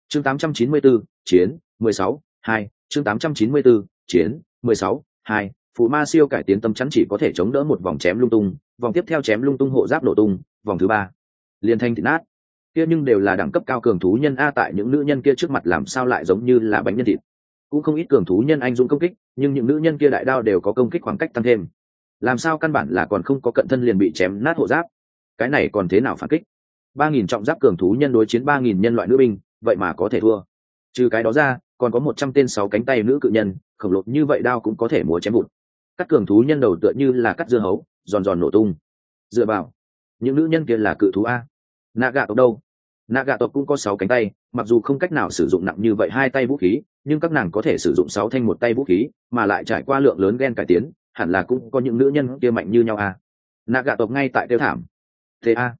chương 894, chiến 16, 2, chương 894, chiến 16, 2, phụ ma siêu cải tiến tâm chắn chỉ có thể chống đỡ một vòng chém lung tung, vòng tiếp theo chém lung tung hộ giáp nổ tung, vòng thứ ba liền thanh thịt nát. Kia nhưng đều là đẳng cấp cao cường thú nhân a, tại những nữ nhân kia trước mặt làm sao lại giống như là bánh nhân thịt. Cũng không ít cường thú nhân anh dũng công kích, nhưng những nữ nhân kia đại đao đều có công kích khoảng cách tăng thêm, làm sao căn bản là còn không có cận thân liền bị chém nát hộ giáp. Cái này còn thế nào phản kích? 3.000 trọng giáp cường thú nhân đối chiến 3.000 nhân loại nữ binh, vậy mà có thể thua. Trừ cái đó ra, còn có 100 tên 6 cánh tay nữ cự nhân khổng lồ như vậy, đao cũng có thể múa chém vụn. Các cường thú nhân đầu tựa như là cắt dưa hấu, giòn giòn nổ tung. Dựa vào, những nữ nhân kia là cự thú a. Naga tộc đâu? Naga tộc cũng có 6 cánh tay, mặc dù không cách nào sử dụng nặng như vậy 2 tay vũ khí, nhưng các nàng có thể sử dụng 6 thanh 1 tay vũ khí, mà lại trải qua lượng lớn gen cải tiến, hẳn là cũng có những nữ nhân kia mạnh như nhau a. Naga tộc ngay tại tiêu thảm. Ta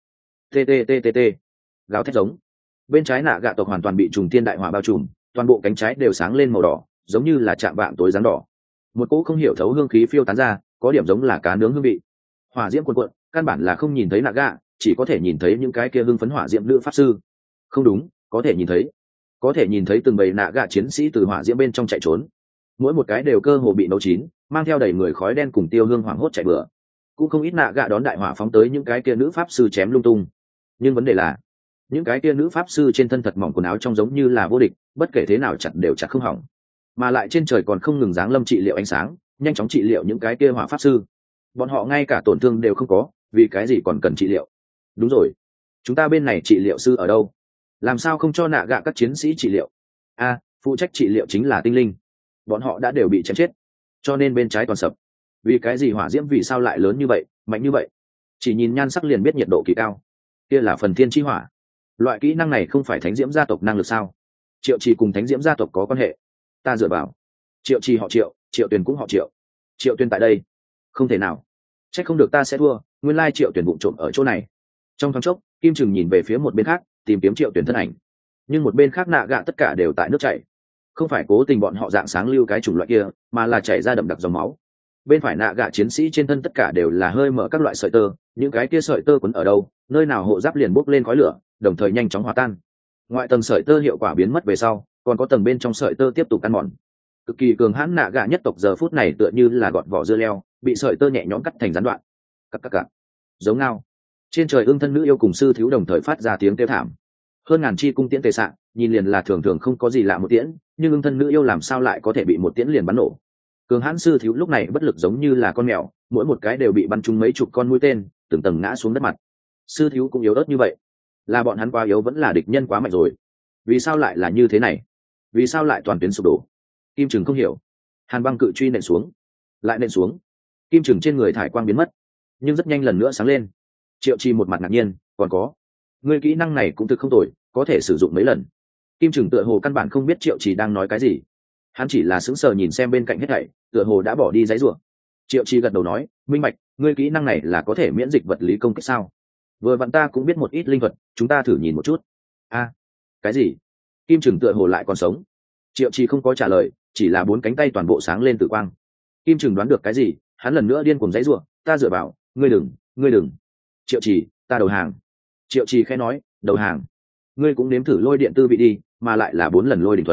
tttt gào thét giống. Bên trái Naga tộc hoàn toàn bị trùng thiên đại hỏa bao trùm, toàn bộ cánh trái đều sáng lên màu đỏ, giống như là chạm vạng tối rắn đỏ. Một cỗ không hiểu thấu hương khí phiêu tán ra, có điểm giống là cá nướng hương vị. Hỏa diễm cuồn cuộn, căn bản là không nhìn thấy Naga, chỉ có thể nhìn thấy những cái kia hưng phấn hỏa diễm nữ pháp sư. Không đúng, có thể nhìn thấy từng bầy Naga chiến sĩ từ hỏa diễm bên trong chạy trốn, mỗi một cái đều cơ hồ bị nấu chín, mang theo đầy người khói đen cùng tiêu hương hoảng hốt chạy bừa. Cũng không ít Naga đón đại hỏa phóng tới những cái kia nữ pháp sư chém lung tung. Nhưng vấn đề là, những cái kia nữ pháp sư trên thân thật mỏng quần áo trong giống như là vô địch, bất kể thế nào chặt đều chặt không hỏng, mà lại trên trời còn không ngừng giáng lâm trị liệu ánh sáng, nhanh chóng trị liệu những cái kia hỏa pháp sư. Bọn họ ngay cả tổn thương đều không có, vì cái gì còn cần trị liệu? Đúng rồi, chúng ta bên này trị liệu sư ở đâu? Làm sao không cho Naga các chiến sĩ trị liệu? Phụ trách trị liệu chính là tinh linh, bọn họ đã đều bị chém chết, cho nên bên trái toàn sập. Vì cái gì hỏa diễm vì sao lại lớn như vậy, mạnh như vậy? Chỉ nhìn nhan sắc liền biết nhiệt độ kỳ cao. Kia là phần thiên chi hỏa. Loại kỹ năng này không phải thánh diễm gia tộc năng lực sao? Triệu Trì cùng thánh diễm gia tộc có quan hệ. Ta dựa vào. Triệu Trì họ Triệu, Triệu Tuyền cũng họ Triệu. Triệu Tuyền tại đây. Không thể nào. Trách không được ta sẽ thua, nguyên lai Triệu Tuyền bụng trộm ở chỗ này. Trong thoáng chốc, Kim Trừng nhìn về phía một bên khác, tìm kiếm Triệu Tuyền thân ảnh. Nhưng một bên khác Naga tất cả đều tại nước chảy. Không phải cố tình bọn họ dạng sáng lưu cái chủng loại kia, mà là chảy ra đậm đặc dòng máu. Bên phải Naga chiến sĩ trên thân tất cả đều là hơi mở các loại sợi tơ, những cái kia sợi tơ quấn ở đâu, nơi nào hộ giáp liền bốc lên khói lửa, đồng thời nhanh chóng hòa tan. Ngoại tầng sợi tơ hiệu quả biến mất về sau, còn có tầng bên trong sợi tơ tiếp tục ăn mòn. Cực kỳ cường hãn Naga nhất tộc giờ phút này tựa như là gọt vỏ dưa leo, bị sợi tơ nhẹ nhõm cắt thành gián đoạn. Cắt. Giống ngao. Trên trời ương thân nữ yêu cùng sư thiếu đồng thời phát ra tiếng kêu thảm. Hơn ngàn chi cung tiễn tề xạ, nhìn liền là thường thường không có gì lạ một tiễn, nhưng ương thân nữ yêu làm sao lại có thể bị một tiễn liền bắn nổ? Cường hãn sư thiếu lúc này bất lực giống như là con mèo, mỗi một cái đều bị bắn trúng mấy chục con mũi tên, từng tầng ngã xuống đất mặt. Sư thiếu cũng yếu ớt như vậy, là bọn hắn quá yếu vẫn là địch nhân quá mạnh rồi? Vì sao lại là như thế này? Vì sao lại toàn tuyến sụp đổ? Kim Trừng không hiểu. Hàn băng cự truy nện xuống, lại nện xuống. Kim Trừng trên người thải quang biến mất, nhưng rất nhanh lần nữa sáng lên. Triệu Trì một mặt ngạc nhiên, còn có, ngươi kỹ năng này cũng thực không tồi, có thể sử dụng mấy lần. Kim Trừng tựa hồ căn bản không biết Triệu Trì đang nói cái gì, hắn chỉ là sững sờ nhìn xem bên cạnh hết thảy, tựa hồ đã bỏ đi giấy rủa. Triệu Trì gật đầu nói, minh bạch, ngươi kỹ năng này là có thể miễn dịch vật lý công kích sao? Vừa vặn ta cũng biết một ít linh vật, chúng ta thử nhìn một chút. Cái gì? Kim Trừng tựa hồ lại còn sống. Triệu Trì không có trả lời, chỉ là 4 cánh tay toàn bộ sáng lên tử quang. Kim Trừng đoán được cái gì, hắn lần nữa điên cuồng giãy giụa, ta dựa vào, ngươi đừng. Triệu Trì, ta đầu hàng. Triệu Trì khẽ nói, đầu hàng? Ngươi cũng nếm thử lôi điện tư vị đi, mà lại là 4 lần lôi đỉnh thuật.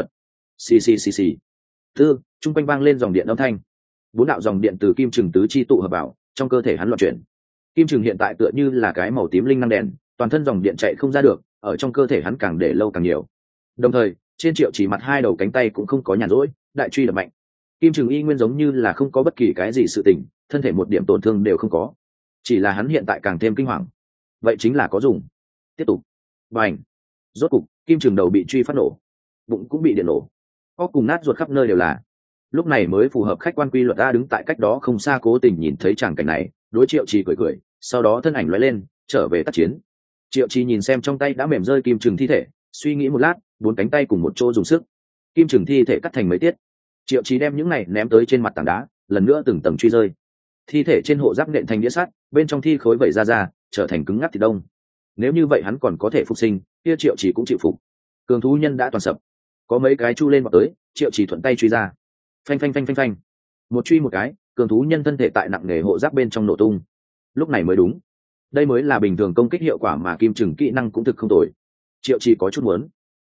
Xì. Trung quanh vang lên dòng điện âm thanh. 4 đạo dòng điện từ Kim Trừng tứ chi tụ hợp vào, trong cơ thể hắn loạn chuyển. Kim Trừng hiện tại tựa như là cái màu tím linh năng đèn, toàn thân dòng điện chạy không ra được, ở trong cơ thể hắn càng để lâu càng nhiều. Đồng thời, trên Triệu Trì mặt 2 đầu cánh tay cũng không có nhàn rỗi, đại truy đập mạnh. Kim Trừng y nguyên giống như là không có bất kỳ cái gì sự tình, thân thể một điểm tổn thương đều không có. Chỉ là hắn hiện tại càng thêm kinh hoàng. Vậy chính là có dùng. Tiếp tục. Bành. Rốt cục, Kim Trừng đầu bị truy phát nổ, bụng cũng bị điện nổ, có cùng nát ruột khắp nơi đều là. Lúc này mới phù hợp khách quan quy luật. A đứng tại cách đó không xa cố tình nhìn thấy tràng cảnh này, đối Triệu Trì cười, sau đó thân ảnh lóe lên, trở về tác chiến. Triệu Trì nhìn xem trong tay đã mềm rơi Kim Trừng thi thể, suy nghĩ một lát, 4 cánh tay cùng một chỗ dùng sức, Kim Trừng thi thể cắt thành mấy tiết. Triệu Trì đem những này ném tới trên mặt tảng đá, lần nữa từng tầng truy rơi. Thi thể trên hộ giáp nện thành đĩa sắt, bên trong thi khối vẩy ra, trở thành cứng ngắc thịt đông. Nếu như vậy hắn còn có thể phục sinh, kia Triệu Trì cũng chịu phục. Cường thú nhân đã toàn sập, có mấy cái chu lên vào tới, Triệu Trì thuận tay truy ra. Phanh. Một truy một cái, cường thú nhân thân thể tại nặng nề hộ giáp bên trong nổ tung. Lúc này mới đúng, đây mới là bình thường công kích hiệu quả mà Kim Trừng kỹ năng cũng thực không tồi. Triệu Trì có chút muốn,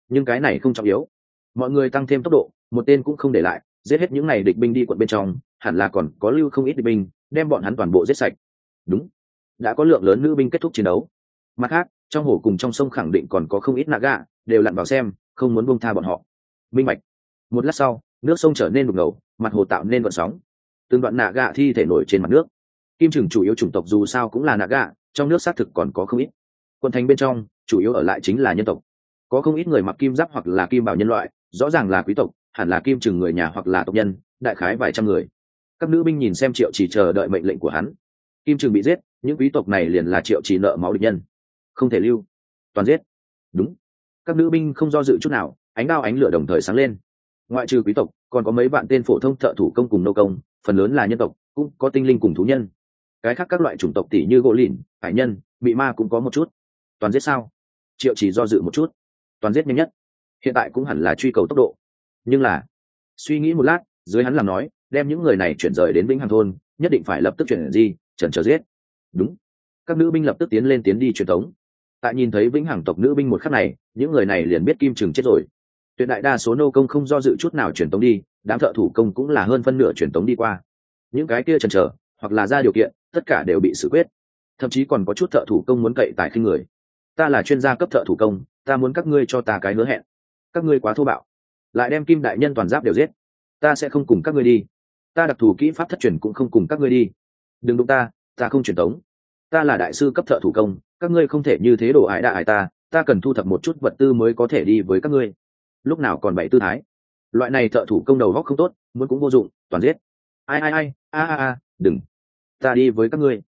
nhưng cái này không trọng yếu. Mọi người tăng thêm tốc độ, một tên cũng không để lại, giết hết những này địch binh đi quận bên trong, hẳn là còn có lưu không ít địch binh, đem bọn hắn toàn bộ giết sạch. Đúng, đã có lượng lớn nữ binh kết thúc chiến đấu. Mặt khác, trong hồ cùng trong sông khẳng định còn có không ít Naga, đều lặn vào xem, không muốn buông tha bọn họ. Minh bạch. Một lát sau, nước sông trở nên đục ngầu, mặt hồ tạo nên gợn sóng. Từng đoạn Naga thi thể nổi trên mặt nước. Kim Trừng chủ yếu chủng tộc dù sao cũng là Naga, trong nước xác thực còn có không ít. Quân thành bên trong, chủ yếu ở lại chính là nhân tộc. Có không ít người mặc kim giáp hoặc là kim bảo nhân loại, rõ ràng là quý tộc, hẳn là Kim Trừng người nhà hoặc là tộc nhân, đại khái vài trăm người. Các nữ binh nhìn xem Triệu Chỉ chờ đợi mệnh lệnh của hắn. Kim Trừng bị giết, những quý tộc này liền là Triệu Chỉ nợ máu địch nhân, không thể lưu, toàn giết. Đúng. Các nữ binh không do dự chút nào, ánh đao ánh lửa đồng thời sáng lên. Ngoại trừ quý tộc, còn có mấy vạn tên phổ thông thợ thủ công cùng nô công, phần lớn là nhân tộc, cũng có tinh linh cùng thú nhân. Cái khác các loại chủng tộc tỷ như gỗ lìn, hải nhân, mị ma cũng có một chút. Toàn giết sao? Triệu Chỉ do dự một chút. Toàn giết nhanh nhất. Hiện tại cũng hẳn là truy cầu tốc độ. Nhưng là, suy nghĩ một lát, dưới hắn làm nói, đem những người này chuyển rời đến Vĩnh Hằng thôn, nhất định phải lập tức chuyển di, chần chờ giết. Đúng. Các nữ binh lập tức tiến đi truyền tống. Tại nhìn thấy Vĩnh Hằng tộc nữ binh một khắc này, những người này liền biết Kim Trừng chết rồi. Tuyệt đại đa số nô công không do dự chút nào truyền tống đi, đám thợ thủ công cũng là hơn phân nửa truyền tống đi qua. Những cái kia chần chờ, hoặc là ra điều kiện, tất cả đều bị xử quyết. Thậm chí còn có chút thợ thủ công muốn cậy tài khinh người. Ta là chuyên gia cấp thợ thủ công, ta muốn các ngươi cho ta cái hứa hẹn. Các ngươi quá thô bạo, lại đem Kim đại nhân toàn giáp đều giết, ta sẽ không cùng các ngươi đi. Ta đặc thù kỹ pháp thất truyền cũng không cùng các ngươi đi. Đừng đụng ta không truyền tống. Ta là đại sư cấp thợ thủ công, các ngươi không thể như thế đổ ải đại ta cần thu thập một chút vật tư mới có thể đi với các ngươi. Lúc nào còn bày tư thái. Loại này thợ thủ công đầu góc không tốt, muốn cũng vô dụng, toàn giết. Ai đừng, ta đi với các ngươi.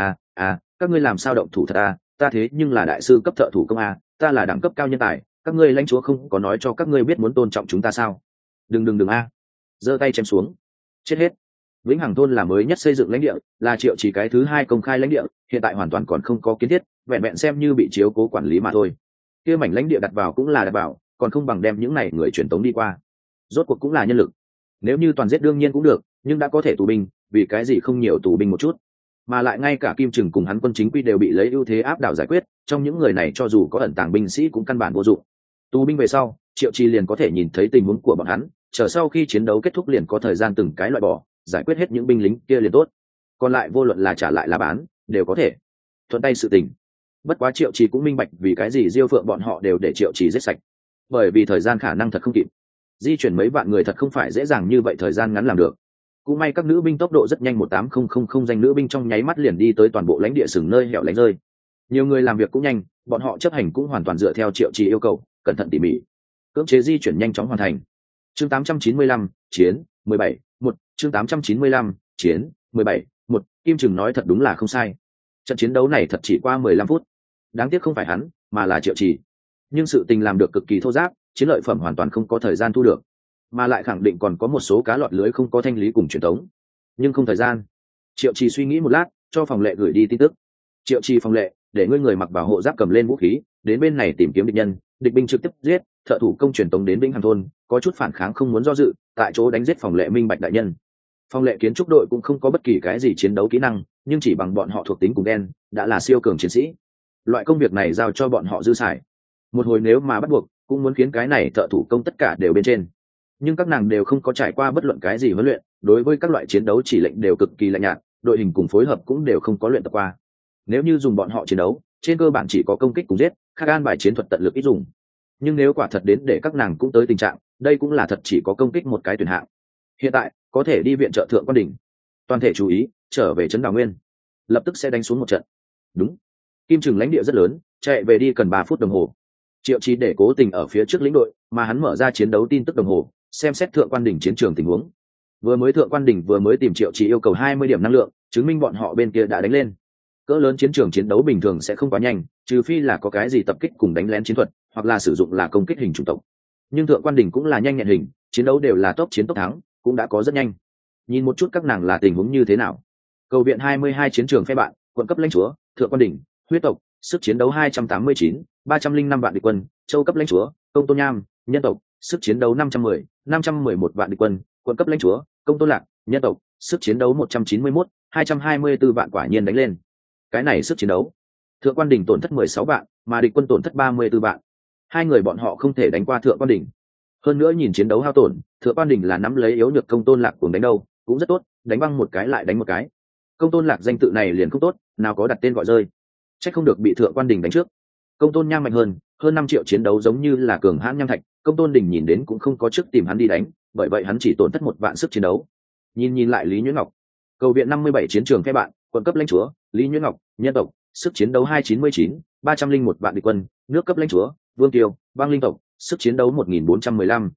Các ngươi làm sao động thủ thật ta thế nhưng là đại sư cấp thợ thủ công ta là đẳng cấp cao nhân tài, các ngươi lãnh chúa không có nói cho các ngươi biết muốn tôn trọng chúng ta sao? Đừng giơ tay chém xuống. Chết hết. Vĩnh Hằng thôn là mới nhất xây dựng lãnh địa, là Triệu Chỉ cái thứ 2 công khai lãnh địa, hiện tại hoàn toàn còn không có kiến thiết, vẹn vẹn xem như bị chiếu cố quản lý mà thôi. Kia mảnh lãnh địa đặt vào cũng là đặt vào, còn không bằng đem những này người truyền tống đi qua. Rốt cuộc cũng là nhân lực. Nếu như toàn giết đương nhiên cũng được, nhưng đã có thể tù binh, vì cái gì không nhiều tù binh một chút? Mà lại ngay cả Kim Trừng cùng hắn quân chính quy đều bị lấy ưu thế áp đảo giải quyết, trong những người này cho dù có ẩn tàng binh sĩ cũng căn bản vô dụng. Tù binh về sau, Triệu Chỉ liền có thể nhìn thấy tình huống của bọn hắn, chờ sau khi chiến đấu kết thúc liền có thời gian từng cái loại bỏ, giải quyết hết những binh lính kia liền tốt. Còn lại vô luận là trả lại là bán, đều có thể thuận tay sự tình. Bất quá Triệu Chỉ cũng minh bạch vì cái gì Diêu Phượng bọn họ đều để Triệu Chỉ giết sạch, bởi vì thời gian khả năng thật không kịp, di chuyển mấy vạn người thật không phải dễ dàng như vậy, thời gian ngắn làm được. Cũng may các nữ binh tốc độ rất nhanh, 18000 danh nữ binh trong nháy mắt liền đi tới toàn bộ lãnh địa sừng nơi hẻo lánh rơi. Nhiều người làm việc cũng nhanh, bọn họ chấp hành cũng hoàn toàn dựa theo Triệu Chỉ yêu cầu, cẩn thận tỉ mỉ, cưỡng chế di chuyển nhanh chóng hoàn thành. Chương 895, chiến 17, 1, chương 895, chiến 17, 1, Kim Trừng nói thật đúng là không sai. Trận chiến đấu này thật chỉ qua 15 phút. Đáng tiếc không phải hắn, mà là Triệu Chỉ. Nhưng sự tình làm được cực kỳ thô ráp, chiến lợi phẩm hoàn toàn không có thời gian thu được, mà lại khẳng định còn có một số cá lọt lưới không có thanh lý cùng truyền thống, nhưng không thời gian. Triệu Chỉ suy nghĩ một lát, cho phòng lệ gửi đi tin tức. Triệu Chỉ, phòng lệ, để ngươi người mặc bảo hộ giáp cầm lên vũ khí, đến bên này tìm kiếm địch nhân, địch binh trực tiếp giết, thợ thủ công truyền tống đến Vĩnh Hằng thôn, có chút phản kháng không muốn do dự, tại chỗ đánh giết phòng lệ minh bạch đại nhân. Phòng lệ kiến trúc đội cũng không có bất kỳ cái gì chiến đấu kỹ năng, nhưng chỉ bằng bọn họ thuộc tính cùng đen, đã là siêu cường chiến sĩ. Loại công việc này giao cho bọn họ dư xài. Một hồi nếu mà bắt buộc, cũng muốn khiến cái này thợ thủ công tất cả đều bên trên. Nhưng các nàng đều không có trải qua bất luận cái gì huấn luyện, đối với các loại chiến đấu chỉ lệnh đều cực kỳ lạnh nhạt, đội hình cùng phối hợp cũng đều không có luyện tập qua. Nếu như dùng bọn họ chiến đấu, trên cơ bản chỉ có công kích cùng giết, khác an bài chiến thuật tận lực ít dùng. Nhưng nếu quả thật đến để các nàng cũng tới tình trạng, đây cũng là thật chỉ có công kích một cái tuyển hạng. Hiện tại có thể đi viện trợ Thượng Quan Đỉnh, toàn thể chú ý trở về trấn Đào Nguyên, lập tức sẽ đánh xuống một trận. Đúng. Kim Trừng lãnh địa rất lớn, chạy về đi cần 3 phút đồng hồ. Triệu Chỉ để cố tình ở phía trước lĩnh đội, mà hắn mở ra chiến đấu tin tức đồng hồ, xem xét Thượng Quan Đỉnh chiến trường tình huống. Vừa mới Thượng Quan Đỉnh vừa mới tìm Triệu Chỉ yêu cầu 20 điểm năng lượng, chứng minh bọn họ bên kia đã đánh lên. Cỡ lớn chiến trường chiến đấu bình thường sẽ không quá nhanh, trừ phi là có cái gì tập kích cùng đánh lén chiến thuật, hoặc là sử dụng là công kích hình chủng tộc. Nhưng Thượng Quan Đỉnh cũng là nhanh nhẹn hình, chiến đấu đều là tốc chiến tốc thắng, cũng đã có rất nhanh. Nhìn một chút các nàng là tình huống như thế nào. Cầu viện 22 chiến trường phe bạn, quận cấp lãnh chúa, Thượng Quan Đỉnh, huyết tộc, sức chiến đấu 289, 305 vạn địch quân, châu cấp lãnh chúa, Công Tôn Nham, nhân tộc, sức chiến đấu 510, 511 vạn địch quân, quận cấp lãnh chúa, Công Tôn Lạc, nhân tộc, sức chiến đấu 191, 224 vạn, quả nhiên đánh lên. Cái này sức chiến đấu. Thượng Quan Đỉnh tổn thất 16 vạn, mà địch quân tổn thất 34 vạn. hai người bọn họ không thể đánh qua Thượng Quan Đình. Hơn nữa nhìn chiến đấu hao tổn, Thượng Quan Đình là nắm lấy yếu nhược Công Tôn Lạc cùng đánh đâu cũng rất tốt, đánh băng một cái lại đánh một cái. Công Tôn Lạc danh tự này liền không tốt, nào có đặt tên gọi rơi, chắc không được bị Thượng Quan Đình đánh trước. Công Tôn Nham mạnh hơn 5 triệu chiến đấu giống như là cường hãn nham thạch, Công Tôn Đình nhìn đến cũng không có trước tìm hắn đi đánh, bởi vậy hắn chỉ tổn thất 1 vạn sức chiến đấu. Nhìn lại Lý Nhuyễn Ngọc, cầu viện 57 chiến trường phe bạn, quận cấp lãnh chúa, Lý Nhuyễn Ngọc, nhân tộc, sức chiến đấu 299, 301 vạn địch quân, nước cấp lãnh chúa, Vương Kiều, băng linh tộc, sức chiến đấu 1415,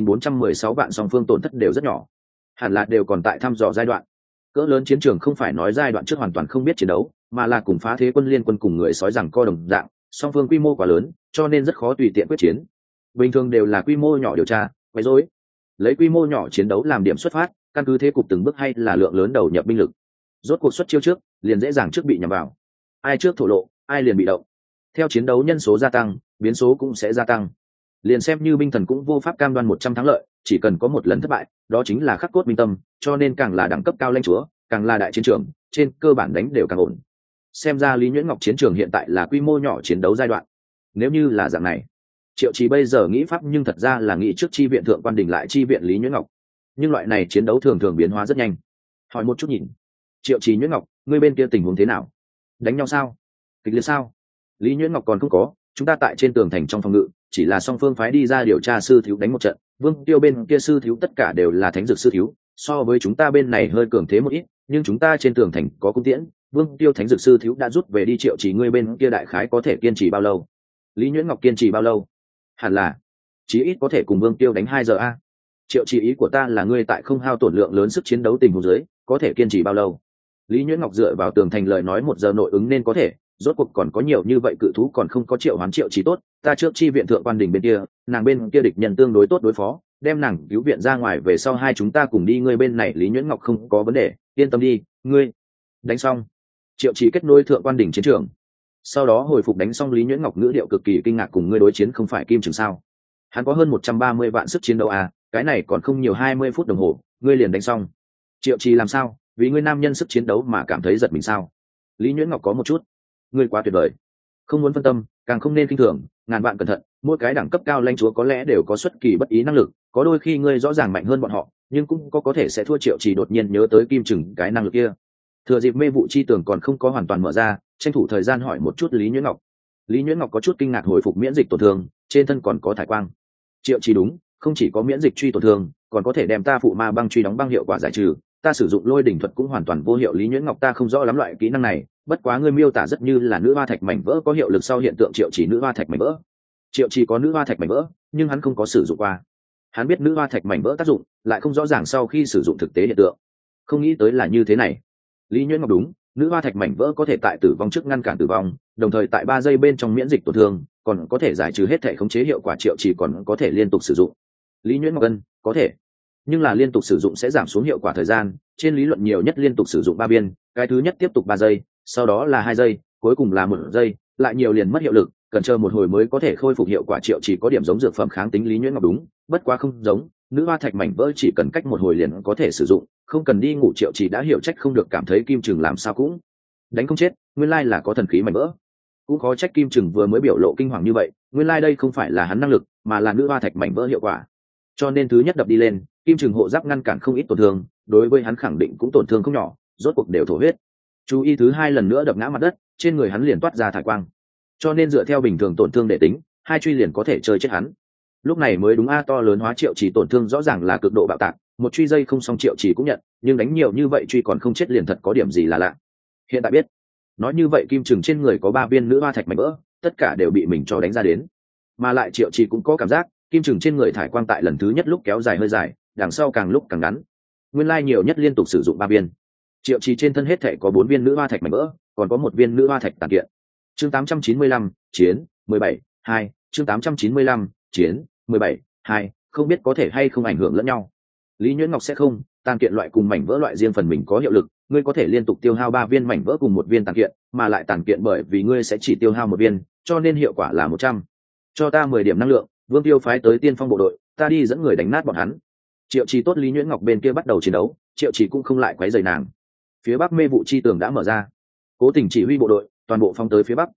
1416 vạn, song phương tổn thất đều rất nhỏ. Hẳn là đều còn tại thăm dò giai đoạn. Cỡ lớn chiến trường không phải nói giai đoạn trước hoàn toàn không biết chiến đấu, mà là cùng phá thế quân liên quân cùng người sói rằng co đồng dạng, song phương quy mô quá lớn, cho nên rất khó tùy tiện quyết chiến. Bình thường đều là quy mô nhỏ điều tra, quấy rối. Lấy quy mô nhỏ chiến đấu làm điểm xuất phát, căn cứ thế cục từng bước hay là lượng lớn đầu nhập binh lực. Rốt cuộc xuất chiêu trước, liền dễ dàng trước bị nhắm vào. Ai trước thổ lộ, ai liền bị động. Theo chiến đấu nhân số gia tăng, biến số cũng sẽ gia tăng. Liền xem như binh thần cũng vô pháp cam đoan 100 thắng lợi, chỉ cần có một lần thất bại, đó chính là khắc cốt minh tâm, cho nên càng là đẳng cấp cao lãnh chúa, càng là đại chiến trường, trên cơ bản đánh đều càng ổn. Xem ra Lý Nhuyễn Ngọc chiến trường hiện tại là quy mô nhỏ chiến đấu giai đoạn. Nếu như là dạng này, Triệu Chí bây giờ nghĩ pháp nhưng thật ra là nghĩ trước chi viện Thượng Quan Đình lại chi viện Lý Nhuyễn Ngọc. Nhưng loại này chiến đấu thường thường biến hóa rất nhanh. Hỏi một chút nhìn. Triệu Chí, Nhuyễn Ngọc, ngươi bên kia tình huống thế nào? Đánh nhau sao? Kịch liệt sao? Lý Nhuyễn Ngọc còn không có, chúng ta tại trên tường thành trong phòng ngự, chỉ là song phương phái đi ra điều tra sư thiếu đánh một trận, Vương Tiêu bên kia sư thiếu tất cả đều là thánh dược sư thiếu, so với chúng ta bên này hơi cường thế một ít, nhưng chúng ta trên tường thành có cung tiễn, Vương Tiêu thánh dược sư thiếu đã rút về đi. Triệu Chí, ngươi bên kia đại khái có thể kiên trì bao lâu? Lý Nhuyễn Ngọc kiên trì bao lâu? Hẳn là chí ít có thể cùng Vương Tiêu đánh 2 giờ a. Triệu Chí, ý của ta là ngươi tại không hao tổn lượng lớn sức chiến đấu tình huống dưới, có thể kiên trì bao lâu? Lý Nhuyễn Ngọc dựa vào tường thành lời nói 1 giờ nội ứng nên có thể, rốt cuộc còn có nhiều như vậy cự thú còn không có triệu hoán. Triệu Chí tốt, ta trước chi viện Thượng Quan Đình bên kia, nàng bên kia địch nhân tương đối tốt đối phó, đem nàng cứu viện ra ngoài về sau hai chúng ta cùng đi. Ngươi bên này Lý Nhuyễn Ngọc không có vấn đề, yên tâm đi, ngươi đánh xong. Triệu Chí kết nối Thượng Quan Đình chiến trường, sau đó hồi phục đánh xong. Lý Nhuyễn Ngọc ngữ điệu cực kỳ kinh ngạc, cùng ngươi đối chiến không phải Kim Trường sao? Hắn có hơn 130 vạn sức chiến đấu à, cái này còn không nhiều 20 phút đồng hồ, ngươi liền đánh xong. Triệu Chí làm sao? Vì ngươi nam nhân sức chiến đấu mà cảm thấy giật mình sao? Lý Nhuyễn Ngọc có một chút, ngươi quá tuyệt vời, không muốn phân tâm, càng không nên kinh thường, ngàn vạn cẩn thận. Mỗi cái đẳng cấp cao lãnh chúa có lẽ đều có xuất kỳ bất ý năng lực, có đôi khi ngươi rõ ràng mạnh hơn bọn họ, nhưng cũng có thể sẽ thua. Triệu Chí đột nhiên nhớ tới Kim Trừng cái năng lực kia, thừa dịp mê vụ chi tường còn không có hoàn toàn mở ra, tranh thủ thời gian hỏi một chút Lý Nhuyễn Ngọc. Lý Nhuyễn Ngọc có chút kinh ngạc, hồi phục miễn dịch tổn thương, trên thân còn có thải quang. Triệu Chí đúng, không chỉ có miễn dịch truy tổn thương, còn có thể đem ta phụ ma băng truy đóng băng hiệu quả giải trừ, ta sử dụng lôi đỉnh thuật cũng hoàn toàn vô hiệu. Lý Nhuyễn Ngọc ta không rõ lắm loại kỹ năng này, bất quá ngươi miêu tả rất như là nữ hoa thạch mảnh vỡ có hiệu lực sau hiện tượng. Triệu Chí nữ hoa thạch mảnh vỡ. Triệu Chí có nữ hoa thạch mảnh vỡ, nhưng hắn không có sử dụng qua. Hắn biết nữ hoa thạch mảnh vỡ tác dụng, lại không rõ ràng sau khi sử dụng thực tế hiện tượng. Không nghĩ tới là như thế này. Lý Nhuyễn Ngọc đúng, nữ hoa thạch mảnh vỡ có thể tại tử vong trước ngăn cản tử vong, đồng thời tại 3 giây bên trong miễn dịch tổn thương, còn có thể giải trừ hết thể khống chế hiệu quả. Triệu Chí còn có thể liên tục sử dụng. Lý Nhuyễn Ngọc ân, có thể, nhưng là liên tục sử dụng sẽ giảm xuống hiệu quả thời gian, trên lý luận nhiều nhất liên tục sử dụng 3 viên, cái thứ nhất tiếp tục 3 giây, sau đó là 2 giây, cuối cùng là 1 giây, lại nhiều liền mất hiệu lực, cần chờ một hồi mới có thể khôi phục hiệu quả. Triệu Chí có điểm giống dược phẩm kháng tính. Lý Nhuyễn Ngọc đúng, bất quá không giống, nữ hoa thạch mảnh vỡ chỉ cần cách một hồi liền có thể sử dụng, không cần đi ngủ. Triệu Chí đã hiểu, trách không được cảm thấy Kim Trừng làm sao cũng đánh không chết, nguyên lai là có thần khí mảnh vỡ. Cũng khó trách Kim Trừng vừa mới biểu lộ kinh hoàng như vậy, nguyên lai đây không phải là hắn năng lực, mà là nữ hoa thạch mảnh vỡ hiệu quả. Cho nên thứ nhất đập đi lên, Kim Trừng hộ giáp ngăn cản không ít tổn thương, đối với hắn khẳng định cũng tổn thương không nhỏ, rốt cuộc đều thổ huyết. Chú ý thứ hai lần nữa đập ngã mặt đất, trên người hắn liền toát ra thải quang, cho nên dựa theo bình thường tổn thương để tính, 2 truy liền có thể chơi chết hắn. Lúc này mới đúng a, to lớn hóa. Triệu Chí tổn thương rõ ràng là cực độ bạo tạc, 1 truy dây không xong Triệu Chí cũng nhận, nhưng đánh nhiều như vậy truy còn không chết liền thật có điểm gì là lạ. Hiện tại biết, nói như vậy Kim Trừng trên người có 3 viên nữ hoa thạch mảnh vỡ, tất cả đều bị mình cho đánh ra đến. Mà lại Triệu Chí cũng có cảm giác, Kim Trừng trên người thải quang tại lần thứ nhất lúc kéo dài hơi dài, đằng sau càng lúc càng ngắn. Nguyên lai nhiều nhất liên tục sử dụng 3 viên. Triệu Chí trên thân hết thể có 4 viên nữ hoa thạch mảnh vỡ, còn có 1 viên nữ hoa thạch tàn kiện. Chương 895, chiến 17-2, chương 895, chiến 17-2, không biết có thể hay không ảnh hưởng lẫn nhau. Lý Nhuyễn Ngọc sẽ không, tàn kiện loại cùng mảnh vỡ loại riêng phần mình có hiệu lực, ngươi có thể liên tục tiêu hao 3 viên mảnh vỡ cùng 1 viên tàn kiện, mà lại tàn kiện bởi vì ngươi sẽ chỉ tiêu hao 1 viên, cho nên hiệu quả là 100. Cho ta 10 điểm năng lượng, Vương Tiêu phái tới tiên phong bộ đội, ta đi dẫn người đánh nát bọn hắn. Triệu Chí tốt. Lý Nhuyễn Ngọc bên kia bắt đầu chiến đấu, Triệu Chí cũng không lại quấy rầy nàng. Phía bắc mê vụ chi tường đã mở ra, Cố Tình chỉ huy bộ đội toàn bộ phóng tới phía bắc.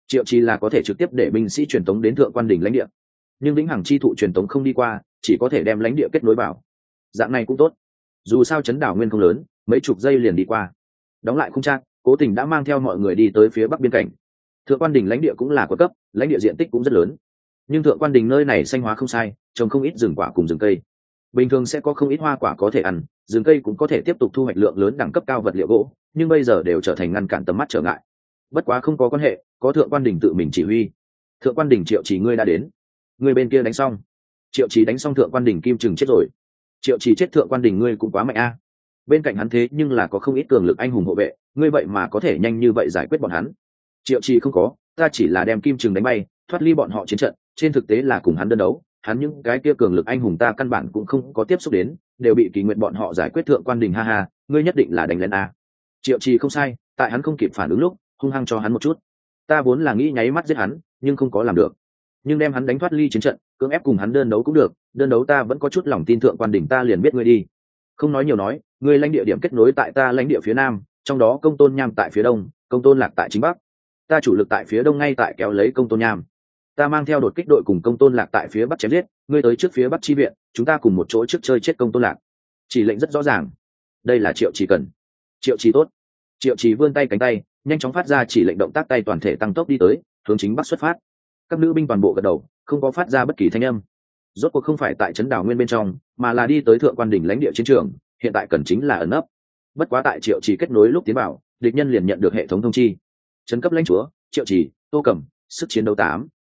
Triệu trì là có thể trực tiếp để binh sĩ truyền tống đến thượng quan đỉnh lãnh địa, nhưng vĩnh hằng chi thụ truyền tống không đi qua, chỉ có thể đem lãnh địa kết nối vào. Dạng này cũng tốt, dù sao chấn đảo nguyên không lớn, mấy chục giây liền đi qua. Đóng lại khung trang, Cố Tình đã mang theo mọi người đi tới phía bắc biên cảnh. Thượng quan đỉnh lãnh địa cũng là quá cấp, lãnh địa diện tích cũng rất lớn, nhưng thượng quan đỉnh nơi này xanh hóa không sai, trồng không ít rừng quả cùng rừng cây, bình thường sẽ có không ít hoa quả có thể ăn, rừng cây cũng có thể tiếp tục thu hoạch lượng lớn đẳng cấp cao vật liệu gỗ, nhưng bây giờ đều trở thành ngăn cản tầm mắt trở ngại. Bất quá không có quan hệ, có thượng quan đỉnh tự mình chỉ huy. Thượng quan đỉnh Triệu Chỉ ngươi đã đến, ngươi bên kia đánh xong. Triệu Chỉ đánh xong thượng quan đỉnh Kim Trừng chết rồi. Triệu Chỉ chết thượng quan đỉnh ngươi cũng quá mạnh a. Bên cạnh hắn thế nhưng là có không ít cường lực anh hùng hộ vệ, ngươi vậy mà có thể nhanh như vậy giải quyết bọn hắn. Triệu Chỉ không có, ta chỉ là đem Kim Trừng đánh bay, thoát ly bọn họ chiến trận, trên thực tế là cùng hắn đơn đấu, hắn những cái kia cường lực anh hùng ta căn bản cũng không có tiếp xúc đến, đều bị Kỳ Nguyệt bọn họ giải quyết thượng quan đỉnh ha ha, ngươi nhất định là đánh lén a. Triệu Chỉ không sai, tại hắn không kịp phản ứng lúc, hung hăng cho hắn một chút. Ta vốn là nghĩ nháy mắt giết hắn, nhưng không có làm được. Nhưng đem hắn đánh thoát ly chiến trận, cưỡng ép cùng hắn đơn đấu cũng được, đơn đấu ta vẫn có chút lòng tin thượng quan đỉnh ta liền biết ngươi đi. Không nói nhiều nói, ngươi lãnh địa điểm kết nối tại ta lãnh địa phía nam, trong đó Công Tôn Nham tại phía đông, Công Tôn Lạc tại chính bắc. Ta chủ lực tại phía đông ngay tại kéo lấy Công Tôn Nham. Ta mang theo đột kích đội cùng Công Tôn Lạc tại phía bắc chém giết, ngươi tới trước phía bắc chi viện, chúng ta cùng một chỗ trước chơi chết Công Tôn Lạc. Chỉ lệnh rất rõ ràng. Đây là Triệu Chỉ cần. Triệu Chỉ tốt. Triệu Chỉ vươn tay cánh tay, nhanh chóng phát ra chỉ lệnh, động tác tay toàn thể tăng tốc đi tới, hướng chính bắc xuất phát. Các nữ binh toàn bộ gật đầu, không có phát ra bất kỳ thanh âm. Rốt cuộc không phải tại trấn đảo nguyên bên trong, mà là đi tới thượng quan đỉnh lãnh địa chiến trường, hiện tại cần chính là ẩn nấp. Bất quá tại Triệu Chỉ kết nối lúc tiến vào, địch nhân liền nhận được hệ thống thông chi. Trấn cấp lãnh chúa, Triệu Chỉ, Tô Cẩm, sức chiến đấu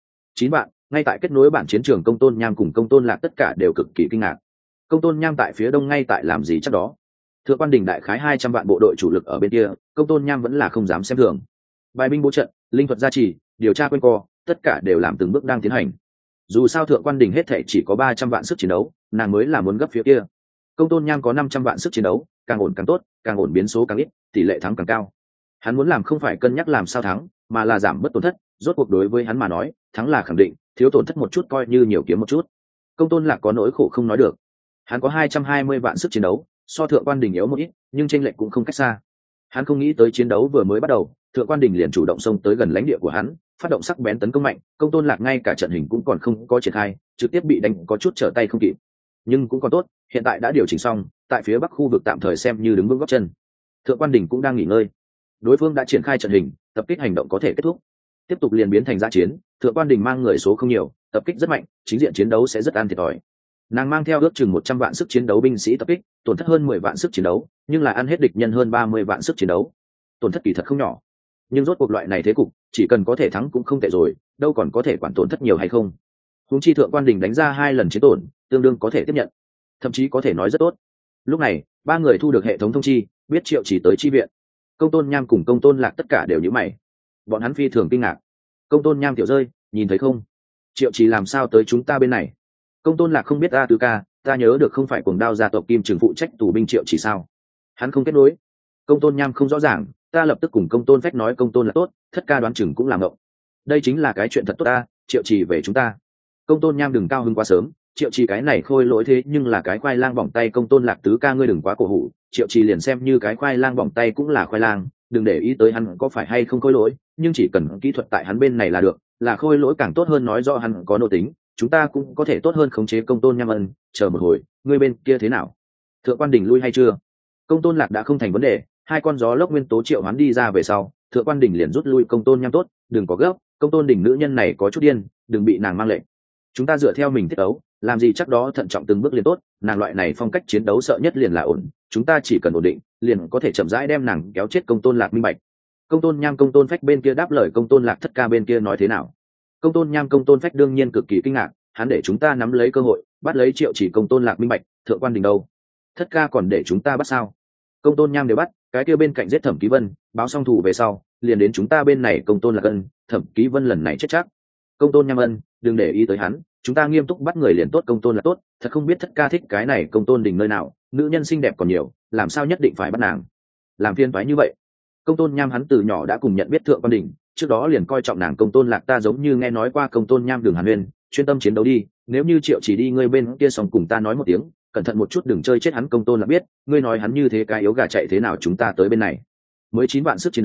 9 bạn, ngay tại kết nối bản chiến trường Công Tôn Nham cùng Công Tôn Lạc tất cả đều cực kỳ kinh ngạc. Công Tôn Nham tại phía đông ngay tại làm gì chắc đó? Thượng quan đỉnh đại khái 200 vạn bộ đội chủ lực ở bên kia, Công Tôn Nham vẫn là không dám xem thường. Bài binh bố trận, linh thuật gia trì, điều tra quanh co, tất cả đều làm từng bước đang tiến hành. Dù sao thượng quan đỉnh hết thể chỉ có 300 vạn sức chiến đấu, nàng mới là muốn gấp phía kia. Công Tôn Nham có 500 vạn sức chiến đấu, càng ổn càng tốt, càng ổn biến số càng ít, tỷ lệ thắng càng cao. Hắn muốn làm không phải cân nhắc làm sao thắng, mà là giảm bớt tổn thất, rốt cuộc đối với hắn mà nói, thắng là khẳng định, thiếu tổn thất một chút coi như nhiều kiếm một chút. Công Tôn Lạc có nỗi khổ không nói được. Hắn có 220 vạn sức chiến đấu, so thượng quan đỉnh yếu một ít, nhưng chênh lệch cũng không cách xa. Hắn không nghĩ tới chiến đấu vừa mới bắt đầu, thượng quan đỉnh liền chủ động xông tới gần lãnh địa của hắn, phát động sắc bén tấn công mạnh, Công Tôn Lạc ngay cả trận hình cũng còn không có triển khai, trực tiếp bị đánh có chút trở tay không kịp. Nhưng cũng còn tốt, hiện tại đã điều chỉnh xong, tại phía bắc khu vực tạm thời xem như đứng vững gót chân. Thượng quan đỉnh cũng đang nghỉ ngơi. Đối phương đã triển khai trận hình, tập kích hành động có thể kết thúc. Tiếp tục liền biến thành dã chiến, thượng quan đỉnh mang người số không nhiều, tập kích rất mạnh, chính diện chiến đấu sẽ rất ăn thiệt thòi. Nàng mang theo ước chừng 100 vạn sức chiến đấu binh sĩ tập kích, tổn thất hơn 10 vạn sức chiến đấu, nhưng là ăn hết địch nhân hơn 30 vạn sức chiến đấu. Tổn thất kỳ thật không nhỏ. Nhưng rốt cuộc loại này thế cục, chỉ cần có thể thắng cũng không tệ rồi, đâu còn có thể quản tổn thất nhiều hay không. Huống chi thượng quan đỉnh đánh ra 2 lần chiến tổn, tương đương có thể tiếp nhận, thậm chí có thể nói rất tốt. Lúc này, ba người thu được hệ thống thông chi, biết Triệu Chỉ tới chi viện. Công Tôn Nham cùng Công Tôn Lạc tất cả đều nhíu mày. Bọn hắn phi thường kinh ngạc. Công Tôn Nham tiểu rơi, nhìn thấy không? Triệu Chỉ làm sao tới chúng ta bên này? Công Tôn Lạc không biết a, Tư ca, ta nhớ được không phải cuồng đao gia tộc Kim Trừng phụ trách tù binh Triệu Chỉ sao? Hắn không kết nối. Công Tôn Nham không rõ ràng, ta lập tức cùng Công Tôn Phách nói Công Tôn là tốt, thất ca đoán chừng cũng làm ngộng. Đây chính là cái chuyện thật tốt ta, Triệu Chỉ về chúng ta. Công Tôn Nham đừng cao hứng quá sớm, Triệu Chỉ cái này khôi lỗi thế nhưng là cái khoai lang bỏng tay. Công Tôn Lạc tứ ca ngươi đừng quá cổ hủ, Triệu Chỉ liền xem như cái khoai lang bỏng tay cũng là khoai lang, đừng để ý tới hắn có phải hay không khôi lỗi, nhưng chỉ cần kỹ thuật tại hắn bên này là được, là khôi lỗi càng tốt hơn, nói rõ hắn có nộ tính, chúng ta cũng có thể tốt hơn khống chế Công Tôn Nham ân. Chờ một hồi, ngươi bên kia thế nào? Thượng quan đỉnh lui hay chưa? Công Tôn Lạc đã không thành vấn đề, hai con gió lốc nguyên tố triệu hoán đi ra về sau, thượng quan đỉnh liền rút lui. Công Tôn Nham tốt, đừng có gấp, Công Tôn đỉnh nữ nhân này có chút điên, đừng bị nàng mang lệnh. Chúng ta dựa theo mình tiết đấu, làm gì chắc đó thận trọng từng bước liền tốt, nàng loại này phong cách chiến đấu sợ nhất liền là ổn, chúng ta chỉ cần ổn định, liền có thể chậm rãi đem nàng kéo chết. Công Tôn Lạc minh bạch. Công Tôn Nham Công Tôn Phách bên kia đáp lời. Công Tôn Lạc thất ca bên kia nói thế nào? Công Tôn Nham Công Tôn Phách đương nhiên cực kỳ kinh ngạc, hắn để chúng ta nắm lấy cơ hội, bắt lấy Triệu Chỉ. Công Tôn Lạc minh bạch, thượng quan đỉnh đâu? Thất ca còn để chúng ta bắt sao? Công Tôn Nham đều bắt, cái kia bên cạnh giết Thẩm Ký Vân, báo xong thủ về sau, liền đến chúng ta bên này. Công Tôn Lạc ân, Thẩm Ký Vân lần này chết chắc. Công Tôn Nham ân, đừng để ý tới hắn, chúng ta nghiêm túc bắt người liền tốt. Công Tôn Lạc tốt, thật không biết thất ca thích cái này Công Tôn đỉnh nơi nào, nữ nhân xinh đẹp còn nhiều, làm sao nhất định phải bắt nàng? Làm phiền toái như vậy. Công Tôn Nham hắn từ nhỏ đã cùng nhận biết thượng quan đỉnh, trước đó liền coi trọng nàng. Công Tôn Lạc ta giống như nghe nói qua. Công Tôn Nham đường hàn huyên, chuyên tâm chiến đấu đi, nếu như Triệu Chỉ đi ngươi bên kia xong cùng ta nói một tiếng, cẩn thận một chút đừng chơi chết hắn. Công Tôn Lạc biết, ngươi nói hắn như thế cái yếu gà chạy thế nào chúng ta tới bên này. Mới 9 vạn sức chiến đấu,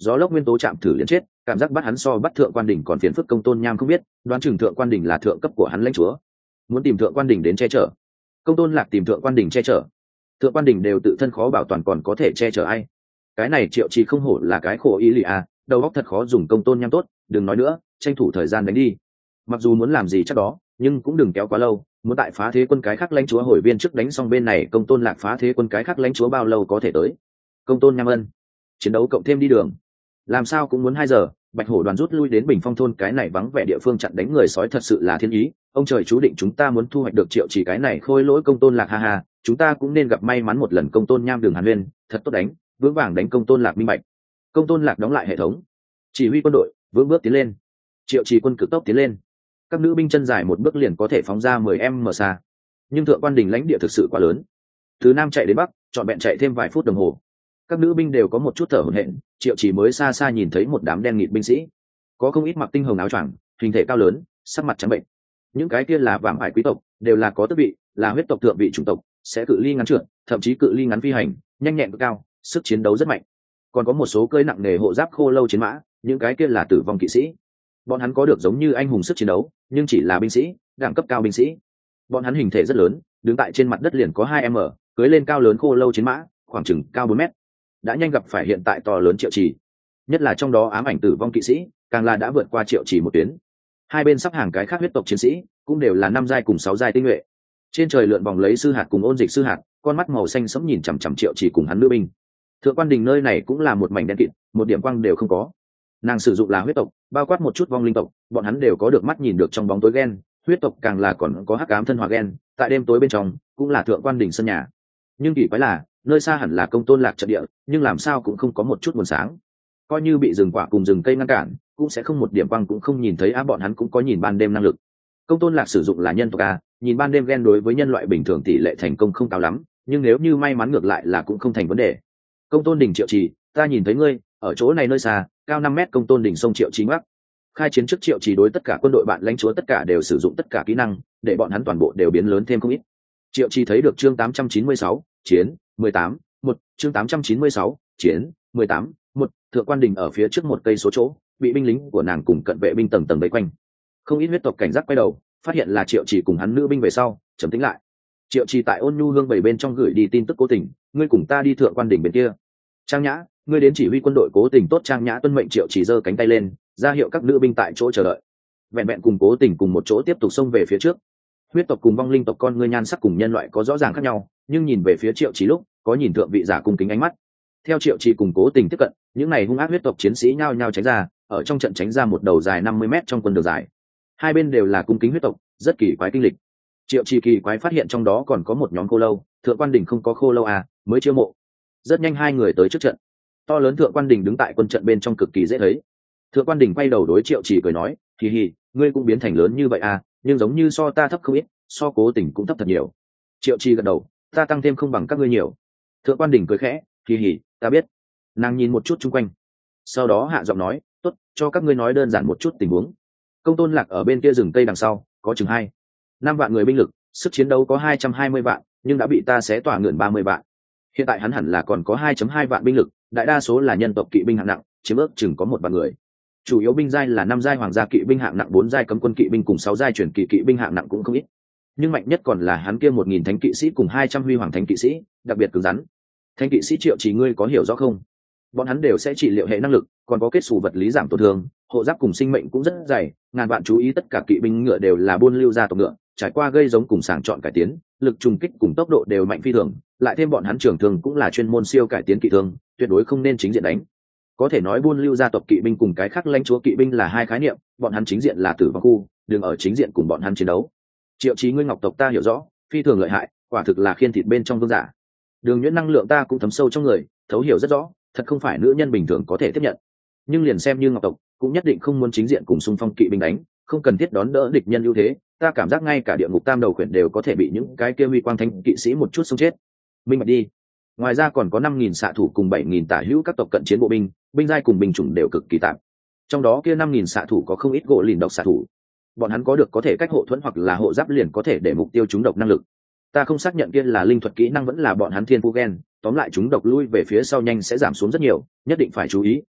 gió lốc nguyên tố chạm thử liền chết, cảm giác bắt hắn so bắt thượng quan đỉnh còn phiền phức. Công tôn nham không biết, đoán chừng thượng quan đỉnh là thượng cấp của hắn lãnh chúa, muốn tìm thượng quan đỉnh đến che chở. Công tôn lạc tìm thượng quan đỉnh che chở, thượng quan đỉnh đều tự thân khó bảo toàn còn có thể che chở ai. Cái này Triệu Trì không hổ là cái khổ ý lì à, đầu óc thật khó dùng. Công tôn nham tốt, đừng nói nữa, tranh thủ thời gian đánh đi. Mặc dù muốn làm gì chắc đó, nhưng cũng đừng kéo quá lâu, muốn tại phá thế quân cái khác lãnh chúa hồi viên trước đánh xong bên này. Công tôn lạc phá thế quân cái khác lãnh chúa bao lâu có thể tới? Công tôn nham ân, chiến đấu cộng thêm đi đường làm sao cũng muốn 2 giờ. Bạch hổ đoàn rút lui đến Bình Phong thôn cái này vắng vẻ địa phương chặn đánh người sói thật sự là thiên ý, ông trời chú định chúng ta muốn thu hoạch được Triệu Chỉ cái này khôi lỗi. Công tôn lạc ha ha, chúng ta cũng nên gặp may mắn một lần. Công tôn nham đường hàn huyên, thật tốt đánh, vững vàng đánh. Công tôn lạc minh bạch. Công tôn lạc đóng lại hệ thống, chỉ huy quân đội vững bước tiến lên. Triệu Chỉ quân cực tốc tiến lên, các nữ binh chân dài một bước liền có thể phóng ra 10m xa, nhưng thượng quan đỉnh lãnh địa thực sự quá lớn, từ nam chạy đến bắc trọn vẹn chạy thêm vài phút đồng hồ, các nữ binh đều có một chút thở hổn hển. Triệu Chỉ mới xa xa nhìn thấy một đám đen nghịt binh sĩ, có không ít mặc tinh hồng áo choàng, hình thể cao lớn, sắc mặt trắng bệnh. Những cái kia là vạm ải quý tộc, đều là có tước vị, là huyết tộc thượng vị chủng tộc, sẽ cự ly ngắn trượt, thậm chí cự ly ngắn phi hành, nhanh nhẹn cực cao, sức chiến đấu rất mạnh. Còn có một số cơi nặng nề hộ giáp khô lâu chiến mã, những cái kia là tử vong kỵ sĩ. Bọn hắn có được giống như anh hùng sức chiến đấu, nhưng chỉ là binh sĩ, đẳng cấp cao binh sĩ. Bọn hắn hình thể rất lớn, đứng tại trên mặt đất liền có 2m, cưỡi lên cao lớn khô lâu chiến mã, khoảng chừng cao 4 mét. Đã nhanh gặp phải hiện tại to lớn Triệu Chỉ, nhất là trong đó ám ảnh tử vong kỵ sĩ, càng là đã vượt qua Triệu Chỉ một tuyến. Hai bên sắp hàng cái khác huyết tộc chiến sĩ, cũng đều là 5 giai cùng 6 giai tinh nhuệ. Trên trời lượn vòng lấy sư hạt cùng ôn dịch sư hạt, con mắt màu xanh sẫm nhìn chằm chằm Triệu Chỉ cùng hắn nữ binh. Thượng quan đình nơi này cũng là một mảnh đen kịt, một điểm quang đều không có. Nàng sử dụng là huyết tộc, bao quát một chút vong linh tộc, bọn hắn đều có được mắt nhìn được trong bóng tối ghen, huyết tộc càng là còn có hắc ám thân hòa ghen, tại đêm tối bên trong cũng là thượng quan đỉnh sân nhà. Nhưng kỳ quái là nơi xa hẳn là công tôn lạc trận địa, nhưng làm sao cũng không có một chút nguồn sáng, coi như bị rừng quả cùng rừng cây ngăn cản cũng sẽ không một điểm quang cũng không nhìn thấy. Bọn hắn cũng có nhìn ban đêm năng lực. Công tôn lạc sử dụng là nhân tộc a, nhìn ban đêm ghen đối với nhân loại bình thường tỷ lệ thành công không cao lắm, nhưng nếu như may mắn ngược lại là cũng không thành vấn đề. Công tôn đỉnh Triệu Chỉ, ta nhìn thấy ngươi ở chỗ này nơi xa, cao 5 mét. Công tôn đỉnh sông Triệu Chỉ ngoắc. Khai chiến trước Triệu Chỉ đối tất cả quân đội bạn lãnh chúa tất cả đều sử dụng tất cả kỹ năng, để bọn hắn toàn bộ đều biến lớn thêm không ít. Triệu Chỉ thấy được chương 896, chiến 18, 1, chương 896, chiến 18, 1, thượng quan đình ở phía trước một cây số chỗ, bị binh lính của nàng cùng cận vệ binh tầng tầng vây quanh. Không ít huyết tộc cảnh giác quay đầu, phát hiện là Triệu Chỉ cùng hắn nữ binh về sau, trầm tĩnh lại. Triệu Chỉ tại Ôn Nhu Hương bảy bên trong gửi đi tin tức Cố Tình, ngươi cùng ta đi thượng quan đỉnh bên kia. Trang Nhã, ngươi đến chỉ huy quân đội. Cố Tình tốt. Trang Nhã tuân mệnh. Triệu Chỉ giơ cánh tay lên, ra hiệu các nữ binh tại chỗ chờ đợi. Vẹn vẹn cùng Cố Tình cùng một chỗ tiếp tục xông về phía trước. Huyết tộc cùng vong linh tộc con ngươi nhan sắc cùng nhân loại có rõ ràng khác nhau, nhưng nhìn về phía Triệu Chỉ lúc có nhìn thượng vị giả cung kính ánh mắt. Theo Triệu Chỉ cùng Cố Tình tiếp cận, những này hung ác huyết tộc chiến sĩ nhao nhao tránh ra, ở trong trận tránh ra một đầu dài 50 mét trong quân đường dài. Hai bên đều là cung kính huyết tộc, rất kỳ quái kinh lịch. Triệu Chỉ kỳ quái phát hiện trong đó còn có một nhóm khô lâu, thượng quan đỉnh không có khô lâu à, mới chiêu mộ. Rất nhanh hai người tới trước trận. To lớn thượng quan đỉnh đứng tại quân trận bên trong cực kỳ dễ thấy. Thượng quan đỉnh quay đầu đối Triệu Chỉ cười nói, hì hì, ngươi cũng biến thành lớn như vậy à, nhưng giống như so ta thấp không ít, so Cố Tình cũng thấp thật nhiều. Triệu Chỉ gật đầu, ta tăng thêm không bằng các ngươi nhiều. Thượng quan đỉnh cười khẽ, hì hì, ta biết. Nàng nhìn một chút chung quanh, sau đó hạ giọng nói, tốt, cho các ngươi nói đơn giản một chút tình huống. Công tôn lạc ở bên kia rừng cây đằng sau, có chừng 2-5 vạn người binh lực, sức chiến đấu có 220 vạn, nhưng đã bị ta xé tỏa ngượn 30 vạn. Hiện tại hắn hẳn là còn có 2.2 vạn binh lực, đại đa số là nhân tộc kỵ binh hạng nặng, chiếm ước chừng có 1 vạn người. Chủ yếu binh giai là 5 giai hoàng gia kỵ binh hạng nặng, 4 giai cấm quân kỵ binh cùng 6 giai chuyển kỵ binh hạng nặng cũng không ít. Nhưng mạnh nhất còn là hắn kia 1000 thánh kỵ sĩ cùng 200 huy hoàng thánh kỵ sĩ, đặc biệt cứng rắn. Thánh kỵ sĩ Triệu Chỉ ngươi có hiểu rõ không? Bọn hắn đều sẽ trị liệu hệ năng lực, còn có kết xù vật lý giảm tổn thương, hộ giáp cùng sinh mệnh cũng rất dày. Ngàn vạn chú ý, tất cả kỵ binh ngựa đều là buôn lưu gia tộc ngựa, trải qua gây giống cùng sàng chọn cải tiến, lực trùng kích cùng tốc độ đều mạnh phi thường, lại thêm bọn hắn trưởng thường cũng là chuyên môn siêu cải tiến kỵ thương, tuyệt đối không nên chính diện đánh. Có thể nói buôn lưu gia tộc kỵ binh cùng cái khác lãnh chúa kỵ binh là hai khái niệm, bọn hắn chính diện là tử vong khu, đừng ở chính diện cùng bọn hắn chiến đấu. Triệu Chí ngươi ngọc tộc ta hiểu rõ, phi thường lợi hại, quả thực là khiên thịt bên trong vương giả. Đường Nhuyễn năng lượng ta cũng thấm sâu trong người, thấu hiểu rất rõ, thật không phải nữ nhân bình thường có thể tiếp nhận. Nhưng liền xem như ngọc tộc cũng nhất định không muốn chính diện cùng xung phong kỵ binh đánh, không cần thiết đón đỡ địch nhân ưu thế. Ta cảm giác ngay cả địa ngục tam đầu khuyển đều có thể bị những cái kia huy quang thánh kỵ sĩ một chút xông chết. Minh bạch đi. Ngoài ra còn có 5000 xạ thủ cùng 7000 tả hữu các tộc cận chiến bộ binh, binh giai cùng binh chủng đều cực kỳ tạm. Trong đó kia 5000 xạ thủ có không ít gỗ lìn độc xạ thủ. Bọn hắn có được có thể cách hộ thuẫn hoặc là hộ giáp liền có thể để mục tiêu trúng độc năng lực. Ta không xác nhận kia là linh thuật kỹ năng vẫn là bọn hắn thiên phú gen, tóm lại chúng độc lui về phía sau nhanh sẽ giảm xuống rất nhiều, nhất định phải chú ý,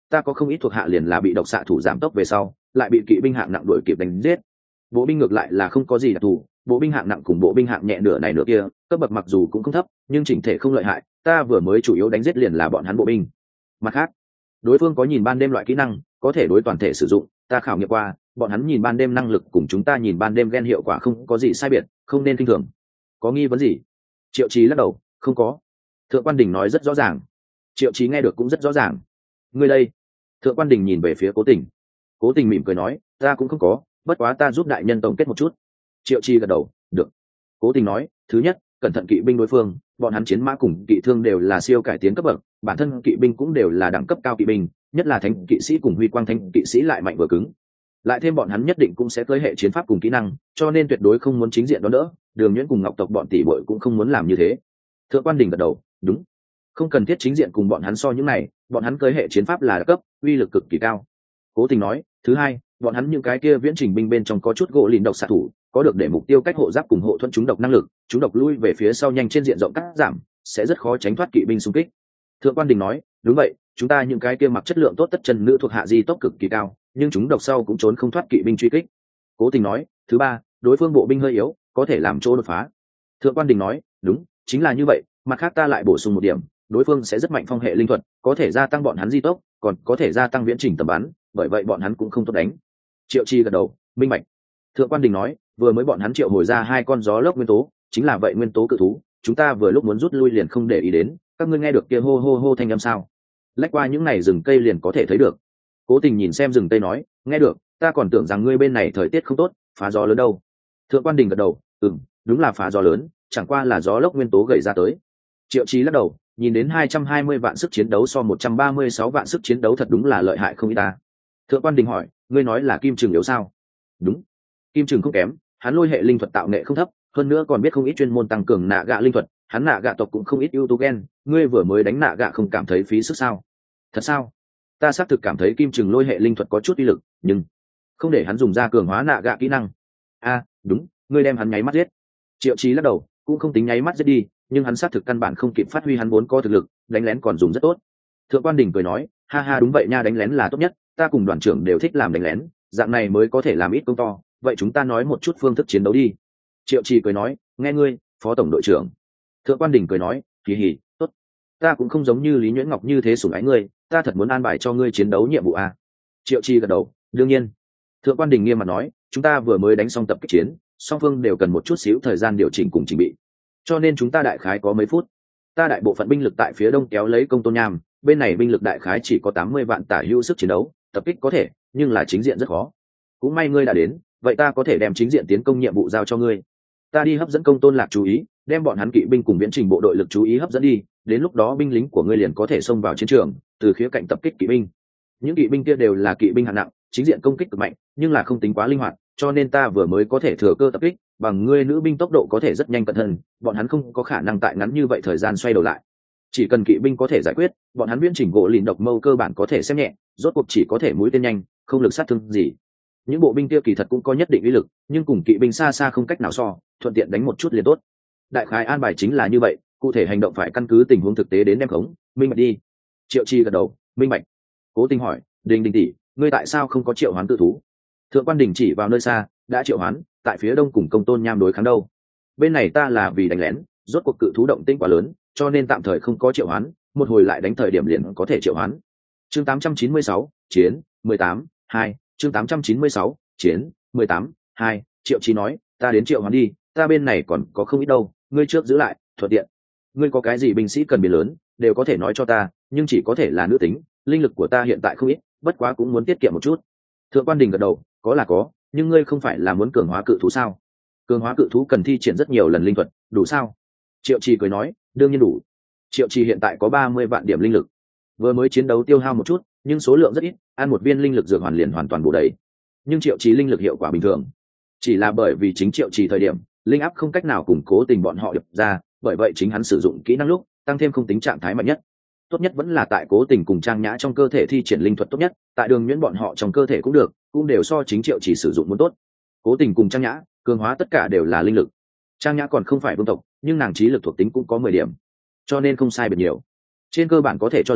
ta có không ít thuộc hạ liền là bị độc xạ thủ giảm tốc về sau lại bị kỵ binh hạng nặng đuổi kịp đánh giết. Bộ binh ngược lại là không có gì đặc thù, bộ binh hạng nặng cùng bộ binh hạng nhẹ nửa này nửa kia, cấp bậc mặc dù cũng không thấp nhưng chỉnh thể không lợi hại, ta vừa mới chủ yếu đánh giết liền là bọn hắn bộ binh. Mặt khác, đối phương có nhìn ban đêm loại kỹ năng, có thể đối toàn thể sử dụng, ta khảo nghiệm qua, bọn hắn nhìn ban đêm năng lực cùng chúng ta nhìn ban đêm gen hiệu quả không có gì sai biệt, không nên kinh thường. Có nghi vấn gì? Triệu Chí lắc đầu, không có. Thượng quan Đình nói rất rõ ràng. Triệu Chí nghe được cũng rất rõ ràng. Ngươi đây? Thượng quan Đình nhìn về phía Cố Tình. Cố Tình mỉm cười nói, ta cũng không có, bất quá ta giúp đại nhân tổng kết một chút. Triệu Chí gật đầu, được. Cố Tình nói, thứ nhất, cẩn thận kỵ binh đối phương, bọn hắn chiến mã cùng kỵ thương đều là siêu cải tiến cấp bậc, bản thân kỵ binh cũng đều là đẳng cấp cao kỵ binh, nhất là thánh kỵ sĩ cùng huy quang thánh kỵ sĩ lại mạnh vừa cứng. Lại thêm bọn hắn nhất định cũng sẽ tới hệ chiến pháp cùng kỹ năng, cho nên tuyệt đối không muốn chính diện đó đỡ. Đường Nhuyễn cùng Ngọc tộc bọn tỷ muội cũng không muốn làm như thế. Thượng quan Đình gật đầu, đúng, không cần thiết chính diện cùng bọn hắn so những này, bọn hắn tới hệ chiến pháp là cấp, uy lực cực kỳ cao. Cố Tình nói, thứ hai, bọn hắn những cái kia viễn trình binh bên trong có chút gỗ lìn độc xạ thủ, có được để mục tiêu cách hộ giáp cùng hộ thuẫn chúng độc năng lực, chúng độc lui về phía sau nhanh trên diện rộng cắt giảm, sẽ rất khó tránh thoát kỵ binh xung kích. Thượng quan Đình nói, đúng vậy, chúng ta những cái kia mặc chất lượng tốt tất chân nữ thuộc hạ di tốc cực kỳ cao, nhưng chúng độc sau cũng trốn không thoát kỵ binh truy kích. Cố Tình nói, thứ ba, đối phương bộ binh hơi yếu, có thể làm chỗ đột phá. Thượng quan Đình nói, đúng, chính là như vậy, mặt khác ta lại bổ sung một điểm, đối phương sẽ rất mạnh phong hệ linh thuật, có thể gia tăng bọn hắn di tốc, còn có thể gia tăng viễn trình tầm bắn, bởi vậy bọn hắn cũng không tốt đánh. Triệu Chi gật đầu, minh bạch. Thượng quan Đình nói, vừa mới bọn hắn triệu hồi ra 2 con gió lốc nguyên tố, chính là vậy nguyên tố cự thú, chúng ta vừa lúc muốn rút lui liền không để ý đến, các ngươi nghe được kia hô hô hô thanh âm sao? Lách qua những này rừng cây liền có thể thấy được. Cố Tình nhìn xem rừng cây nói, nghe được, ta còn tưởng rằng ngươi bên này thời tiết không tốt, phá gió lớn đâu. Thượng quan Đình gật đầu, đúng là phá gió lớn, chẳng qua là gió lốc nguyên tố gầy ra tới. Triệu Chí lắc đầu, nhìn đến 220 vạn sức chiến đấu so 136 vạn sức chiến đấu thật đúng là lợi hại không ít ta. Thượng quan Đình hỏi, ngươi nói là Kim Trừng yếu sao? Đúng, Kim Trừng không kém, hắn lôi hệ linh thuật tạo nghệ không thấp, hơn nữa còn biết không ít chuyên môn tăng cường nạ gạ linh thuật, hắn nạ gạ tộc cũng không ít ưu tú gen, ngươi vừa mới đánh nạ gạ không cảm thấy phí sức sao? Thật sao? Ta xác thực cảm thấy Kim Trừng lôi hệ linh thuật có chút uy lực, nhưng không để hắn dùng ra cường hóa nạ gạ kỹ năng. Đúng, ngươi đem hắn nháy mắt giết. Triệu Chí lắc đầu, cũng không tính nháy mắt giết đi, nhưng hắn xác thực căn bản không kịp phát huy hắn vốn có thực lực, đánh lén còn dùng rất tốt. Thượng quan Đình cười nói, ha ha, đúng vậy nha, đánh lén là tốt nhất, ta cùng đoàn trưởng đều thích làm đánh lén, dạng này mới có thể làm ít công to, vậy chúng ta nói một chút phương thức chiến đấu đi. Triệu Chí cười nói, nghe ngươi, phó tổng đội trưởng. Thượng quan Đình cười nói, kỳ hỉ, tốt, ta cũng không giống như Lý Nhuyễn Ngọc như thế sủng ái ngươi, ta thật muốn an bài cho ngươi chiến đấu nhiệm vụ à? Triệu Chí gật đầu, đương nhiên. Thượng quan Đình nghiêm mặt nói, chúng ta vừa mới đánh xong tập kích chiến, song phương đều cần một chút xíu thời gian điều chỉnh cùng chỉnh bị, cho nên chúng ta đại khái có mấy phút. Ta đại bộ phận binh lực tại phía đông kéo lấy Công Tôn Nham, bên này binh lực đại khái chỉ có 80 vạn tả hữu sức chiến đấu, tập kích có thể, nhưng là chính diện rất khó. Cũng may ngươi đã đến, vậy ta có thể đem chính diện tiến công nhiệm vụ giao cho ngươi. Ta đi hấp dẫn Công Tôn Lạc chú ý, đem bọn hắn kỵ binh cùng viễn trình bộ đội lực chú ý hấp dẫn đi, đến lúc đó binh lính của ngươi liền có thể xông vào chiến trường, từ khía cạnh tập kích kỵ binh. Những kỵ binh kia đều là kỵ binh hạng nặng, chính diện công kích cực mạnh, nhưng là không tính quá linh hoạt, cho nên ta vừa mới có thể thừa cơ tập kích, bằng ngươi nữ binh tốc độ có thể rất nhanh cận thân, bọn hắn không có khả năng tại ngắn như vậy thời gian xoay đầu lại. Chỉ cần kỵ binh có thể giải quyết, bọn hắn viễn chỉnh gỗ lìn độc mâu cơ bản có thể xem nhẹ, rốt cuộc chỉ có thể mũi tên nhanh, không lực sát thương gì. Những bộ binh kia kỳ thật cũng có nhất định uy lực, nhưng cùng kỵ binh xa xa không cách nào so, thuận tiện đánh một chút liền tốt. Đại khái an bài chính là như vậy, cụ thể hành động phải căn cứ tình huống thực tế đến đem khống, minh bạch đi. Triệu Chi gật đầu, minh bạch. Cố Tình hỏi, Đình Đình tỷ, ngươi tại sao không có triệu hoán cự thú? Thượng quan Đình chỉ vào nơi xa, đã triệu hoán, tại phía đông cùng Công Tôn Nham đối kháng đâu. Bên này ta là vì đánh lén, rốt cuộc cự thú động tĩnh quá lớn, cho nên tạm thời không có triệu hoán, một hồi lại đánh thời điểm liền có thể triệu hoán. Chương 896, chiến 18-2, chương 896, chiến 18-2, Triệu Chí nói, ta đến triệu hoán đi, ta bên này còn có không ít đâu, ngươi trước giữ lại, thuận tiện. Ngươi có cái gì binh sĩ cần biến lớn, đều có thể nói cho ta, nhưng chỉ có thể là nữ tính, linh lực của ta hiện tại không ít, bất quá cũng muốn tiết kiệm một chút. Thượng quan Đình gật đầu, có là có, nhưng ngươi không phải là muốn cường hóa cự thú sao? Cường hóa cự thú cần thi triển rất nhiều lần linh thuật, đủ sao? Triệu Trì cười nói, đương nhiên đủ. Triệu Trì hiện tại có 30 vạn điểm linh lực, vừa mới chiến đấu tiêu hao một chút, nhưng số lượng rất ít, ăn một viên linh lực dược hoàn liền hoàn toàn bổ đầy. Nhưng Triệu Trì linh lực hiệu quả bình thường, chỉ là bởi vì chính Triệu Trì thời điểm linh áp không cách nào củng cố tình bọn họ đập ra, bởi vậy chính hắn sử dụng kỹ năng lúc tăng thêm không tính trạng thái mạnh nhất. Tốt nhất vẫn là tại Cố Tình cùng Trang Nhã trong cơ thể thi triển linh thuật tốt nhất, tại Đường Nhuyễn bọn họ trong cơ thể cũng được, cũng đều so chính Triệu Chỉ sử dụng muốn tốt. Cố Tình cùng Trang Nhã cường hóa tất cả đều là linh lực. Trang Nhã còn không phải vương tộc, nhưng nàng trí lực thuộc tính cũng có 10 điểm, cho nên không sai biệt nhiều. Trên cơ bản có thể cho rằng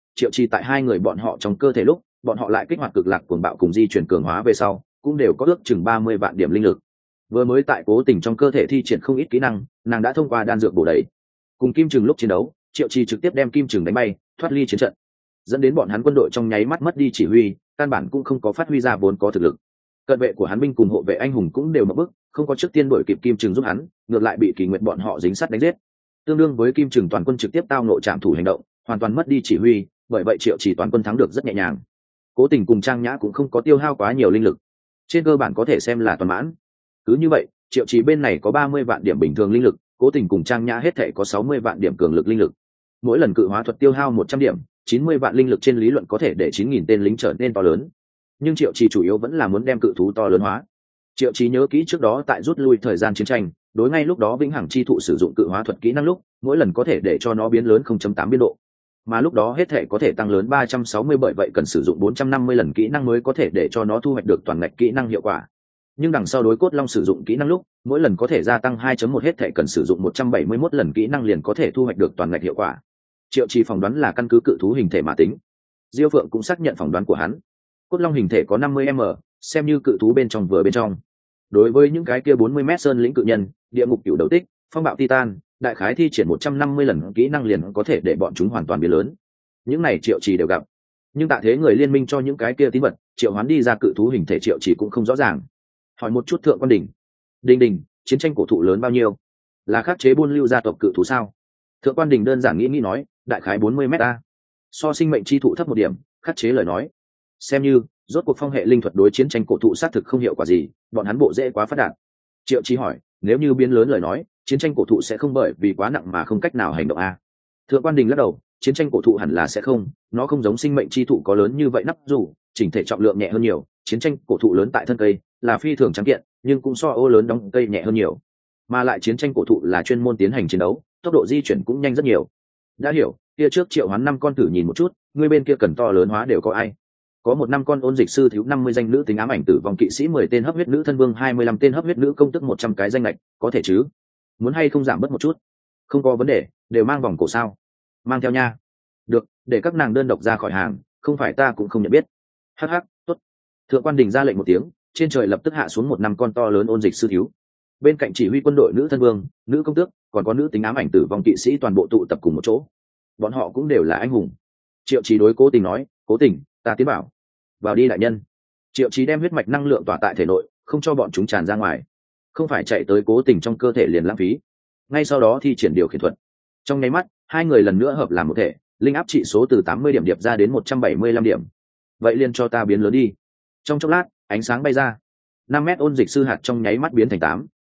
triệu trì tại hai người bọn họ trong cơ thể lúc bọn họ lại kích hoạt cực lạc cuồng bạo cùng di chuyển cường hóa về sau cũng đều có ước chừng 30 vạn điểm linh lực. Vừa mới tại cố tình trong cơ thể thi triển không ít kỹ năng, nàng đã thông qua đan dược bổ đầy. Cùng Kim Trừng lúc chiến đấu, triệu trì trực tiếp đem Kim Trừng đánh bay thoát ly chiến trận, dẫn đến bọn hắn quân đội trong nháy mắt mất đi chỉ huy, căn bản cũng không có phát huy ra vốn có thực lực. Cận vệ của hắn binh cùng hộ vệ anh hùng cũng đều mất bức, không có trước tiên đuổi kịp Kim Trừng giúp hắn, ngược lại bị Kỳ Nguyệt bọn họ dính sát đánh giết. Tương đương với Kim Trừng toàn quân trực tiếp tao nội trạm thủ hành động, hoàn toàn mất đi chỉ huy, bởi vậy triệu trì toàn quân thắng được rất nhẹ nhàng. Cố Tình cùng Trang Nhã cũng không có tiêu hao quá nhiều linh lực, trên cơ bản có thể xem là toàn mãn. Cứ như vậy, triệu trì bên này có 30 vạn điểm bình thường linh lực, Cố Tình cùng Trang Nhã hết thể có 60 vạn điểm cường lực linh lực. Mỗi lần cự hóa thuật tiêu hao 100 điểm, 90 vạn linh lực trên lý luận có thể để 9.000 tên lính trở nên to lớn. Nhưng triệu trì chủ yếu vẫn là muốn đem cự thú to lớn hóa. Triệu trì nhớ kỹ trước đó tại rút lui thời gian chiến tranh, đối ngay lúc đó vĩnh hằng chi thụ sử dụng cự hóa thuật kỹ năng lúc, mỗi lần có thể để cho nó biến lớn 0.8 biên độ, mà lúc đó hết thể có thể tăng lớn 360, bởi vậy cần sử dụng 450 lần kỹ năng mới có thể để cho nó thu hoạch được toàn ngạch kỹ năng hiệu quả. Nhưng đằng sau đối cốt long sử dụng kỹ năng lúc, mỗi lần có thể gia tăng 2.1, hết thể cần sử dụng 171 lần kỹ năng liền có thể thu hoạch được toàn ngạch hiệu quả. Triệu trì phỏng đoán là căn cứ cự thú hình thể mà tính. Diêu Phượng cũng xác nhận phỏng đoán của hắn. Cốt long hình thể có 50m, xem như cự thú bên trong vừa bên trong. Đối với những cái kia 40m sơn lĩnh cự nhân, địa ngục cửu đầu tích, phong bạo titan, đại khái thi triển 150 lần kỹ năng liền có thể để bọn chúng hoàn toàn biến lớn. Những này triệu trì đều gặp. Nhưng Tạ Thế người liên minh cho những cái kia tín vật, triệu hoán đi ra cự thú hình thể triệu trì cũng không rõ ràng. Hỏi một chút Thượng Quan Đình. Đình, chiến tranh cổ thụ lớn bao nhiêu? Là khắc chế buôn lưu gia tộc cự thú sao? Thượng Quan Đình đơn giản nghĩ nói, đại khái 40m a. So sinh mệnh chi thụ thấp một điểm, khắc chế lời nói. Xem như, rốt cuộc phong hệ linh thuật đối chiến tranh cổ thụ xác thực không hiệu quả gì, bọn hắn bộ dễ quá phát đạt. Triệu Chí hỏi, nếu như biến lớn lời nói, chiến tranh cổ thụ sẽ không bởi vì quá nặng mà không cách nào hành động a? Thượng Quan Đình lắc đầu, chiến tranh cổ thụ hẳn là sẽ không, nó không giống sinh mệnh chi thụ có lớn như vậy nắp dù, chỉnh thể trọng lượng nhẹ hơn nhiều, chiến tranh cổ thụ lớn tại thân cây, là phi thường trắng kiện, nhưng cũng so ô lớn đóng cây nhẹ hơn nhiều. Mà lại chiến tranh cổ thụ là chuyên môn tiến hành chiến đấu, tốc độ di chuyển cũng nhanh rất nhiều. Đã hiểu, kia trước triệu hoán 5 con thử nhìn một chút, người bên kia cần to lớn hóa đều có ai? Có một 5 con ôn dịch sư thiếu 50 danh nữ tính ám ảnh tử vong kỵ sĩ 10 tên hấp huyết nữ thân vương 25 tên hấp huyết nữ công tức 100 cái danh lệch, có thể chứ? Muốn hay không giảm bớt một chút? Không có vấn đề, đều mang vòng cổ sao? Mang theo nha. Được, để các nàng đơn độc ra khỏi hàng, không phải ta cũng không nhận biết. Hắc, tốt. Thượng Quan Đình ra lệnh một tiếng, trên trời lập tức hạ xuống một 5 con to lớn ôn dịch sư thiếu. Bên cạnh chỉ huy quân đội nữ thân vương, nữ công tước, còn có nữ tính ám ảnh tử vong kỵ sĩ toàn bộ tụ tập cùng một chỗ. Bọn họ cũng đều là anh hùng. Triệu Chí đối Cố Tình nói, Cố Tình, ta tiến bảo. Vào đi đại nhân. Triệu Chí đem huyết mạch năng lượng tỏa tại thể nội, không cho bọn chúng tràn ra ngoài. Không phải chạy tới Cố Tình trong cơ thể liền lãng phí. Ngay sau đó thi triển điều khiển thuật. Trong nháy mắt, hai người lần nữa hợp làm một thể, linh áp trị số từ 80 điểm điệp ra đến 175 điểm. Vậy liền cho ta biến lớn đi. Trong chốc lát, ánh sáng bay ra. 5 mét ôn dịch sư hạt trong nháy mắt biến thành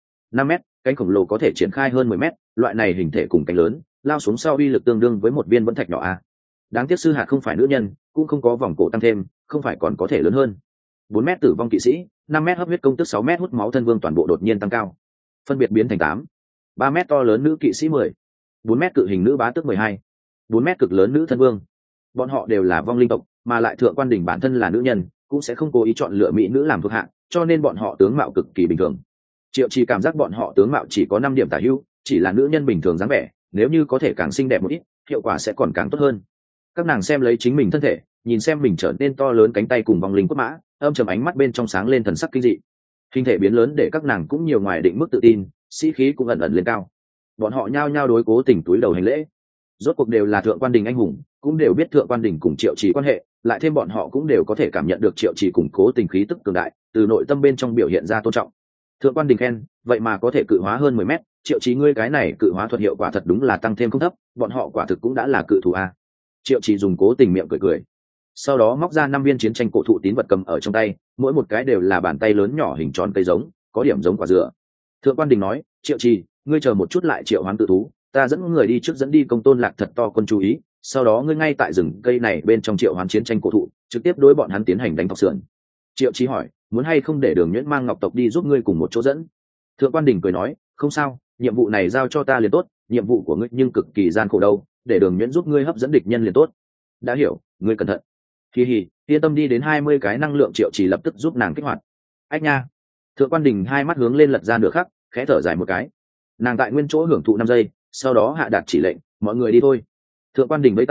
5 mét, cánh khổng lồ có thể triển khai hơn 10 mét, loại này hình thể cùng cánh lớn, lao xuống sau uy lực tương đương với một viên vẫn thạch nhỏ a. Đáng tiếc sư hạt không phải nữ nhân, cũng không có vòng cổ tăng thêm, không phải còn có thể lớn hơn. 4 mét tử vong kỵ sĩ, 5 mét hấp huyết công tức, 6 mét hút máu thân vương toàn bộ đột nhiên tăng cao, phân biệt biến thành 3 mét to lớn nữ kỵ sĩ 10, 4 mét cự hình nữ bá tước 12, 4 mét cực lớn nữ thân vương. Bọn họ đều là vong linh tộc, mà lại Thượng Quan Đình bản thân là nữ nhân, cũng sẽ không cố ý chọn lựa mỹ nữ làm thuộc hạ, cho nên bọn họ tướng mạo cực kỳ bình thường. Triệu Chí cảm giác bọn họ tướng mạo chỉ có 5 điểm tả hữu, chỉ là nữ nhân bình thường dáng vẻ, nếu như có thể càng xinh đẹp một ít, hiệu quả sẽ còn càng tốt hơn. Các nàng xem lấy chính mình thân thể, nhìn xem mình trở nên to lớn cánh tay cùng vòng linh quất mã, âm trầm ánh mắt bên trong sáng lên thần sắc kinh dị. Hình thể biến lớn để các nàng cũng nhiều ngoài định mức tự tin, sĩ khí cũng ẩn ẩn lên cao. Bọn họ nhao nhao đối Cố Tình túi đầu hành lễ. Rốt cuộc đều là Thượng Quan Đình anh hùng, cũng đều biết Thượng Quan Đình cùng Triệu Chí quan hệ, lại thêm bọn họ cũng đều có thể cảm nhận được Triệu Chí cùng Cố Tình khí tức cường đại, từ nội tâm bên trong biểu hiện ra tôn trọng. Thượng Quan Đình khen, vậy mà có thể cự hóa hơn 10 mét, Triệu Chí ngươi cái này cự hóa thuật hiệu quả thật đúng là tăng thêm không thấp, bọn họ quả thực cũng đã là cự thủ a. Triệu Chí dùng Cố Tình miệng cười. Sau đó móc ra 5 viên chiến tranh cổ thụ tín vật cầm ở trong tay, mỗi một cái đều là bàn tay lớn nhỏ hình tròn cây giống, có điểm giống quả dừa. Thượng Quan Đình nói, Triệu Chí, ngươi chờ một chút lại triệu hoán tự thú, ta dẫn người đi trước dẫn đi công tôn lạc thật to quân chú ý, sau đó ngươi ngay tại rừng cây này bên trong triệu hoán chiến tranh cổ thụ, trực tiếp đối bọn hắn tiến hành đánh thọc sườn. Triệu Chí hỏi, muốn hay không để Đường Nhuyễn mang Ngọc tộc đi giúp ngươi cùng một chỗ dẫn? Thượng Quan Đình cười nói, không sao, nhiệm vụ này giao cho ta liền tốt, nhiệm vụ của ngươi nhưng cực kỳ gian khổ đâu, để Đường Nhuyễn giúp ngươi hấp dẫn địch nhân liền tốt. Đã hiểu, ngươi cẩn thận. Hi, yên tâm đi, đến 20 cái năng lượng. Triệu Chí lập tức giúp nàng kích hoạt. Ách nha. Thượng Quan Đình hai mắt hướng lên lật ra nửa khắc, khẽ thở dài một cái. Nàng tại nguyên chỗ hưởng thụ 5 giây, sau đó hạ đạt chỉ lệnh, mọi người đi thôi. Thượng Quan Đình vẫy tay,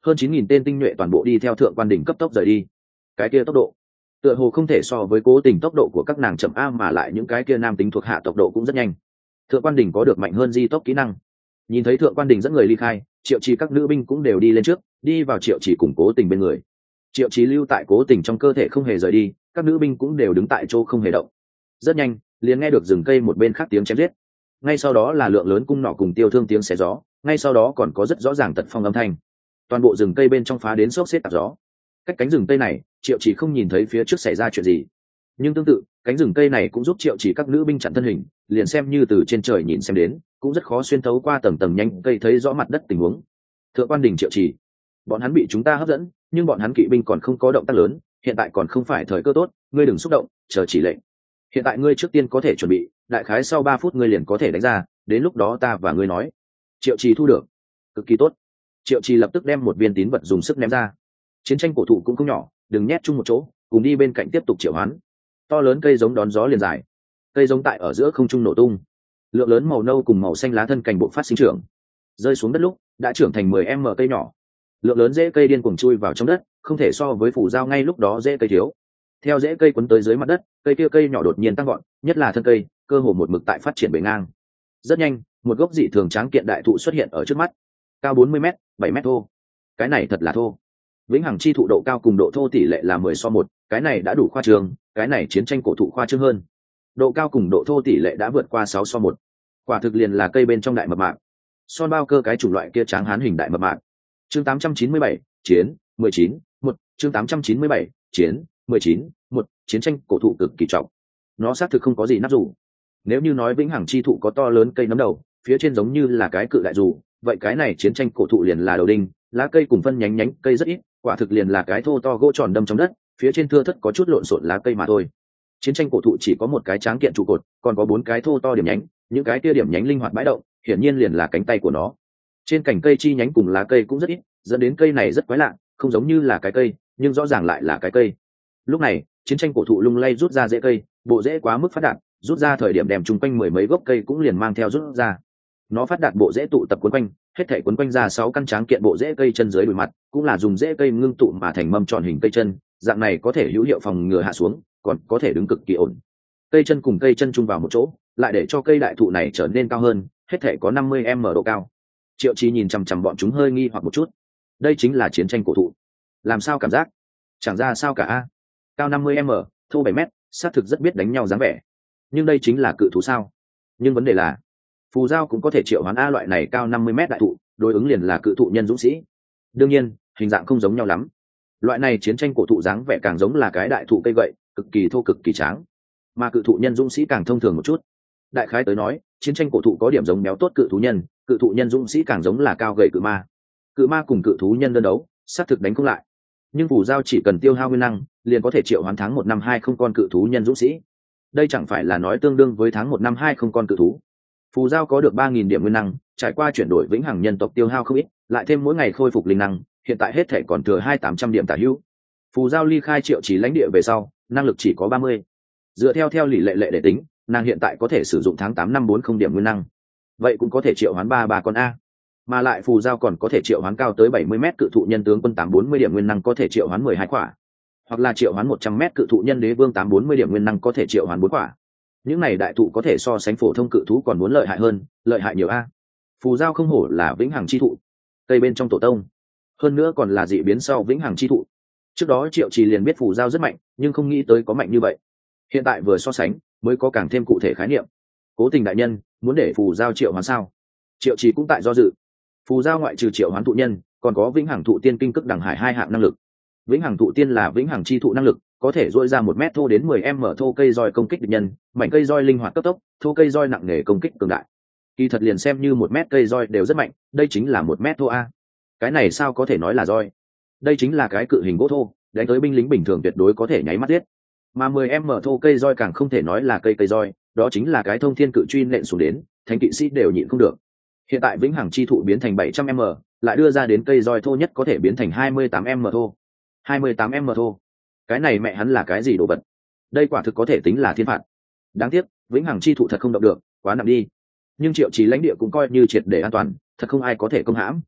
hơn 9.000 tên tinh nhuệ toàn bộ đi theo Thượng Quan Đình cấp tốc rời đi. Cái kia tốc độ tựa hồ không thể so với Cố Tình tốc độ của các nàng chậm a, mà lại những cái kia nam tính thuộc hạ tốc độ cũng rất nhanh. Thượng Quan Đình có được mạnh hơn di tốc kỹ năng. Nhìn thấy Thượng Quan Đình dẫn người ly khai, Triệu Trì các nữ binh cũng đều đi lên trước, đi vào Triệu Trì cùng Cố Tình bên người. Triệu Trì lưu tại Cố Tình trong cơ thể không hề rời đi, các nữ binh cũng đều đứng tại chỗ không hề động. Rất nhanh, liền nghe được rừng cây một bên khác tiếng chém giết. Ngay sau đó là lượng lớn cung nỏ cùng tiêu thương tiếng xé gió, ngay sau đó còn có rất rõ ràng tật phong âm thanh. Toàn bộ rừng cây bên trong phá đến xốc xếp tạp gió. Cách cánh rừng cây này, Triệu Chỉ không nhìn thấy phía trước xảy ra chuyện gì, nhưng tương tự cánh rừng cây này cũng giúp Triệu Chỉ các nữ binh chặn thân hình, liền xem như từ trên trời nhìn xem đến cũng rất khó xuyên thấu qua tầng tầng nhanh cây thấy rõ mặt đất tình huống. Thượng Quan Đình, Triệu Chỉ, bọn hắn bị chúng ta hấp dẫn, nhưng bọn hắn kỵ binh còn không có động tác lớn, hiện tại còn không phải thời cơ tốt, ngươi đừng xúc động, chờ chỉ lệnh. Hiện tại ngươi trước tiên có thể chuẩn bị, đại khái sau 3 phút ngươi liền có thể đánh ra, đến lúc đó ta và ngươi nói. Triệu Trì thu được, cực kỳ tốt. Triệu Trì lập tức đem một viên tín vật dùng sức ném ra. Chiến tranh cổ thụ cũng không nhỏ, đừng nhét chung một chỗ, cùng đi bên cạnh tiếp tục triệu hoán. To lớn cây giống đón gió liền dài, cây giống tại ở giữa không trung nổ tung, lượng lớn màu nâu cùng màu xanh lá thân cành bộ phát sinh trưởng, rơi xuống đất lúc đã trưởng thành 10 m cây nhỏ. Lượng lớn rễ cây điên cuồng chui vào trong đất, không thể so với phủ dao ngay lúc đó rễ cây thiếu. Theo rễ cây quấn tới dưới mặt đất, cây kia cây nhỏ đột nhiên tăng gọn, nhất là thân cây cơ hồ một mực tại phát triển bề ngang. Rất nhanh, một gốc dị thường tráng kiện đại thụ xuất hiện ở trước mắt, cao 40 m, 7 m thô. Cái này thật là thô. Vĩnh hằng chi thụ độ cao cùng độ thô tỷ lệ là 10:1, cái này đã đủ khoa trương, cái này chiến tranh cổ thụ khoa trương hơn. Độ cao cùng độ thô tỷ lệ đã vượt qua 6:1. Quả thực liền là cây bên trong đại mập mạp. Son bao cơ cái chủng loại kia tráng hán hình đại mập mạp. Chương 897, chiến 19, 1, chương 897, chiến 19, 1, chiến tranh cổ thụ cực kỳ trọng. Nó xác thực không có gì nắp dù. Nếu như nói vĩnh hằng chi thụ có to lớn cây nấm đầu, phía trên giống như là cái cự đại dù, vậy cái này chiến tranh cổ thụ liền là đầu đinh, lá cây cùng phân nhánh cây rất ít, quả thực liền là cái thô to gỗ tròn đâm trong đất, phía trên thưa thất có chút lộn xộn lá cây mà thôi. Chiến tranh cổ thụ chỉ có một cái tráng kiện trụ cột, còn có 4 cái thô to điểm nhánh, những cái kia điểm nhánh linh hoạt bãi động, hiển nhiên liền là cánh tay của nó. Trên cành cây chi nhánh cùng lá cây cũng rất ít, dẫn đến cây này rất quái lạ, không giống như là cái cây, nhưng rõ ràng lại là cái cây. Lúc này, chiến tranh cổ thụ lung lay rút ra rễ cây, bộ rễ quá mức phát đạt, rút ra thời điểm đem chung quanh 10 mấy gốc cây cũng liền mang theo rút ra. Nó phát đạt bộ rễ tụ tập quấn quanh, hết thảy quấn quanh ra 6 căn tráng kiện bộ rễ cây chân dưới đùi mặt, cũng là dùng rễ cây ngưng tụ mà thành mâm tròn hình cây chân, dạng này có thể hữu hiệu phòng ngừa hạ xuống, còn có thể đứng cực kỳ ổn. Cây chân cùng cây chân chung vào một chỗ, lại để cho cây đại thụ này trở nên cao hơn, hết thảy có 50 m độ cao. Triệu Chí nhìn chằm chằm bọn chúng hơi nghi hoặc một chút. Đây chính là chiến tranh cổ thụ. Làm sao cảm giác? Chẳng ra sao cả a. Cao 50 m, thô 7 m, xác thực rất biết đánh nhau dáng vẻ. Nhưng đây chính là cự thú sao? Nhưng vấn đề là, phù giao cũng có thể triệu hoán a loại này cao 50 m đại thụ, đối ứng liền là cự thụ nhân dũng sĩ. Đương nhiên, hình dạng không giống nhau lắm. Loại này chiến tranh cổ thụ dáng vẻ càng giống là cái đại thụ cây gậy, cực kỳ thô cực kỳ tráng, mà cự thụ nhân dũng sĩ càng thông thường một chút. Đại khái tới nói, chiến tranh cổ thụ có điểm giống méo tốt cự thụ nhân dũng sĩ càng giống là cao gậy cự ma cùng cự thú nhân đơn đấu xác thực đánh không lại, nhưng phù giao chỉ cần tiêu hao nguyên năng liền có thể triệu hoán tháng 1 năm 20 con cự thú nhân dũng sĩ. Đây chẳng phải là nói tương đương với tháng 1 năm 20 con cự thú. Phù giao có được 3.000 điểm nguyên năng, trải qua chuyển đổi vĩnh hằng nhân tộc tiêu hao không ít, lại thêm mỗi ngày khôi phục linh năng, hiện tại hết thể còn thừa 2.800 điểm tả hữu. Phù giao ly khai Triệu Chỉ lãnh địa về sau, năng lực chỉ có 30. Dựa theo lý lệ để tính, nàng hiện tại có thể sử dụng tháng 8 năm 40 điểm nguyên năng, vậy cũng có thể triệu hoán ba con a. Mà lại phù giao còn có thể triệu hoán cao tới 70 m cự thụ nhân tướng quân 840 điểm nguyên năng có thể triệu hoán 12 quả, hoặc là triệu hoán 100 m cự thụ nhân đế vương 840 điểm nguyên năng có thể triệu hoán 4 quả. Những này đại thụ có thể so sánh phổ thông cự thú còn muốn lợi hại hơn, lợi hại nhiều a. Phù giao không hổ là vĩnh hằng chi thụ, cây bên trong tổ tông, hơn nữa còn là dị biến sau vĩnh hằng chi thụ. Trước đó Triệu Trì liền biết phù giao rất mạnh, nhưng không nghĩ tới có mạnh như vậy. Hiện tại vừa so sánh mới có càng thêm cụ thể khái niệm. Cố Tình đại nhân muốn để phù giao triệu hoán sao? Triệu Trì cũng tại do dự. Phù giao ngoại trừ triệu hoán thụ nhân, còn có vĩnh hằng thụ tiên kinh cực đẳng hải 2 hạng năng lực. Vĩnh hằng thụ tiên là vĩnh hằng chi thụ năng lực, có thể duỗi ra 1 mét thô đến 10 m thô cây roi công kích địch nhân, mảnh cây roi linh hoạt cấp tốc, thô cây roi nặng nề công kích cường đại. Kỳ thật liền xem như 1 mét cây roi đều rất mạnh, đây chính là 1 mét thô a. Cái này sao có thể nói là roi? Đây chính là cái cự hình gỗ thô, đánh tới binh lính bình thường tuyệt đối có thể nháy mắt giết. Mà 10 m thô cây roi càng không thể nói là cây roi, đó chính là cái thông thiên cự truy nện xuống đến, thánh kỵ sĩ đều nhịn không được. Hiện tại vĩnh hằng chi thụ biến thành 700 m, lại đưa ra đến cây roi thô nhất có thể biến thành 28 m thô. 28 m thô. Cái này mẹ hắn là cái gì đồ vật? Đây quả thực có thể tính là thiên phạt. Đáng tiếc, vĩnh hằng chi thụ thật không động được, quá nặng đi. Nhưng Triệu Chí lãnh địa cũng coi như triệt để an toàn, thật không ai có thể công hãm.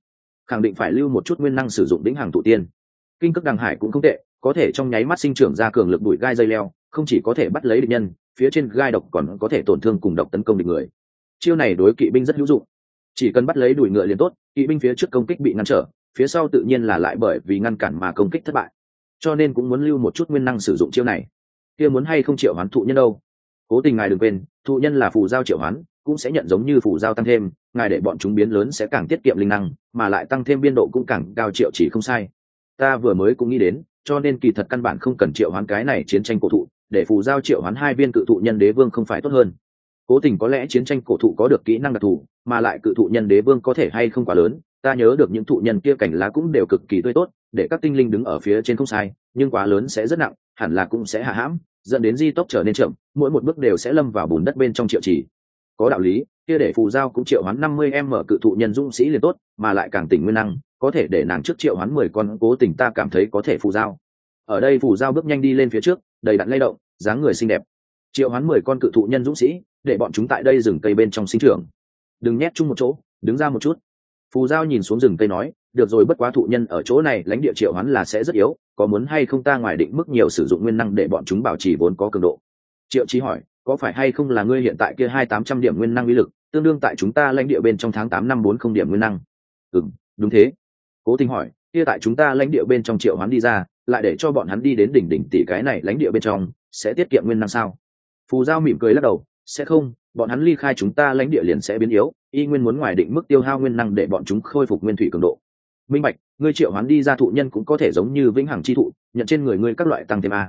khẳng định phải lưu một chút nguyên năng sử dụng vĩnh hằng tụ tiên. Kinh cực đằng hải cũng không tệ, có thể trong nháy mắt sinh trưởng ra cường lực bụi gai dây leo, không chỉ có thể bắt lấy địch nhân, phía trên gai độc còn có thể tổn thương cùng độc tấn công địch người. Chiêu này đối kỵ binh rất hữu dụng, chỉ cần bắt lấy đuổi ngựa liền tốt, kỵ binh phía trước công kích bị ngăn trở, phía sau tự nhiên là lại bởi vì ngăn cản mà công kích thất bại, cho nên cũng muốn lưu một chút nguyên năng sử dụng chiêu này. Kia muốn hay không triệu hoán thụ nhân đâu? Cố Tình ngài đừng quên, thụ nhân là phù giao triệu hoán, cũng sẽ nhận giống như phù giao tăng thêm, ngài để bọn chúng biến lớn sẽ càng tiết kiệm linh năng, mà lại tăng thêm biên độ cũng càng cao. Triệu Chỉ không sai, ta vừa mới cũng nghĩ đến, cho nên kỳ thật căn bản không cần triệu hoán cái này chiến tranh cổ thụ, để phù giao triệu hoán 2 viên cự thụ nhân đế vương không phải tốt hơn? Cố Tình có lẽ chiến tranh cổ thụ có được kỹ năng đặc thù, mà lại cự thụ nhân đế vương có thể hay không quá lớn, ta nhớ được những thụ nhân kia cảnh lá cũng đều cực kỳ tươi tốt, để các tinh linh đứng ở phía trên không sai, nhưng quá lớn sẽ rất nặng, hẳn là cũng sẽ hạ hãm, dẫn đến di tốc trở nên chậm, mỗi một bước đều sẽ lâm vào bùn đất bên trong. Triệu Chỉ có đạo lý, kia để phù giao cũng triệu hoán 50 mở cự thụ nhân dũng sĩ liền tốt, mà lại càng tỉnh nguyên năng, có thể để nàng trước triệu hoán 10 con. Cố Tình ta cảm thấy có thể. Phù giao ở đây, phù giao bước nhanh đi lên phía trước, đầy đặn lay động, dáng người xinh đẹp. Triệu hoán 10 con cự thụ nhân dũng sĩ, để bọn chúng tại đây rừng cây bên trong sinh trưởng, đừng nhét chung một chỗ, đứng ra một chút. Phù giao nhìn xuống rừng cây nói, được rồi, bất quá thụ nhân ở chỗ này lãnh địa triệu hoán là sẽ rất yếu, có muốn hay không ta ngoài định mức nhiều sử dụng nguyên năng để bọn chúng bảo trì vốn có cường độ? Triệu Chí hỏi, có phải hay không là ngươi hiện tại kia 2800 điểm nguyên năng uy lực tương đương tại chúng ta lãnh địa bên trong tháng 8 năm 40 điểm nguyên năng? Đúng thế. Cố Tình hỏi, kia tại chúng ta lãnh địa bên trong triệu hoán đi ra, lại để cho bọn hắn đi đến đỉnh tỷ cái này lãnh địa bên trong, sẽ tiết kiệm nguyên năng sao? Phù giao mỉm cười lắc đầu, sẽ không, bọn hắn ly khai chúng ta lãnh địa liền sẽ biến yếu, y nguyên muốn ngoài định mức tiêu hao nguyên năng để bọn chúng khôi phục nguyên thủy cường độ. Minh bạch, ngươi triệu hoán đi ra thụ nhân cũng có thể giống như vĩnh hằng chi thụ, nhận trên người ngươi các loại tăng thêm a.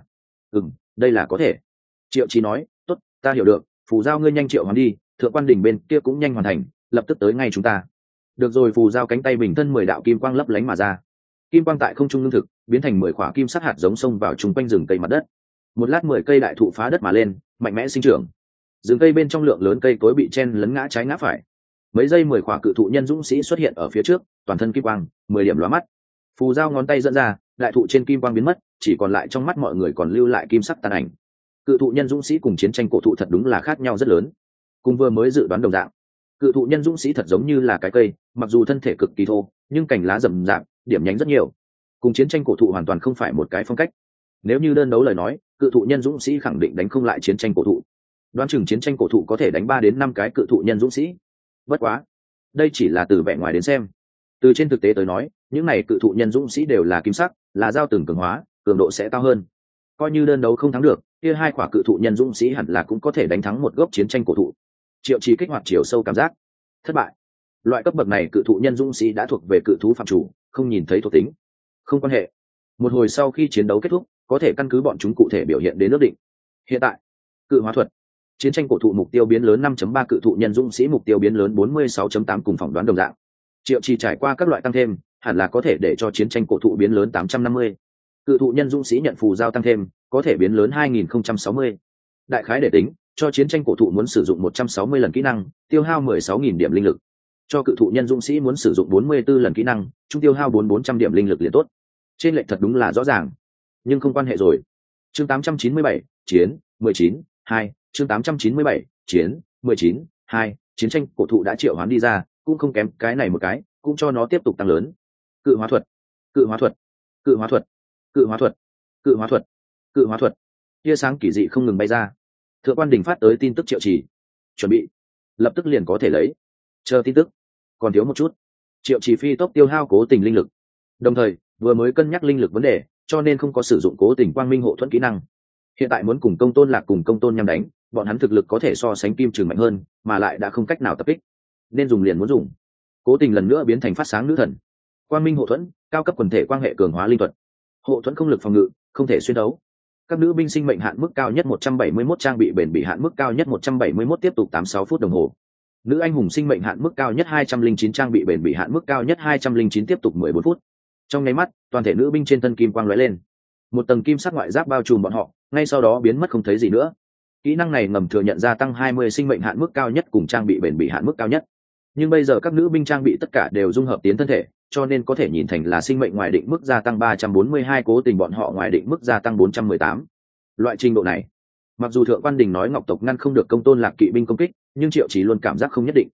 Đây là có thể. Triệu Chí nói, tốt, ta hiểu được, phù giao ngươi nhanh triệu hoán đi, thượng quan đỉnh bên kia cũng nhanh hoàn thành, lập tức tới ngay chúng ta. Được rồi. Phù giao cánh tay bình thân 10 đạo kim quang lấp lánh mà ra, kim quang tại không trung ngưng thực, biến thành 10 quả kim sắc hạt giống xông vào trung quanh rừng cây mặt đất. Một lát 10 cây đại thụ phá đất mà lên, mạnh mẽ sinh trưởng. Rừng cây bên trong lượng lớn cây cối bị chen lấn ngã trái ngã phải. Mấy giây 10 quả cự thụ nhân dũng sĩ xuất hiện ở phía trước, toàn thân kim quang, 10 điểm lóa mắt. Phù giao ngón tay dẫn ra, đại thụ trên kim quang biến mất, chỉ còn lại trong mắt mọi người còn lưu lại kim sắc tàn ảnh. Cự thụ nhân dũng sĩ cùng chiến tranh cổ thụ thật đúng là khác nhau rất lớn. Cùng vừa mới dự đoán đồng dạng, cự thụ nhân dũng sĩ thật giống như là cái cây, mặc dù thân thể cực kỳ thô, nhưng cành lá rậm rạp, điểm nhánh rất nhiều. Cùng chiến tranh cổ thụ hoàn toàn không phải một cái phong cách. Nếu như đơn đấu lời nói, cự thụ nhân dũng sĩ khẳng định đánh không lại chiến tranh cổ thụ. Đoán chừng chiến tranh cổ thụ có thể đánh 3 đến 5 cái cự thụ nhân dũng sĩ. Bất quá, đây chỉ là từ vẻ ngoài đến xem. Từ trên thực tế tới nói, những này cự thụ nhân dũng sĩ đều là kim sắc, là giao từng cường hóa, cường độ sẽ cao hơn. Coi như đơn đấu không thắng được, kia 2 quả cự thụ nhân dũng sĩ hẳn là cũng có thể đánh thắng một gốc chiến tranh cổ thụ. Triệu Chí kích hoạt chiều sâu cảm giác. Thất bại. Loại cấp bậc này cự thụ nhân dũng sĩ đã thuộc về cự thú phạm chủ, không nhìn thấy thuộc tính. Không quan hệ. Một hồi sau khi chiến đấu kết thúc, có thể căn cứ bọn chúng cụ thể biểu hiện đến ước định. Hiện tại, cự hóa thuật. Chiến tranh cổ thụ mục tiêu biến lớn 5.3, cự thụ nhân dũng sĩ mục tiêu biến lớn 46.8 cùng phỏng đoán đồng dạng. Triệu Chí trải qua các loại tăng thêm, hẳn là có thể để cho chiến tranh cổ thụ biến lớn 850. Cự thụ nhân dũng sĩ nhận phù giao tăng thêm, có thể biến lớn 2060. Đại khái để tính, cho chiến tranh cổ thụ muốn sử dụng 160 lần kỹ năng, tiêu hao 16.000 điểm linh lực. Cho cự thụ nhân dũng sĩ muốn sử dụng 44 lần kỹ năng, chung tiêu hao 400 điểm linh lực liền tốt. Trên lệch thật đúng là rõ ràng, nhưng không quan hệ rồi. Chương 897, chiến 19 2, chương 897, chiến 19 2, chiến tranh cổ thụ đã triệu hoán đi ra, cũng không kém cái này một cái, cũng cho nó tiếp tục tăng lớn. Cự hóa thuật, cự hóa thuật, cự hóa thuật, cự hóa thuật, cự hóa thuật, cự hóa thuật. Tia sáng kỳ dị không ngừng bay ra. Thượng quan Đình phát tới tin tức Triệu Chỉ, chuẩn bị, lập tức liền có thể lấy. Chờ tin tức, còn thiếu một chút. Triệu Chỉ phi tốc tiêu hao Cố Tình linh lực, đồng thời vừa mới cân nhắc linh lực vấn đề, cho nên không có sử dụng Cố Tình quang minh hộ thuẫn kỹ năng. Hiện tại muốn cùng Công Tôn Lạc cùng Công Tôn Nham đánh, bọn hắn thực lực có thể so sánh Kim Trường mạnh hơn, mà lại đã không cách nào tập kích, nên dùng liền muốn dùng. Cố Tình lần nữa biến thành phát sáng nữ thần. Quang minh hộ thuẫn, cao cấp quần thể quan hệ cường hóa linh thuật. Hộ thuẫn không lực phòng ngự, không thể xuyên đấu. Các nữ binh sinh mệnh hạn mức cao nhất 171, trang bị bền bỉ hạn mức cao nhất 171, tiếp tục 86 phút đồng hồ. Nữ anh hùng sinh mệnh hạn mức cao nhất 209, trang bị bền bỉ hạn mức cao nhất 209, tiếp tục 14 phút. Trong nháy mắt, toàn thể nữ binh trên thân kim quang lóe lên, một tầng kim sắc ngoại giáp bao trùm bọn họ, ngay sau đó biến mất không thấy gì nữa. Kỹ năng này ngầm thừa nhận gia tăng 20 sinh mệnh hạn mức cao nhất cùng trang bị bền bỉ hạn mức cao nhất, nhưng bây giờ các nữ binh trang bị tất cả đều dung hợp tiến thân thể, cho nên có thể nhìn thành là sinh mệnh ngoài định mức gia tăng 342, Cố Tình bọn họ ngoài định mức gia tăng 418. Loại trình độ này, mặc dù Thượng quan Đình nói Ngọc tộc ngăn không được Công Tôn Lạc kỵ binh công kích, nhưng Triệu Chí luôn cảm giác không nhất định.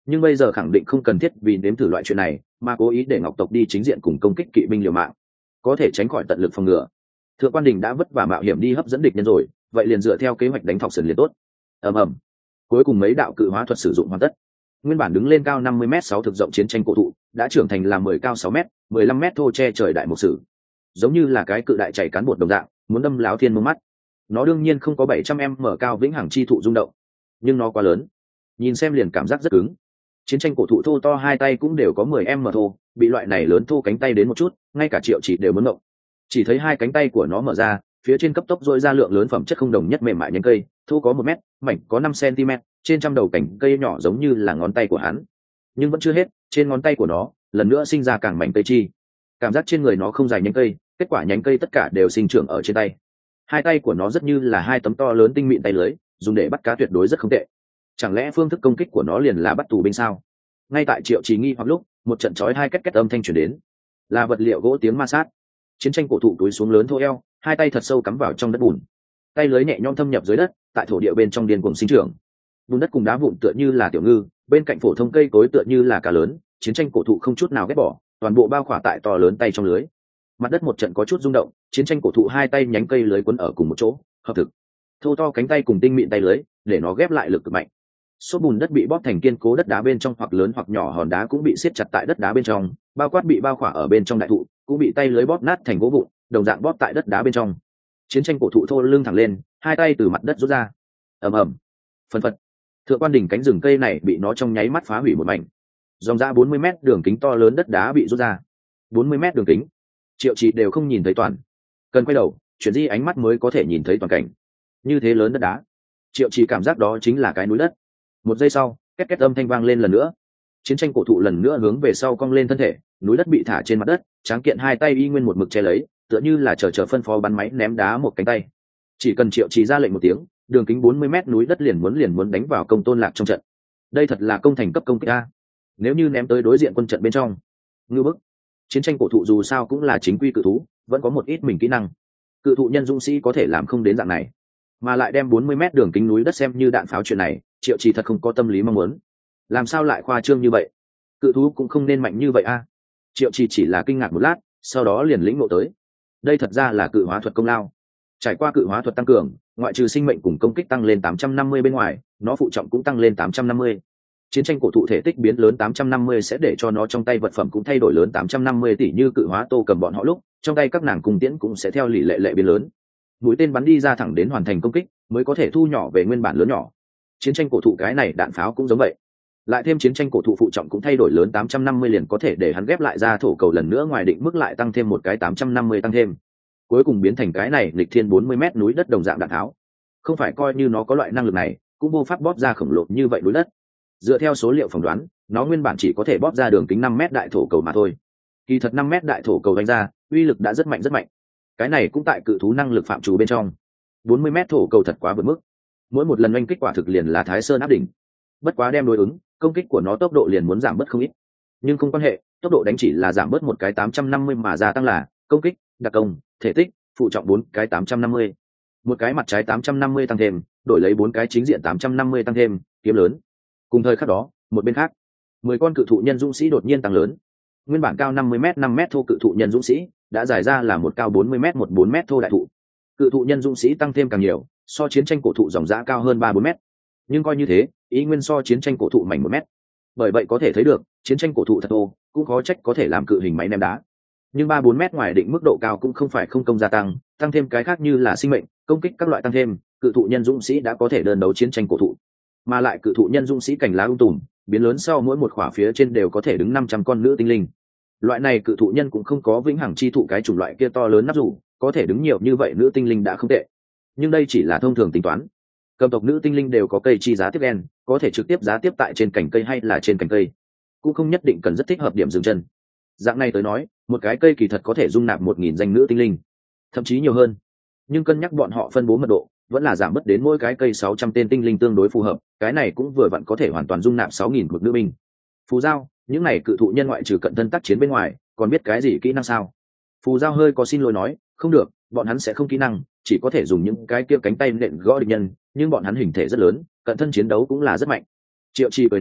nhưng bây giờ khẳng định không cần thiết vì nếm thử loại chuyện này mà cố ý để ngọc tộc đi chính diện cùng công kích kỵ binh liều mạng, có thể tránh khỏi tận lực phòng ngừa. Thượng quan đình đã vất vả mạo hiểm đi hấp dẫn địch nhân rồi, vậy liền dựa theo kế hoạch đánh thọc sườn liền tốt. ầm ầm, cuối cùng mấy đạo cự hóa thuật sử dụng hoàn tất. Nguyên bản đứng lên cao 50m6 thực rộng chiến tranh cổ thụ đã trưởng thành là 10 cao 6m, 15m thô che trời đại mục sử, giống như là cái cự đại chảy cán bột đồng dạng, muốn đâm láo thiên mông mắt. Nó đương nhiên không có 700m cao vĩnh hằng chi thụ rung động, nhưng nó quá lớn, nhìn xem liền cảm giác rất cứng. Chiến tranh cổ thụ thô to hai tay cũng đều có 10m thô, bị loại này lớn thô cánh tay đến một chút, ngay cả Triệu Chỉ đều muốn ngộng. Chỉ thấy hai cánh tay của nó mở ra, phía trên cấp tốc dội ra lượng lớn phẩm chất không đồng nhất mềm mại nhánh cây, thô có 1 mét, mảnh có 5 cm, trên trăm đầu cành cây nhỏ giống như là ngón tay của hắn. Nhưng vẫn chưa hết, trên ngón tay của nó lần nữa sinh ra càng mảnh cây chi. Cảm giác trên người nó không dài nhánh cây, kết quả nhánh cây tất cả đều sinh trưởng ở trên tay. Hai tay của nó rất như là hai tấm to lớn tinh mịn tay lưới, dùng để bắt cá tuyệt đối rất không tệ. Chẳng lẽ phương thức công kích của nó liền là bắt tù binh sao? Ngay tại Triệu Chỉ nghi hoặc lúc, một trận chói hai két két âm thanh truyền đến, là vật liệu gỗ tiếng ma sát. Chiến tranh cổ thụ túi xuống lớn thô eo, hai tay thật sâu cắm vào trong đất bùn, tay lưới nhẹ nhõm thâm nhập dưới đất, tại thổ địa bên trong điên cuồng sinh trưởng. Bùn đất cùng đá vụn tựa như là tiểu ngư, bên cạnh phổ thông cây cối tựa như là cá lớn, chiến tranh cổ thụ không chút nào ghét bỏ, toàn bộ bao khỏa tại to lớn tay trong lưới. Mặt đất một trận có chút rung động, chiến tranh cổ thụ hai tay nhánh cây lưới quấn ở cùng một chỗ, hợp thực. Thô to cánh tay cùng tinh mịn tay lưới, để nó ghép lại lực cực mạnh. Số bùn đất bị bóp thành kiên cố đất đá bên trong hoặc lớn hoặc nhỏ hòn đá cũng bị siết chặt tại đất đá bên trong, bao quát bị bao khỏa ở bên trong đại thụ cũng bị tay lưới bóp nát thành gỗ vụn, đồng dạng bóp tại đất đá bên trong. Chiến tranh cổ thụ thô lưng thẳng lên, hai tay từ mặt đất rút ra. ầm ầm, phân phật. Thượng quan đỉnh cánh rừng cây này bị nó trong nháy mắt phá hủy một mảnh. Dòng ra 40m đường kính to lớn đất đá bị rút ra. 40m đường kính, Triệu Chỉ đều không nhìn thấy toàn, cần quay đầu chuyển di ánh mắt mới có thể nhìn thấy toàn cảnh. Như thế lớn đất đá, Triệu Chỉ cảm giác đó chính là cái núi đất. Một giây sau, két két âm thanh vang lên lần nữa. Chiến tranh cổ thụ lần nữa hướng về sau cong lên thân thể, núi đất bị thả trên mặt đất, tráng kiện hai tay y nguyên một mực che lấy, tựa như là chờ phân phó bắn máy ném đá một cánh tay. Chỉ cần Triệu Chỉ ra lệnh một tiếng, đường kính 40m núi đất liền muốn đánh vào Công Tôn Lạc trong trận. Đây thật là công thành cấp công kích a. Nếu như ném tới đối diện quân trận bên trong, ngư bức. Chiến tranh cổ thụ dù sao cũng là chính quy cự thú, vẫn có một ít mình kỹ năng. Cự thụ nhân dũng sĩ có thể làm không đến dạng này, mà lại đem 40m đường kính núi đất xem như đạn pháo, chuyện này Triệu Chỉ thật không có tâm lý mong muốn. Làm sao lại khoa trương như vậy? Cự thú cũng không nên mạnh như vậy a. Triệu chỉ là kinh ngạc một lát, sau đó liền lĩnh ngộ tới, đây thật ra là cự hóa thuật công lao. Trải qua cự hóa thuật tăng cường, ngoại trừ sinh mệnh cùng công kích tăng lên 850 bên ngoài, nó phụ trọng cũng tăng lên 850. Chiến tranh cổ thụ thể tích biến lớn 850 sẽ để cho nó trong tay vật phẩm cũng thay đổi lớn 850, tỷ như cự hóa Tô Cầm bọn họ lúc trong tay các nàng cung tiễn cũng sẽ theo lệ lệ biến lớn. Mũi tên bắn đi ra thẳng đến hoàn thành công kích mới có thể thu nhỏ về nguyên bản lớn nhỏ. Chiến tranh cổ thụ cái này đạn pháo cũng giống vậy, lại thêm chiến tranh cổ thụ phụ trọng cũng thay đổi lớn 850 liền có thể để hắn ghép lại ra thổ cầu lần nữa, ngoài định mức lại tăng thêm một cái 850 tăng thêm, cuối cùng biến thành cái này nghịch thiên 40m núi đất đồng dạng đạn tháo. Không phải coi như nó có loại năng lực này cũng vô pháp bóp ra khổng lồ như vậy núi đất. Dựa theo số liệu phỏng đoán, nó nguyên bản chỉ có thể bóp ra đường kính 5m đại thổ cầu mà thôi. Kỳ thật 5m đại thổ cầu đánh ra uy lực đã rất mạnh rất mạnh, cái này cũng tại cự thú năng lực phạm trù bên trong. 40m thổ cầu thật quá vượt mức, mỗi một lần oanh kích quả thực liền là Thái Sơn áp đỉnh. Bất quá đem đối ứng công kích của nó tốc độ liền muốn giảm bớt không ít, nhưng không quan hệ, tốc độ đánh chỉ là giảm bớt một cái 850 mà gia tăng là công kích, đặc công, thể tích, phụ trọng 4 cái 850, một cái mặt trái 850 tăng thêm, đổi lấy 4 cái chính diện 850 tăng thêm, kiếm lớn. Cùng thời khắc đó, một bên khác, 10 con cự thụ nhân dũng sĩ đột nhiên tăng lớn. Nguyên bản cao 50m 5m thô cự thụ nhân dũng sĩ đã giải ra là một cao 40m 4m thô đại thụ. Cự thụ nhân dũng sĩ tăng thêm càng nhiều, so chiến tranh cổ thụ dòng dã cao hơn 3-4m. Nhưng coi như thế, ý nguyên so chiến tranh cổ thụ mảnh 1m. Bởi vậy có thể thấy được, chiến tranh cổ thụ thật thô, cũng khó trách có thể làm cự hình máy ném đá. Nhưng 3-4m ngoài định mức độ cao cũng không phải không công gia tăng, tăng thêm cái khác như là sinh mệnh, công kích các loại tăng thêm, cự thụ nhân dũng sĩ đã có thể đơn đấu chiến tranh cổ thụ. Mà lại cự thụ nhân dũng sĩ cành lá tùm, biến lớn sau mỗi một khỏa phía trên đều có thể đứng 500 con nữ tinh linh. Loại này cự thụ nhân cũng không có vĩnh hằng chi thụ cái chủng loại kia to lớn nắp rủ, có thể đứng nhiều như vậy nữ tinh linh đã không tệ. Nhưng đây chỉ là thông thường tính toán. Cầm tộc nữ tinh linh đều có cây chi giá tiếp đen, có thể trực tiếp giá tiếp tại trên cành cây hay là trên cành cây, cũng không nhất định cần rất thích hợp điểm dừng chân. Dạng này tới nói, một cái cây kỳ thật có thể dung nạp 1000 danh nữ tinh linh, thậm chí nhiều hơn. Nhưng cân nhắc bọn họ phân bố mật độ, vẫn là giảm bớt đến mỗi cái cây 600 tên tinh linh tương đối phù hợp, cái này cũng vừa vặn có thể hoàn toàn dung nạp 6000 một nữ binh. Phù Giao, những này cự thụ nhân ngoại trừ cận thân tác chiến bên ngoài, còn biết cái gì kỹ năng sao? Phù Giao hơi có xin lỗi nói, không được, bọn hắn sẽ không kỹ năng, chỉ có thể dùng những cái kia cánh tay nện gõ địch nhân, nhưng bọn hắn hình thể rất lớn, cận thân chiến đấu cũng là rất mạnh. Triệu Trì cười nói,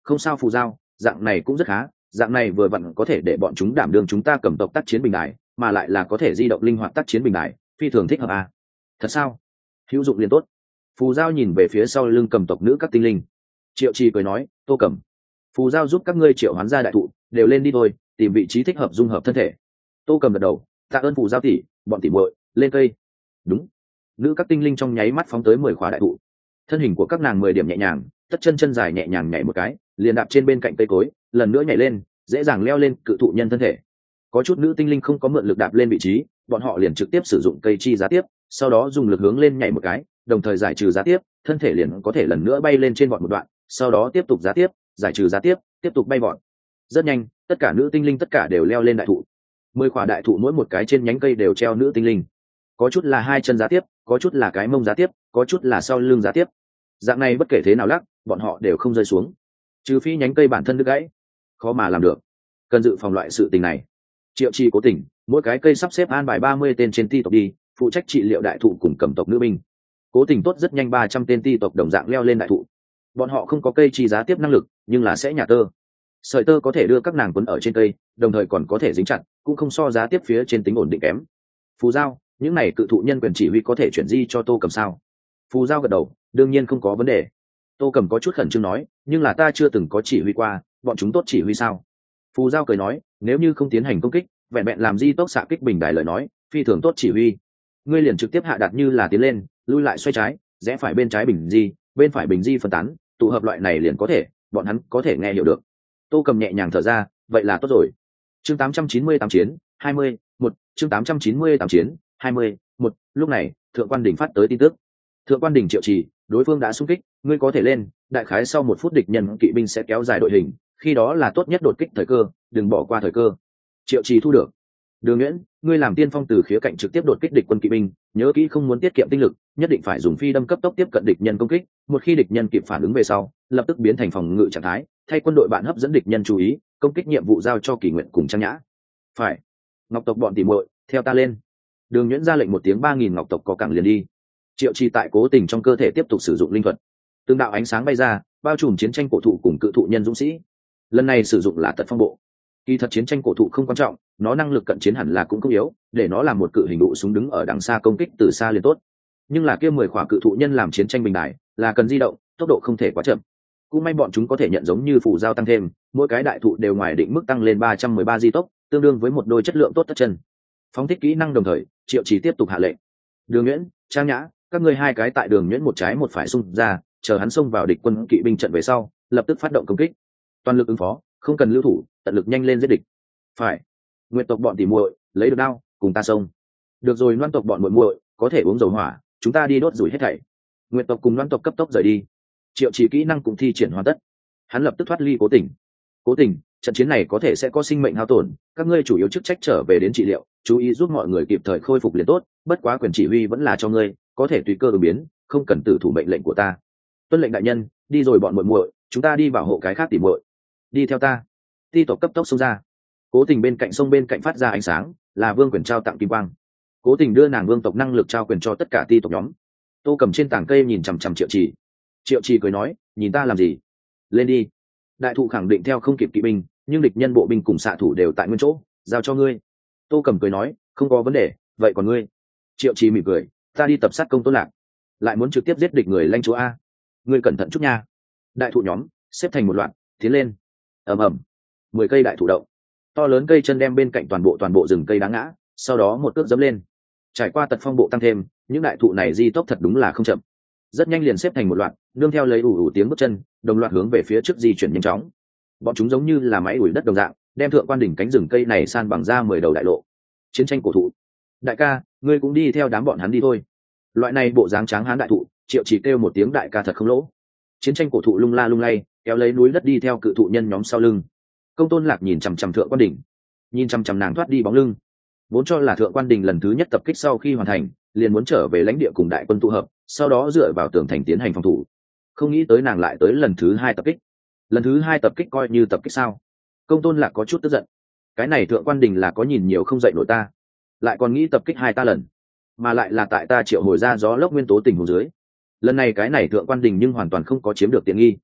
không sao phù giao, dạng này cũng rất khá, dạng này vừa vặn có thể để bọn chúng đảm đương chúng ta cầm tộc tác chiến bình đài, mà lại là có thể di động linh hoạt tác chiến bình đài, phi thường thích hợp à. Thật sao? Hữu dụng liền tốt. Phù giao nhìn về phía sau lưng cầm tộc nữ các tinh linh. Triệu Trì cười nói, Tô Cẩm, phù giao giúp các ngươi triệu hoán ra đại thụ, đều lên đi thôi, tìm vị trí thích hợp dung hợp thân thể. Tô Cẩm gật đầu, tạ ơn phù giao tỷ, bọn tỷ muội, lên cây. Đúng. Nữ các tinh linh trong nháy mắt phóng tới 10 khóa đại thụ. Thân hình của các nàng 10 điểm nhẹ nhàng, tất chân chân dài nhẹ nhàng nhảy một cái, liền đạp trên bên cạnh cây cối, lần nữa nhảy lên, dễ dàng leo lên cự thụ nhân thân thể. Có chút nữ tinh linh không có mượn lực đạp lên vị trí, bọn họ liền trực tiếp sử dụng cây chi giá tiếp, sau đó dùng lực hướng lên nhảy một cái, đồng thời giải trừ giá tiếp, thân thể liền có thể lần nữa bay lên trên vọt một đoạn, sau đó tiếp tục giá tiếp, giải trừ giá tiếp, tiếp tục bay vọt. Rất nhanh, tất cả nữ tinh linh tất cả đều leo lên đại thụ. 10 quả đại thụ mỗi một cái trên nhánh cây đều treo nữ tinh linh. Có chút là hai chân giá tiếp, có chút là cái mông giá tiếp, có chút là sau lưng giá tiếp. Dạng này bất kể thế nào lắc, bọn họ đều không rơi xuống. Trừ phi nhánh cây bản thân đứt gãy, khó mà làm được. Cần dự phòng loại sự tình này. Triệu Trì cố tình, mỗi cái cây sắp xếp an bài 30 tên trên ti tộc đi, phụ trách trị liệu đại thụ cùng cầm tộc nữ binh. Cố tình tốt rất nhanh 300 tên ti tộc đồng dạng leo lên đại thụ. Bọn họ không có cây chi giá tiếp năng lực, nhưng là sẽ nhả tơ. Sợi tơ có thể đưa các nàng quấn ở trên cây, đồng thời còn có thể dính chặt, cũng không so giá tiếp phía trên tính ổn định kém. Phù giao, những này cự thụ nhân quyền chỉ huy có thể chuyển di cho Tô Cầm sao? Phù giao gật đầu, đương nhiên không có vấn đề. Tô Cầm có chút khẩn trương nói, nhưng là ta chưa từng có chỉ huy qua, bọn chúng tốt chỉ huy sao? Phù giao cười nói, nếu như không tiến hành công kích, vẹn vẹn làm di tốc xạ kích bình đài lời nói, phi thường tốt chỉ huy. Ngươi liền trực tiếp hạ đặt như là tiến lên, lui lại xoay trái, rẽ phải bên trái bình di, bên phải bình di phân tán, tụ hợp loại này liền có thể, bọn hắn có thể nghe hiểu được. Tô Cầm nhẹ nhàng thở ra, vậy là tốt rồi. Chương 898 chiến 20, 1, chương 898 chiến 20, 1, lúc này, Thượng Quan Đình phát tới tin tức. Thượng Quan Đình Triệu Trì, đối phương đã xung kích, ngươi có thể lên, đại khái sau 1 phút địch nhân kỵ binh sẽ kéo dài đội hình, khi đó là tốt nhất đột kích thời cơ, đừng bỏ qua thời cơ. Triệu Trì thu được. Đường Nguyễn, ngươi làm tiên phong từ khía cạnh trực tiếp đột kích địch quân kỵ binh, nhớ kỹ không muốn tiết kiệm tinh lực, nhất định phải dùng phi đâm cấp tốc tiếp cận địch nhân công kích, một khi địch nhân kịp phản ứng về sau, lập tức biến thành phòng ngự trạng thái, thay quân đội bạn hấp dẫn địch nhân chú ý, công kích nhiệm vụ giao cho Kỳ Nguyện cùng Trang Nhã. Phải. Ngọc tộc bọn tỉ muội, theo ta lên. Đường Nguyễn ra lệnh một tiếng, 3000 ngọc tộc có cẳng liền đi. Triệu Trì tại cố tình trong cơ thể tiếp tục sử dụng linh thuật. Từng đạo ánh sáng bay ra, bao trùm chiến tranh cổ thụ cùng cự thụ nhân dũng sĩ. Lần này sử dụng là tật phong bộ. Kỳ thật chiến tranh cổ thụ không quan trọng, nó năng lực cận chiến hẳn là cũng không yếu, để nó làm một cự hình đụ súng đứng ở đằng xa công kích từ xa liền tốt. Nhưng là kia 10 khỏa cự thụ nhân làm chiến tranh bình đài, là cần di động, tốc độ không thể quá chậm. Cũng may bọn chúng có thể nhận giống như phù giao tăng thêm, mỗi cái đại thụ đều ngoài định mức tăng lên 313 di tốc, tương đương với một đôi chất lượng tốt tất chân. Phóng thích kỹ năng đồng thời, Triệu Trì tiếp tục hạ lệnh. Đường Nguyễn, Trang Nhã, các ngươi hai cái tại Đường Nguyễn một trái một phải xung ra, chờ hắn xông vào địch quân kỵ binh trận về sau, lập tức phát động công kích. Toàn lực ứng phó, không cần lưu thủ, tận lực nhanh lên giết địch. Phải. Nguyệt tộc bọn tỉ muội, lấy được đao, cùng ta xông. Được rồi, Loan tộc bọn muội muội, có thể uống dầu hỏa, chúng ta đi đốt rủi hết thảy. Nguyệt tộc cùng Loan tộc cấp tốc rời đi. Triệu Trì kỹ năng cũng thi triển hoàn tất. Hắn lập tức thoát ly Cố Tình. Cố Tình, trận chiến này có thể sẽ có sinh mệnh hao tổn, các ngươi chủ yếu chức trách trở về đến trị liệu, chú ý giúp mọi người kịp thời khôi phục liền tốt, bất quá quyền chỉ huy vẫn là cho ngươi, có thể tùy cơ ứng biến, không cần tử thủ mệnh lệnh của ta. Tuân lệnh đại nhân, đi rồi bọn muội muội, chúng ta đi bảo hộ cái khác tỉ muội. Đi theo ta. Ti tộc cấp tốc xông ra. Cố Tình bên cạnh sông bên cạnh phát ra ánh sáng, là vương quyền trao tặng kim quang. Cố Tình đưa nàng vương tộc năng lực trao quyền cho tất cả ti tộc nhóm. Tô Cầm trên tảng cây nhìn chằm chằm Triệu Trì. Triệu Trì cười nói, nhìn ta làm gì? Lên đi. Đại thụ khẳng định theo không kịp kỵ binh, nhưng địch nhân bộ binh cùng xạ thủ đều tại nguyên chỗ, giao cho ngươi. Tô Cầm cười nói, không có vấn đề, vậy còn ngươi? Triệu Trì mỉm cười, ta đi tập sát Công Tôn Lạc. Lại muốn trực tiếp giết địch người lãnh chúa a? Ngươi cẩn thận chút nha. Đại thụ nhóm xếp thành một loạt, tiến lên. Ầm ầm. 10 cây đại thụ động. To lớn cây chân đem bên cạnh toàn bộ rừng cây đá ngã, sau đó một cước dẫm lên. Trải qua tật phong bộ tăng thêm, những đại thụ này di tốc thật đúng là không chậm. Rất nhanh liền xếp thành một loạt, nương theo lấy ủ ủ tiếng bước chân, đồng loạt hướng về phía trước di chuyển nhanh chóng. Bọn chúng giống như là máy đuổi đất đồng dạng, đem Thượng Quan đỉnh cánh rừng cây này san bằng ra 10 đầu đại lộ. Chiến tranh cổ thụ. Đại ca, ngươi cũng đi theo đám bọn hắn đi thôi. Loại này bộ dáng tráng hán đại thụ, Triệu Trì kêu một tiếng đại ca thật không lỗ. Chiến tranh cổ thụ lung la lung lay, kéo lấy núi đất đi theo cự thụ nhân nhóm sau lưng. Công Tôn Lạc nhìn chằm chằm Thượng Quan đỉnh, nhìn chằm chằm nàng thoát đi bóng lưng. Vốn cho là Thượng Quan đỉnh lần thứ nhất tập kích sau khi hoàn thành, liền muốn trở về lãnh địa cùng đại quân tụ hợp, sau đó dựa vào tường thành tiến hành phòng thủ. Không nghĩ tới nàng lại tới lần thứ 2 tập kích. Lần thứ 2 tập kích coi như tập kích sao? Công Tôn Lạc có chút tức giận. Cái này Thượng Quan Đình là có nhìn nhiều không dậy nổi ta, lại còn nghĩ tập kích 2 ta lần, mà lại là tại ta triệu hồi ra gió lốc nguyên tố tình huống dưới. Lần này cái này Thượng Quan Đình nhưng hoàn toàn không có chiếm được tiện nghi.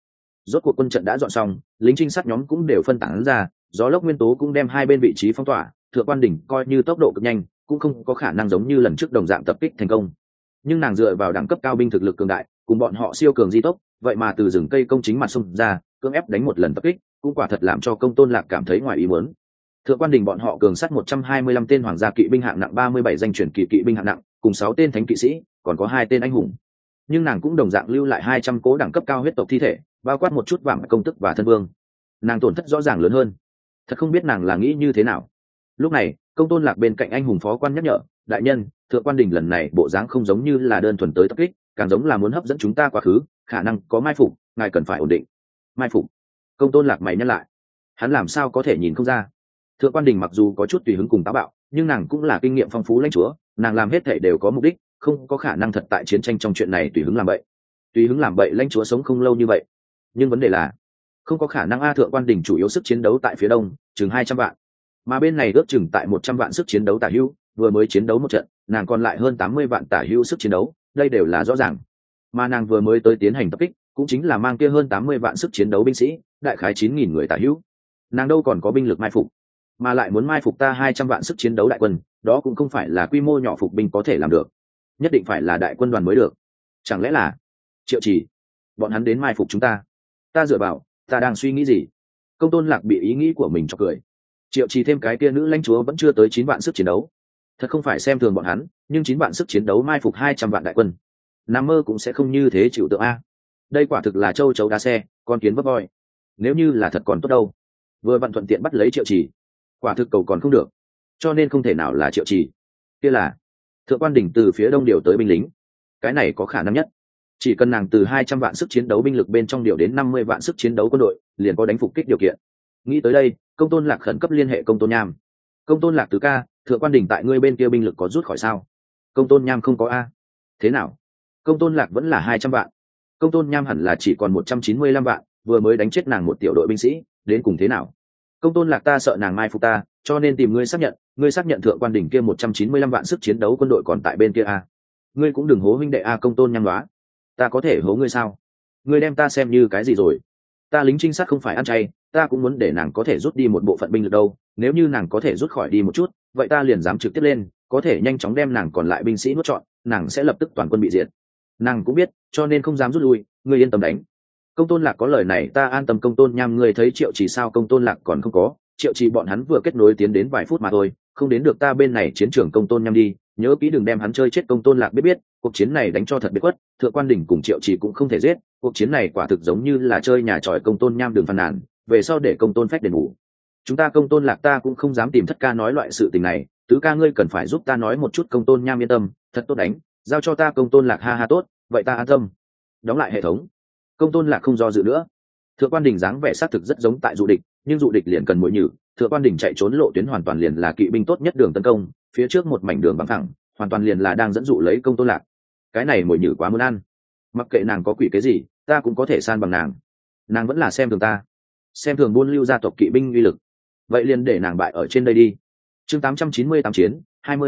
Rốt cuộc quân trận đã dọn xong, lính trinh sát nhóm cũng đều phân tán ra, gió lốc nguyên tố cũng đem hai bên vị trí phong tỏa, Thượng Quan Đình coi như tốc độ cực nhanh, cũng không có khả năng giống như lần trước đồng dạng tập kích thành công. Nhưng nàng dựa vào đẳng cấp cao binh thực lực cường đại, cùng bọn họ siêu cường di tốc, vậy mà từ rừng cây công chính mặt xông ra, cưỡng ép đánh một lần tập kích, cũng quả thật làm cho Công Tôn Lạc cảm thấy ngoài ý muốn. Thượng Quan Đình bọn họ cường sát 125 tên hoàng gia kỵ binh hạng nặng, 37 danh truyền kỳ kỵ binh hạng nặng, cùng 6 tên thánh kỵ sĩ, còn có 2 tên anh hùng. Nhưng nàng cũng đồng dạng lưu lại 200 cố đẳng cấp cao huyết tộc thi thể, bao quát một chút vàng công tức và thân vương. Nàng tổn thất rõ ràng lớn hơn. Thật không biết nàng là nghĩ như thế nào. Lúc này, Công Tôn Lạc bên cạnh anh hùng phó quan nhắc nhở, đại nhân, Thượng Quan Đình lần này bộ dáng không giống như là đơn thuần tới tập kích, càng giống là muốn hấp dẫn chúng ta quá khứ, khả năng có mai phục, ngài cần phải ổn định. Mai phục? Công Tôn Lạc mày nhắc lại. Hắn làm sao có thể nhìn không ra? Thượng Quan Đình mặc dù có chút tùy hứng cùng táo bạo, nhưng nàng cũng là kinh nghiệm phong phú lãnh chúa, nàng làm hết thảy đều có mục đích, không có khả năng thật tại chiến tranh trong chuyện này tùy hứng làm bậy. Tùy hứng làm bậy lãnh chúa sống không lâu như vậy. Nhưng vấn đề là, không có khả năng a. Thượng Quan Đình chủ yếu sức chiến đấu tại phía đông, chừng 200 vạn, mà bên này ước chừng tại 100 vạn sức chiến đấu tả hữu, vừa mới chiến đấu một trận, nàng còn lại hơn 80 vạn tả hữu sức chiến đấu, đây đều là rõ ràng. Mà nàng vừa mới tới tiến hành tập kích, cũng chính là mang kia hơn 80 vạn sức chiến đấu binh sĩ, đại khái 9000 người tả hữu. Nàng đâu còn có binh lực mai phục, mà lại muốn mai phục ta 200 vạn sức chiến đấu đại quân, đó cũng không phải là quy mô nhỏ phục binh có thể làm được, nhất định phải là đại quân đoàn mới được. Chẳng lẽ là Triệu Trì bọn hắn đến mai phục chúng ta? Ta dựa vào, ta đang suy nghĩ gì? Công Tôn Lạc bị ý nghĩ của mình cho cười. Triệu Trì thêm cái kia nữ lãnh chúa vẫn chưa tới 9 vạn sức chiến đấu, thật không phải xem thường bọn hắn, nhưng 9 vạn sức chiến đấu mai phục 200 vạn đại quân, nằm mơ cũng sẽ không như thế chịu tượng a. Đây quả thực là châu chấu đá xe, con kiến vấp voi. Nếu như là thật còn tốt đâu, vừa vặn thuận tiện bắt lấy Triệu Trì, quả thực cầu còn không được, cho nên không thể nào là Triệu Trì. Kia là Thượng Quan Đình từ phía đông điều tới binh lính, cái này có khả năng nhất. Chỉ cần nàng từ 200 vạn sức chiến đấu binh lực bên trong điều đến 50 vạn sức chiến đấu quân đội, liền có đánh phục kích điều kiện. Nghĩ tới đây, Công Tôn Lạc khẩn cấp liên hệ Công Tôn Nham. Công Tôn Lạc tứ ca, Thượng Quan Đình tại ngươi bên kia binh lực có rút khỏi sao? Công Tôn Nham không có a. Thế nào? Công Tôn Lạc vẫn là 200 vạn. Công Tôn Nham hẳn là chỉ còn 195 vạn, vừa mới đánh chết nàng một tiểu đội binh sĩ, đến cùng thế nào? Công Tôn Lạc ta sợ nàng mai phục ta, cho nên tìm ngươi xác nhận Thượng Quan Đình kia 195 vạn sức chiến đấu quân đội còn tại bên kia a. Ngươi cũng đừng hố huynh đệ a. Công Tôn Nham đoá. Ta có thể hố ngươi sao? Ngươi đem ta xem như cái gì rồi? Ta lính trinh sát không phải ăn chay, ta cũng muốn để nàng có thể rút đi một bộ phận binh lực đâu. Nếu như nàng có thể rút khỏi đi một chút, vậy ta liền dám trực tiếp lên, có thể nhanh chóng đem nàng còn lại binh sĩ nuốt trọn, nàng sẽ lập tức toàn quân bị diệt. Nàng cũng biết, cho nên không dám rút lui, ngươi yên tâm đánh. Công Tôn Lạc có lời này ta an tâm. Công Tôn Nham ngươi thấy Triệu Trì sao? Công Tôn Lạc còn không có, Triệu Trì bọn hắn vừa kết nối tiến đến vài phút mà thôi, không đến được ta bên này chiến trường. Công Tôn Nham đi, nhớ kỹ đừng đem hắn chơi chết. Công Tôn Lạc biết cuộc chiến này đánh cho thật biết quất, Thượng Quan Đình cùng Triệu Trì cũng không thể giết, cuộc chiến này quả thực giống như là chơi nhà tròi. Công Tôn Nham đừng phàn nàn, về sau để Công Tôn Phách đền bù. Chúng ta Công Tôn Lạc ta cũng không dám tìm Thất ca nói loại sự tình này, tứ ca ngươi cần phải giúp ta nói một chút. Công Tôn Nham yên tâm, thật tốt đánh, giao cho ta. Công Tôn Lạc ha ha tốt, vậy ta an tâm. Đóng lại hệ thống. Công Tôn Lạc không do dự nữa. Thượng Quan Đình dáng vẻ xác thực rất giống tại dụ địch, nhưng dụ địch liền cần mồi nhử, Thượng Quan Đình chạy trốn lộ tuyến hoàn toàn liền là kỵ binh tốt nhất đường tấn công, phía trước một mảnh đường bằng thẳng, hoàn toàn liền là đang dẫn dụ lấy Công Tôn Lạc. Cái này mồi nhử quá muốn ăn. Mặc kệ nàng có quỷ cái gì, ta cũng có thể san bằng nàng. Nàng vẫn là xem thường ta, xem thường Buôn Lưu gia tộc kỵ binh uy lực. Vậy liền để nàng bại ở trên đây đi. Chương 898 chiến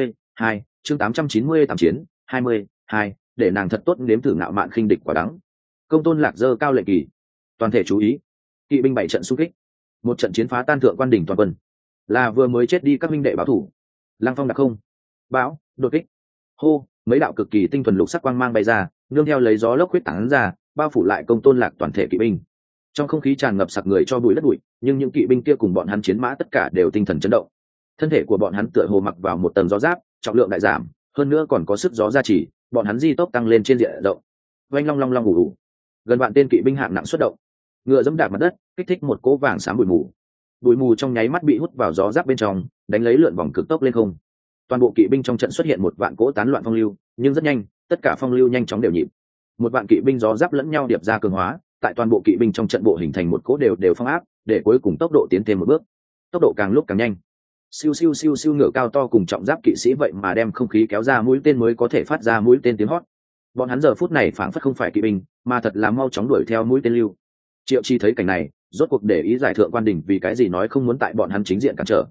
22, chương 898 chiến 22, để nàng thật tốt nếm thử ngạo mạn khinh địch quả đắng. Công Tôn Lạc giơ cao lệnh kỳ, toàn thể chú ý, kỵ binh 7 trận xung kích, một trận chiến phá tan Thượng Quan Đình toàn quân, là vừa mới chết đi các minh đệ báo thủ. Lăng phong đặc không, bão đột kích, hô, mấy đạo cực kỳ tinh thuần lục sắc quang mang bay ra, nương theo lấy gió lốc huyết tán ra, bao phủ lại Công Tôn Lạc toàn thể kỵ binh. Trong không khí tràn ngập sặc người cho bụi đất bụi, nhưng những kỵ binh kia cùng bọn hắn chiến mã tất cả đều tinh thần chấn động. Thân thể của bọn hắn tựa hồ mặc vào một tầng gió giáp, trọng lượng đại giảm, hơn nữa còn có sức gió gia trì, bọn hắn di tốc tăng lên trên diện rộng. Oanh long long long ủ ủ, gần vạn tên kỵ binh hạng nặng xuất động, ngựa dẫm đạp mặt đất, kích thích một cỗ vàng xám bụi mù trong nháy mắt bị hút vào gió giáp bên trong, đánh lấy lượn vòng cực tốc lên không. Toàn bộ kỵ binh trong trận xuất hiện một vạn cỗ tán loạn phong lưu, nhưng rất nhanh, tất cả phong lưu nhanh chóng đều nhịp. Một vạn kỵ binh gió giáp lẫn nhau điệp ra cường hóa, tại toàn bộ kỵ binh trong trận bộ hình thành một cỗ đều phong áp, để cuối cùng tốc độ tiến thêm một bước. Tốc độ càng lúc càng nhanh. Siêu siêu siêu siêu, ngựa cao to cùng trọng giáp kỵ sĩ vậy mà đem không khí kéo ra mũi tên mới có thể phát ra mũi tên tiếng hót. Bọn hắn giờ phút này phảng phất không phải kỵ binh, mà thật là mau chóng đuổi theo mũi tên lưu. Triệu Chi thấy cảnh này, rốt cuộc để ý giải Thượng Quan Đình vì cái gì nói không muốn tại bọn hắn chính diện cản trở.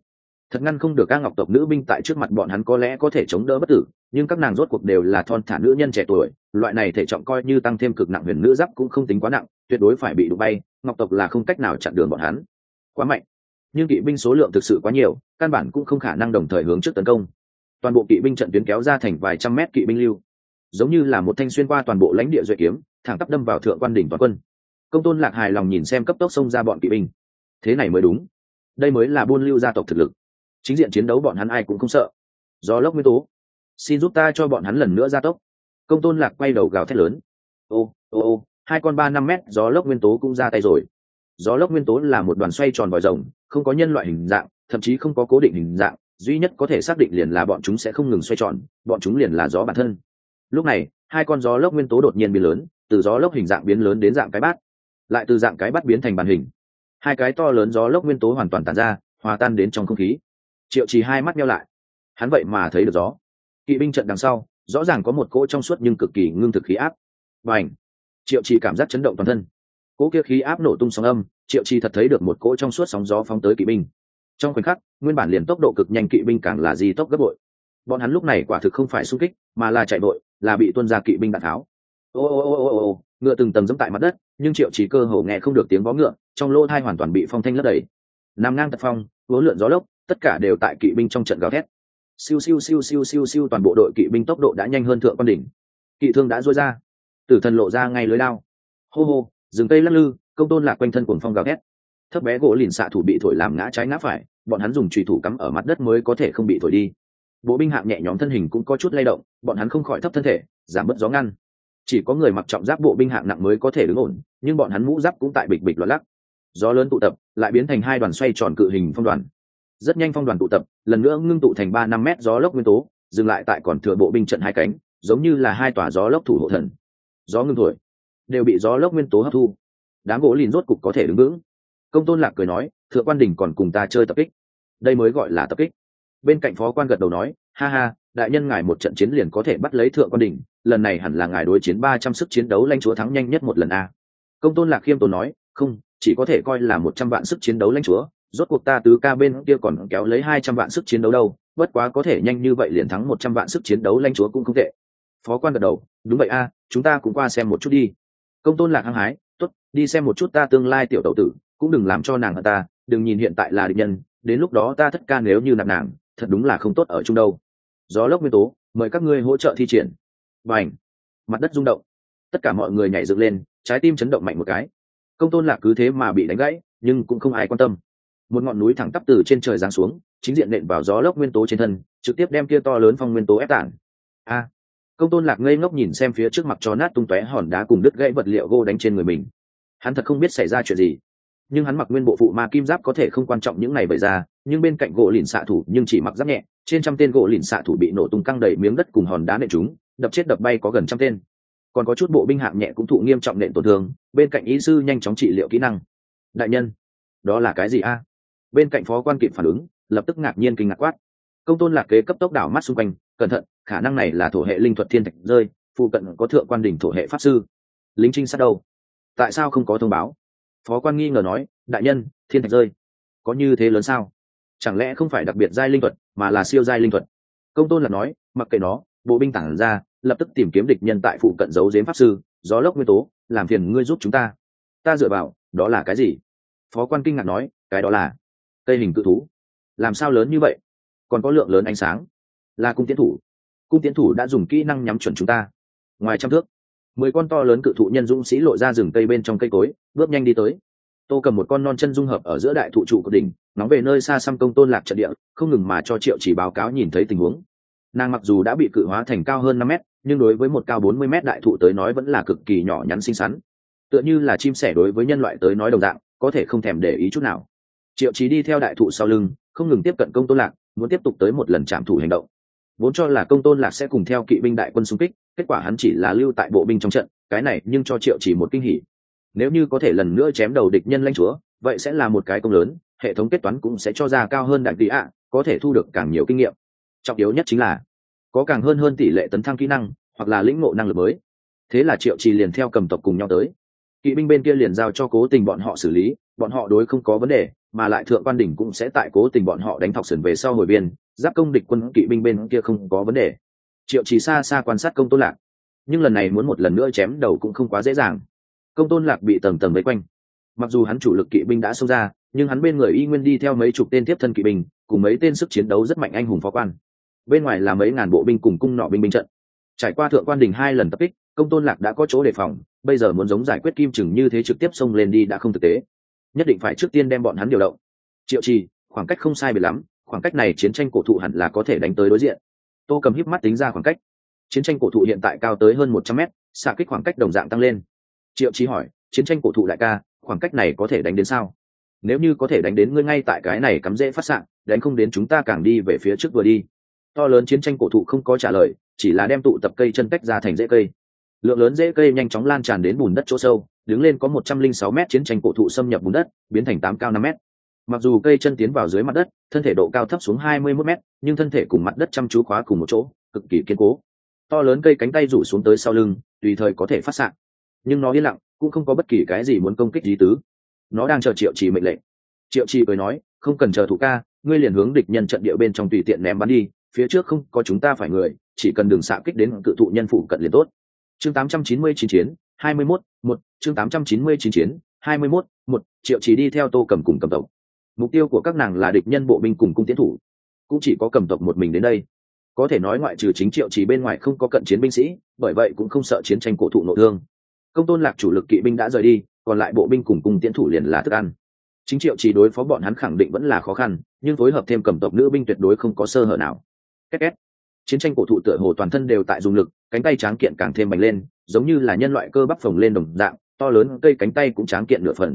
thật ngăn không được các ngọc tộc nữ binh tại trước mặt bọn hắn có lẽ có thể chống đỡ bất tử, nhưng các nàng rốt cuộc đều là thon thả nữ nhân trẻ tuổi, loại này thể trọng coi như tăng thêm cực nặng huyền nữ giáp cũng không tính quá nặng, tuyệt đối phải bị đụng bay, ngọc tộc là không cách nào chặn đường bọn hắn. Quá mạnh. Nhưng kỵ binh số lượng thực sự quá nhiều, căn bản cũng không khả năng đồng thời hướng trước tấn công. Toàn bộ kỵ binh trận tuyến kéo ra thành vài trăm mét kỵ binh lưu, giống như là một thanh xuyên qua toàn bộ lãnh địa duệ kiếm, thẳng tắp đâm vào thượng quan đỉnh toàn quân. Công Tôn Lạc hài lòng nhìn xem cấp tốc xông ra bọn kỵ binh. Thế này mới đúng, đây mới là buôn lưu gia tộc thực lực. Chính diện chiến đấu bọn hắn ai cũng không sợ. Gió lốc nguyên tố, xin giúp ta cho bọn hắn lần nữa gia tốc. Công Tôn Lạc quay đầu gào thét lớn. Ô ô ô, hai con 3-5 mét gió lốc nguyên tố cũng ra tay rồi. Gió lốc nguyên tố là một đoàn xoay tròn vòi rồng, không có nhân loại hình dạng, thậm chí không có cố định hình dạng, duy nhất có thể xác định liền là bọn chúng sẽ không ngừng xoay tròn, bọn chúng liền là gió bản thân. Lúc này, hai con gió lốc nguyên tố đột nhiên biến lớn, từ gió lốc hình dạng biến lớn đến dạng cái bát, lại từ dạng cái bát biến thành bàn hình. Hai cái to lớn gió lốc nguyên tố hoàn toàn tản ra, hòa tan đến trong không khí. Triệu Trì hai mắt nheo lại, hắn vậy mà thấy được gió. Kỵ binh trận đằng sau, rõ ràng có một cỗ trong suốt nhưng cực kỳ ngưng thực khí áp. Bành! Triệu Trì cảm giác chấn động toàn thân. Cỗ kia khí áp nổ tung sóng âm, Triệu Trì thật thấy được một cỗ trong suốt sóng gió phóng tới kỵ binh. Trong khoảnh khắc, nguyên bản liền tốc độ cực nhanh kỵ binh càng là di tốc gấp bội. Bọn hắn lúc này quả thực không phải xung kích, mà là chạy vội, là bị tuôn ra kỵ binh đạn tháo. Ô ô ô ô ô, ngựa từng tầng dẫm tại mặt đất, nhưng Triệu Trì cơ hồ nghe không được tiếng vó ngựa, trong lỗ tai hoàn toàn bị phong thanh lấp đầy. Nằm ngang tật phong, uốn lượn gió lốc, tất cả đều tại kỵ binh trong trận gào thét. Siêu siêu siêu siêu siêu siêu, toàn bộ đội kỵ binh tốc độ đã nhanh hơn thượng quan đỉnh. Kỵ thương đã rối ra, tử thần lộ ra ngay lưới lao. Hô hô, rừng cây lắc lư, Công Tôn Lạc quanh thân cuồng phong gào thét. Thấp bé gỗ lìn xạ thủ bị thổi làm ngã trái ngã phải, bọn hắn dùng chùy thủ cắm ở mặt đất mới có thể không bị thổi đi. Bộ binh hạng nhẹ nhóm thân hình cũng có chút lay động, bọn hắn không khỏi thấp thân thể, giảm bớt gió ngăn. Chỉ có người mặc trọng giáp bộ binh hạng nặng mới có thể đứng ổn, nhưng bọn hắn mũ giáp cũng tại bịch bịch loạn lắc. Gió lớn tụ tập, lại biến thành hai đoàn xoay tròn cự hình phong đoàn. Rất nhanh phong đoàn tụ tập, lần nữa ngưng tụ thành 3-5 mét gió lốc nguyên tố, dừng lại tại còn thừa bộ binh trận hai cánh, giống như là hai tòa gió lốc thủ hộ thần. Gió ngưng thổi, đều bị gió lốc nguyên tố hấp thu. Đám gỗ lìn rốt cục có thể đứng vững. Công Tôn Lạc cười nói, thượng quan đỉnh còn cùng ta chơi tập kích, đây mới gọi là tập kích. Bên cạnh phó quan gật đầu nói, ha ha, đại nhân ngài một trận chiến liền có thể bắt lấy thượng quan đỉnh, lần này hẳn là ngài đối chiến 300 sức chiến đấu lãnh chúa thắng nhanh nhất một lần a. Công Tôn Lạc khiêm tốn nói, không, chỉ có thể coi là 100 vạn sức chiến đấu lãnh chúa, rốt cuộc ta tứ ca bên kia còn kéo lấy 200 vạn sức chiến đấu đâu, bất quá có thể nhanh như vậy liền thắng 100 vạn sức chiến đấu lãnh chúa cũng không tệ. Phó quan gật đầu, đúng vậy a, chúng ta cũng qua xem một chút đi. Công Tôn Lạc hăng hái, tốt, đi xem một chút ta tương lai tiểu tẩu tử, cũng đừng làm cho nàng hận ta, đừng nhìn hiện tại là địch nhân, đến lúc đó ta thất ca nếu như nạp nàng, thật đúng là không tốt ở chung đâu. Gió lốc nguyên tố, mời các ngươi hỗ trợ thi triển. Bành! Mặt đất rung động, tất cả mọi người nhảy dựng lên, trái tim chấn động mạnh một cái. Công Tôn Lạc cứ thế mà bị đánh gãy, nhưng cũng không ai quan tâm. Một ngọn núi thẳng tắp từ trên trời giáng xuống, chính diện nện vào gió lốc nguyên tố trên thân, trực tiếp đem kia to lớn phong nguyên tố ép tản. A! Công Tôn Lạc ngây ngốc nhìn xem phía trước mặt cho nát tung tóe hòn đá cùng đứt gãy vật liệu gỗ đánh trên người mình. Hắn thật không biết xảy ra chuyện gì, nhưng hắn mặc nguyên bộ phụ ma kim giáp có thể không quan trọng những này vậy ra, nhưng bên cạnh gỗ lìn xạ thủ nhưng chỉ mặc giáp nhẹ, trên trăm tên gỗ lìn xạ thủ bị nổ tung căng đầy miếng đất cùng hòn đá nện chúng, đập chết đập bay có gần trăm tên. Còn có chút bộ binh hạng nhẹ cũng thụ nghiêm trọng nện tổn thương, bên cạnh y sư nhanh chóng trị liệu kỹ năng. Đại nhân, đó là cái gì a? Bên cạnh phó quan kịp phản ứng, lập tức ngạc nhiên kinh ngạc quát. Công Tôn Lạc kế cấp tốc đảo mắt xung quanh, cẩn thận, khả năng này là thổ hệ linh thuật thiên thạch rơi, phụ cận có thượng quan đỉnh thổ hệ pháp sư. Lính trinh sát đâu? Tại sao không có thông báo? Phó quan nghi ngờ nói, đại nhân, thiên thạch rơi, có như thế lớn sao? Chẳng lẽ không phải đặc biệt giai linh thuật, mà là siêu giai linh thuật? Công Tôn Lạc nói, mặc kệ nó, bộ binh tản ra, lập tức tìm kiếm địch nhân tại phụ cận giấu giếm pháp sư, gió lốc nguyên tố, làm phiền ngươi giúp chúng ta. Ta dựa vào, đó là cái gì? Phó quan kinh ngạc nói, cái đó là cây hình cự thú. Làm sao lớn như vậy? Còn có lượng lớn ánh sáng. Là cung tiến thủ. Cung tiến thủ đã dùng kỹ năng nhắm chuẩn chúng ta. Ngoài trăm thước, 10 con to lớn cự thụ nhân dũng sĩ lội ra rừng cây bên trong cây cối, bước nhanh đi tới. Tô cầm một con non chân dung hợp ở giữa đại thụ trụ của đỉnh, nóng về nơi xa xăm Công Tôn Lạc trận địa, không ngừng mà cho Triệu Chỉ báo cáo nhìn thấy tình huống. Nàng mặc dù đã bị cự hóa thành cao hơn 5 mét, nhưng đối với một cao 40 mét đại thụ tới nói vẫn là cực kỳ nhỏ nhắn xinh xắn, tựa như là chim sẻ đối với nhân loại tới nói đồng dạng, có thể không thèm để ý chút nào. Triệu Chí đi theo đại thụ sau lưng, không ngừng tiếp cận Công Tôn Lạc, muốn tiếp tục tới một lần trảm thủ hành động. Vốn cho là Công Tôn Lạc sẽ cùng theo kỵ binh đại quân xung kích, kết quả hắn chỉ là lưu tại bộ binh trong trận, cái này nhưng cho Triệu Chỉ một kinh hỉ. Nếu như có thể lần nữa chém đầu địch nhân lãnh chúa, vậy sẽ là một cái công lớn, hệ thống kết toán cũng sẽ cho ra cao hơn đại tỷ ạ, có thể thu được càng nhiều kinh nghiệm. Trọng yếu nhất chính là có càng hơn tỷ lệ tấn thăng kỹ năng, hoặc là lĩnh ngộ năng lực mới. Thế là Triệu Chỉ liền theo Cầm tộc cùng nhau tới. Kỵ binh bên kia liền giao cho Cố Tình bọn họ xử lý, bọn họ đối không có vấn đề, mà lại thượng quan đỉnh cũng sẽ tại cố tình bọn họ đánh thọc sườn về sau hồi biên, giáp công địch quân kỵ binh bên kia không có vấn đề. Triệu Chỉ xa xa quan sát Công Tôn Lạc, nhưng lần này muốn một lần nữa chém đầu cũng không quá dễ dàng. Công Tôn Lạc bị tầng tầng vây quanh, mặc dù hắn chủ lực kỵ binh đã xông ra, nhưng hắn bên người y nguyên đi theo mấy chục tên tiếp thân kỵ binh cùng mấy tên sức chiến đấu rất mạnh anh hùng phó quan, bên ngoài là mấy ngàn bộ binh cùng cung nỏ binh binh trận. Trải qua thượng quan đỉnh 2 lần tập kích, Công Tôn Lạc đã có chỗ đề phòng, bây giờ muốn giống giải quyết Kim Trừng như thế trực tiếp xông lên đi đã không thực tế, nhất định phải trước tiên đem bọn hắn điều động. Triệu Trì, khoảng cách không sai biệt lắm, khoảng cách này chiến tranh cổ thụ hẳn là có thể đánh tới đối diện. Tô Cầm híp mắt tính ra khoảng cách, chiến tranh cổ thụ hiện tại cao tới hơn 100 mét, xạ kích khoảng cách đồng dạng tăng lên. Triệu Trì hỏi, chiến tranh cổ thụ đại ca, khoảng cách này có thể đánh đến sao? Nếu như có thể đánh đến ngươi ngay tại cái này cắm rễ phát xạ, đánh không đến chúng ta càng đi về phía trước vừa đi. To lớn chiến tranh cổ thụ không có trả lời, chỉ là đem tụ tập cây chân tách ra thành rễ cây. Lượng lớn rễ cây nhanh chóng lan tràn đến bùn đất chỗ sâu, đứng lên có 106 mét chiến tranh cổ thụ xâm nhập bùn đất, biến thành 8 cao 5 mét. Mặc dù cây chân tiến vào dưới mặt đất, thân thể độ cao thấp xuống 21 mét, nhưng thân thể cùng mặt đất chăm chú khóa cùng một chỗ, cực kỳ kiên cố. To lớn cây cánh tay rủ xuống tới sau lưng, tùy thời có thể phát xạ. Nhưng nó yên lặng, cũng không có bất kỳ cái gì muốn công kích lý tứ. Nó đang chờ Triệu Trì mệnh lệnh. Triệu Trì cười nói, không cần chờ thủ ca, ngươi liền hướng địch nhân trận địa bên trong tùy tiện ném bắn đi, phía trước không có chúng ta phải người, chỉ cần đường xạ kích đến cự thụ nhân phụ cận liền tốt. Chương 899 chiến 21 1 chương 899 chiến 21 1 Triệu Trì đi theo Tô Cầm cùng Cầm tộc. Mục tiêu của các nàng là địch nhân bộ binh cùng cung tiến thủ, cũng chỉ có Cầm tộc một mình đến đây. Có thể nói ngoại trừ chính Triệu Trì bên ngoài không có cận chiến binh sĩ, bởi vậy cũng không sợ chiến tranh cổ thụ nội thương. Công Tôn Lạc chủ lực kỵ binh đã rời đi, còn lại bộ binh cùng cung tiến thủ liền là thức ăn. Chính Triệu Trì đối phó bọn hắn khẳng định vẫn là khó khăn, nhưng phối hợp thêm Cầm tộc nữ binh tuyệt đối không có sơ hở nào. Két két. Chiến tranh cổ thụ tựa hồ toàn thân đều tại dùng lực, cánh tay tráng kiện càng thêm mạnh lên, giống như là nhân loại cơ bắp phồng lên đồng dạng, to lớn cây cánh tay cũng tráng kiện nửa phần.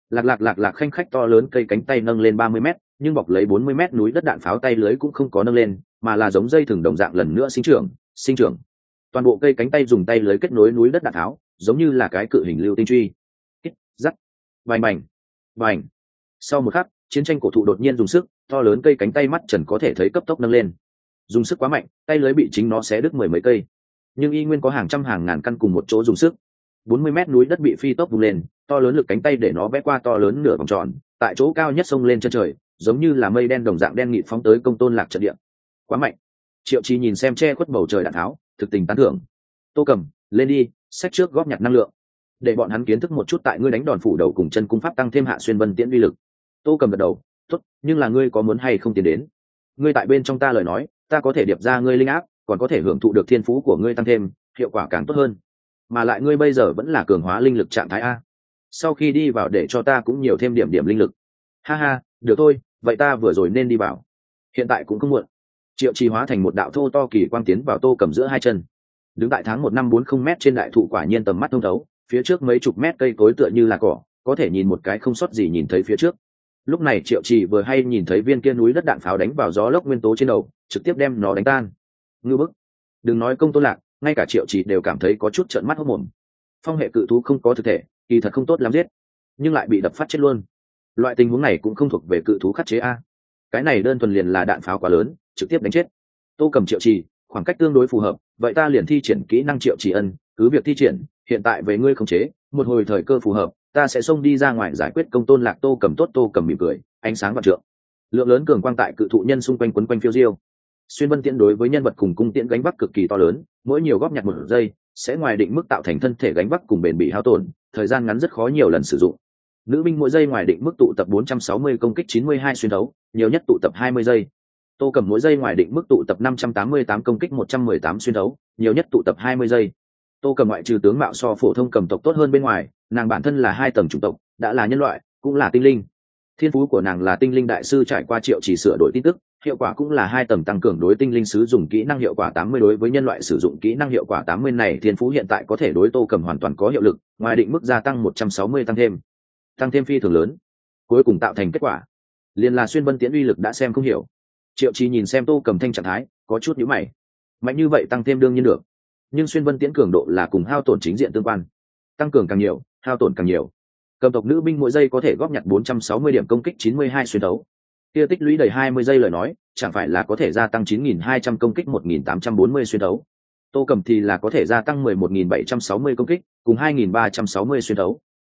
Lạc khanh khách to lớn cây cánh tay nâng lên 30 mét, nhưng bọc lấy 40 mét núi đất đạn pháo tay lưới cũng không có nâng lên, mà là giống dây thừng đồng dạng lần nữa sinh trưởng. Toàn bộ cây cánh tay dùng tay lưới kết nối núi đất đạn tháo, giống như là cái cự hình lưu tinh truy. Rắc, bành bành, bành. Sau một khắc, chiến tranh cổ thụ đột nhiên dùng sức, to lớn cây cánh tay mắt trần có thể thấy cấp tốc nâng lên. Dùng sức quá mạnh, tay lưới bị chính nó xé đứt 10 mấy cây, nhưng y nguyên có hàng trăm hàng ngàn căn cùng một chỗ dùng sức. 40 mét núi đất bị phi tốc vung lên, to lớn lực cánh tay để nó vẽ qua to lớn nửa vòng tròn, tại chỗ cao nhất xông lên chân trời, giống như là mây đen đồng dạng đen nghịt phóng tới Công Tôn Lạc trận địa. Quá mạnh. Triệu Trì nhìn xem che khuất bầu trời đạn tháo, thực tình tán thưởng. Tô Cầm, lên đi, sách trước góp nhặt năng lượng, để bọn hắn kiến thức một chút tại ngươi đánh đòn phủ đầu cùng chân cung pháp tăng thêm Hạ Xuyên Vân tiễn uy lực. Tô Cầm gật đầu, tốt, nhưng là ngươi có muốn hay không tiến đến? Ngươi tại bên trong ta lời nói, ta có thể điệp ra ngươi linh áp, còn có thể hưởng thụ được thiên phú của ngươi tăng thêm, hiệu quả càng tốt hơn. Mà lại ngươi bây giờ vẫn là cường hóa linh lực trạng thái a. Sau khi đi vào để cho ta cũng nhiều thêm điểm linh lực. Ha ha, được thôi, vậy ta vừa rồi nên đi vào. Hiện tại cũng không muộn. Triệu Trì hóa thành một đạo thô to kỳ quang tiến vào Tô Cầm giữa hai chân. Đứng tại tháng 1 năm 40 mét trên đại thụ quả nhiên tầm mắt thông thấu, phía trước mấy chục mét cây cối tựa như là cỏ, có thể nhìn một cái không sót gì nhìn thấy phía trước. Lúc này Triệu Trì vừa hay nhìn thấy viên kia núi đất đạn pháo đánh vào gió lốc nguyên tố trên đầu, trực tiếp đem nó đánh tan. Ngư bức. Đừng nói Công Tôn Lạc, ngay cả Triệu Trì đều cảm thấy có chút trợn mắt hốt mồm. Phong hệ cự thú không có thực thể, kỳ thật không tốt lắm giết, nhưng lại bị đập phát chết luôn. Loại tình huống này cũng không thuộc về cự thú khắc chế a. Cái này đơn thuần liền là đạn pháo quá lớn, trực tiếp đánh chết. Tô Cầm Triệu Trì, khoảng cách tương đối phù hợp, vậy ta liền thi triển kỹ năng Triệu Trì ân, cứ việc thi triển, hiện tại về ngươi khống chế, một hồi thời cơ phù hợp, ta sẽ xông đi ra ngoài giải quyết Công Tôn Lạc. Tô Cầm tốt, Tô Cầm mỉm cười, ánh sáng vạn trượng. Lượng lớn cường quang tại cự thụ nhân xung quanh quấn quanh phiêu diêu. Xuyên Vân tiễn đối với nhân vật cùng cung tiễn gánh vác cực kỳ to lớn, mỗi nhiều góp nhặt một giây sẽ ngoài định mức tạo thành thân thể gánh vác cùng bền bị hao tổn, thời gian ngắn rất khó nhiều lần sử dụng. Nữ binh mỗi giây ngoài định mức tụ tập 460 công kích 92 xuyên thấu, nhiều nhất tụ tập 20 giây. Tô Cầm mỗi giây ngoài định mức tụ tập 588 công kích 118 xuyên thấu, nhiều nhất tụ tập 20 giây. Tô Cầm ngoại trừ tướng mạo so phổ thông cầm tộc tốt hơn bên ngoài, nàng bản thân là 2 tầng chủng tộc, đã là nhân loại, cũng là tinh linh. Thiên phú của nàng là tinh linh đại sư, trải qua Triệu Trì sửa đổi tin tức, hiệu quả cũng là 2 tầng tăng cường đối tinh linh sử dụng kỹ năng hiệu quả 80 đối với nhân loại sử dụng kỹ năng hiệu quả 80 này thiên phú hiện tại có thể đối Tô Cầm hoàn toàn có hiệu lực, ngoài định mức gia tăng 160 tăng thêm phi thường lớn, cuối cùng tạo thành kết quả liền là Xuyên Vân tiễn uy lực đã xem không hiểu. Triệu Trì nhìn xem Tô Cầm thanh trạng thái, có chút nhíu mày. Mạnh như vậy tăng thêm đương nhiên được, nhưng Xuyên Vân tiễn cường độ là cùng hao tổn chính diện tương quan, tăng cường càng nhiều, hao tổn càng nhiều. Cầm tộc nữ binh mỗi giây có thể góp nhặt 460 điểm công kích 92 xuyên thấu. Kia tích lũy đầy 20 giây lời nói, chẳng phải là có thể gia tăng 9200 công kích 1840 xuyên thấu. Tô Cầm thì là có thể gia tăng 11760 công kích, cùng 2360 xuyên thấu.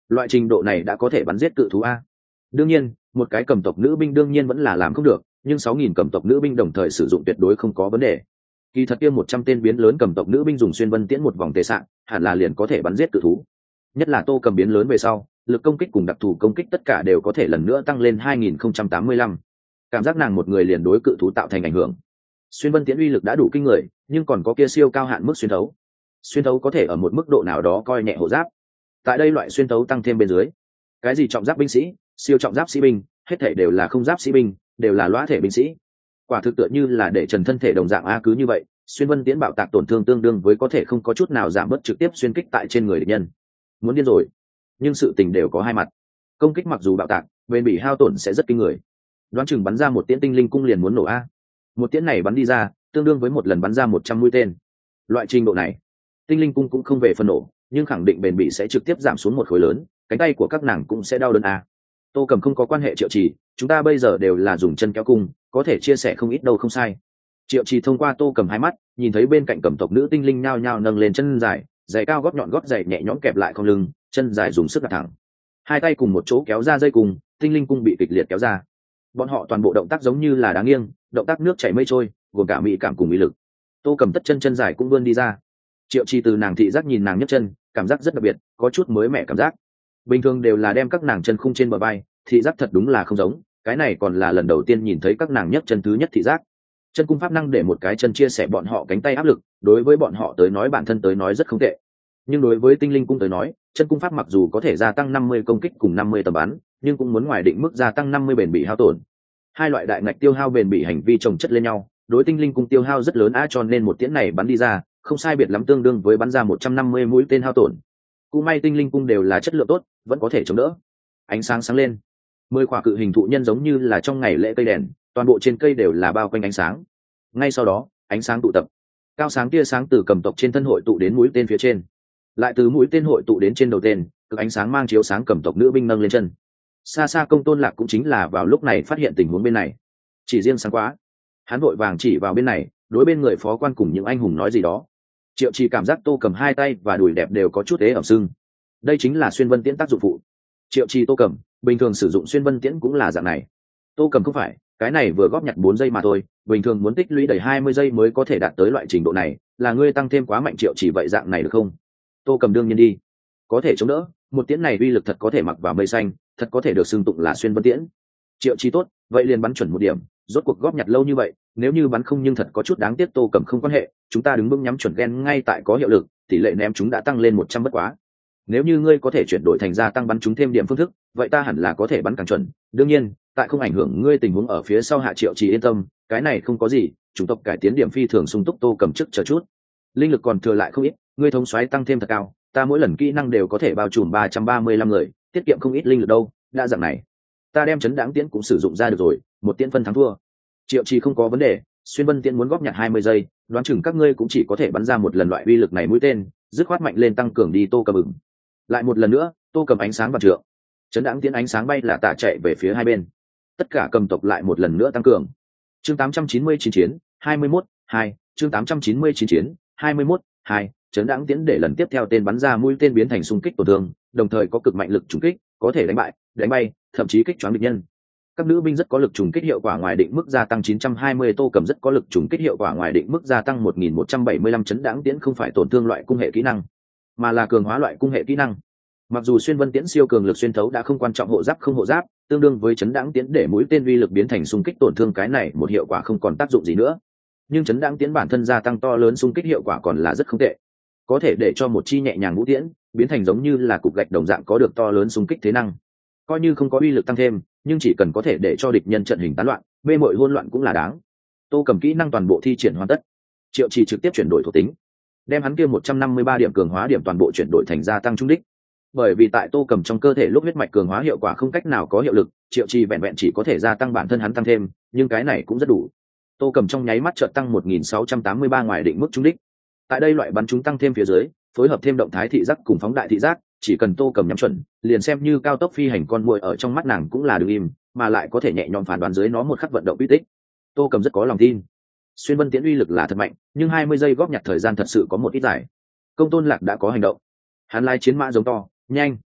loại trình độ này đã có thể bắn giết cự thú a. Đương nhiên một cái cầm tộc nữ binh đương nhiên vẫn là làm không được, nhưng 6.000 cầm tộc nữ binh đồng thời sử dụng tuyệt đối không có vấn đề. Kỳ thật kia 100 tên biến lớn cầm tộc nữ binh dùng xuyên vân tiễn một vòng tề sạng hẳn là liền có thể bắn giết cự thú. Nhất là Tô Cầm biến lớn về sau, lực công kích cùng đặc thù công kích tất cả đều có thể lần nữa tăng lên 2085. Cảm giác nàng một người liền đối cự thú tạo thành ảnh hưởng. Xuyên vân tiễn uy lực đã đủ kinh người, nhưng còn có kia siêu cao hạn mức xuyên thấu. Xuyên thấu có thể ở một mức độ nào đó coi nhẹ hộ giáp. Tại đây loại xuyên thấu tăng thêm bên dưới, cái gì trọng giáp binh sĩ, siêu trọng giáp sĩ binh, hết thể đều là không giáp sĩ binh, đều là lõa thể binh sĩ. Quả thực tựa như là để trần thân thể đồng dạng a. Cứ như vậy, xuyên vân tiễn bạo tạc tổn thương tương đương với có thể không có chút nào giảm bớt trực tiếp xuyên kích tại trên người địch nhân. Muốn điên rồi. Nhưng sự tình đều có hai mặt. Công kích mặc dù bạo tạc, bên bị hao tổn sẽ rất kinh người. Đoán chừng bắn ra một tiễn tinh linh cung liền muốn nổ a. Một tiễn này bắn đi ra, tương đương với một lần bắn ra 100 mũi tên. Loại trình độ này, tinh linh cung cũng không về phần nổ, nhưng khẳng định bền bị sẽ trực tiếp giảm xuống một khối lớn, cánh tay của các nàng cũng sẽ đau đớn a. Tô Cầm không có quan hệ Triệu Trì, chúng ta bây giờ đều là dùng chân kéo cung, có thể chia sẻ không ít đâu không sai. Triệu Trì thông qua Tô Cầm hai mắt, nhìn thấy bên cạnh cầm tộc nữ tinh linh nhao nhao nâng lên chân dài, giày cao gót nhọn gót giày nhẹ nhõm kẹp lại con lưng, chân dài dùng sức đặt thẳng. Hai tay cùng một chỗ kéo ra dây cung, tinh linh cung bị kịch liệt kéo ra. Bọn họ toàn bộ động tác giống như là đá nghiêng, động tác nước chảy mây trôi, gồm cả mỹ cảm cùng ý lực. Tô Cầm tất chân chân dài cũng vươn đi ra. Triệu Trì từ nàng thị giác nhìn nàng nhấc chân, cảm giác rất đặc biệt, có chút mới mẻ cảm giác. Bình thường đều là đem các nàng chân khung trên bờ vai, thị giác thật đúng là không giống, cái này còn là lần đầu tiên nhìn thấy các nàng nhấc chân thứ nhất thị giác. Chân cung pháp năng để một cái chân chia sẻ bọn họ cánh tay áp lực, đối với bọn họ tới nói bản thân tới nói rất không tệ. Nhưng đối với tinh linh cung tới nói, chân cung pháp mặc dù có thể gia tăng 50 công kích cùng 50 tầm bắn, nhưng cũng muốn ngoài định mức gia tăng 50 bền bỉ hao tổn. Hai loại đại ngạch tiêu hao bền bỉ hành vi chồng chất lên nhau, đối tinh linh cung tiêu hao rất lớn cho nên một tiễn này bắn đi ra, không sai biệt lắm tương đương với bắn ra 150 mũi tên hao tổn. Cũng may tinh linh cung đều là chất lượng tốt, vẫn có thể chống đỡ. Ánh sáng sáng lên, 10 quả cự hình thụ nhân giống như là trong ngày lễ cây đèn, toàn bộ trên cây đều là bao quanh ánh sáng. Ngay sau đó, ánh sáng tụ tập, cao sáng tia sáng từ cầm tộc trên thân hội tụ đến mũi tên phía trên, lại từ mũi tên hội tụ đến trên đầu tên, cực ánh sáng mang chiếu sáng cầm tộc nữ binh nâng lên chân. Xa xa Công Tôn Lạc cũng chính là vào lúc này phát hiện tình huống bên này. Chỉ riêng sáng quá, hắn vội vàng chỉ vào bên này, đối bên người phó quan cùng những anh hùng nói gì đó. Triệu Trì cảm giác Tô Cầm hai tay và đùi đẹp đều có chút ế ẩm sưng. Đây chính là xuyên vân tiễn tác dụng phụ. Triệu Trì Tô Cầm bình thường sử dụng xuyên vân tiễn cũng là dạng này. Tô Cầm không phải, cái này vừa góp nhặt 4 giây mà thôi, bình thường muốn tích lũy đầy 20 giây mới có thể đạt tới loại trình độ này, là ngươi tăng thêm quá mạnh. Triệu Trì vậy dạng này được không? Tô Cầm đương nhiên đi, có thể chống đỡ, một tiễn này uy lực thật có thể mặc vào mây xanh, thật có thể được xưng tụng là xuyên vân tiễn. Triệu Trì tốt, vậy liền bắn chuẩn một điểm, rốt cuộc góp nhặt lâu như vậy, nếu như bắn không nhưng thật có chút đáng tiếc. Tô Cầm không quan hệ, chúng ta đứng vững nhắm chuẩn gen ngay tại có hiệu lực, tỷ lệ ném chúng đã tăng lên 100 bất quá. Nếu như ngươi có thể chuyển đổi thành gia tăng bắn chúng thêm điểm phương thức, vậy ta hẳn là có thể bắn càng chuẩn. Đương nhiên, tại không ảnh hưởng ngươi tình huống ở phía sau hạ. Triệu Trì yên tâm, cái này không có gì, chủng tộc cải tiến điểm phi thường sung túc. Tô Cầm trước chờ chút, linh lực còn thừa lại không ít, ngươi thống soái tăng thêm thật cao, ta mỗi lần kỹ năng đều có thể bao trùm 335 người, tiết kiệm không ít linh lực đâu. Đã dạng này, ta đem chấn đáng tiễn cũng sử dụng ra được rồi, một tiễn phân thắng thua. Triệu Trì không có vấn đề, xuyên vân tiễn muốn góp nhặt 20 giây, đoán chừng các ngươi cũng chỉ có thể bắn ra một lần loại uy lực này mũi tên, dứt khoát mạnh lên tăng cường đi. Tô Cầm ửng lại một lần nữa, Tô Cầm ánh sáng và trượng, chấn đáng tiễn ánh sáng bay là tả chạy về phía hai bên. Tất cả cầm tộc lại một lần nữa tăng cường. Chương 899 chiến 21-2, chương 899 chiến 21-2, chấn đáng tiễn để lần tiếp theo tên bắn ra mũi tên biến thành xung kích tổn thương, đồng thời có cực mạnh lực trùng kích, có thể đánh bại, đánh bay, thậm chí kích choáng địch nhân. Các nữ binh rất có lực trùng kích hiệu quả ngoài định mức gia tăng 920. Tô Cầm rất có lực trùng kích hiệu quả ngoài định mức gia tăng 1175. Chấn đáng tiễn không phải tổn thương loại cung hệ kỹ năng, mà là cường hóa loại cung hệ kỹ năng. Mặc dù xuyên vân tiễn siêu cường lực xuyên thấu đã không quan trọng hộ giáp không hộ giáp, tương đương với chấn đáng tiễn để mũi tên uy lực biến thành xung kích tổn thương, cái này một hiệu quả không còn tác dụng gì nữa. Nhưng chấn đáng tiễn bản thân gia tăng to lớn xung kích hiệu quả còn là rất không tệ, có thể để cho một chi nhẹ nhàng mũi tiễn biến thành giống như là cục gạch đồng dạng có được to lớn xung kích thế năng. Coi như không có uy lực tăng thêm, nhưng chỉ cần có thể để cho địch nhân trận hình tán loạn, mê mội hỗn loạn cũng là đáng. Tô Cầm kỹ năng toàn bộ thi triển hoàn tất. Triệu Trì trực tiếp chuyển đổi thuộc tính, đem hắn kia 153 điểm cường hóa điểm toàn bộ chuyển đổi thành gia tăng trung đích. Bởi vì tại Tô Cầm trong cơ thể lúc huyết mạch cường hóa hiệu quả không cách nào có hiệu lực, Triệu Trì vẹn vẹn chỉ có thể gia tăng bản thân hắn tăng thêm, nhưng cái này cũng rất đủ. Tô Cầm trong nháy mắt chợt tăng 1683 ngoài định mức trung đích. Tại đây loại bắn chúng tăng thêm phía dưới, phối hợp thêm động thái thị giác cùng phóng đại thị giác, chỉ cần Tô Cầm nhắm chuẩn, liền xem như cao tốc phi hành con muỗi ở trong mắt nàng cũng là đứng im, mà lại có thể nhẹ nhõm phán đoán dưới nó một khắc vận động uy tích. Tô Cầm rất có lòng tin. Xuyên vân tiễn uy lực là thật mạnh, nhưng 20 giây góp nhặt thời gian thật sự có một ít dài. Công Tôn Lạc đã có hành động. Hắn lái chiến mã giống to, nhanh,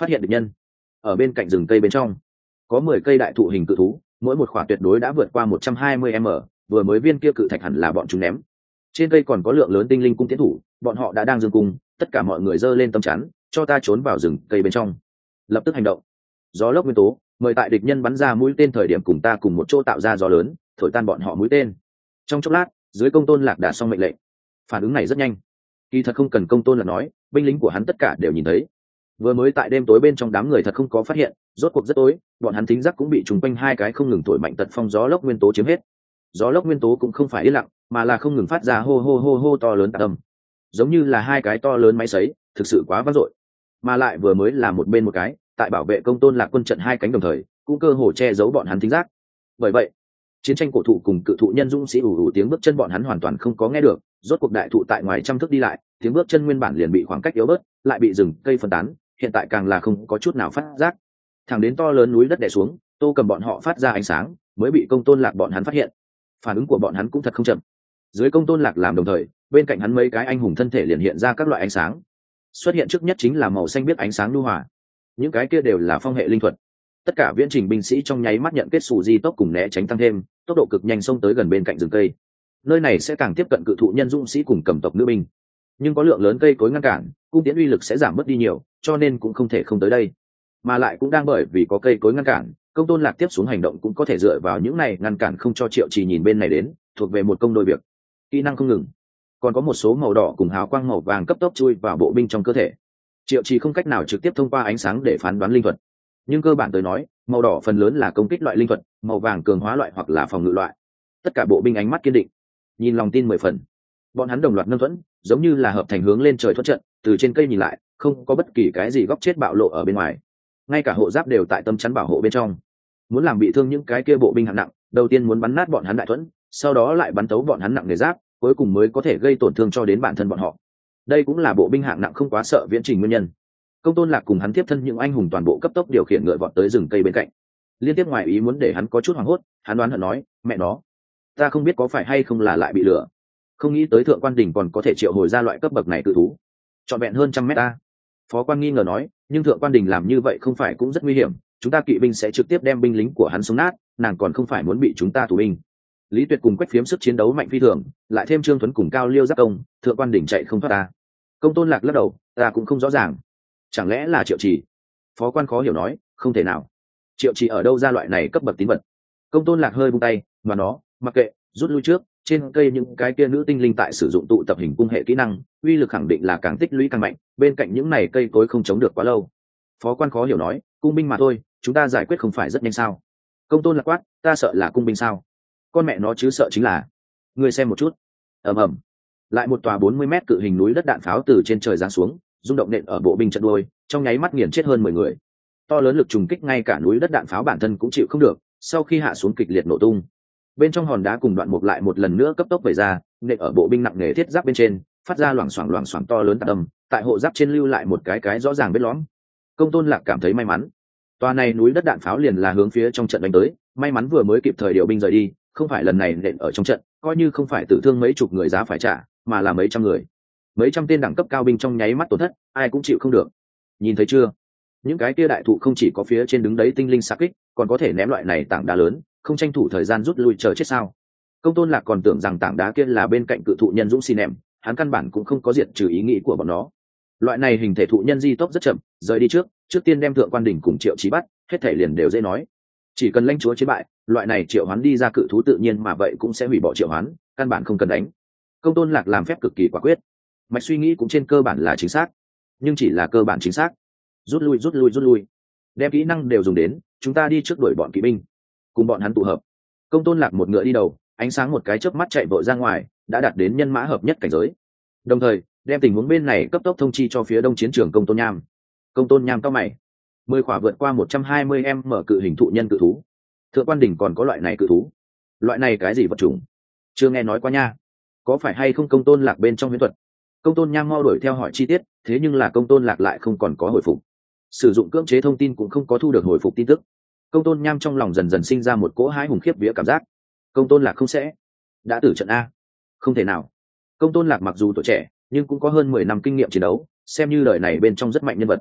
phát hiện địch nhân. Ở bên cạnh rừng cây bên trong có 10 cây đại thụ hình cự thú, mỗi một khỏa tuyệt đối đã vượt qua 120 m, vừa mới viên kia cự thạch hẳn là bọn chúng ném. Trên cây còn có lượng lớn tinh linh cung tiến thủ, bọn họ đã đang dương cung, tất cả mọi người giơ lên tấm chắn, cho ta trốn vào rừng cây bên trong. Lập tức hành động. Gió lốc nguyên tố, mời tại địch nhân bắn ra mũi tên thời điểm cùng ta cùng một chỗ tạo ra gió lớn, thổi tan bọn họ mũi tên. Trong chốc lát, dưới Công Tôn Lạc đã xong mệnh lệnh. Phản ứng này rất nhanh. Kỳ thật không cần Công Tôn Lạc nói, binh lính của hắn tất cả đều nhìn thấy. Vừa mới tại đêm tối bên trong đám người thật không có phát hiện, rốt cuộc rất tối, bọn hắn thính giác cũng bị trùng quanh hai cái không ngừng thổi mạnh tật phong gió lốc nguyên tố chiếm hết. Gió lốc nguyên tố cũng không phải yên lặng, mà là không ngừng phát ra hô hô hô hô to lớn tạc âm, giống như là hai cái to lớn máy sấy, thực sự quá vang dội. Mà lại vừa mới là một bên một cái, tại bảo vệ Công Tôn Lạc quân trận hai cánh đồng thời, cũng cơ hồ che giấu bọn hắn thính giác. Bởi vậy, chiến tranh cổ thụ cùng cự thụ nhân dũng sĩ ủ ủ tiếng bước chân bọn hắn hoàn toàn không có nghe được. Rốt cuộc đại thụ tại ngoài trăm thước đi lại, tiếng bước chân nguyên bản liền bị khoảng cách yếu bớt, lại bị rừng cây phân tán, hiện tại càng là không có chút nào phát giác. Thẳng đến to lớn núi đất đè xuống, Tô Cầm bọn họ phát ra ánh sáng, mới bị Công Tôn Lạc bọn hắn phát hiện. Phản ứng của bọn hắn cũng thật không chậm. Dưới Công Tôn Lạc làm đồng thời, bên cạnh hắn mấy cái anh hùng thân thể liền hiện ra các loại ánh sáng. Xuất hiện trước nhất chính là màu xanh biếc ánh sáng nhu hòa. Những cái kia đều là phong hệ linh thuật. Tất cả viễn trình binh sĩ trong nháy mắt nhận kết xù di tốc cùng né tránh tăng thêm, tốc độ cực nhanh xông tới gần bên cạnh rừng cây. Nơi này sẽ càng tiếp cận cự thụ nhân dũng sĩ cùng cầm tộc nữ binh, nhưng có lượng lớn cây cối ngăn cản, cung tiễn uy lực sẽ giảm mất đi nhiều, cho nên cũng không thể không tới đây. Mà lại cũng đang bởi vì có cây cối ngăn cản, Công Tôn Lạc tiếp xuống hành động cũng có thể dựa vào những này ngăn cản không cho Triệu Trì nhìn bên này đến, thuộc về một công đôi việc. Kỹ năng không ngừng, còn có một số màu đỏ cùng hào quang màu vàng cấp tốc chui vào bộ binh trong cơ thể. Triệu Trì không cách nào trực tiếp thông qua ánh sáng để phán đoán linh thuật, nhưng cơ bản tới nói, màu đỏ phần lớn là công kích loại linh thuật, màu vàng cường hóa loại hoặc là phòng ngự loại. Tất cả bộ binh ánh mắt kiên định, nhìn lòng tin 10 phần. Bọn hắn đồng loạt nâng thuẫn, giống như là hợp thành hướng lên trời thoát trận, từ trên cây nhìn lại, không có bất kỳ cái gì góc chết bạo lộ ở bên ngoài. Ngay cả hộ giáp đều tại tâm chắn bảo hộ bên trong. Muốn làm bị thương những cái kia bộ binh hạng nặng, đầu tiên muốn bắn nát bọn hắn đại thuẫn, sau đó lại bắn tấu bọn hắn nặng nghề giáp, cuối cùng mới có thể gây tổn thương cho đến bản thân bọn họ. Đây cũng là bộ binh hạng nặng không quá sợ viễn trình nguyên nhân. Công Tôn Lạc cùng hắn tiếp thân những anh hùng toàn bộ cấp tốc điều khiển ngựa vọt tới rừng cây bên cạnh. Liên tiếp ngoài ý muốn để hắn có chút hoảng hốt, hắn đoán hận nói, mẹ nó, ta không biết có phải hay không là lại bị lừa. Không nghĩ tới Thượng Quan Đình còn có thể triệu hồi ra loại cấp bậc này cự thú, trọn vẹn hơn 100 mét ta. Phó quan nghi ngờ nói, nhưng Thượng Quan Đình làm như vậy không phải cũng rất nguy hiểm, chúng ta kỵ binh sẽ trực tiếp đem binh lính của hắn sống nát, nàng còn không phải muốn bị chúng ta tù binh. Lý Tuyệt cùng Quách Phiếm sức chiến đấu mạnh phi thường, lại thêm Trương Tuấn cùng Cao Liêu giáp công, Thượng Quan Đình chạy không thoát ta. Công Tôn Lạc lắc đầu, ta cũng không rõ ràng. Chẳng lẽ là Triệu Trì? Phó quan khó hiểu nói, không thể nào. Triệu Trì ở đâu ra loại này cấp bậc tín vật? Công Tôn Lạc hơi buông tay, mà nó, mặc kệ, rút lui trước. Trên cây những cái kia nữ tinh linh tại sử dụng tụ tập hình cung hệ kỹ năng, uy lực khẳng định là càng tích lũy càng mạnh, bên cạnh những này cây cối không chống được quá lâu. Phó quan khó hiểu nói, cung binh mà thôi, chúng ta giải quyết không phải rất nhanh sao? Công Tôn Lạc quát, ta sợ là cung binh sao? Con mẹ nó chứ sợ chính là. Ngươi xem một chút. Ầm ầm. Lại một tòa 40 mét cự hình núi đất đạn pháo từ trên trời giáng xuống, rung động nện ở bộ binh trận đuôi, trong nháy mắt nghiền chết hơn 10 người. To lớn lực trùng kích ngay cả núi đất đạn pháo bản thân cũng chịu không được, sau khi hạ xuống kịch liệt nổ tung. Bên trong hòn đá cùng đoạn mục lại một lần nữa cấp tốc vẩy ra, nện ở bộ binh nặng nề thiết giáp bên trên, phát ra loảng xoảng to lớn tạc âm, tại hộ giáp trên lưu lại một cái rõ ràng vết lõm. Công Tôn Lạc cảm thấy may mắn, tòa này núi đất đạn pháo liền là hướng phía trong trận đánh tới, may mắn vừa mới kịp thời điều binh rời đi, không phải lần này nện ở trong trận, coi như không phải tử thương mấy chục người giá phải trả, mà là mấy trăm người. Mấy trăm tên đẳng cấp cao binh trong nháy mắt tổn thất, ai cũng chịu không được. Nhìn thấy chưa? Những cái kia đại thụ không chỉ có phía trên đứng đấy tinh linh xạ kích, còn có thể ném loại này tảng đá lớn, không tranh thủ thời gian rút lui chờ chết sao? Công Tôn Lạc còn tưởng rằng tảng đá kia là bên cạnh cự thụ nhân dũng xi ném, hắn căn bản cũng không có diệt trừ ý nghĩ của bọn nó. Loại này hình thể thụ nhân di tốc rất chậm, rời đi trước tiên đem Thượng Quan Đình cùng Triệu Chí bắt, hết thể liền đều dễ nói. Chỉ cần lãnh chúa chiến bại, loại này triệu hoán đi ra cự thú tự nhiên mà vậy cũng sẽ hủy bỏ triệu hoán, căn bản không cần đánh. Công Tôn Lạc làm phép cực kỳ quả quyết, mạch suy nghĩ cũng trên cơ bản là chính xác, nhưng chỉ là cơ bản chính xác. Rút lui, đem kỹ năng đều dùng đến, chúng ta đi trước đuổi bọn kỵ binh, cùng bọn hắn tụ hợp. Công Tôn Lạc một ngựa đi đầu, ánh sáng một cái chớp mắt chạy vội ra ngoài, đã đạt đến nhân mã hợp nhất cảnh giới. Đồng thời đem tình huống bên này cấp tốc thông chi cho phía đông chiến trường Công Tôn Nham. Công Tôn Nham cao mày, 10 khỏa vượt qua 120 mở cự hình thụ nhân cự thú. Thượng Quan Đình còn có loại này cự thú? Loại này cái gì vật chủng? Chưa nghe nói qua nha. Có phải hay không Công Tôn Lạc bên trong huyễn thuật? Công Tôn Nham mau đuổi theo hỏi chi tiết, thế nhưng là Công Tôn Lạc lại không còn có hồi phục. Sử dụng cưỡng chế thông tin cũng không có thu được hồi phục tin tức. Công Tôn Nham trong lòng dần dần sinh ra một cỗ hãi hùng khiếp vía cảm giác. Công Tôn Lạc không sẽ đã tử trận a? Không thể nào. Công Tôn Lạc mặc dù tuổi trẻ, nhưng cũng có hơn 10 năm kinh nghiệm chiến đấu, xem như đời này bên trong rất mạnh nhân vật.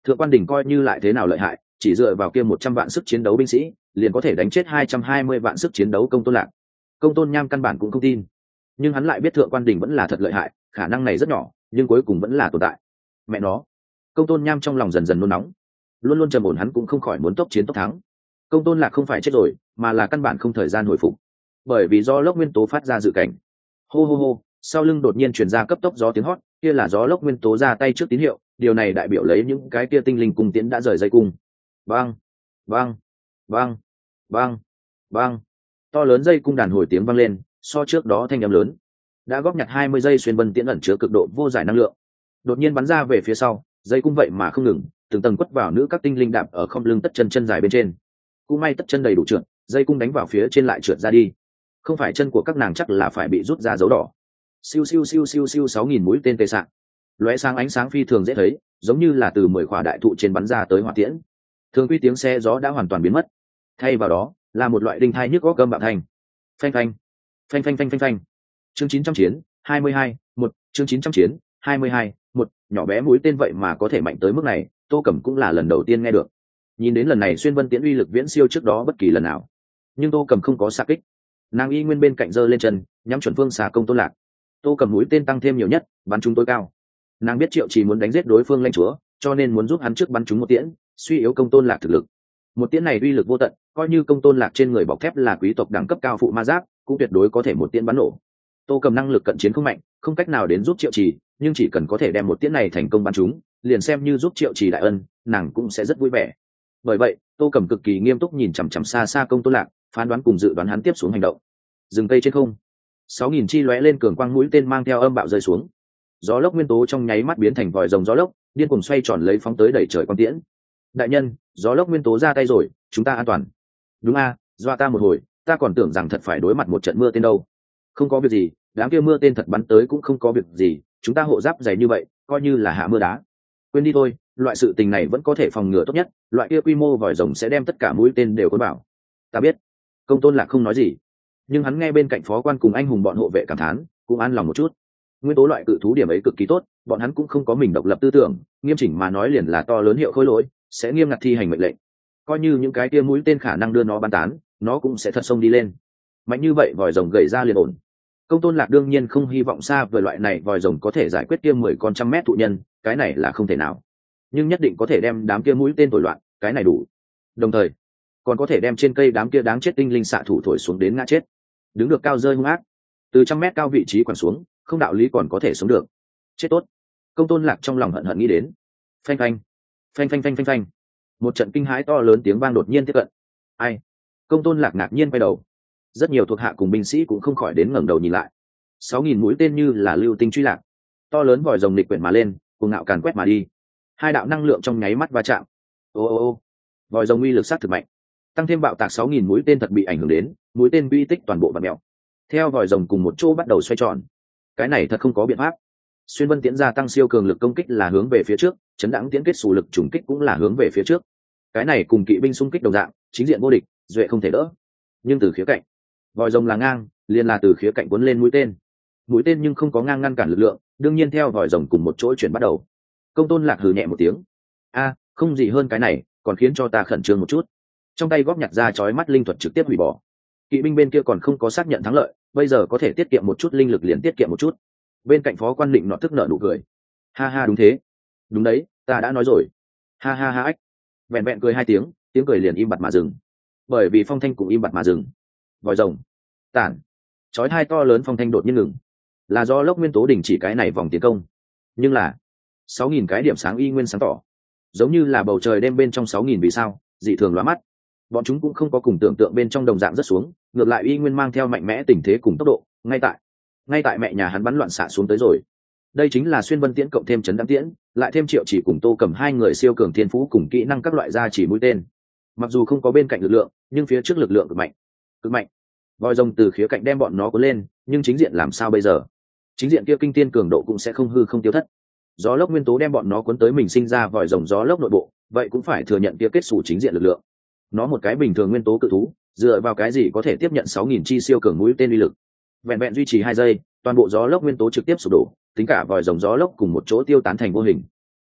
Thượng Quan Đình coi như lại thế nào lợi hại, chỉ dựa vào kia 100 vạn sức chiến đấu binh sĩ liền có thể đánh chết 220 vạn sức chiến đấu Công Tôn Lạc. Công Tôn Nham căn bản cũng không tin, nhưng hắn lại biết Thượng Quan Đình vẫn là thật lợi hại, khả năng này rất nhỏ nhưng cuối cùng vẫn là tồn tại. Mẹ nó, Công Tôn Nham trong lòng dần dần nôn nóng, luôn luôn trầm ổn hắn cũng không khỏi muốn tốc chiến tốc thắng. Công Tôn Lạc không phải chết rồi, mà là căn bản không thời gian hồi phục, bởi vì do lốc nguyên tố phát ra dự cảnh. Hô hô hô, sau lưng đột nhiên truyền ra cấp tốc gió tiếng hót, kia là gió lốc nguyên tố ra tay trước tín hiệu, điều này đại biểu lấy những cái kia tinh linh cung tiễn đã rời dây cung. Bang, bang, bang, bang, bang, to lớn dây cung đàn hồi tiếng vang lên, so trước đó thanh âm lớn. Đã góp nhặt 20 giây xuyên vân tiễn ẩn chứa cực độ vô giải năng lượng, đột nhiên bắn ra về phía sau, dây cung vậy mà không ngừng, từng tầng quất vào nữ các tinh linh đạp ở không lưng tất chân chân dài bên trên. Cũng may tất chân đầy đủ trượt, dây cung đánh vào phía trên lại trượt ra đi. Không phải chân của các nàng chắc là phải bị rút ra dấu đỏ. Siêu siêu siêu siêu siêu 6000 mũi tên tê sạng, lóe sáng ánh sáng phi thường dễ thấy, giống như là từ 10 quả đại thụ trên bắn ra tới hỏa tiễn. Thường quy tiếng xe gió đã hoàn toàn biến mất, thay vào đó là một loại đinh thai nhức óc gầm bạo thành. Phanh phanh, phanh phanh phanh phanh phanh. Chương 900 chiến 22 1, chương 900 chiến 22 1, nhỏ bé mũi tên vậy mà có thể mạnh tới mức này, Tô Cẩm cũng là lần đầu tiên nghe được. Nhìn đến lần này xuyên vân tiễn uy lực viễn siêu trước đó bất kỳ lần nào, nhưng Tô Cẩm không có xạ kích, nàng y nguyên bên cạnh giơ lên chân, nhắm chuẩn phương xà Công Tôn Lạc. Tô Cẩm mũi tên tăng thêm nhiều nhất, bắn trúng tối cao. Nàng biết Triệu Chỉ muốn đánh giết đối phương lãnh chúa, cho nên muốn giúp hắn trước bắn trúng một tiễn, suy yếu Công Tôn Lạc thực lực. Một tiễn này uy lực vô tận, coi như Công Tôn Lạc trên người bọc thép là quý tộc đẳng cấp cao phụ ma giáp, cũng tuyệt đối có thể một tiễn bắn nổ. Tô Cẩm năng lực cận chiến không mạnh, không cách nào đến giúp Triệu Chỉ, nhưng chỉ cần có thể đem một tiễn này thành công bắn trúng, liền xem như giúp Triệu Chỉ đại ân, nàng cũng sẽ rất vui vẻ. Bởi vậy, Tô Cẩm cực kỳ nghiêm túc nhìn chằm chằm xa xa Công Tôn Lạc, phán đoán cùng dự đoán hắn tiếp xuống hành động. Dừng cây trên không, 6000 chi lóe lên cường quang mũi tên mang theo âm bạo rơi xuống. Gió lốc nguyên tố trong nháy mắt biến thành vòi rồng gió lốc, điên cuồng xoay tròn lấy phóng tới đẩy trời quang tiễn. Đại nhân, gió lốc nguyên tố ra tay rồi, chúng ta an toàn. Đúng a, dọa ta một hồi, ta còn tưởng rằng thật phải đối mặt một trận mưa tên đâu. Không có việc gì, đám kia mưa tên thật bắn tới cũng không có việc gì, chúng ta hộ giáp dày như vậy, coi như là hạ mưa đá. Quên đi thôi, loại sự tình này vẫn có thể phòng ngừa tốt nhất, loại kia quy mô vòi rồng sẽ đem tất cả mũi tên đều cuốn bảo. Ta biết. Công Tôn Lạc không nói gì, nhưng hắn nghe bên cạnh phó quan cùng anh hùng bọn hộ vệ cảm thán, cũng an lòng một chút. Nguyên tố loại cự thú điểm ấy cực kỳ tốt, bọn hắn cũng không có mình độc lập tư tưởng, nghiêm chỉnh mà nói liền là to lớn hiệu khối lỗi, sẽ nghiêm ngặt thi hành mệnh lệnh. Coi như những cái kia mũi tên khả năng đưa nó bắn tán, nó cũng sẽ thật sông đi lên. Mạnh như vậy vòi rồng gầy ra liền ổn. Công Tôn Lạc đương nhiên không hy vọng xa về loại này vòi rồng có thể giải quyết kia 10 con trăm mét thụ nhân, cái này là không thể nào. Nhưng nhất định có thể đem đám kia mũi tên thổi loạn, cái này đủ. Đồng thời, còn có thể đem trên cây đám kia đáng chết tinh linh xạ thủ thổi xuống đến ngã chết. Đứng được cao rơi hung ác, từ trăm mét cao vị trí quẳng xuống, không đạo lý còn có thể sống được. Chết tốt. Công Tôn Lạc trong lòng hận hận nghĩ đến. Phanh phanh, phanh phanh phanh phanh phanh. Một trận kinh hãi to lớn tiếng vang đột nhiên tiếp cận. Ai? Công Tôn Lạc ngạc nhiên quay đầu. Rất nhiều thuộc hạ cùng binh sĩ cũng không khỏi đến ngẩng đầu nhìn lại. 6000 mũi tên như là lưu tinh truy lạc, to lớn vòi rồng nghịch quyển mà lên, cuồng ngạo càn quét mà đi. Hai đạo năng lượng trong nháy mắt va chạm. Ô ô ô, vòi rồng uy lực sát thực mạnh, tăng thêm bạo tạc 6000 mũi tên thật bị ảnh hưởng đến, mũi tên uy tích toàn bộ vặn mèo. Theo vòi rồng cùng một chỗ bắt đầu xoay tròn. Cái này thật không có biện pháp. Xuyên vân tiễn gia tăng siêu cường lực công kích là hướng về phía trước, chấn đãng tiễn kết xù lực trùng kích cũng là hướng về phía trước. Cái này cùng kỵ binh xung kích đồng dạng, chính diện vô địch, duệ không thể đỡ. Nhưng từ khía cạnh, vòi rồng là ngang, liền là từ khía cạnh cuốn lên mũi tên. Mũi tên nhưng không có ngang ngăn cản lực lượng, đương nhiên theo vòi rồng cùng một chỗ chuyển bắt đầu. Công Tôn Lạc hừ nhẹ một tiếng. A, không gì hơn cái này, còn khiến cho ta khẩn trương một chút. Trong tay góp nhặt ra chói mắt linh thuật trực tiếp hủy bỏ. Kỵ binh bên kia còn không có xác nhận thắng lợi, bây giờ có thể tiết kiệm một chút linh lực liền tiết kiệm một chút. Bên cạnh phó quan định nọ thức nợ nụ cười. Ha ha, đúng thế, đúng đấy, ta đã nói rồi. Ha ha ha ách. Vẹn vẹn cười hai tiếng, tiếng cười liền im bặt mà dừng. Bởi vì phong thanh cũng im bặt mà dừng. Vòi rồng tản, chói hai to lớn phong thanh đột nhiên ngừng, là do lốc nguyên tố đình chỉ cái này vòng tiến công. Nhưng là 6000 cái điểm sáng y nguyên sáng tỏ, giống như là bầu trời đêm bên trong 6000 vì sao dị thường lóa mắt. Bọn chúng cũng không có cùng tưởng tượng bên trong đồng dạng rất xuống, ngược lại y nguyên mang theo mạnh mẽ tình thế cùng tốc độ, ngay tại mẹ nhà hắn bắn loạn xạ xuống tới rồi. Đây chính là xuyên vân tiễn cộng thêm chấn đãng tiễn, lại thêm Triệu Chỉ cùng Tô Cẩm hai người siêu cường thiên phú cùng kỹ năng các loại gia chỉ mũi tên. Mặc dù không có bên cạnh lực lượng, nhưng phía trước lực lượng cực mạnh, cực mạnh. Vòi rồng từ khía cạnh đem bọn nó cuốn lên, nhưng chính diện làm sao bây giờ? Chính diện kia kinh tiên cường độ cũng sẽ không hư không tiêu thất. Gió lốc nguyên tố đem bọn nó cuốn tới mình sinh ra vòi rồng gió lốc nội bộ, vậy cũng phải thừa nhận kia kết xù chính diện lực lượng. Nó một cái bình thường nguyên tố cự thú, dựa vào cái gì có thể tiếp nhận 6000 chi siêu cường mũi tên uy lực? Vẹn vẹn duy trì 2 giây, toàn bộ gió lốc nguyên tố trực tiếp sụp đổ, tính cả vòi rồng gió lốc cùng một chỗ tiêu tán thành vô hình.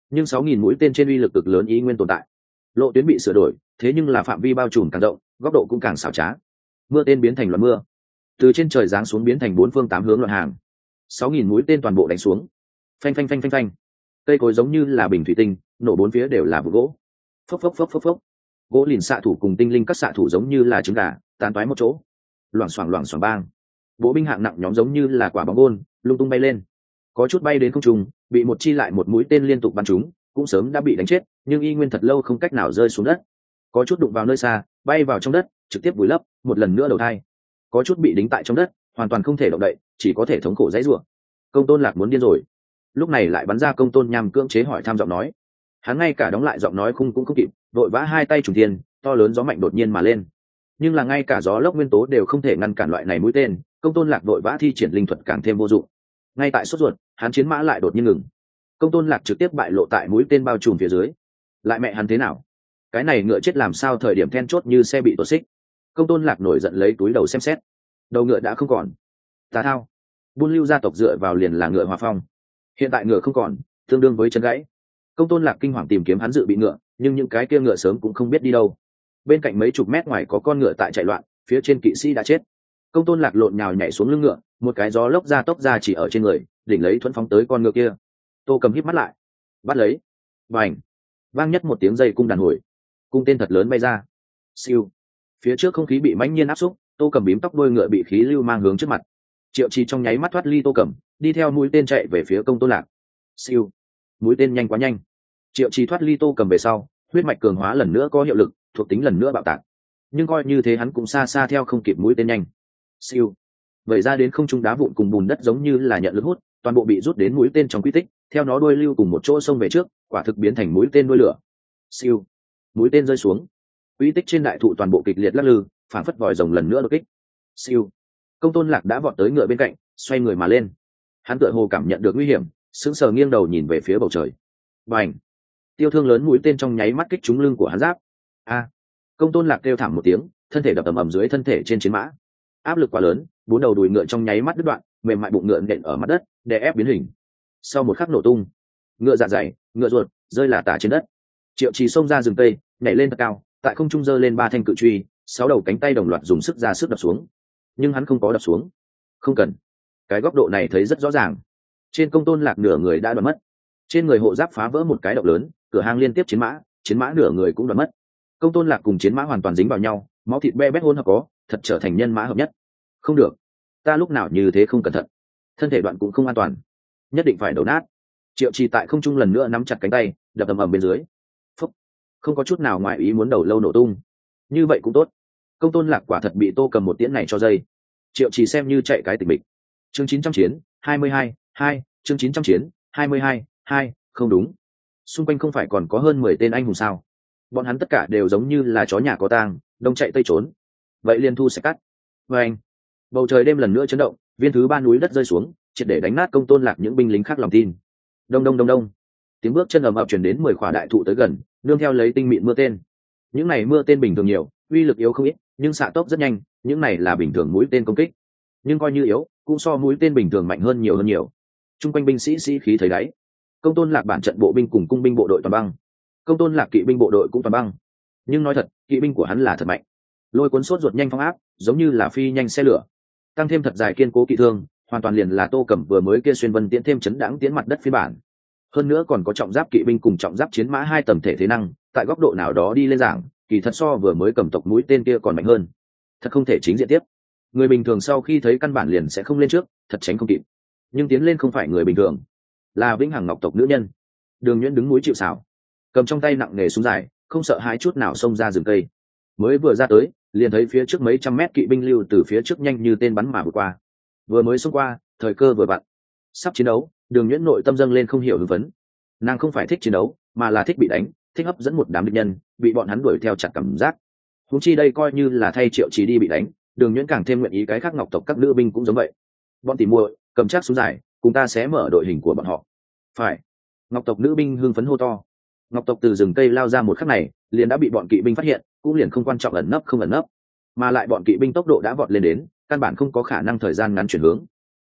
nhưng 6.000 mũi tên trên uy lực cực lớn ý nguyên tồn tại. Lộ tuyến bị sửa đổi, thế nhưng là phạm vi bao trùm càng rộng, góc độ cũng càng xảo trá. Mưa tên biến thành loạn mưa, từ trên trời giáng xuống biến thành 4 phương 8 hướng loạn hàng. 6.000 mũi tên toàn bộ đánh xuống. Phanh phanh phanh phanh phanh. Cây cối giống như là bình thủy tinh, nổ bốn phía đều là vụ gỗ. Phốc phốc phốc phốc phốc. Gỗ lìn xạ thủ cùng tinh linh các xạ thủ giống như là trứng gà, tán toái một chỗ. Loảng xoảng bang. Bộ binh hạng nặng nhóm giống như là quả bóng gôn, lung tung bay lên. Có chút bay đến không trung, bị một chi lại một mũi tên liên tục bắn trúng, cũng sớm đã bị đánh chết, nhưng y nguyên thật lâu không cách nào rơi xuống đất. Có chút đụng vào nơi xa, bay vào trong đất, trực tiếp vùi lấp, một lần nữa đầu thai. Có chút bị đính tại trong đất, hoàn toàn không thể động đậy, chỉ có thể thống khổ dãy rủa. Công Tôn Lạc muốn điên rồi. Lúc này lại bắn ra Công Tôn Nham cưỡng chế hỏi thăm giọng nói. Hắn ngay cả đóng lại giọng nói cũng không kịp, vội vã hai tay trùng thiên, to lớn gió mạnh đột nhiên mà lên. Nhưng là ngay cả gió lốc nguyên tố đều không thể ngăn cản loại này mũi tên, Công Tôn Lạc vội vã thi triển linh thuật càng thêm vô dụng. Ngay tại sốt ruột, hắn chiến mã lại đột nhiên ngừng. Công Tôn Lạc trực tiếp bại lộ tại mũi tên bao trùm phía dưới. Lại mẹ hắn thế nào? Cái này ngựa chết làm sao thời điểm then chốt như xe bị tuột xích. Công Tôn Lạc nổi giận lấy túi đầu xem xét. Đầu ngựa đã không còn. Tà thao. Buôn Lưu gia tộc dựa vào liền là ngựa Hòa Phong. Hiện tại ngựa không còn, tương đương với chân gãy. Công Tôn Lạc kinh hoàng tìm kiếm hắn dự bị ngựa, nhưng những cái kia ngựa sớm cũng không biết đi đâu. Bên cạnh mấy chục mét ngoài có con ngựa tại chạy loạn, phía trên kỵ sĩ đã chết. Công Tôn Lạc lộn nhào nhảy xuống lưng ngựa, một cái gió lốc ra tốc ra chỉ ở trên người, đỉnh lấy thuẫn phóng tới con ngựa kia. Tô Cầm híp mắt lại, bắt lấy. Bành! Vang nhất một tiếng dây cung đàn hồi, cung tên thật lớn bay ra. Siêu! Phía trước không khí bị mãnh nhiên áp xúc, Tô Cầm bím tóc đuôi ngựa bị khí lưu mang hướng trước mặt. Triệu Trì trong nháy mắt thoát ly Tô Cầm, đi theo mũi tên chạy về phía Công Tôn Lạc. Siêu! Mũi tên nhanh quá nhanh. Triệu Trì thoát ly Tô Cầm về sau, huyết mạch cường hóa lần nữa có hiệu lực, thuộc tính lần nữa bạo tạc. Nhưng coi như thế hắn cũng xa xa theo không kịp mũi tên nhanh. Siêu! Vậy ra đến không trung đá vụn cùng bùn đất giống như là nhận lực hút, toàn bộ bị rút đến mũi tên trong quy tích, theo nó đuôi lưu cùng một chỗ xông về trước, quả thực biến thành mũi tên đuôi lửa. Siêu! Mũi tên rơi xuống, quy tích trên đại thụ toàn bộ kịch liệt lắc lư, phản phất vòi rồng lần nữa đột kích. Siêu! Công Tôn Lạc đã vọt tới ngựa bên cạnh, xoay người mà lên. Hắn tựa hồ cảm nhận được nguy hiểm, sững sờ nghiêng đầu nhìn về phía bầu trời. Bành! Tiêu thương lớn mũi tên trong nháy mắt kích trúng lưng của hắn giáp. A! Công Tôn Lạc kêu thảm một tiếng, thân thể đập ầm ầm dưới thân thể trên chiến mã. Áp lực quá lớn, bốn đầu đùi ngựa trong nháy mắt đứt đoạn, mềm mại bụng ngựa nện ở mặt đất, đè ép biến hình. Sau một khắc nổ tung, ngựa dạ dày, ngựa ruột rơi là tả trên đất. Triệu Trì xông ra rừng cây, nhảy lên thật cao, tại không trung giơ lên ba thanh cự truy, 6 đầu cánh tay đồng loạt dùng sức ra sức đập xuống. Nhưng hắn không có đập xuống. Không cần. Cái góc độ này thấy rất rõ ràng. Trên Công Tôn Lạc nửa người đã đoạn mất. Trên người hộ giáp phá vỡ một cái động lớn, cửa hang liên tiếp chiến mã nửa người cũng đoạn mất. Công Tôn Lạc cùng chiến mã hoàn toàn dính vào nhau, máu thịt be bét hỗn hợp có, thật trở thành nhân mã hợp nhất. Không được, ta lúc nào như thế không cẩn thận, thân thể đoạn cũng không an toàn, nhất định phải đầu nát. Triệu Trì tại không trung lần nữa nắm chặt cánh tay, đập ầm ầm bên dưới. Phúc. Không có chút nào ngoài ý muốn đầu lâu nổ tung. Như vậy cũng tốt. Công Tôn Lạc quả thật bị Tô Cầm một tiễn này cho dây. Triệu Trì xem như chạy cái tình bịch. Chương 900 chiến 22 2, chương 900 chiến 22 2, không đúng. Xung quanh không phải còn có hơn 10 tên anh hùng sao? Bọn hắn tất cả đều giống như là chó nhà có tang, đông chạy tây trốn. Vậy liền thu sẽ cắt. Và anh. Bầu trời đêm lần nữa chấn động, viên thứ 3 núi đất rơi xuống, triệt để đánh nát Công Tôn Lạc những binh lính khác lòng tin. Đông đông đông đông. Tiếng bước chân ầm ầm truyền đến 10 khỏa đại thụ tới gần, nương theo lấy tinh mịn mưa tên. Những này mưa tên bình thường nhiều, uy lực yếu không ít, nhưng xạ tốc rất nhanh, những này là bình thường mũi tên công kích. Nhưng coi như yếu, cũng so mũi tên bình thường mạnh hơn nhiều. Trung quanh binh sĩ sĩ khí thấy đáy. Công Tôn Lạc bản trận bộ binh cùng cung binh bộ đội toàn băng. Công Tôn Lạc kỵ binh bộ đội cũng toàn băng. Nhưng nói thật, kỵ binh của hắn là thật mạnh. Lôi cuốn sốt ruột nhanh phong áp, giống như là phi nhanh xe lửa. Tăng thêm thật dài kiên cố kỵ thương, hoàn toàn liền là Tô Cẩm vừa mới kia xuyên vân tiễn thêm chấn đãng tiến mặt đất phiên bản. Hơn nữa còn có trọng giáp kỵ binh cùng trọng giáp chiến mã hai tầm thể thế năng, tại góc độ nào đó đi lên giảng, kỳ thật so vừa mới cầm tộc mũi tên kia còn mạnh hơn. Thật không thể chính diện tiếp. Người bình thường sau khi thấy căn bản liền sẽ không lên trước, thật tránh không kịp. Nhưng tiến lên không phải người bình thường, là vĩnh hằng ngọc tộc nữ nhân. Đường Nhuyễn đứng núi chịu sào, cầm trong tay nặng nghề súng dài, không sợ hãi chút nào xông ra rừng cây. Mới vừa ra tới, liền thấy phía trước mấy trăm mét kỵ binh lưu từ phía trước nhanh như tên bắn mà vượt qua. Vừa mới xông qua, thời cơ vừa vặn. Sắp chiến đấu, Đường Nhuyễn nội tâm dâng lên không hiểu hưng phấn. Nàng không phải thích chiến đấu, mà là thích bị đánh, thích hấp dẫn một đám địch nhân, bị bọn hắn đuổi theo chặt cảm giác. Huống chi đây coi như là thay Triệu Chí đi bị đánh, Đường Nhuyễn càng thêm nguyện ý cái khác ngọc tộc các nữ binh cũng giống vậy. Bọn tỉ muội, cầm chắc súng dài, cùng ta sẽ mở đội hình của bọn họ. Phải. Ngọc tộc nữ binh hưng phấn hô to. Ngọc tộc từ rừng cây lao ra một khắc này, liền đã bị bọn kỵ binh phát hiện, cũng liền không quan trọng ẩn nấp không ẩn nấp, mà lại bọn kỵ binh tốc độ đã vọt lên đến, căn bản không có khả năng thời gian ngắn chuyển hướng.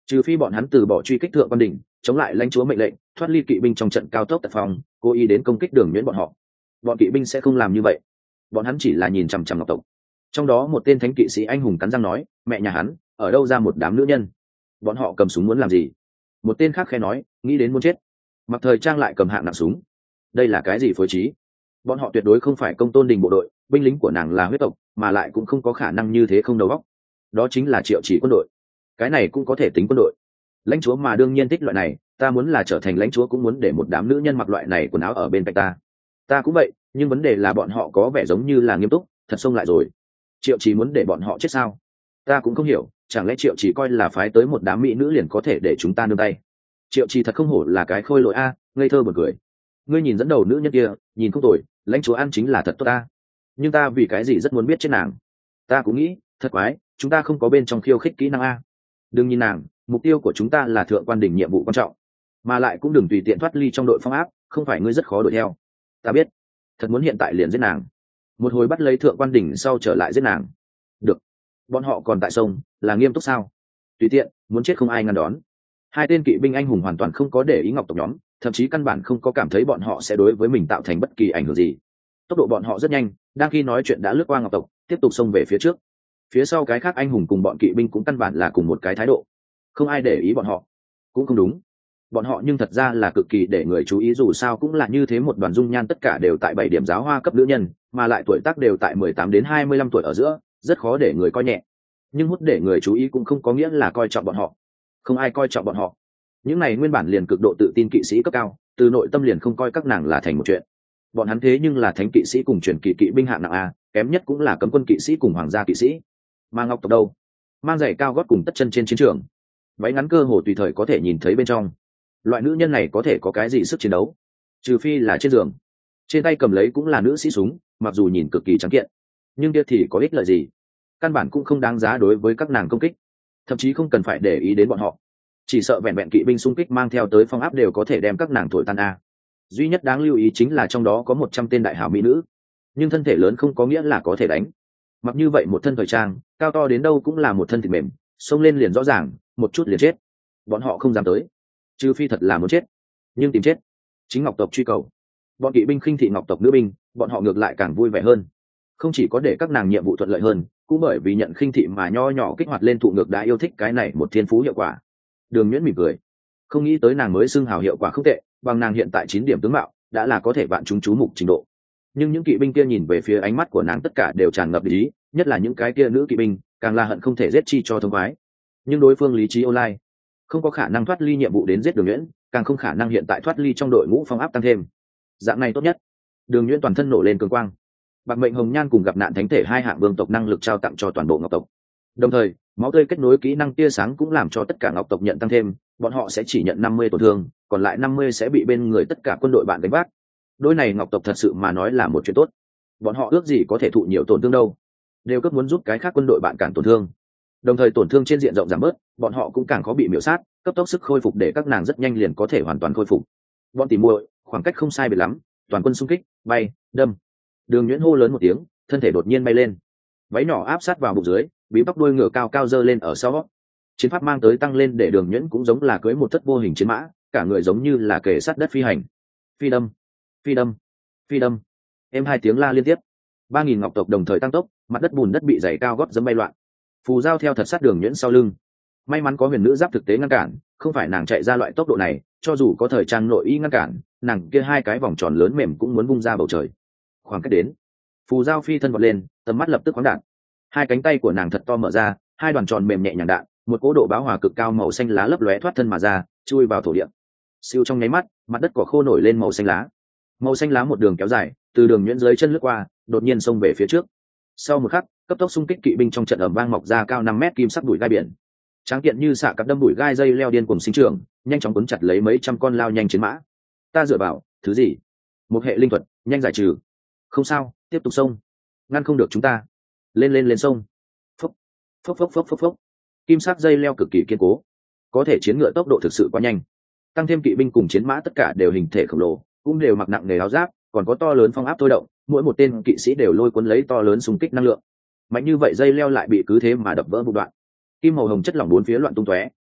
trừ phi bọn hắn từ bỏ truy kích thượng quan đỉnh, chống lại lãnh chúa mệnh lệnh, thoát ly kỵ binh trong trận cao tốc tật phòng, cố ý đến công kích Đường Nhuyễn bọn họ. Bọn kỵ binh sẽ không làm như vậy, bọn hắn chỉ là nhìn chằm chằm Ngọc tộc. Trong đó một tên thánh kỵ sĩ anh hùng cắn răng nói, mẹ nhà hắn ở đâu ra một đám nữ nhân, bọn họ cầm súng muốn làm gì? Một tên khác khẽ nói, nghĩ đến muốn chết. Mặc Thời Trang lại cầm hạng nặng súng, đây là cái gì phối trí? Bọn họ tuyệt đối không phải Công Tôn Đình bộ đội, binh lính của nàng là huyết tộc, mà lại cũng không có khả năng như thế không đầu óc. Đó chính là Triệu Chỉ quân đội, cái này cũng có thể tính quân đội. Lãnh chúa mà đương nhiên thích loại này, ta muốn là trở thành lãnh chúa cũng muốn để một đám nữ nhân mặc loại này quần áo ở bên cạnh ta. Ta cũng vậy, nhưng vấn đề là bọn họ có vẻ giống như là nghiêm túc, thật xông lại rồi. Triệu Chỉ muốn để bọn họ chết sao? Ta cũng không hiểu, chẳng lẽ Triệu Chỉ coi là phái tới một đám mỹ nữ liền có thể để chúng ta nương tay? Triệu Chỉ thật không hổ là cái khôi lỗi a, ngây thơ buồn cười. Ngươi nhìn dẫn đầu nữ nhân kia, nhìn không tồi, lãnh chúa ăn chính là thật tốt ta. Nhưng ta vì cái gì rất muốn biết chết nàng. Ta cũng nghĩ, thật quái, chúng ta không có bên trong khiêu khích kỹ năng a. Đừng nhìn nàng, mục tiêu của chúng ta là thượng quan đỉnh nhiệm vụ quan trọng, mà lại cũng đừng tùy tiện thoát ly trong đội phong áp, không phải ngươi rất khó đuổi theo. Ta biết, thật muốn hiện tại liền giết nàng, một hồi bắt lấy thượng quan đỉnh sau trở lại giết nàng. Được, bọn họ còn tại sông, là nghiêm túc sao? Tùy tiện, muốn chết không ai ngăn đón. Hai tên kỵ binh anh hùng hoàn toàn không có để ý Ngọc tộc nhóm, thậm chí căn bản không có cảm thấy bọn họ sẽ đối với mình tạo thành bất kỳ ảnh hưởng gì. Tốc độ bọn họ rất nhanh, đang khi nói chuyện đã lướt qua Ngọc tộc, tiếp tục xông về phía trước. Phía sau cái khác anh hùng cùng bọn kỵ binh cũng căn bản là cùng một cái thái độ, không ai để ý bọn họ. Cũng không đúng, bọn họ nhưng thật ra là cực kỳ để người chú ý, dù sao cũng là như thế một đoàn dung nhan tất cả đều tại 7 điểm giáo hoa cấp nữ nhân, mà lại tuổi tác đều tại 18 đến 25 tuổi ở giữa, rất khó để người coi nhẹ. Nhưng hút để người chú ý cũng không có nghĩa là coi trọng bọn họ, không ai coi trọng bọn họ. Những này nguyên bản liền cực độ tự tin kỵ sĩ cấp cao, từ nội tâm liền không coi các nàng là thành một chuyện. Bọn hắn thế nhưng là thánh kỵ sĩ cùng truyền kỳ kỵ binh hạng nặng a, kém nhất cũng là cấm quân kỵ sĩ cùng hoàng gia kỵ sĩ. Mà Ngọc tộc đâu, mang giày cao gót cùng tất chân trên chiến trường, váy ngắn cơ hồ tùy thời có thể nhìn thấy bên trong. Loại nữ nhân này có thể có cái gì sức chiến đấu, trừ phi là trên giường, trên tay cầm lấy cũng là nữ sĩ súng, mặc dù nhìn cực kỳ trắng kiện, nhưng kia thì có ích lợi gì? Căn bản cũng không đáng giá đối với các nàng công kích, thậm chí không cần phải để ý đến bọn họ. Chỉ sợ vẹn vẹn kỵ binh xung kích mang theo tới phong áp đều có thể đem các nàng thổi tan a. Duy nhất đáng lưu ý chính là trong đó có 100 tên đại hảo mỹ nữ, nhưng thân thể lớn không có nghĩa là có thể đánh. Mặc như vậy một thân thời trang, cao to đến đâu cũng là một thân thịt mềm, xông lên liền rõ ràng, một chút liền chết. Bọn họ không dám tới, trừ phi thật là muốn chết. Nhưng tìm chết, chính Ngọc tộc truy cầu. Bọn kỵ binh khinh thị Ngọc tộc nữ binh, bọn họ ngược lại càng vui vẻ hơn. Không chỉ có để các nàng nhiệm vụ thuận lợi hơn, cũng bởi vì nhận khinh thị mà nho nhỏ kích hoạt lên thụ ngược đã yêu thích cái này một thiên phú hiệu quả. Đường Nhuyễn mỉm cười, không nghĩ tới nàng mới xưng hào hiệu quả không tệ, bằng nàng hiện tại 9 điểm tướng mạo đã là có thể vạn chúng chú mục trình độ. Nhưng những kỵ binh kia nhìn về phía ánh mắt của nàng tất cả đều tràn ngập ý, nhất là những cái kia nữ kỵ binh càng là hận không thể giết chi cho thông khoái. Nhưng đối phương lý trí online, không có khả năng thoát ly nhiệm vụ đến giết Đường Nhuyễn, càng không khả năng hiện tại thoát ly trong đội ngũ phong áp tăng thêm. Dạng này tốt nhất. Đường Nhuyễn toàn thân nổ lên cường quang, bạc mệnh hồng nhan cùng gặp nạn thánh thể hai hạng vương tộc năng lực trao tặng cho toàn bộ Ngọc tộc. Đồng thời máu tươi kết nối kỹ năng tia sáng cũng làm cho tất cả Ngọc tộc nhận tăng thêm, bọn họ sẽ chỉ nhận 50 tổn thương, còn lại 50 sẽ bị bên người tất cả quân đội bạn đánh vác. Đôi này Ngọc tộc thật sự mà nói là một chuyện tốt, bọn họ ước gì có thể thụ nhiều tổn thương đâu, đều cấp muốn giúp cái khác quân đội bạn cản tổn thương. Đồng thời tổn thương trên diện rộng giảm bớt, bọn họ cũng càng khó bị miểu sát, cấp tốc sức khôi phục để các nàng rất nhanh liền có thể hoàn toàn khôi phục. Bọn tỉ muội khoảng cách không sai biệt lắm, toàn quân xung kích, bay, đâm. Đường Nhuyễn hô lớn một tiếng, thân thể đột nhiên bay lên, váy nhỏ áp sát vào bụng dưới, bím tóc đuôi ngựa cao cao dơ lên ở sau. Chiến pháp mang tới tăng lên để Đường Nhuyễn cũng giống là cưỡi một thất vô hình chiến mã, cả người giống như là kề sát đất phi hành. Phi đâm, phi đâm, phi đâm. Em hai tiếng la liên tiếp. 3000 Ngọc tộc đồng thời tăng tốc, mặt đất bùn đất bị giày cao gót dẫm bay loạn. Phù Giao theo thật sát Đường Nhuyễn sau lưng. May mắn có huyền nữ giáp thực tế ngăn cản, không phải nàng chạy ra loại tốc độ này, cho dù có thời trang nội y ngăn cản, nàng kia hai cái vòng tròn lớn mềm cũng muốn bung ra bầu trời. Khoảng cách đến, Phù Giao phi thân vọt lên, tầm mắt lập tức khoáng đạn. Hai cánh tay của nàng thật to mở ra, hai đoàn tròn mềm nhẹ nhàng đạn, một cỗ độ bão hòa cực cao màu xanh lá lấp lóe thoát thân mà ra, chui vào thổ địa. Siêu trong nháy mắt, mặt đất cỏ khô nổi lên màu xanh lá. Màu xanh lá một đường kéo dài, từ Đường Nhuyễn dưới chân lướt qua, đột nhiên xông về phía trước. Sau một khắc, cấp tốc xung kích kỵ binh trong trận ầm vang mọc ra cao 5 mét kim sắc bụi gai biển. Tráng kiện như xạ cặp đâm bụi gai dây leo điên cuồng sinh trưởng, nhanh chóng cuốn chặt lấy mấy trăm con lao nhanh chiến mã. Ta dựa vào, thứ gì? Một hệ linh thuật, nhanh giải trừ. Không sao, tiếp tục xông. Ngăn không được chúng ta. Lên sông. Phốc, phốc phốc phốc phốc phốc. Kim sắc dây leo cực kỳ kiên cố, có thể chiến ngựa tốc độ thực sự quá nhanh. Tăng thêm kỵ binh cùng chiến mã tất cả đều hình thể khổng lồ, cũng đều mặc nặng nề áo giáp, còn có to lớn phong áp thôi động, mỗi một tên kỵ sĩ đều lôi cuốn lấy to lớn xung kích năng lượng. Mạnh như vậy dây leo lại bị cứ thế mà đập vỡ một đoạn. Kim màu hồng chất lỏng bốn phía loạn tung tóe,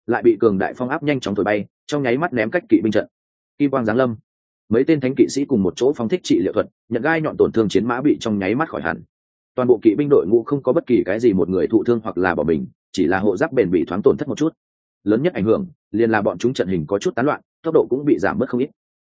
lại bị cường đại phong áp nhanh chóng thổi bay, trong nháy mắt ném cách kỵ binh trận. Kim quang giáng lâm, mấy tên thánh kỵ sĩ cùng một chỗ phóng thích trị liệu thuật, nhận gai nhọn tổn thương chiến mã bị trong nháy mắt khỏi hẳn. Toàn bộ kỵ binh đội ngũ không có bất kỳ cái gì một người thụ thương hoặc là bỏ mình, chỉ là hộ giáp bền bị thoáng tổn thất một chút. Lớn nhất ảnh hưởng liền là bọn chúng trận hình có chút tán loạn, tốc độ cũng bị giảm bớt không ít.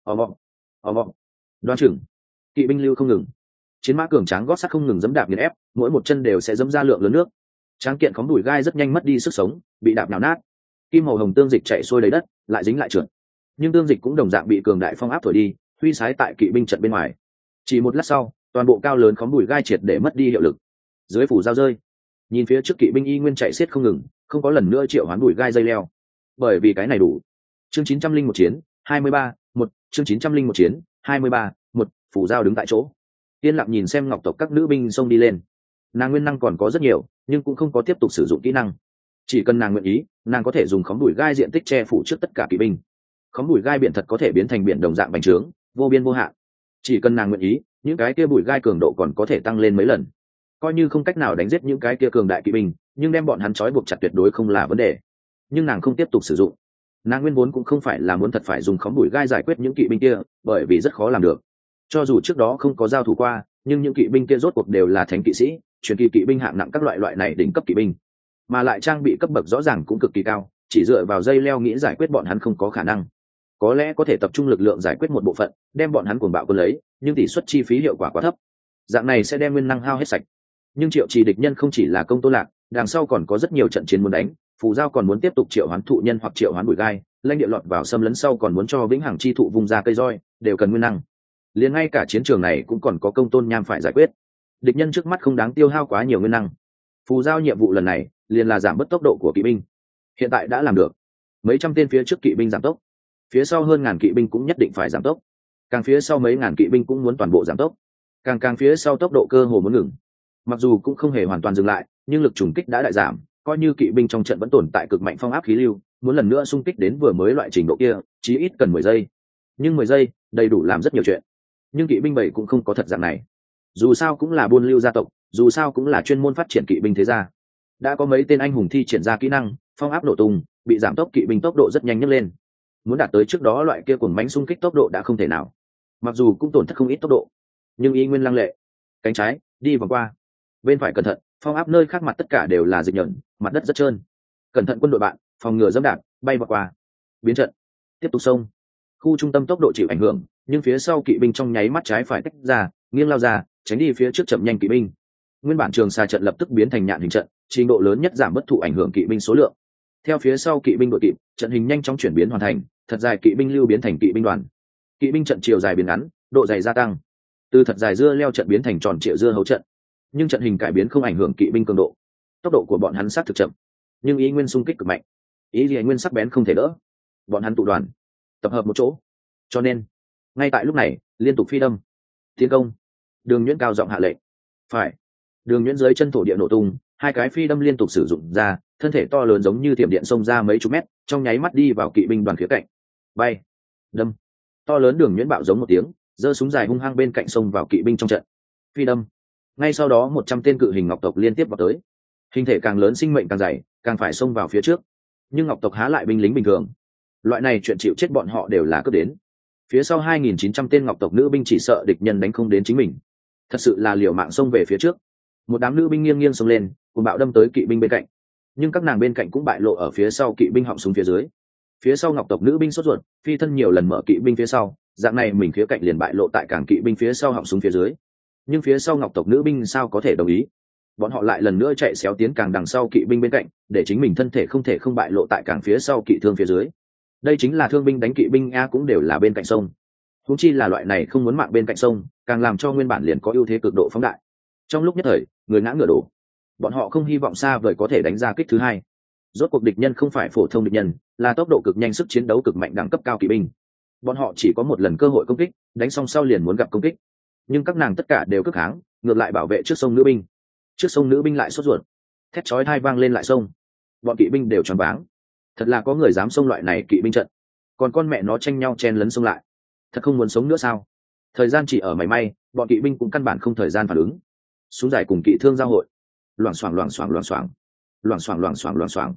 Đoan chừng kỵ binh lưu không ngừng, chiến mã cường tráng gót sắt không ngừng giẫm đạp nghiền ép, mỗi một chân đều sẽ giẫm ra lượng lớn nước. Tráng kiện khóm đùi gai rất nhanh mất đi sức sống, bị đạp nhào nát. Kim màu hồng tương dịch chạy xuôi đầy đất, lại dính lại trượt. Nhưng tương dịch cũng đồng dạng bị cường đại phong áp thổi đi, huy sái tại kỵ binh trận bên ngoài. Chỉ một lát sau, toàn bộ cao lớn khóm đùi gai triệt để mất đi hiệu lực. Dưới phủ dao rơi, nhìn phía trước kỵ binh y nguyên chạy xiết không ngừng, không có lần nữa triệu hoán đùi gai dây leo. Bởi vì cái này đủ. Chương 901 chiến 23, 1, chương 901 chiến 23, 1, phủ dao đứng tại chỗ. Yên lặng nhìn xem Ngọc tộc các nữ binh xông đi lên. Nàng nguyên năng còn có rất nhiều, nhưng cũng không có tiếp tục sử dụng kỹ năng. Chỉ cần nàng nguyện ý, nàng có thể dùng khóm đùi gai diện tích che phủ trước tất cả kỵ binh. Khóm đùi gai biển thật có thể biến thành biển đồng dạng bành trướng, vô biên vô hạn. Chỉ cần nàng nguyện ý, những cái kia bùi gai cường độ còn có thể tăng lên mấy lần. Coi như không cách nào đánh giết những cái kia cường đại kỵ binh, nhưng đem bọn hắn trói buộc chặt tuyệt đối không là vấn đề. Nhưng nàng không tiếp tục sử dụng. Nàng nguyên vốn cũng không phải là muốn thật phải dùng khóm đùi gai giải quyết những kỵ binh kia, bởi vì rất khó làm được. Cho dù trước đó không có giao thủ qua, nhưng những kỵ binh kia rốt cuộc đều là thánh kỵ sĩ, truyền kỳ kỵ binh hạng nặng các loại này đỉnh cấp kỵ binh, mà lại trang bị cấp bậc rõ ràng cũng cực kỳ cao, chỉ dựa vào dây leo nghĩ giải quyết bọn hắn không có khả năng. Có lẽ có thể tập trung lực lượng giải quyết một bộ phận, đem bọn hắn cuồng bạo quân lấy, nhưng tỷ suất chi phí hiệu quả quá thấp, dạng này sẽ đem nguyên năng hao hết sạch. Nhưng triệu trì địch nhân không chỉ là công tôn lạc, đằng sau còn có rất nhiều trận chiến muốn đánh, phù giao còn muốn tiếp tục triệu hoán thụ nhân hoặc triệu hoán bụi gai, lãnh địa lọt vào xâm lấn sau còn muốn cho vĩnh hằng chi thụ vùng ra cây roi, đều cần nguyên năng. Liền ngay cả chiến trường này cũng còn có công tôn nham phải giải quyết. Địch nhân trước mắt không đáng tiêu hao quá nhiều nguyên năng. Phù giao nhiệm vụ lần này liền là giảm bớt tốc độ của kỵ binh, hiện tại đã làm được. Mấy trăm tên phía trước kỵ binh giảm tốc, phía sau hơn ngàn kỵ binh cũng nhất định phải giảm tốc, càng phía sau mấy ngàn kỵ binh cũng muốn toàn bộ giảm tốc, càng phía sau tốc độ cơ hồ muốn ngừng. Mặc dù cũng không hề hoàn toàn dừng lại, nhưng lực trùng kích đã đại giảm, coi như kỵ binh trong trận vẫn tồn tại cực mạnh phong áp khí lưu, muốn lần nữa xung kích đến vừa mới loại trình độ kia chí ít cần 10 giây. Nhưng 10 giây đầy đủ làm rất nhiều chuyện. Nhưng kỵ binh bảy cũng không có thật dạng này, dù sao cũng là buôn lưu gia tộc, dù sao cũng là chuyên môn phát triển kỵ binh thế gia, đã có mấy tên anh hùng thi triển ra kỹ năng phong áp nổ tung, bị giảm tốc kỵ binh tốc độ rất nhanh nhấc lên. Muốn đạt tới trước đó loại kia cuồng mãnh xung kích tốc độ đã không thể nào, mặc dù cũng tổn thất không ít tốc độ, nhưng y nguyên lăng lệ. Cánh trái đi vòng qua, bên phải cẩn thận, phong áp nơi khác mặt tất cả đều là dịch nhẫn, mặt đất rất trơn. Cẩn thận quân đội bạn, phòng ngừa dẫm đạp, bay vọt qua. Biến trận, tiếp tục xông. Khu trung tâm tốc độ chịu ảnh hưởng, nhưng phía sau kỵ binh trong nháy mắt trái phải tách ra, nghiêng lao ra, tránh đi phía trước chậm nhanh kỵ binh. Nguyên bản trường xa trận lập tức biến thành nhạn hình trận, trình độ lớn nhất giảm bất thụ ảnh hưởng kỵ binh số lượng. Theo phía sau kỵ binh đội kịp, trận hình nhanh chóng chuyển biến hoàn thành, thật dài kỵ binh lưu biến thành kỵ binh đoàn. Kỵ binh trận chiều dài biến ngắn, độ dày gia tăng. Từ thật dài dưa leo trận biến thành tròn trịa dưa hấu trận. Nhưng trận hình cải biến không ảnh hưởng kỵ binh cường độ. Tốc độ của bọn hắn sát thực chậm, nhưng ý nguyên xung kích cực mạnh. Ý gì nguyên sắc bén không thể đỡ. Bọn hắn tụ đoàn, tập hợp một chỗ. Cho nên, ngay tại lúc này, liên tục phi đâm, tiến công. Đường Nhuyễn cao giọng hạ lệnh. Phải. Đường Nhuyễn dưới chân thổ địa nổ tung, hai cái phi đâm liên tục sử dụng ra, thân thể to lớn giống như thiểm điện xông ra mấy chục mét, trong nháy mắt đi vào kỵ binh đoàn khía cạnh. Bay, đâm. To lớn Đường Nhuyễn bạo giống một tiếng, giơ súng dài hung hăng bên cạnh xông vào kỵ binh trong trận. Phi đâm. Ngay sau đó 100 tên cự hình ngọc tộc liên tiếp vào tới. Hình thể càng lớn sinh mệnh càng dày, càng phải xông vào phía trước. Nhưng ngọc tộc há lại binh lính bình thường. Loại này chuyện chịu chết bọn họ đều là cướp đến. Phía sau 2.900 tên ngọc tộc nữ binh chỉ sợ địch nhân đánh không đến chính mình, thật sự là liều mạng xông về phía trước. Một đám nữ binh nghiêng nghiêng xông lên, cùng bạo đâm tới kỵ binh bên cạnh, nhưng các nàng bên cạnh cũng bại lộ ở phía sau kỵ binh họng súng phía dưới. Phía sau ngọc tộc nữ binh sốt ruột, phi thân nhiều lần mở kỵ binh phía sau, dạng này mình khía cạnh liền bại lộ tại cảng kỵ binh phía sau họng súng phía dưới. Nhưng phía sau ngọc tộc nữ binh sao có thể đồng ý? Bọn họ lại lần nữa chạy xéo tiến càng đằng sau kỵ binh bên cạnh, để chính mình thân thể không thể không bại lộ tại càng phía sau kỵ thương phía dưới. Đây chính là thương binh đánh kỵ binh a, cũng đều là bên cạnh sông. Huống chi là loại này không muốn mạng bên cạnh sông, càng làm cho nguyên bản liền có ưu thế cực độ phóng đại. Trong lúc nhất thời, người ngã ngựa đổ. Bọn họ không hy vọng xa vời có thể đánh ra kích thứ hai. Rốt cuộc địch nhân không phải phổ thông địch nhân, là tốc độ cực nhanh, sức chiến đấu cực mạnh, đẳng cấp cao kỵ binh. Bọn họ chỉ có một lần cơ hội công kích, đánh xong sau liền muốn gặp công kích. Nhưng các nàng tất cả đều cực kháng, ngược lại bảo vệ trước sông nữ binh. Trước sông nữ binh lại sốt ruột, thét chói tai vang lên lại sông. Bọn kỵ binh đều choáng váng. Thật là có người dám xông loại này kỵ binh trận, còn con mẹ nó tranh nhau chen lấn xông lại, thật không muốn sống nữa sao? Thời gian chỉ ở mảy may, bọn kỵ binh cũng căn bản không thời gian phản ứng. Súng dài cùng kỵ thương giao hội, loảng xoảng loảng xoảng loảng xoảng, loảng xoảng loảng xoảng loảng xoảng.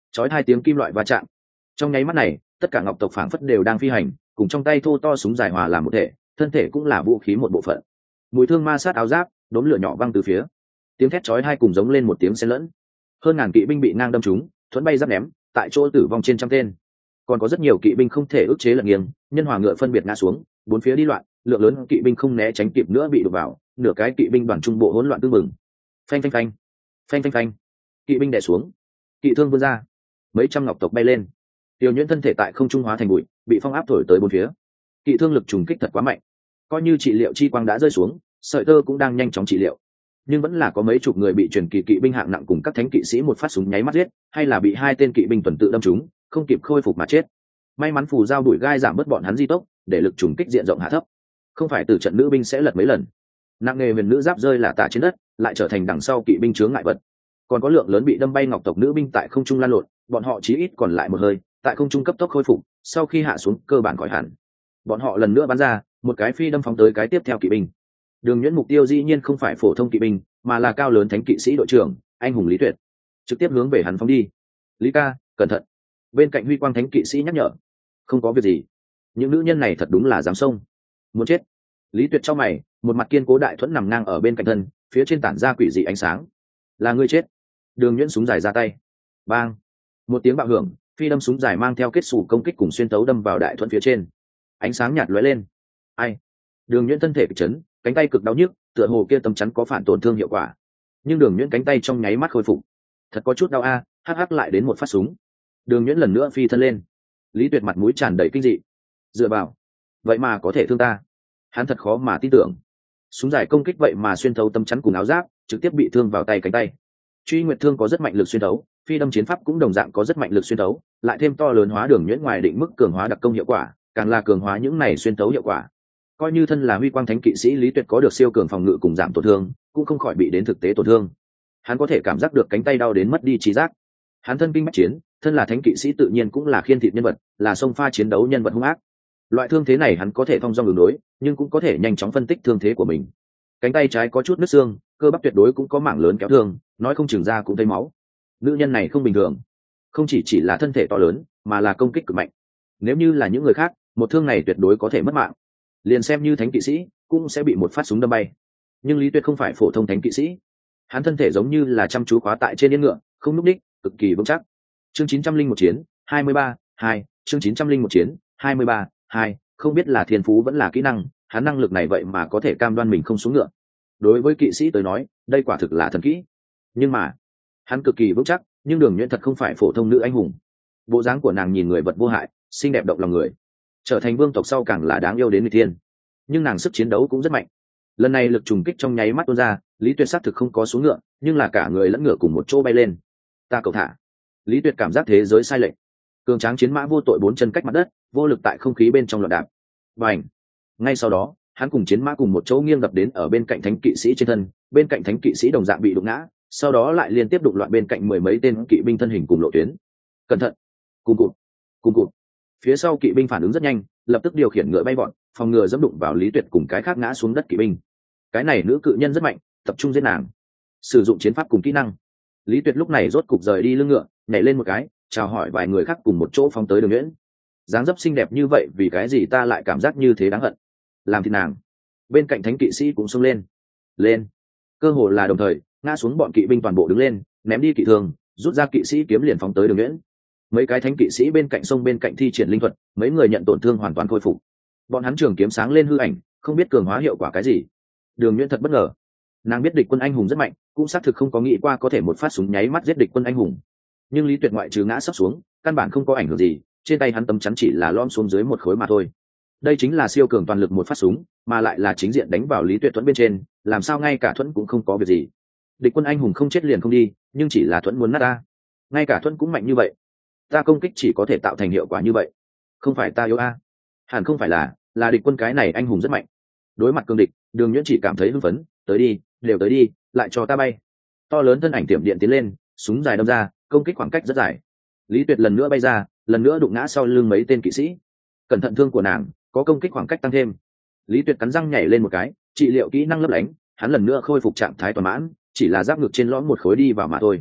chói hai tiếng kim loại va chạm. Trong nháy mắt này, tất cả ngọc tộc phảng phất đều đang phi hành, cùng trong tay thô to súng dài hòa làm một thể, thân thể cũng là vũ khí một bộ phận. Mùi thương ma sát áo giáp, đốm lửa nhỏ văng từ phía. Tiếng thét chói hai cùng giống lên một tiếng xen lẫn. Hơn ngàn kỵ binh bị ngang đâm trúng, thuẫn bay giáp ném, tại chỗ tử vong trên trăm tên. Còn có rất nhiều kỵ binh không thể ức chế lật nghiêng, nhân hòa ngựa phân biệt ngã xuống, bốn phía đi loạn, lượng lớn kỵ binh không né tránh kịp nữa bị đụng vào, nửa cái kỵ binh đoàn trung bộ hỗn loạn tương mừng. Phanh phanh phanh, phanh phanh phanh, kỵ binh đè xuống, kỵ thương vươn ra, mấy trăm ngọc tộc bay lên. Tiêu Nhuyễn thân thể tại không trung hóa thành bụi, bị phong áp thổi tới bốn phía. Kỵ thương lực trùng kích thật quá mạnh, coi như trị liệu chi quang đã rơi xuống, sợi tơ cũng đang nhanh chóng trị liệu, nhưng vẫn là có mấy chục người bị truyền kỳ kỵ binh hạng nặng cùng các thánh kỵ sĩ một phát súng nháy mắt giết, hay là bị hai tên kỵ binh tuần tự đâm trúng, không kịp khôi phục mà chết. May mắn phù giao đuổi gai giảm bớt bọn hắn di tốc, để lực trùng kích diện rộng hạ thấp. Không phải từ trận nữ binh sẽ lật mấy lần. Nặng nghề huyền nữ giáp rơi là tả trên đất, lại trở thành đằng sau kỵ binh chướng ngại vật. Còn có lượng lớn bị đâm bay ngọc tộc nữ binh tại không trung lan lộn, bọn họ chí ít còn lại một hơi, tại không trung cấp tốc khôi phục, sau khi hạ xuống cơ bản khỏi hẳn. Bọn họ lần nữa bắn ra, một cái phi đâm phóng tới cái tiếp theo kỵ binh. Đường Nhuyễn mục tiêu dĩ nhiên không phải phổ thông kỵ binh, mà là cao lớn thánh kỵ sĩ đội trưởng, anh hùng Lý Tuyệt. Trực tiếp hướng về hắn phóng đi. Lý ca, cẩn thận. Bên cạnh huy quang thánh kỵ sĩ nhắc nhở. Không có việc gì. Những nữ nhân này thật đúng là dám xông. Muốn chết. Lý Tuyệt trong mày, một mặt kiên cố đại thuẫn nằm ngang ở bên cạnh thân, phía trên tản ra quỷ dị ánh sáng. Là ngươi chết. Đường Nhuyễn súng dài ra tay. Bang. Một tiếng bạo hưởng, phi đâm súng dài mang theo kết xù công kích cùng xuyên tấu đâm vào đại thuẫn phía trên. Ánh sáng nhạt lóe lên. Ai? Đường Nhuyễn thân thể bị chấn, cánh tay cực đau nhức, tựa hồ kia tấm chắn có phản tổn thương hiệu quả. Nhưng Đường Nhuyễn cánh tay trong nháy mắt khôi phục. Thật có chút đau a, hắc hắc lại đến một phát súng. Đường Nhuyễn lần nữa phi thân lên. Lý Tuyệt mặt mũi tràn đầy kinh dị. Dựa vào, vậy mà có thể thương ta. Hắn thật khó mà tin tưởng. Súng dài công kích vậy mà xuyên thấu tấm chắn cùng áo giáp, trực tiếp bị thương vào tay cánh tay. Truy Nguyệt thương có rất mạnh lực xuyên thấu, phi đâm chiến pháp cũng đồng dạng có rất mạnh lực xuyên thấu, lại thêm to lớn hóa Đường Nhuyễn ngoài định mức cường hóa đặc công hiệu quả, càng là cường hóa những này xuyên thấu hiệu quả. Coi như thân là huy quang thánh kỵ sĩ Lý Tuyệt có được siêu cường phòng ngự cùng giảm tổn thương, cũng không khỏi bị đến thực tế tổn thương. Hắn có thể cảm giác được cánh tay đau đến mất đi trí giác. Hắn thân kinh bách chiến, thân là thánh kỵ sĩ tự nhiên cũng là khiên thịt nhân vật, là sông pha chiến đấu nhân vật hung ác. Loại thương thế này hắn có thể thông dong đường đối, nhưng cũng có thể nhanh chóng phân tích thương thế của mình. Cánh tay trái có chút nứt xương, cơ bắp tuyệt đối cũng có mảng lớn kéo thương, nói không chừng ra cũng thấy máu. Nữ nhân này không bình thường, không chỉ là thân thể to lớn, mà là công kích cực mạnh. Nếu như là những người khác, một thương này tuyệt đối có thể mất mạng. Liền xem như thánh kỵ sĩ, cũng sẽ bị một phát súng đâm bay. Nhưng Lý Tuyệt không phải phổ thông thánh kỵ sĩ, hắn thân thể giống như là chăm chú khóa tại trên yên ngựa, không núp đích, cực kỳ vững chắc. Chương 901 chiến 23 2, chương 901 chiến 23 2, không biết là thiên phú vẫn là kỹ năng, hắn năng lực này vậy mà có thể cam đoan mình không xuống ngựa. Đối với kỵ sĩ tới nói, đây quả thực là thần kỹ. Nhưng mà, hắn cực kỳ vững chắc, nhưng Đường Nhuyễn thật không phải phổ thông nữ anh hùng. Bộ dáng của nàng nhìn người vật vô hại, xinh đẹp động lòng người, trở thành vương tộc sau càng là đáng yêu đến người thiên. Nhưng nàng sức chiến đấu cũng rất mạnh. Lần này lực trùng kích trong nháy mắt tuôn ra, Lý Tuyệt xác thực không có xuống ngựa, nhưng là cả người lẫn ngựa cùng một chỗ bay lên. Ta cầu thả. Lý Tuyệt cảm giác thế giới sai lệch. Cường tráng chiến mã vô tội bốn chân cách mặt đất, vô lực tại không khí bên trong loạn đạp. Bành. Ngay sau đó, hắn cùng chiến mã cùng một chỗ nghiêng đập đến ở bên cạnh thánh kỵ sĩ trên thân, bên cạnh thánh kỵ sĩ đồng dạng bị đụng ngã, sau đó lại liên tiếp đụng loạn bên cạnh mười mấy tên kỵ binh thân hình cùng lộ tuyến. Cẩn thận. Cùng cụt. Phía sau kỵ binh phản ứng rất nhanh, lập tức điều khiển ngựa bay vọt, phòng ngừa dẫm đụng vào Lý Tuyệt cùng cái khác ngã xuống đất kỵ binh. Cái này nữ cự nhân rất mạnh, tập trung giết nàng. Sử dụng chiến pháp cùng kỹ năng. Lý Tuyệt lúc này rốt cục rời đi lưng ngựa, nhảy lên một cái, chào hỏi vài người khác cùng một chỗ phóng tới Đường Nhuyễn. Dáng dấp xinh đẹp như vậy, vì cái gì ta lại cảm giác như thế đáng hận? Làm thịt nàng. Bên cạnh thánh kỵ sĩ cũng xông lên. Cơ hồ là đồng thời, ngã xuống bọn kỵ binh toàn bộ đứng lên, ném đi kỵ thương, rút ra kỵ sĩ kiếm liền phóng tới Đường Nhuyễn. Mấy cái thánh kỵ sĩ bên cạnh sông bên cạnh thi triển linh thuật, mấy người nhận tổn thương hoàn toàn khôi phục. Bọn hắn trường kiếm sáng lên hư ảnh, không biết cường hóa hiệu quả cái gì. Đường Nhuyễn thật bất ngờ, nàng biết địch quân anh hùng rất mạnh, cũng xác thực không có nghĩ qua có thể một phát súng nháy mắt giết địch quân anh hùng. Nhưng Lý Tuyệt ngoại trừ ngã sấp xuống, căn bản không có ảnh hưởng gì, trên tay hắn tấm chắn chỉ là lom xuống dưới một khối mà thôi. Đây chính là siêu cường toàn lực một phát súng, mà lại là chính diện đánh vào Lý Tuyệt thuẫn bên trên, làm sao ngay cả thuẫn cũng không có việc gì. Địch quân anh hùng không chết liền không đi, nhưng chỉ là thuẫn muốn nát ta. Ngay cả thuẫn cũng mạnh như vậy, ta công kích chỉ có thể tạo thành hiệu quả như vậy. Không phải ta yếu a, hẳn không phải là địch quân cái này anh hùng rất mạnh. Đối mặt cương địch, Đường Nhuyễn chỉ cảm thấy hưng phấn, tới đi, đều tới đi, lại cho ta bay. To lớn thân ảnh tiệm điện tiến lên, súng dài đâm ra, công kích khoảng cách rất dài. Lý Tuyệt lần nữa bay ra, lần nữa đụng ngã sau lưng mấy tên kỵ sĩ. Cẩn thận thương của nàng, có công kích khoảng cách tăng thêm. Lý Tuyệt cắn răng nhảy lên một cái, trị liệu kỹ năng lấp lánh, hắn lần nữa khôi phục trạng thái toàn mãn, chỉ là giáp ngực trên lõm một khối đi vào mà thôi.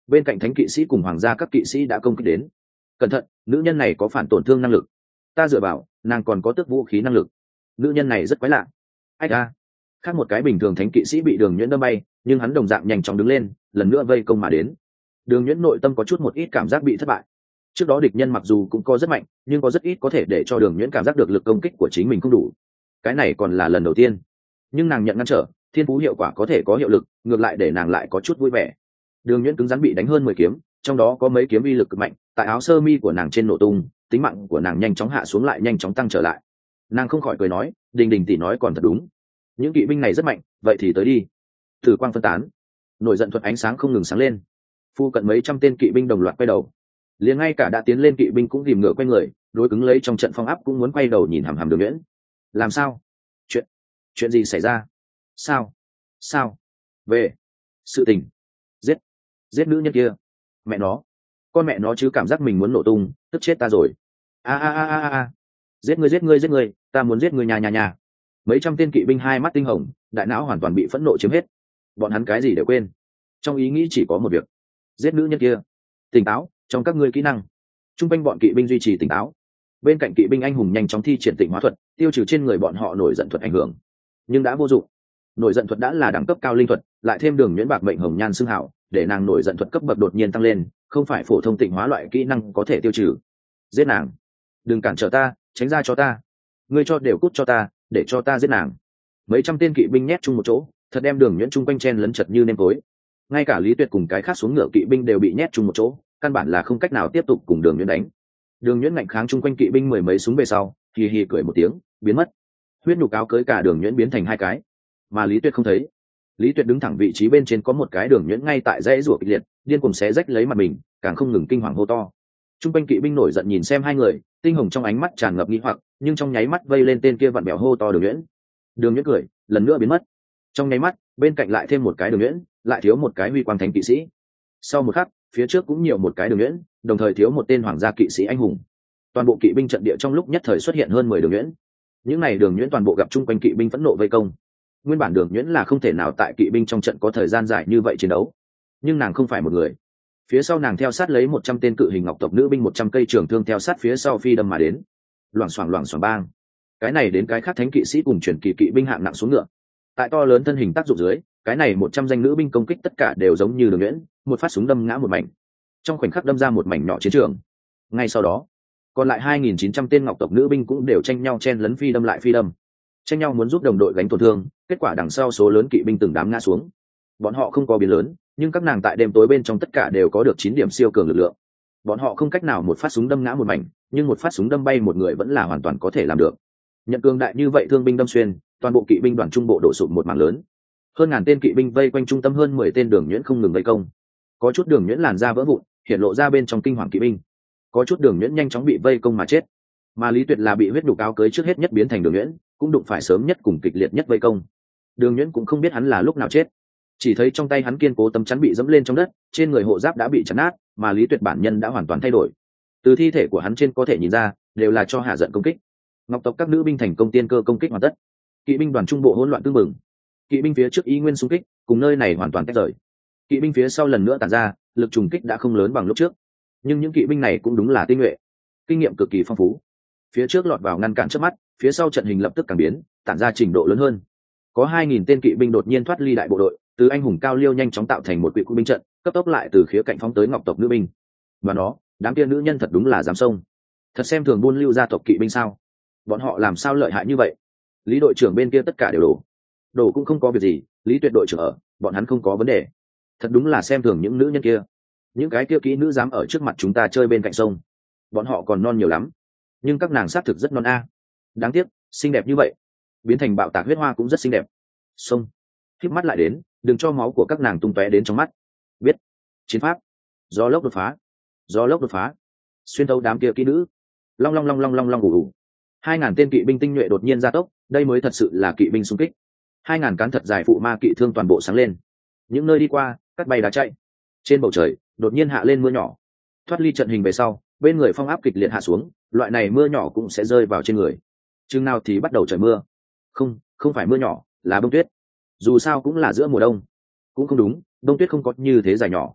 bên cạnh thánh kỵ sĩ cùng hoàng gia các kỵ sĩ đã công kích đến. Cẩn thận, nữ nhân này có phản tổn thương năng lực. Ta dựa vào, nàng còn có tước vũ khí năng lực. Nữ nhân này rất quái lạ. Ách a. Khác một cái bình thường thánh kỵ sĩ bị Đường Nhuyễn đâm bay, nhưng hắn đồng dạng nhanh chóng đứng lên, lần nữa vây công mà đến. Đường Nhuyễn nội tâm có chút một ít cảm giác bị thất bại. Trước đó địch nhân mặc dù cũng có rất mạnh, nhưng có rất ít có thể để cho Đường Nhuyễn cảm giác được lực công kích của chính mình không đủ. Cái này còn là lần đầu tiên. Nhưng nàng nhận ngăn trở, thiên phú hiệu quả có thể có hiệu lực, ngược lại để nàng lại có chút vui vẻ. Đường Nhuyễn cứng rắn bị đánh hơn 10 kiếm, trong đó có mấy kiếm uy lực cực mạnh, tại áo sơ mi của nàng trên nổ tung, tính mạng của nàng nhanh chóng hạ xuống lại nhanh chóng tăng trở lại. Nàng không khỏi cười nói, Đình Đình tỷ nói còn thật đúng, những kỵ binh này rất mạnh, vậy thì tới đi. Thử quang phân tán, nổi giận thuật ánh sáng không ngừng sáng lên, phu cận mấy trăm tên kỵ binh đồng loạt quay đầu, liền ngay cả đã tiến lên kỵ binh cũng tìm ngựa quay người, đối cứng lấy trong trận phong áp cũng muốn quay đầu nhìn hằm hằm Đường Nhuyễn. Làm sao? Chuyện gì xảy ra? Sao? Về. Sự tình. Giết nữ nhân kia. Mẹ nó. Con mẹ nó chứ, cảm giác mình muốn nổ tung, tức chết ta rồi. A. Giết người, ta muốn giết người, nhà. Mấy trăm tên kỵ binh hai mắt tinh hồng, đại não hoàn toàn bị phẫn nộ chiếm hết. Bọn hắn cái gì đều quên. Trong ý nghĩ chỉ có một việc. Giết nữ nhân kia. Tỉnh táo, trong các ngươi kỹ năng. Trung quanh bọn kỵ binh duy trì tỉnh táo. Bên cạnh kỵ binh anh hùng nhanh chóng thi triển tịnh hóa thuật, tiêu trừ trên người bọn họ nổi giận thuật ảnh hưởng. Nhưng đã vô dụng. Nổi giận thuật đã là đẳng cấp cao linh thuật, lại thêm Đường Nhuyễn bạc mệnh hồng nhan xưng hảo, để nàng nổi giận thuật cấp bậc đột nhiên tăng lên, không phải phổ thông tịnh hóa loại kỹ năng có thể tiêu trừ. Giết nàng. Đừng cản trở ta, tránh ra cho ta. Ngươi cho đều cút cho ta, để cho ta giết nàng. Mấy trăm tên kỵ binh nhét chung một chỗ, thật đem Đường Nhuyễn chung quanh chen lấn chật như nêm tối. Ngay cả Lý Tuyệt cùng cái khác xuống ngựa kỵ binh đều bị nhét chung một chỗ, căn bản là không cách nào tiếp tục cùng Đường Nhuyễn đánh. Đường Nhuyễn ngạnh kháng chung quanh kỵ binh mười mấy súng về sau, hì hì cười một tiếng, biến mất. Huyết nhục áo cưới cả Đường Nhuyễn biến thành hai cái, mà Lý Tuyệt không thấy. Lý Tuyệt đứng thẳng vị trí bên trên có một cái Đường Nhuyễn ngay tại dãy rủa kịch liệt, điên cuồng xé rách lấy mặt mình, càng không ngừng kinh hoàng hô to. Trung quanh kỵ binh nổi giận nhìn xem hai người, tinh hồng trong ánh mắt tràn ngập nghi hoặc, nhưng trong nháy mắt vây lên tên kia vặn bèo hô to Đường Nhuyễn. Đường Nhuyễn cười, lần nữa biến mất. Trong nháy mắt, bên cạnh lại thêm một cái Đường Nhuyễn, lại thiếu một cái huy quang thánh kỵ sĩ. Sau một khắc, phía trước cũng nhiều một cái Đường Nhuyễn, đồng thời thiếu một tên hoàng gia kỵ sĩ anh hùng. Toàn bộ kỵ binh trận địa trong lúc nhất thời xuất hiện hơn 10 Đường Nhuyễn. Những này Đường Nhuyễn toàn bộ gặp chung quanh kỵ binh phẫn nộ vây công. Nguyên bản Đường Nhuyễn là không thể nào tại kỵ binh trong trận có thời gian dài như vậy chiến đấu, nhưng nàng không phải một người. Phía sau nàng theo sát lấy 100 tên cự hình ngọc tộc nữ binh 100 cây trường thương theo sát phía sau phi đâm mà đến. Loảng xoảng bang. Cái này đến cái khác thánh kỵ sĩ cùng truyền kỳ kỵ binh hạng nặng xuống ngựa. Tại to lớn thân hình tác dụng dưới, cái này 100 danh nữ binh công kích tất cả đều giống như Đường Nhuyễn, một phát súng đâm ngã một mảnh. Trong khoảnh khắc đâm ra một mảnh nhỏ chiến trường. Ngay sau đó, còn lại 2.900 tên ngọc tộc nữ binh cũng đều tranh nhau chen lấn phi đâm lại phi đâm, tranh nhau muốn giúp đồng đội gánh tổn thương. Kết quả đằng sau số lớn kỵ binh từng đám ngã xuống. Bọn họ không có biến lớn, nhưng các nàng tại đêm tối bên trong tất cả đều có được 9 điểm siêu cường lực lượng. Bọn họ không cách nào một phát súng đâm ngã một mảnh, nhưng một phát súng đâm bay một người vẫn là hoàn toàn có thể làm được. Nhận cường đại như vậy thương binh đâm xuyên, toàn bộ kỵ binh đoàn trung bộ đổ sụp một mảng lớn. Hơn ngàn tên kỵ binh vây quanh trung tâm hơn 10 tên Đường Nhuyễn không ngừng vây công. Có chút Đường Nhuyễn làn da vỡ vụn, hiện lộ ra bên trong kinh hoàng kỵ binh. Có chút Đường Nhuyễn nhanh chóng bị vây công mà chết. Mà Lý Tuyệt là bị huyết nhục áo cưới trước hết nhất biến thành Đường Nhuyễn, cũng đụng phải sớm nhất cùng kịch liệt nhất vây công. Đường Nhuyễn cũng không biết hắn là lúc nào chết, chỉ thấy trong tay hắn kiên cố tấm chắn bị dẫm lên trong đất, trên người hộ giáp đã bị chấn nát, mà Lý Tuyệt bản nhân đã hoàn toàn thay đổi. Từ thi thể của hắn trên có thể nhìn ra, đều là cho hạ giận công kích. Ngọc tộc các nữ binh thành công tiên cơ công kích hoàn tất. Kỵ binh đoàn trung bộ hỗn loạn tương mừng. Kỵ binh phía trước ý nguyên xung kích, cùng nơi này hoàn toàn tách rời. Kỵ binh phía sau lần nữa tản ra, lực trùng kích đã không lớn bằng lúc trước, nhưng những kỵ binh này cũng đúng là tinh nhuệ, kinh nghiệm cực kỳ phong phú. Phía trước lọt vào ngăn cản trước mắt, phía sau trận hình lập tức càng biến, tản ra trình độ lớn hơn. Có 2.000 tên kỵ binh đột nhiên thoát ly đại bộ đội, từ anh hùng cao liêu nhanh chóng tạo thành một quỹ quân binh trận, cấp tốc lại từ khía cạnh phóng tới ngọc tộc nữ binh. Và nó, đám kia nữ nhân thật đúng là dám xông, thật xem thường buôn lưu gia tộc kỵ binh sao? Bọn họ làm sao lợi hại như vậy? Lý đội trưởng bên kia tất cả đều đổ cũng không có việc gì, Lý Tuyệt đội trưởng ở, bọn hắn không có vấn đề. Thật đúng là xem thường những nữ nhân kia, những cái kia kỹ nữ dám ở trước mặt chúng ta chơi bên cạnh sông. Bọn họ còn non nhiều lắm, nhưng các nàng xác thực rất non a. Đáng tiếc, xinh đẹp như vậy, biến thành bạo tạc huyết hoa cũng rất xinh đẹp. Sông, khép mắt lại đến, đừng cho máu của các nàng tung tóe đến trong mắt. Biết. Chiến pháp. Gió lốc đột phá, xuyên thấu đám kia kỹ nữ. Long ủ. 2.000 tên kỵ binh tinh nhuệ đột nhiên gia tốc, đây mới thật sự là kỵ binh xung kích. 2.000 cán thật dài phụ ma kỵ thương toàn bộ sáng lên. Những nơi đi qua, cắt bay đá chạy. Trên bầu trời, đột nhiên hạ lên mưa nhỏ. Thoát ly trận hình về sau, bên người phong áp kịch liệt hạ xuống, loại này mưa nhỏ cũng sẽ rơi vào trên người. Chừng nào thì bắt đầu trời mưa. Không phải mưa nhỏ, là bông tuyết. Dù sao cũng là giữa mùa đông. Cũng không đúng, bông tuyết không có như thế dài nhỏ.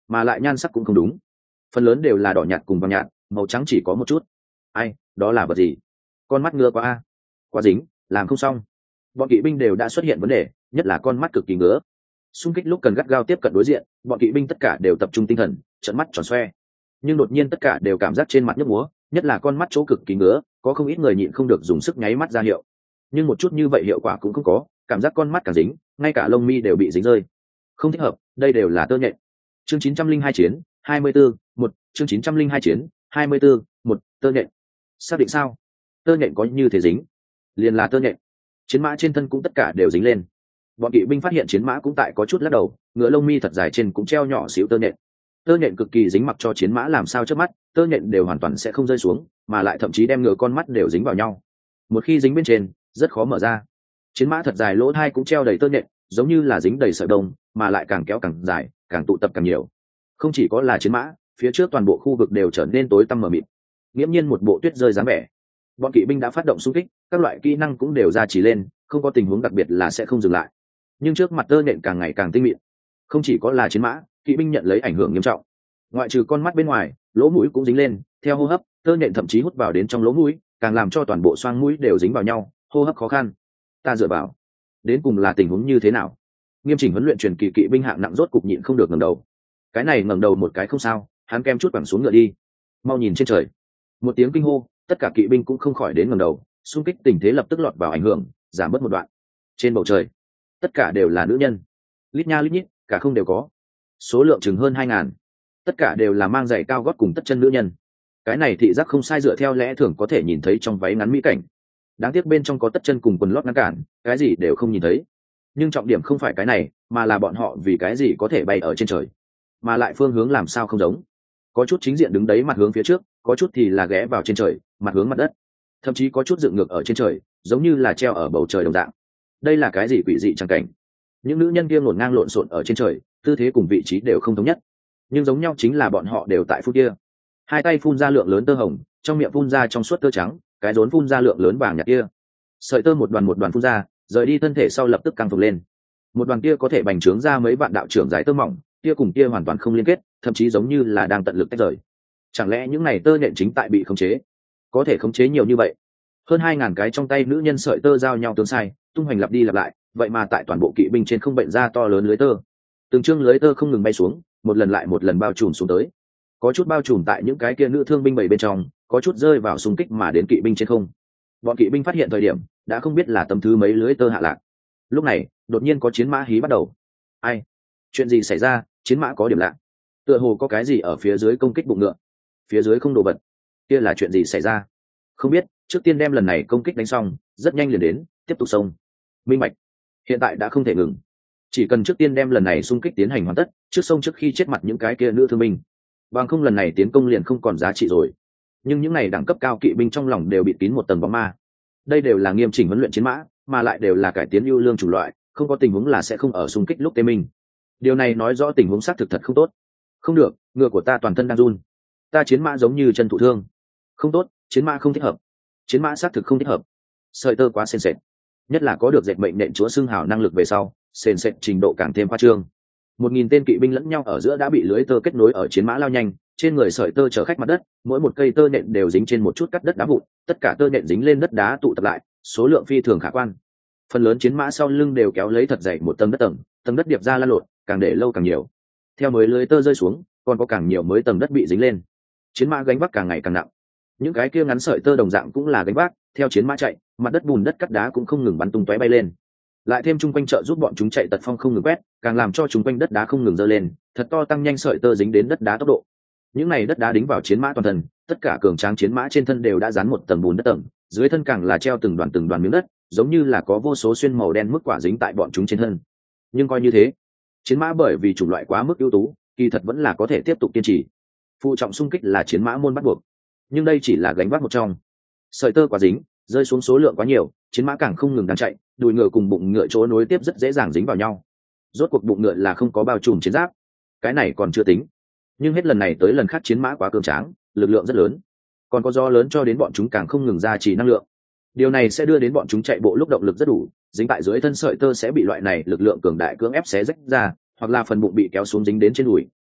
mà lại nhan sắc cũng không đúng, phần lớn đều là đỏ nhạt cùng vàng nhạt, màu trắng chỉ có một chút. Ai, đó là vật gì? Con mắt ngứa quá a, quá dính, làm không xong. Bọn kỵ binh đều đã xuất hiện vấn đề, nhất là con mắt cực kỳ ngứa. Xung kích lúc cần gắt gao tiếp cận đối diện, bọn kỵ binh tất cả đều tập trung tinh thần, trợn mắt tròn xoe. Nhưng đột nhiên tất cả đều cảm giác trên mặt nhức múa, nhất là con mắt chỗ cực kỳ ngứa, có không ít người nhịn không được dùng sức nháy mắt ra hiệu. Nhưng một chút như vậy hiệu quả cũng không có, cảm giác con mắt càng dính, ngay cả lông mi đều bị dính rơi. Không thích hợp, đây đều là tơ nhện. Chương 902 chiến 24, 1, chương 902 chiến 24, 1, tơ nhện. Xác định sao? Tơ nhện có như thế dính? Liền là tơ nhện. Chiến mã trên thân cũng tất cả đều dính lên. Bọn kỵ binh phát hiện chiến mã cũng tại có chút lắc đầu, ngựa lông mi thật dài trên cũng treo nhỏ xíu tơ nhện. Tơ nhện cực kỳ dính, mặc cho chiến mã làm sao trước mắt, tơ nhện đều hoàn toàn sẽ không rơi xuống, mà lại thậm chí đem ngựa con mắt đều dính vào nhau. Một khi dính bên trên, rất khó mở ra. Chiến mã thật dài lỗ thai cũng treo đầy tơ nhện, giống như là dính đầy sợi đông, mà lại càng kéo càng dài, càng tụ tập càng nhiều. Không chỉ có là chiến mã, phía trước toàn bộ khu vực đều trở nên tối tăm mờ mịt, nghiễm nhiên một bộ tuyết rơi dáng vẻ. Bọn kỵ binh đã phát động xung kích, các loại kỹ năng cũng đều ra chỉ lên, không có tình huống đặc biệt là sẽ không dừng lại. Nhưng trước mặt tơ nhện càng ngày càng tinh mịn, không chỉ có là chiến mã, kỵ binh nhận lấy ảnh hưởng nghiêm trọng. Ngoại trừ con mắt bên ngoài, lỗ mũi cũng dính lên, theo hô hấp, tơ nhện thậm chí hút vào đến trong lỗ mũi, càng làm cho toàn bộ xoang mũi đều dính vào nhau, hô hấp khó khăn. Ta dựa vào, đến cùng là tình huống như thế nào? Nghiêm chỉnh huấn luyện truyền kỳ kỵ binh hạng nặng rốt cục nhịn không được ngẩng đầu. Cái này ngẩng đầu một cái không sao, hắn kem chút quẳng xuống ngựa đi. Mau nhìn trên trời. Một tiếng kinh hô, tất cả kỵ binh cũng không khỏi đến ngẩng đầu, xung kích tình thế lập tức lọt vào ảnh hưởng, giảm bớt một đoạn. Trên bầu trời, tất cả đều là nữ nhân, lít nha lít nhít, cả không đều có, số lượng chừng hơn 2000, tất cả đều là mang giày cao gót cùng tất chân nữ nhân. Cái này thị giác không sai, dựa theo lẽ thường có thể nhìn thấy trong váy ngắn mỹ cảnh, đáng tiếc bên trong có tất chân cùng quần lót ngăn cản, cái gì đều không nhìn thấy. Nhưng trọng điểm không phải cái này, mà là bọn họ vì cái gì có thể bay ở trên trời, mà lại phương hướng làm sao không giống. Có chút chính diện đứng đấy mặt hướng phía trước, có chút thì là ghé vào trên trời mặt hướng mặt đất, thậm chí có chút dựng ngược ở trên trời, giống như là treo ở bầu trời đồng dạng. Đây là cái gì quỷ dị chẳng cảnh? Những nữ nhân kia ngổn ngang lộn xộn ở trên trời, tư thế cùng vị trí đều không thống nhất, nhưng giống nhau chính là bọn họ đều tại phút kia hai tay phun ra lượng lớn tơ hồng, trong miệng phun ra trong suốt tơ trắng, cái rốn phun ra lượng lớn vàng nhạt kia. Sợi tơ một đoàn phun ra, rời đi thân thể sau lập tức căng phồng lên. Một đoàn kia có thể bành trướng ra mấy vạn đạo trưởng dài tơ mỏng, kia cùng kia hoàn toàn không liên kết, thậm chí giống như là đang tận lực tách rời. Chẳng lẽ những này tơ nhện chính tại bị khống chế? Có thể khống chế nhiều như vậy? Hơn 2000 cái trong tay nữ nhân sợi tơ giao nhau tương sai, tung hoành lặp đi lặp lại, vậy mà tại toàn bộ kỵ binh trên không bệnh ra to lớn lưới tơ. Từng chương lưới tơ không ngừng bay xuống, một lần lại một lần bao trùm xuống tới. Có chút bao trùm tại những cái kia nữ thương binh bầy bên trong, có chút rơi vào xung kích mà đến kỵ binh trên không. Bọn kỵ binh phát hiện thời điểm đã không biết là tấm thứ mấy lưới tơ hạ lạc. Lúc này đột nhiên có chiến mã hí bắt đầu. Ai? Chuyện gì xảy ra? Chiến mã có điểm lạ, tựa hồ có cái gì ở phía dưới công kích bụng ngựa. Phía dưới không đồ vật, kia là chuyện gì xảy ra? Không biết, trước tiên đem lần này công kích đánh xong, rất nhanh liền đến tiếp tục xông. Minh bạch, hiện tại đã không thể ngừng, chỉ cần trước tiên đem lần này xung kích tiến hành hoàn tất, trước sông trước khi chết mặt những cái kia nữ thương binh, bằng không lần này tiến công liền không còn giá trị rồi. Nhưng những này đẳng cấp cao kỵ binh trong lòng đều bị kín một tầng bóng ma. Đây đều là nghiêm chỉnh huấn luyện chiến mã, mà lại đều là cải tiến ưu lương chủng loại, không có tình huống là sẽ không ở xung kích lúc tê minh. Điều này nói rõ tình huống xác thực thật không tốt. Không được, ngựa của ta toàn thân đang run, ta chiến mã giống như chân thụ thương. Không tốt, chiến mã không thích hợp, chiến mã xác thực không thích hợp. Sợi tơ quá sền sệt, nhất là có được dệt mệnh nện chúa xưng hào năng lực về sau, sền sệt trình độ càng thêm khoa trương. 1000 tên kỵ binh lẫn nhau ở giữa đã bị lưới tơ kết nối, ở chiến mã lao nhanh, trên người sợi tơ chở khách mặt đất, mỗi một cây tơ nện đều dính trên một chút cắt đất đá vụn, tất cả tơ nện dính lên đất đá tụ tập lại, số lượng phi thường khả quan. Phần lớn chiến mã sau lưng đều kéo lấy thật dày một tầng đất điệp ra lan lộn, càng để lâu càng nhiều. Theo mới lưới tơ rơi xuống, còn có càng nhiều mới tầng đất bị dính lên. Chiến mã gánh vác càng ngày càng nặng. Những cái kia ngắn sợi tơ đồng dạng cũng là gánh vác, theo chiến mã chạy, mặt đất bùn đất cắt đá cũng không ngừng bắn tung tóe bay lên. Lại thêm chung quanh trợ giúp bọn chúng chạy tật phong không ngừng quét, càng làm cho chung quanh đất đá không ngừng dơ lên, thật to tăng nhanh sợi tơ dính đến đất đá tốc độ. Những này đất đá đính vào chiến mã toàn thân, tất cả cường tráng chiến mã trên thân đều đã dán một tầng bùn đất tầng, dưới thân càng là treo từng đoàn miếng đất, giống như là có vô số xuyên màu đen mức quả dính tại bọn chúng trên thân. Nhưng coi như thế, chiến mã bởi vì chủng loại quá mức ưu tú, kỳ thật vẫn là có thể tiếp tục kiên trì. Phụ trọng xung kích là chiến mã môn bắt buộc, nhưng đây chỉ là gánh vác một trong. Sợi tơ quá dính, rơi xuống số lượng quá nhiều, chiến mã càng không ngừng đang chạy, đùi ngựa cùng bụng ngựa chỗ nối tiếp rất dễ dàng dính vào nhau. Rốt cuộc bụng ngựa là không có bao trùm chiến giáp, cái này còn chưa tính, nhưng hết lần này tới lần khác chiến mã quá cường tráng, lực lượng rất lớn, còn có do lớn cho đến bọn chúng càng không ngừng gia trì năng lượng. Điều này sẽ đưa đến bọn chúng chạy bộ lúc động lực rất đủ, dính tại dưới thân sợi tơ sẽ bị loại này lực lượng cường đại cưỡng ép xé rách ra, hoặc là phần bụng bị kéo xuống dính đến trên đùi,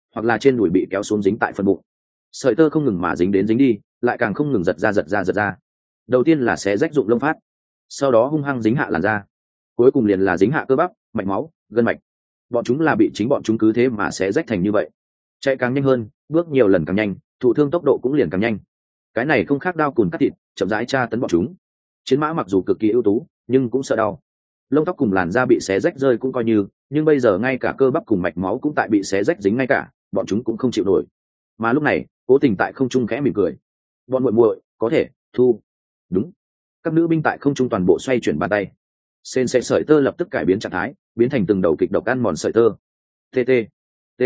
hoặc là trên đùi bị kéo xuống dính tại phần bụng. Sợi tơ không ngừng mà dính đến dính đi, lại càng không ngừng giật ra. Đầu tiên là xé rách rụng lông phát, sau đó hung hăng dính hạ làn da, cuối cùng liền là dính hạ cơ bắp, mạch máu, gân mạch. Bọn chúng là bị chính bọn chúng cứ thế mà xé rách thành như vậy. Chạy càng nhanh hơn, bước nhiều lần càng nhanh, thụ thương tốc độ cũng liền càng nhanh. Cái này không khác đao cùn cắt thịt, chậm rãi tra tấn bọn chúng. Chiến mã mặc dù cực kỳ ưu tú, nhưng cũng sợ đau. Lông tóc cùng làn da bị xé rách rơi cũng coi như, nhưng bây giờ ngay cả cơ bắp cùng mạch máu cũng tại bị xé rách dính ngay cả, bọn chúng cũng không chịu nổi. Mà lúc này, Cố Tình tại không trung khẽ mỉm cười. Bọn muội muội, có thể thu. Đúng. Các nữ binh tại không trung toàn bộ xoay chuyển bàn tay. Sên sẽ sợi tơ lập tức cải biến trạng thái, biến thành từng đầu kịch độc ăn mòn sợi tơ. T t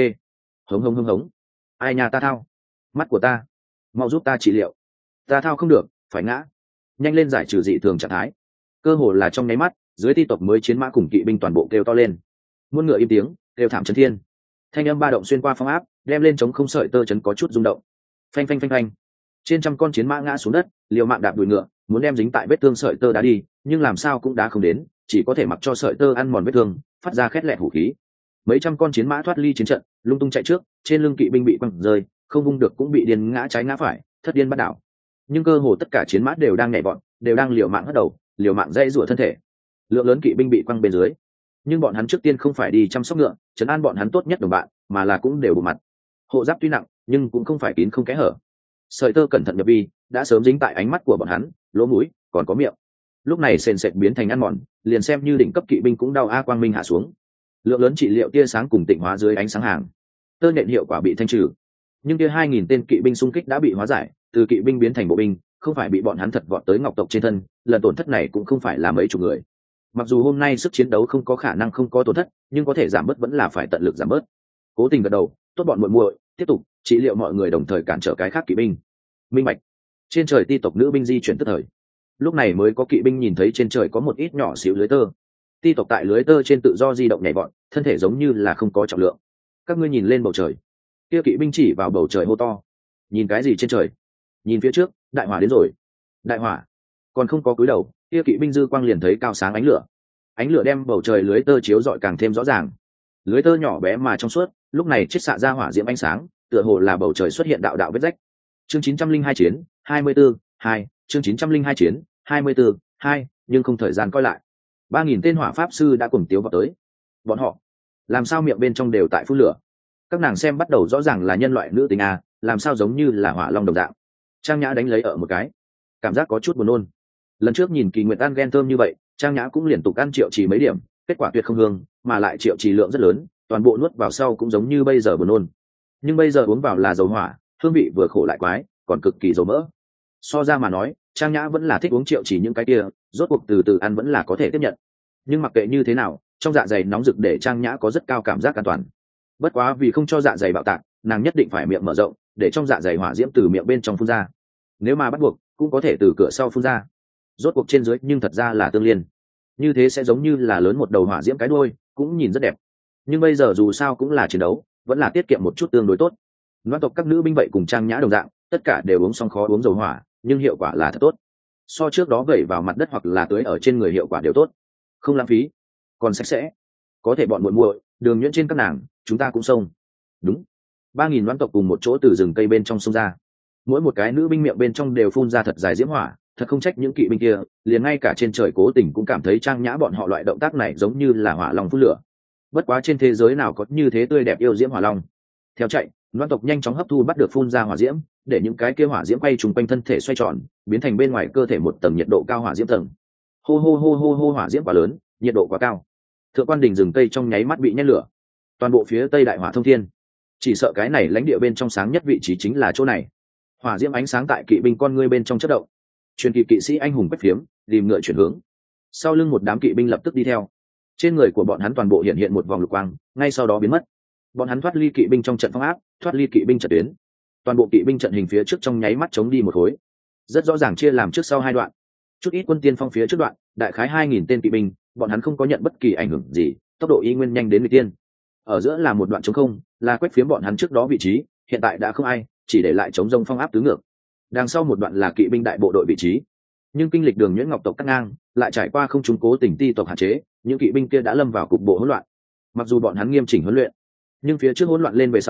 hống. Ai nhà ta thao? Mắt của ta, mau giúp ta trị liệu. Ta thao không được, phải ngã. Nhanh lên giải trừ dị thường trạng thái. Cơ hồ là trong nháy mắt, dưới ti tộc mới chiến mã cùng kỵ binh toàn bộ kêu to lên. Muôn ngựa im tiếng, kêu thảm chấn thiên. Thanh âm ba động xuyên qua phong áp, đem lên chống không sợi tơ chấn có chút rung động. Phanh. Trên trăm con chiến mã ngã xuống đất, liều mạng đạp đuổi ngựa, muốn đem dính tại vết thương sợi tơ đá đi, nhưng làm sao cũng đá không đến, chỉ có thể mặc cho sợi tơ ăn mòn vết thương, phát ra khét lẹt hủ khí. Mấy trăm con chiến mã thoát ly chiến trận, lung tung chạy trước, trên lưng kỵ binh bị quăng rơi, không vung được cũng bị điên ngã trái ngã phải, thất điên bắt đảo. Nhưng cơ hồ tất cả chiến mã đều đang nhảy vọt, đều đang liều mạng hất đầu, liều mạng dây rủa thân thể. Lượng lớn kỵ binh bị quăng bên dưới, nhưng bọn hắn trước tiên không phải đi chăm sóc ngựa, trấn an bọn hắn tốt nhất đồng bạn, mà là cũng đều bộ mặt. Hộ giáp tuy nặng, nhưng cũng không phải kín không kẽ hở. Sợi tơ cẩn thận nhập vi, đã sớm dính tại ánh mắt của bọn hắn, lỗ mũi, còn có miệng. Lúc này sền sệt biến thành ăn mòn, liền xem như đỉnh cấp kỵ binh cũng đau a quang minh hạ xuống. Lượng lớn trị liệu tia sáng cùng tịnh hóa dưới ánh sáng hàng. Tơ nện hiệu quả bị thanh trừ, nhưng kia 2000 tên kỵ binh xung kích đã bị hóa giải, từ kỵ binh biến thành bộ binh, không phải bị bọn hắn thật vọt tới ngọc tộc trên thân, lần tổn thất này cũng không phải là mấy chục người. Mặc dù hôm nay sức chiến đấu không có khả năng không có tổn thất, nhưng có thể giảm bớt vẫn là phải tận lực giảm bớt. Cố Tình gật đầu, tốt bọn muội muội, tiếp tục trị liệu mọi người đồng thời cản trở cái khác kỵ binh. Minh bạch. Trên trời ti tộc nữ binh di chuyển tức thời. Lúc này mới có kỵ binh nhìn thấy trên trời có một ít nhỏ xíu lưới tơ. Ti tộc tại lưới tơ trên tự do di động nhảy vọt, thân thể giống như là không có trọng lượng. Các ngươi nhìn lên bầu trời. Kia kỵ binh chỉ vào bầu trời hô to. Nhìn cái gì trên trời? Nhìn phía trước, đại hỏa đến rồi. Đại hỏa. Còn không có cúi đầu, kia kỵ binh dư quang liền thấy cao sáng ánh lửa. Ánh lửa đem bầu trời lưới tơ chiếu rọi càng thêm rõ ràng. Lưới tơ nhỏ bé mà trong suốt, lúc này chiết xạ ra hỏa diễm ánh sáng, tựa hồ là bầu trời xuất hiện đạo đạo vết rách. Chương 902 chiến 24 2, chương 902 chiến 24 2, nhưng không thời gian coi lại. 3000 tên hỏa pháp sư đã cùng tiếu vào tới. Bọn họ làm sao miệng bên trong đều tại phun lửa? Các nàng xem bắt đầu rõ ràng là nhân loại nữ tính a, làm sao giống như là hỏa long đồng dạng. Trang Nhã đánh lấy ở một cái, cảm giác có chút buồn nôn. Lần trước nhìn Kỳ Nguyệt ăn ghen thơm như vậy, Trang Nhã cũng liên tục ăn triệu trì mấy điểm, kết quả tuyệt không hương, mà lại triệu trì lượng rất lớn, toàn bộ nuốt vào sau cũng giống như bây giờ buồn nôn. Nhưng bây giờ uống vào là dầu hỏa, hương vị vừa khổ lại quái, còn cực kỳ dầu mỡ. So ra mà nói, Trang Nhã vẫn là thích uống triệu trì những cái kia, rốt cuộc từ từ ăn vẫn là có thể tiếp nhận. Nhưng mặc kệ như thế nào, trong dạ dày nóng rực để Trang Nhã có rất cao cảm giác an toàn. Bất quá vì không cho dạ dày bạo tạc, nàng nhất định phải miệng mở rộng, để trong dạ dày hỏa diễm từ miệng bên trong phun ra. Nếu mà bắt buộc, cũng có thể từ cửa sau phun ra. Rốt cuộc trên dưới nhưng thật ra là tương liên. Như thế sẽ giống như là lớn một đầu hỏa diễm cái đuôi, cũng nhìn rất đẹp. Nhưng bây giờ dù sao cũng là chiến đấu, vẫn là tiết kiệm một chút tương đối tốt. Loan tộc các nữ binh vậy cùng Trang Nhã đồng dạng, tất cả đều uống xong khó uống dầu hỏa, nhưng hiệu quả là thật tốt. So trước đó vẩy vào mặt đất hoặc là tưới ở trên người hiệu quả đều tốt, không lãng phí, còn sạch sẽ. Có thể bọn muội muội, đường nhuyễn trên các nàng, chúng ta cũng xông. Đúng. 3000 loan tộc cùng một chỗ từ rừng cây bên trong xông ra. Mỗi một cái nữ binh miệng bên trong đều phun ra thật dài diễm hỏa, thật không trách những kỵ binh kia, liền ngay cả trên trời Cố Tình cũng cảm thấy Trang Nhã bọn họ loại động tác này giống như là hỏa long phun lửa. Bất quá trên thế giới nào có như thế tươi đẹp yêu diễm hỏa long. Theo chạy, loan tộc nhanh chóng hấp thu bắt được phun ra hỏa diễm, để những cái kia hỏa diễm quay trùng quanh thân thể xoay tròn, biến thành bên ngoài cơ thể một tầng nhiệt độ cao hỏa diễm tầng. Hô hô hô hô hô, hỏa diễm quá lớn, nhiệt độ quá cao. Thượng quan đỉnh rừng cây trong nháy mắt bị nhét lửa. Toàn bộ phía tây đại hỏa thông thiên. Chỉ sợ cái này lãnh địa bên trong sáng nhất vị trí chính là chỗ này. Hỏa diễm ánh sáng tại kỵ binh con ngươi bên trong chất động. Truyền kỳ kỵ sĩ anh hùng quét phiếm, tìm ngựa chuyển hướng. Sau lưng một đám kỵ binh lập tức đi theo. Trên người của bọn hắn toàn bộ hiện hiện một vòng lục quang, ngay sau đó biến mất. Bọn hắn thoát ly kỵ binh trong trận phong áp, thoát ly kỵ binh trận tuyến. Toàn bộ kỵ binh trận hình phía trước trong nháy mắt chống đi một khối. Rất rõ ràng chia làm trước sau hai đoạn. Chút ít quân tiên phong phía trước đoạn, đại khái 2000 tên kỵ binh, bọn hắn không có nhận bất kỳ ảnh hưởng gì, tốc độ y nguyên nhanh đến người tiên. Ở giữa là một đoạn trống không, là quét phiếm bọn hắn trước đó vị trí, hiện tại đã không ai, chỉ để lại chống rông phong áp tứ ngược. Đằng sau một đoạn là kỵ binh đại bộ đội vị trí. Nhưng kinh lịch đường nhuyễn ngọc tộc cắt ngang, lại trải qua không trúng Cố Tình ti tộc hạn chế, những kỵ binh kia đã lâm vào cục bộ hỗn loạn. Mặc dù bọn hắn nghiêm chỉnh huấn luyện, nhưng phía trước hỗn loạn lên về sau,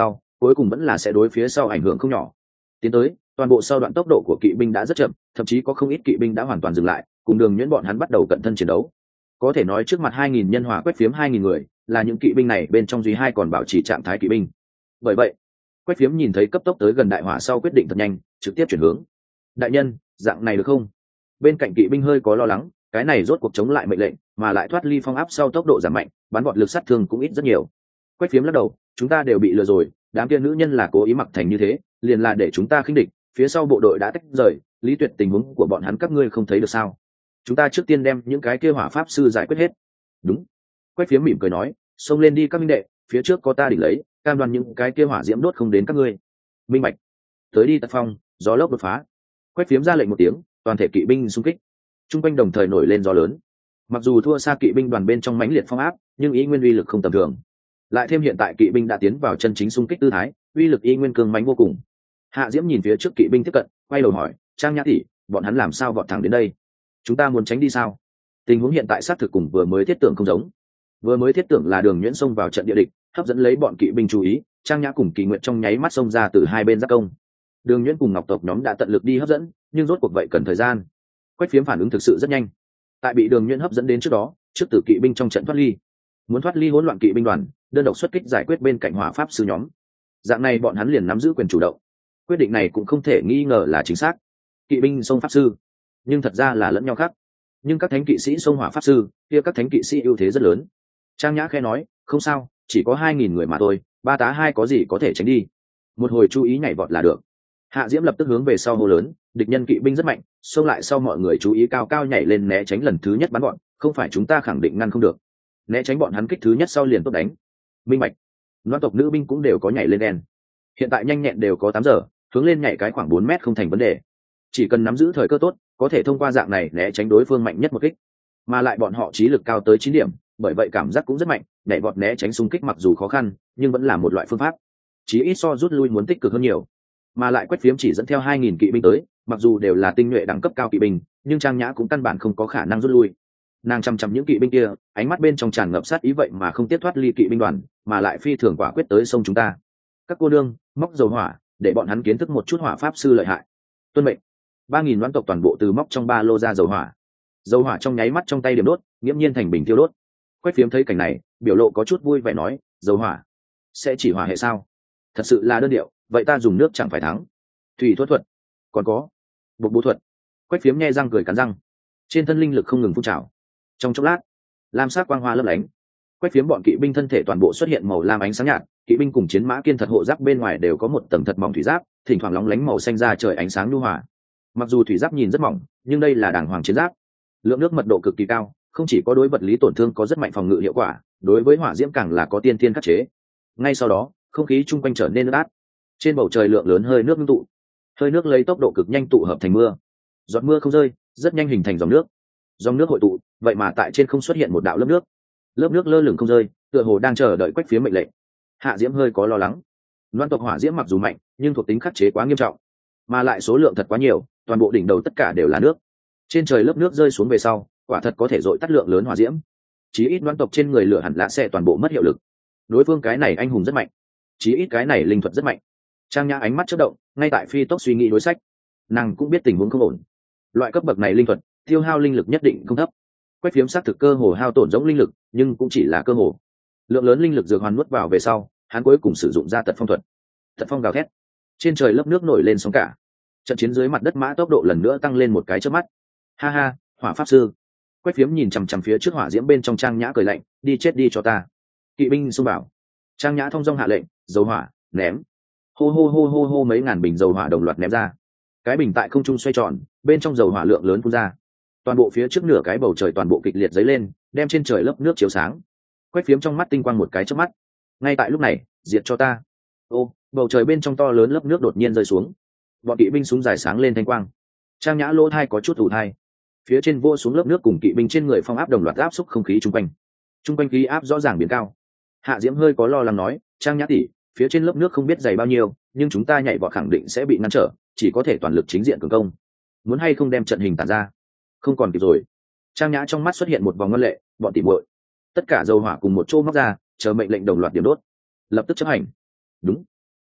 cuối cùng vẫn là sẽ đối phía sau ảnh hưởng không nhỏ. Tiến tới, toàn bộ sau đoạn tốc độ của kỵ binh đã rất chậm, thậm chí có không ít kỵ binh đã hoàn toàn dừng lại, cùng Đường Nhuyễn bọn hắn bắt đầu cận thân chiến đấu. Có thể nói trước mặt 2000 nhân hỏa quét phiếm 2000 người, là những kỵ binh này bên trong duy hai còn bảo trì trạng thái kỵ binh. Bởi vậy, quét phiếm nhìn thấy cấp tốc tới gần đại hỏa sau quyết định thật nhanh, trực tiếp chuyển hướng. Đại nhân, dạng này được không? Bên cạnh kỵ binh hơi có lo lắng, cái này rốt cuộc chống lại mệnh lệnh, mà lại thoát ly phong áp sau tốc độ giảm mạnh, bắn gọn lực sát thương cũng ít rất nhiều. Quét phiếm lắc đầu, chúng ta đều bị lừa rồi, đám kia nữ nhân là cố ý mặc thành như thế, liền là để chúng ta khinh địch, phía sau bộ đội đã tách rời, Lý Tuyệt tình huống của bọn hắn các ngươi không thấy được sao? Chúng ta trước tiên đem những cái kia hỏa pháp sư giải quyết hết. Đúng. Quét phiếm mỉm cười nói, xông lên đi các minh đệ, phía trước có ta đỉnh lấy, cam đoan những cái kia hỏa diễm đốt không đến các ngươi. Minh bạch. Tới đi Tật Phong, gió lốc đột phá. Quét phiếm ra lệnh một tiếng, toàn thể kỵ binh xung kích. Trung quanh đồng thời nổi lên gió lớn. Mặc dù thua xa kỵ binh đoàn bên trong mãnh liệt phong áp, nhưng ý nguyên uy lực không tầm thường. Lại thêm hiện tại kỵ binh đã tiến vào chân chính xung kích tư thái, uy lực y nguyên cường mãnh vô cùng. Hạ Diễm nhìn phía trước kỵ binh tiếp cận, quay đầu hỏi, Trang Nhã tỷ, bọn hắn làm sao vọt thẳng đến đây? Chúng ta muốn tránh đi sao? Tình huống hiện tại xác thực cùng vừa mới thiết tưởng không giống. Vừa mới thiết tưởng là Đường Nhuyễn xông vào trận địa địch, hấp dẫn lấy bọn kỵ binh chú ý, Trang Nhã cùng Kỳ Nguyệt trong nháy mắt xông ra từ hai bên giáp công. Đường Nhuyễn cùng Ngọc tộc nhóm đã tận lực đi hấp dẫn, nhưng rốt cuộc vậy cần thời gian. Quách Phiếm phản ứng thực sự rất nhanh. Tại bị Đường Nhuyễn hấp dẫn đến trước đó, trước tử kỵ binh trong trận thoát ly, muốn thoát ly hỗn loạn kỵ binh đoàn, đơn độc xuất kích giải quyết bên cạnh hỏa pháp sư nhóm. Dạng này bọn hắn liền nắm giữ quyền chủ động. Quyết định này cũng không thể nghi ngờ là chính xác. Kỵ binh xông pháp sư, nhưng thật ra là lẫn nhau khác. Nhưng các thánh kỵ sĩ xông hỏa pháp sư, kia các thánh kỵ sĩ ưu thế rất lớn. Trang Nhã khẽ nói, không sao, chỉ có 2000 người mà thôi, ba tá hai có gì có thể tránh đi. Một hồi chú ý nhảy vọt là được. Hạ Diễm lập tức hướng về sau hô lớn, địch nhân kỵ binh rất mạnh, xông lại sau mọi người chú ý cao cao nhảy lên né tránh lần thứ nhất bắn bọn, không phải chúng ta khẳng định ngăn không được. Né tránh bọn hắn kích thứ nhất sau liền tốt đánh. Minh bạch. Loan tộc nữ binh cũng đều có nhảy lên đen. Hiện tại nhanh nhẹn đều có 8 giờ, hướng lên nhảy cái khoảng 4 mét không thành vấn đề. Chỉ cần nắm giữ thời cơ tốt, có thể thông qua dạng này né tránh đối phương mạnh nhất một kích. Mà lại bọn họ trí lực cao tới 9 điểm, bởi vậy cảm giác cũng rất mạnh, nhảy vọt né tránh xung kích mặc dù khó khăn, nhưng vẫn là một loại phương pháp. Chí ít so rút lui muốn tích cực hơn nhiều. Mà lại Quách Phiếm chỉ dẫn theo 2000 kỵ binh tới, mặc dù đều là tinh nhuệ đẳng cấp cao kỵ binh, nhưng Trang Nhã cũng căn bản không có khả năng rút lui. Nàng chăm chăm những kỵ binh kia, ánh mắt bên trong tràn ngập sát ý vậy mà không tiếp thoát ly kỵ binh đoàn, mà lại phi thường quả quyết tới sông chúng ta. Các cô nương, móc dầu hỏa, để bọn hắn kiến thức một chút hỏa pháp sư lợi hại. Tuân mệnh. 3000 loan tộc toàn bộ từ móc trong ba lô ra dầu hỏa. Dầu hỏa trong nháy mắt trong tay điểm đốt, nghiễm nhiên thành bình tiêu đốt. Quách Phiếm thấy cảnh này, biểu lộ có chút vui vẻ nói, dầu hỏa sẽ chỉ hỏa hệ sao? Thật sự là đơn điệu, vậy ta dùng nước chẳng phải thắng. Thủy thuật, còn có bộc bố thuật. Quách Phiếm nhe răng cười cắn răng, trên thân linh lực không ngừng phun trào. Trong chốc lát, lam sắc quang hoa lấp lánh. Quách Phiếm bọn kỵ binh thân thể toàn bộ xuất hiện màu lam ánh sáng nhạt, kỵ binh cùng chiến mã kiên thật hộ giáp bên ngoài đều có một tầng thật mỏng thủy giáp, thỉnh thoảng lóng lánh màu xanh ra trời ánh sáng nhu hòa. Mặc dù thủy giáp nhìn rất mỏng, nhưng đây là đàng hoàng chiến giáp. Lượng nước mật độ cực kỳ cao, không chỉ có đối vật lý tổn thương có rất mạnh phòng ngự hiệu quả, đối với hỏa diễm càng là có tiên thiên khắc chế. Ngay sau đó, không khí chung quanh trở nên ướt át. Trên bầu trời lượng lớn hơi nước ngưng tụ, hơi nước lấy tốc độ cực nhanh tụ hợp thành mưa. Giọt mưa không rơi, rất nhanh hình thành dòng nước. Dòng nước hội tụ, vậy mà tại trên không xuất hiện một đạo lớp nước. Lớp nước lơ lửng không rơi, tựa hồ đang chờ đợi Quách Phiếm mệnh lệnh. Hạ Diễm hơi có lo lắng. Loan tộc hỏa diễm mặc dù mạnh, nhưng thuộc tính khắc chế quá nghiêm trọng, mà lại số lượng thật quá nhiều, toàn bộ đỉnh đầu tất cả đều là nước. Trên trời lớp nước rơi xuống về sau, quả thật có thể dội tắt lượng lớn hỏa diễm. Chí ít loan tộc trên người lửa hẳn là sẽ toàn bộ mất hiệu lực. Đối phương cái này anh hùng rất mạnh, chí ít cái này linh thuật rất mạnh. Trang Nhã ánh mắt chớp động, ngay tại phi tốc suy nghĩ đối sách. Nàng cũng biết tình huống không ổn. Loại cấp bậc này linh thuật, tiêu hao linh lực nhất định không thấp. Quách Phiếm sát thực cơ hồ hao tổn giống linh lực, nhưng cũng chỉ là cơ hồ. Lượng lớn linh lực dược hoàn nuốt vào về sau, hắn cuối cùng sử dụng ra tật phong thuật. Tật phong gào thét, trên trời lớp nước nổi lên sóng cả. Trận chiến dưới mặt đất mã tốc độ lần nữa tăng lên một cái chớp mắt. Ha ha, hỏa pháp sư. Quách Phiếm nhìn chằm chằm phía trước hỏa diễm bên trong. Trang Nhã cười lạnh, đi chết đi cho ta. Kỵ binh xung bảo. Trang Nhã thông dong hạ lệnh, dầu hỏa, ném. Hô hô hô hô hô, mấy ngàn bình dầu hỏa đồng loạt ném ra. Cái bình tại không trung xoay tròn, bên trong dầu hỏa lượng lớn phun ra. Toàn bộ phía trước nửa cái bầu trời toàn bộ kịch liệt dấy lên, đem trên trời lớp nước chiếu sáng. Quách Phiếm trong mắt tinh quang một cái chớp mắt. Ngay tại lúc này, diệt cho ta. Ô, bầu trời bên trong to lớn lớp nước đột nhiên rơi xuống. Bọn kỵ binh súng dài sáng lên thanh quang. Trang Nhã lỗ thai có chút ù thai. Phía trên vô xuống lớp nước cùng kỵ binh trên người phong áp đồng loạt áp xúc không khí chung quanh. Chung quanh khí áp rõ ràng biến cao. Hạ Diễm hơi có lo lắng nói, Trang Nhã tỷ, phía trên lớp nước không biết dày bao nhiêu, nhưng chúng ta nhảy vọt khẳng định sẽ bị ngăn trở, chỉ có thể toàn lực chính diện cường công. Muốn hay không đem trận hình tản ra? Không còn kịp rồi. Trang Nhã trong mắt xuất hiện một vòng ngân lệ, bọn tỉ muội, tất cả dầu hỏa cùng một chỗ móc ra, chờ mệnh lệnh đồng loạt điểm đốt. Lập tức chấp hành. Đúng.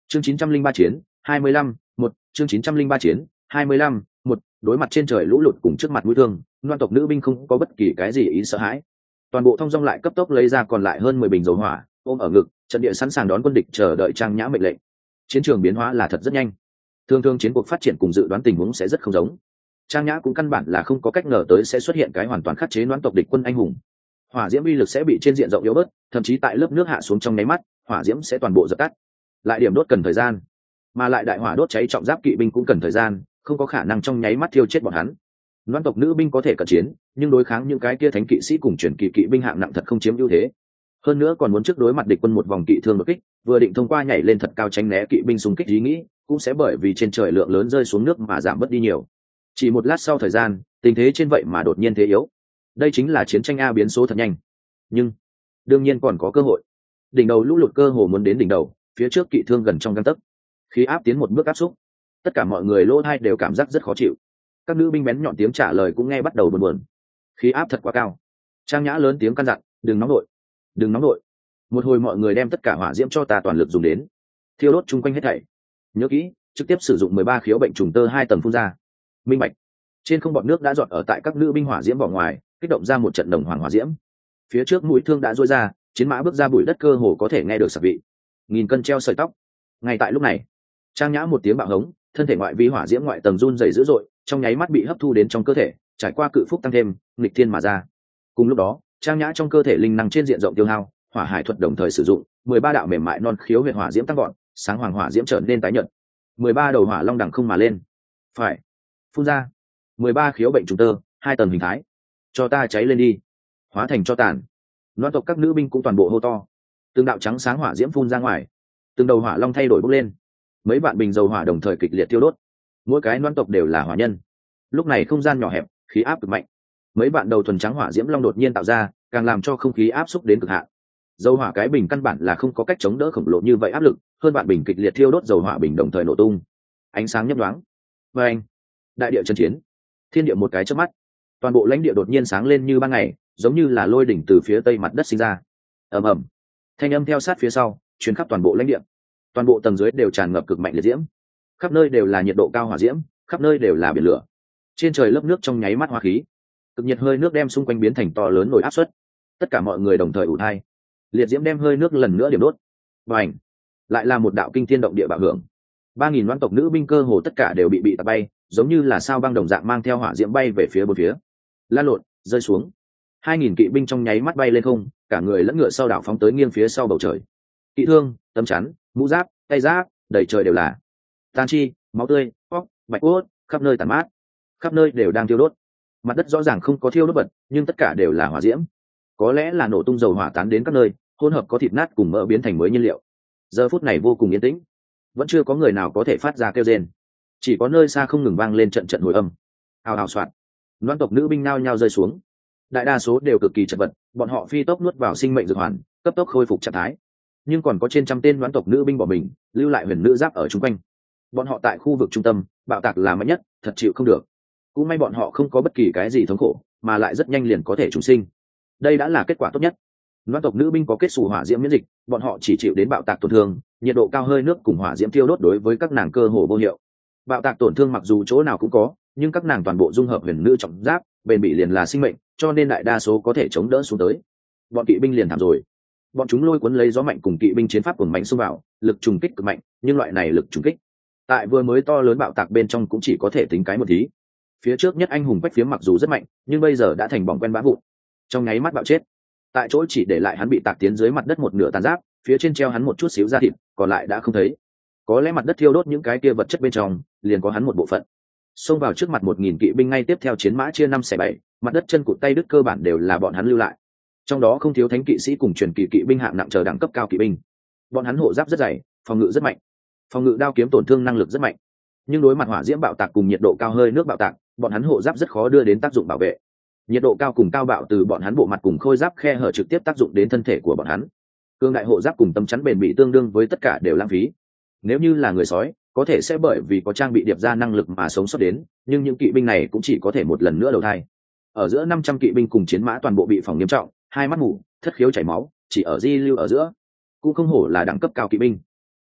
chương 903 chiến 25 một chương 903 chiến 25 một đối mặt trên trời lũ lụt cùng trước mặt mũi thương, loan tộc nữ binh không có bất kỳ cái gì ý sợ hãi, toàn bộ thông dong lại cấp tốc lấy ra còn lại hơn 10 bình dầu hỏa, ôm ở ngực, trận địa sẵn sàng đón quân địch chờ đợi Trang Nhã mệnh lệnh. Chiến trường biến hóa là thật rất nhanh, thường thường chiến cuộc phát triển cùng dự đoán tình huống sẽ rất không giống. Trang Nhã cũng căn bản là không có cách ngờ tới sẽ xuất hiện cái hoàn toàn khắc chế loan tộc địch quân anh hùng. Hỏa diễm uy lực sẽ bị trên diện rộng yếu bớt, thậm chí tại lớp nước hạ xuống trong nháy mắt, hỏa diễm sẽ toàn bộ dập tắt. Lại điểm đốt cần thời gian, mà lại đại hỏa đốt cháy trọng giáp kỵ binh cũng cần thời gian, không có khả năng trong nháy mắt thiêu chết bọn hắn. Loan tộc nữ binh có thể cận chiến, nhưng đối kháng những cái kia thánh kỵ sĩ cùng truyền kỳ kỵ binh hạng nặng thật không chiếm ưu thế. Hơn nữa còn muốn trước đối mặt địch quân một vòng kỵ thương đột kích, vừa định thông qua nhảy lên thật cao tránh né kỵ binh xung kích ý nghĩ, cũng sẽ bởi vì trên trời lượng lớn rơi xuống nước mà giảm bớt đi nhiều. Chỉ một lát sau thời gian, tình thế trên vậy mà đột nhiên thế yếu. Đây chính là chiến tranh A biến số thật nhanh. Nhưng đương nhiên còn có cơ hội. Đỉnh đầu lũ lụt cơ hồ muốn đến đỉnh đầu, phía trước kỵ thương gần trong gang tấc. Khí áp tiến một bước áp xúc, tất cả mọi người lỗ tai đều cảm giác rất khó chịu. Các nữ binh bén nhọn tiếng trả lời cũng nghe bắt đầu buồn buồn. Khí áp thật quá cao. Trang Nhã lớn tiếng căn dặn, đừng nóng nội, đừng nóng nội. Một hồi mọi người đem tất cả hỏa diễm cho ta toàn lực dùng đến, thiêu đốt chung quanh hết thảy. Nhớ kỹ, trực tiếp sử dụng 13 khiếu bệnh trùng tơ 2 tầng phun ra. Minh bạch. Trên không bọt nước đã giọt ở tại các nữ binh hỏa diễm vỏ ngoài, kích động ra một trận đồng hoàng hỏa diễm. Phía trước mũi thương đã duỗi ra, chiến mã bước ra bụi đất cơ hồ có thể nghe được sập vị. Nghìn cân treo sợi tóc. Ngay tại lúc này, Trang Nhã một tiếng bạo hống, thân thể ngoại vi hỏa diễm ngoại tầng run rẩy dữ dội, trong nháy mắt bị hấp thu đến trong cơ thể, trải qua cự phúc tăng thêm, nghịch thiên mà ra. Cùng lúc đó, Trang Nhã trong cơ thể linh năng trên diện rộng tiêu hao, hỏa hải thuật đồng thời sử dụng, 13 đạo mềm mại non khiếu huyệt hỏa diễm tăng gọn, sáng hoàng hỏa diễm trở nên tái nhợt. 13 đầu hỏa long đằng không mà lên. Phải, phun ra. 13 khiếu bệnh trùng tơ, 2 tầng hình thái. Cho ta cháy lên đi, hóa thành cho tàn. Loan tộc các nữ binh cũng toàn bộ hô to. Từng đạo trắng sáng hỏa diễm phun ra ngoài, từng đầu hỏa long thay đổi bốc lên. Mấy vạn bình dầu hỏa đồng thời kịch liệt thiêu đốt. Mỗi cái loan tộc đều là hỏa nhân. Lúc này không gian nhỏ hẹp, khí áp cực mạnh. Mấy vạn đầu thuần trắng hỏa diễm long đột nhiên tạo ra, càng làm cho không khí áp xúc đến cực hạn. Dầu hỏa cái bình căn bản là không có cách chống đỡ khổng lồ như vậy áp lực, hơn vạn bình kịch liệt thiêu đốt dầu hỏa bình đồng thời nổ tung. Ánh sáng nhấp nhoáng. Và anh, đại địa chấn chiến. Thiên địa một cái chớp mắt, toàn bộ lãnh địa đột nhiên sáng lên như ban ngày, giống như là lôi đỉnh từ phía tây mặt đất sinh ra. Ầm ầm, thanh âm theo sát phía sau, truyền khắp toàn bộ lãnh địa. Toàn bộ tầng dưới đều tràn ngập cực mạnh liệt diễm, khắp nơi đều là nhiệt độ cao hỏa diễm, khắp nơi đều là biển lửa. Trên trời lớp nước trong nháy mắt hóa khí, cực nhiệt hơi nước đem xung quanh biến thành to lớn nồi áp suất. Tất cả mọi người đồng thời ủ thai, liệt diễm đem hơi nước lần nữa điểm đốt. Bành, lại là một đạo kinh thiên động địa bạo hưởng. 3000 loan tộc nữ binh cơ hồ tất cả đều bị tạt bay, giống như là sao băng đồng dạng mang theo hỏa diễm bay về phía bốn phía, lan lộn, rơi xuống. 2000 kỵ binh trong nháy mắt bay lên không, cả người lẫn ngựa sau đảo phóng tới nghiêng phía sau bầu trời. Kỵ thương, tấm chắn, mũ giáp, tay giáp, đầy trời đều là tàn chi, máu tươi, óc, bạch cốt, khắp nơi tàn mát, khắp nơi đều đang thiêu đốt. Mặt đất rõ ràng không có thiêu đốt bật, nhưng tất cả đều là hỏa diễm. Có lẽ là nổ tung dầu hỏa tán đến các nơi, hỗn hợp có thịt nát cùng mỡ biến thành mới nhiên liệu. Giờ phút này vô cùng yên tĩnh, vẫn chưa có người nào có thể phát ra kêu rên, chỉ có nơi xa không ngừng vang lên trận trận hồi âm. Hào hào soạt, loan tộc nữ binh nao nhao rơi xuống, đại đa số đều cực kỳ chật vật, bọn họ phi tốc nuốt vào sinh mệnh dược hoàn, cấp tốc khôi phục trạng thái. Nhưng còn có trên trăm tên loan tộc nữ binh bỏ mình, lưu lại huyền nữ giáp ở chung quanh. Bọn họ tại khu vực trung tâm, bạo tạc là mạnh nhất, thật chịu không được. Cũng may bọn họ không có bất kỳ cái gì thống khổ, mà lại rất nhanh liền có thể trùng sinh. Đây đã là kết quả tốt nhất. Loan tộc nữ binh có kết xù hỏa diễm miễn dịch, bọn họ chỉ chịu đến bạo tạc tổn thương, nhiệt độ cao hơi nước cùng hỏa diễm tiêu đốt đối với các nàng cơ hồ vô hiệu. Bạo tạc tổn thương mặc dù chỗ nào cũng có, nhưng các nàng toàn bộ dung hợp huyền nữ trọng giáp, bền bỉ liền là sinh mệnh, cho nên đại đa số có thể chống đỡ xuống tới. Bọn kỵ binh liền thảm rồi. Bọn chúng lôi cuốn lấy gió mạnh cùng kỵ binh chiến pháp cuồng mạnh xông vào, lực trùng kích cực mạnh, nhưng loại này lực trùng kích tại vừa mới to lớn bạo tạc bên trong cũng chỉ có thể tính cái một tí. Phía trước nhất anh hùng bách phiếm mặc dù rất mạnh, nhưng bây giờ đã thành bỏng quen bã vụn, trong nháy mắt bạo chết. Tại chỗ chỉ để lại hắn bị tạc tiến dưới mặt đất một nửa tàn giáp, phía trên treo hắn một chút xíu da thịt, còn lại đã không thấy. Có lẽ mặt đất thiêu đốt những cái kia vật chất bên trong, liền có hắn một bộ phận. Xông vào trước mặt 1000 kỵ binh ngay tiếp theo chiến mã chia 5/7, mặt đất chân cụt tay đứt cơ bản đều là bọn hắn lưu lại. Trong đó không thiếu thánh kỵ sĩ cùng truyền kỳ kỵ binh hạng nặng chờ đẳng cấp cao kỵ binh. Bọn hắn hộ giáp rất dày, phòng ngự rất mạnh, phòng ngự đao kiếm tổn thương năng lực rất mạnh. Nhưng đối mặt hỏa diễm bạo tạc cùng nhiệt độ cao hơi nước bạo tạc, bọn hắn hộ giáp rất khó đưa đến tác dụng bảo vệ. Nhiệt độ cao cùng cao bạo từ bọn hắn bộ mặt cùng khôi giáp khe hở trực tiếp tác dụng đến thân thể của bọn hắn. Cương đại hộ giáp cùng tấm chắn bền bỉ tương đương với tất cả đều lãng phí. Nếu như là người sói, có thể sẽ bởi vì có trang bị điệp ra năng lực mà sống sót đến, nhưng những kỵ binh này cũng chỉ có thể một lần nữa đầu thai. Ở giữa 500 kỵ binh cùng chiến mã toàn bộ bị phỏng nghiêm trọng, hai mắt mù, thất khiếu chảy máu, chỉ ở di lưu ở giữa. Cũng không hổ là đẳng cấp cao kỵ binh.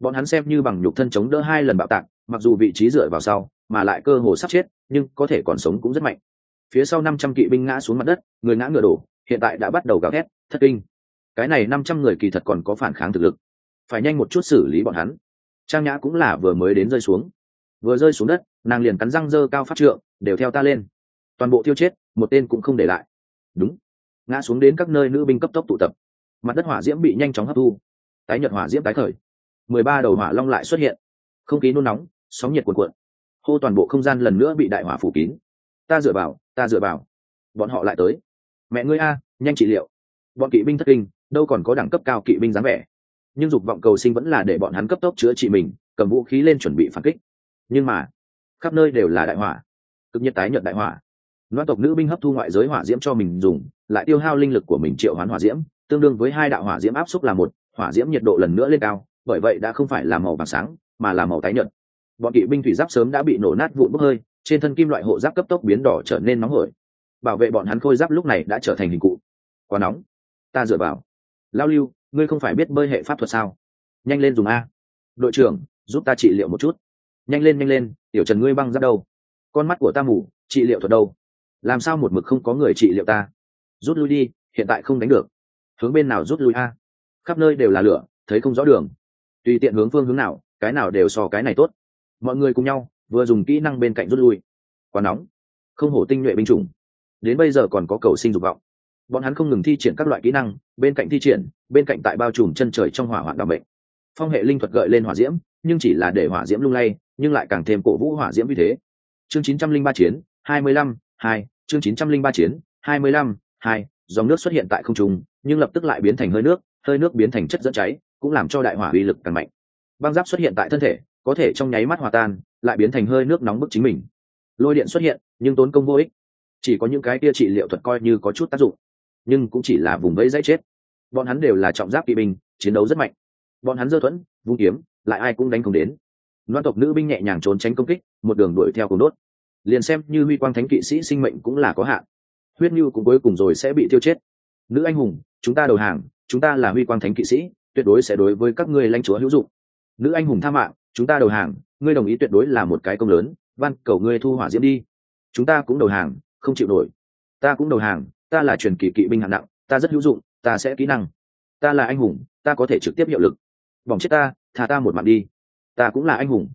bọn hắn xem như bằng nhục thân chống đỡ 2 lần bạo tạc, mặc dù vị trí dựa vào sau mà lại cơ hồ sắp chết, nhưng có thể còn sống cũng rất mạnh. Phía sau 500 kỵ binh ngã xuống mặt đất, người ngã ngựa đổ, hiện tại đã bắt đầu gào thét thất kinh. Cái này 500 người kỳ thật còn có phản kháng thực lực, phải nhanh một chút xử lý bọn hắn. Trang Nhã cũng là vừa mới đến rơi xuống, vừa rơi xuống đất nàng liền cắn răng giơ cao pháp trượng, đều theo ta lên, toàn bộ tiêu chết, một tên cũng không để lại. Đúng, ngã xuống đến các nơi nữ binh cấp tốc tụ tập, mặt đất hỏa diễm bị nhanh chóng hấp thu, tái nhật hỏa diễm tái khởi, 13 đầu hỏa long lại xuất hiện, không khí nôn nóng, sóng nhiệt cuồn cuộn, hô toàn bộ không gian lần nữa bị đại hỏa phủ kín. Ta dựa vào, bọn họ lại tới, mẹ ngươi a, nhanh trị liệu. Bọn kỵ binh thất kinh, đâu còn có đẳng cấp cao kỵ binh dáng vẻ, nhưng dục vọng cầu sinh vẫn là để bọn hắn cấp tốc chữa trị mình, cầm vũ khí lên chuẩn bị phản kích. Nhưng mà khắp nơi đều là đại hỏa, cực nhiệt tái nhợt đại hỏa. Loan tộc nữ binh hấp thu ngoại giới hỏa diễm cho mình dùng, lại tiêu hao linh lực của mình triệu hoán hỏa diễm, tương đương với 2 đạo hỏa diễm áp xúc là một, hỏa diễm nhiệt độ lần nữa lên cao, bởi vậy đã không phải là màu vàng sáng mà là màu tái nhợt. Bọn kỵ binh thủy giáp sớm đã bị nổ nát vụn bốc hơi, trên thân kim loại hộ giáp cấp tốc biến đỏ trở nên nóng hổi, bảo vệ bọn hắn khôi giáp lúc này đã trở thành hình cụ. Quá nóng, ta dựa vào. Lao Lưu, ngươi không phải biết bơi hệ pháp thuật sao? Nhanh lên dùng a. Đội trưởng, giúp ta trị liệu một chút. Nhanh lên, tiểu Trần ngươi băng giáp đâu? Con mắt của ta mù, trị liệu thuật đâu? Làm sao một mực không có người trị liệu ta? Rút lui đi, hiện tại không đánh được. Hướng bên nào rút lui a? Khắp nơi đều là lửa, thấy không rõ đường. Tùy tiện hướng phương hướng nào, cái nào đều so cái này tốt. Mọi người cùng nhau vừa dùng kỹ năng bên cạnh rút lui. Quá nóng, không hổ tinh nhuệ binh chủng, đến bây giờ còn có cầu sinh dục vọng. Bọn hắn không ngừng thi triển các loại kỹ năng, bên cạnh thi triển, bên cạnh tại bao trùm chân trời trong hỏa hoạn đảm bệnh. Phong hệ linh thuật gợi lên hỏa diễm, nhưng chỉ là để hỏa diễm lung lay, nhưng lại càng thêm cổ vũ hỏa diễm vì thế. Chương 903 chiến 25 2, chương 903 chiến 25 2, dòng nước xuất hiện tại không trung, nhưng lập tức lại biến thành hơi nước biến thành chất dẫn cháy, cũng làm cho đại hỏa uy lực càng mạnh. Băng giáp xuất hiện tại thân thể, có thể trong nháy mắt hòa tan, lại biến thành hơi nước nóng bức chính mình. Lôi điện xuất hiện, nhưng tốn công vô ích, chỉ có những cái kia trị liệu thuật coi như có chút tác dụng, nhưng cũng chỉ là vùng vẫy dãy chết. Bọn hắn đều là trọng giáp kỵ binh, chiến đấu rất mạnh. Bọn hắn giơ thuẫn, vung kiếm, lại ai cũng đánh không đến. Loan tộc nữ binh nhẹ nhàng trốn tránh công kích, một đường đuổi theo cùng đốt. Liền xem như huy quang thánh kỵ sĩ sinh mệnh cũng là có hạn, huyết nhu cũng cuối cùng rồi sẽ bị tiêu chết. Nữ anh hùng, chúng ta đầu hàng, chúng ta là huy quang thánh kỵ sĩ, tuyệt đối sẽ đối với các ngươi lãnh chúa hữu dụng. Nữ anh hùng tha mạng, chúng ta đầu hàng, ngươi đồng ý tuyệt đối là một cái công lớn, van cầu ngươi thu hỏa diễm đi. Chúng ta cũng đầu hàng, không chịu nổi. Ta cũng đầu hàng, ta là truyền kỳ kỵ binh hạng nặng, ta rất hữu dụng, ta sẽ kỹ năng. Ta là anh hùng, ta có thể trực tiếp hiệu lực. Bỏng chết ta, thả ta một mạng đi. Ta cũng là anh hùng,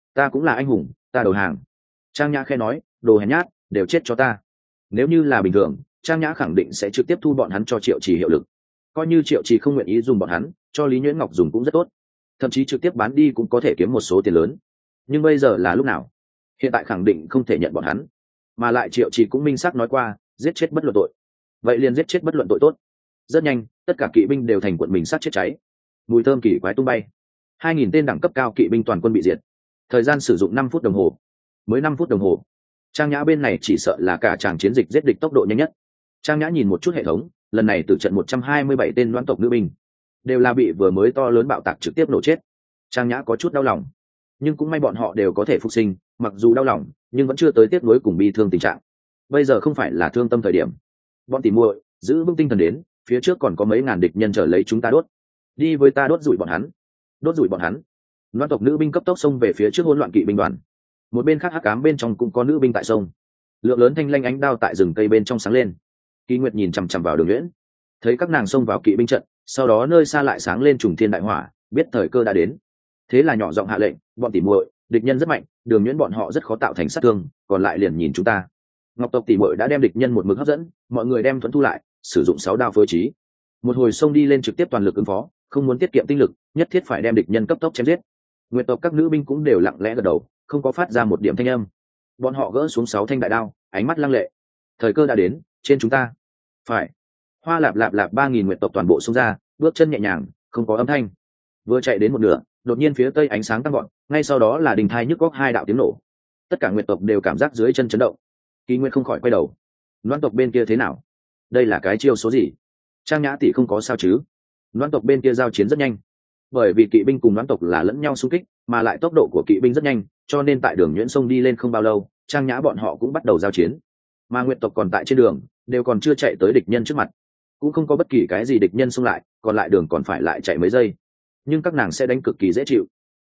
ta đầu hàng. Trang Nhã khe nói, đồ hèn nhát, đều chết cho ta. Nếu như là bình thường, Trang Nhã khẳng định sẽ trực tiếp thu bọn hắn cho Triệu Trì hiệu lực. Coi như Triệu Trì không nguyện ý dùng bọn hắn, cho Lý Nhuyễn Ngọc dùng cũng rất tốt, thậm chí trực tiếp bán đi cũng có thể kiếm một số tiền lớn. Nhưng bây giờ là lúc nào? Hiện tại khẳng định không thể nhận bọn hắn, mà lại Triệu Trì cũng minh xác nói qua, giết chết bất luận tội. Vậy liền giết chết bất luận tội tốt. Rất nhanh, tất cả kỵ binh đều thành quận mình sát chết cháy, mùi thơm kỳ quái tung bay. 2.000 tên đẳng cấp cao kỵ binh toàn quân bị diệt. Thời gian sử dụng 5 phút đồng hồ, mới 5 phút đồng hồ. Trang Nhã bên này chỉ sợ là cả tràng chiến dịch giết địch tốc độ nhanh nhất. Trang Nhã nhìn một chút hệ thống, lần này tử trận 127 tên Loan tộc nữ binh, đều là bị vừa mới to lớn bạo tạc trực tiếp nổ chết. Trang Nhã có chút đau lòng, nhưng cũng may bọn họ đều có thể phục sinh, mặc dù đau lòng, nhưng vẫn chưa tới tiếc nuối cùng bi thương tình trạng. Bây giờ không phải là thương tâm thời điểm. Bọn tỉ muội, giữ vững tinh thần đến, phía trước còn có mấy ngàn địch nhân chờ lấy chúng ta đốt. Đi với ta đốt rủi bọn hắn. Đốt rủi bọn hắn. Loan tộc nữ binh cấp tốc xông về phía trước hỗn loạn kỵ binh đoàn. Một bên khác hắc ám bên trong cũng có nữ binh tại sông. Lượng lớn thanh lanh ánh đao tại rừng cây bên trong sáng lên. Kỳ Nguyệt nhìn chằm chằm vào Đường Nhuyễn, thấy các nàng xông vào kỵ binh trận, sau đó nơi xa lại sáng lên trùng thiên đại hỏa, biết thời cơ đã đến. Thế là nhỏ giọng hạ lệnh, bọn tỉ muội, địch nhân rất mạnh, Đường Nhuyễn bọn họ rất khó tạo thành sát thương, còn lại liền nhìn chúng ta. Ngọc tộc tỉ muội đã đem địch nhân một mực hấp dẫn, mọi người đem thuẫn thu lại, sử dụng 6 đao phối trí. Một hồi xông đi lên trực tiếp toàn lực ứng phó, không muốn tiết kiệm tinh lực, nhất thiết phải đem địch nhân cấp tốc chém giết. Nguyệt tộc các nữ binh cũng đều lặng lẽ gật đầu, không có phát ra một điểm thanh âm. Bọn họ gỡ xuống 6 thanh đại đao, ánh mắt lăng lệ. Thời cơ đã đến, trên chúng ta. Phải. Hoa lạp lạp lạp 3000 nguyệt tộc toàn bộ xông ra, bước chân nhẹ nhàng, không có âm thanh. Vừa chạy đến một nửa, đột nhiên phía tây ánh sáng tăng vọt, ngay sau đó là đình thai nhức góc 2 đạo tiếng nổ. Tất cả nguyệt tộc đều cảm giác dưới chân chấn động. Kỳ Nguyệt không khỏi quay đầu. Loan tộc bên kia thế nào? Đây là cái chiêu số gì? Trang Nhã tỷ không có sao chứ? Loan tộc bên kia giao chiến rất nhanh, bởi vì kỵ binh cùng Loan tộc là lẫn nhau xung kích, mà lại tốc độ của kỵ binh rất nhanh, cho nên tại Đường Nhuyễn sông đi lên không bao lâu, Trang Nhã bọn họ cũng bắt đầu giao chiến. Mà Nguyệt tộc còn tại trên đường, đều còn chưa chạy tới địch nhân trước mặt, cũng không có bất kỳ cái gì địch nhân xung lại, còn lại đường còn phải lại chạy mấy giây, nhưng các nàng sẽ đánh cực kỳ dễ chịu.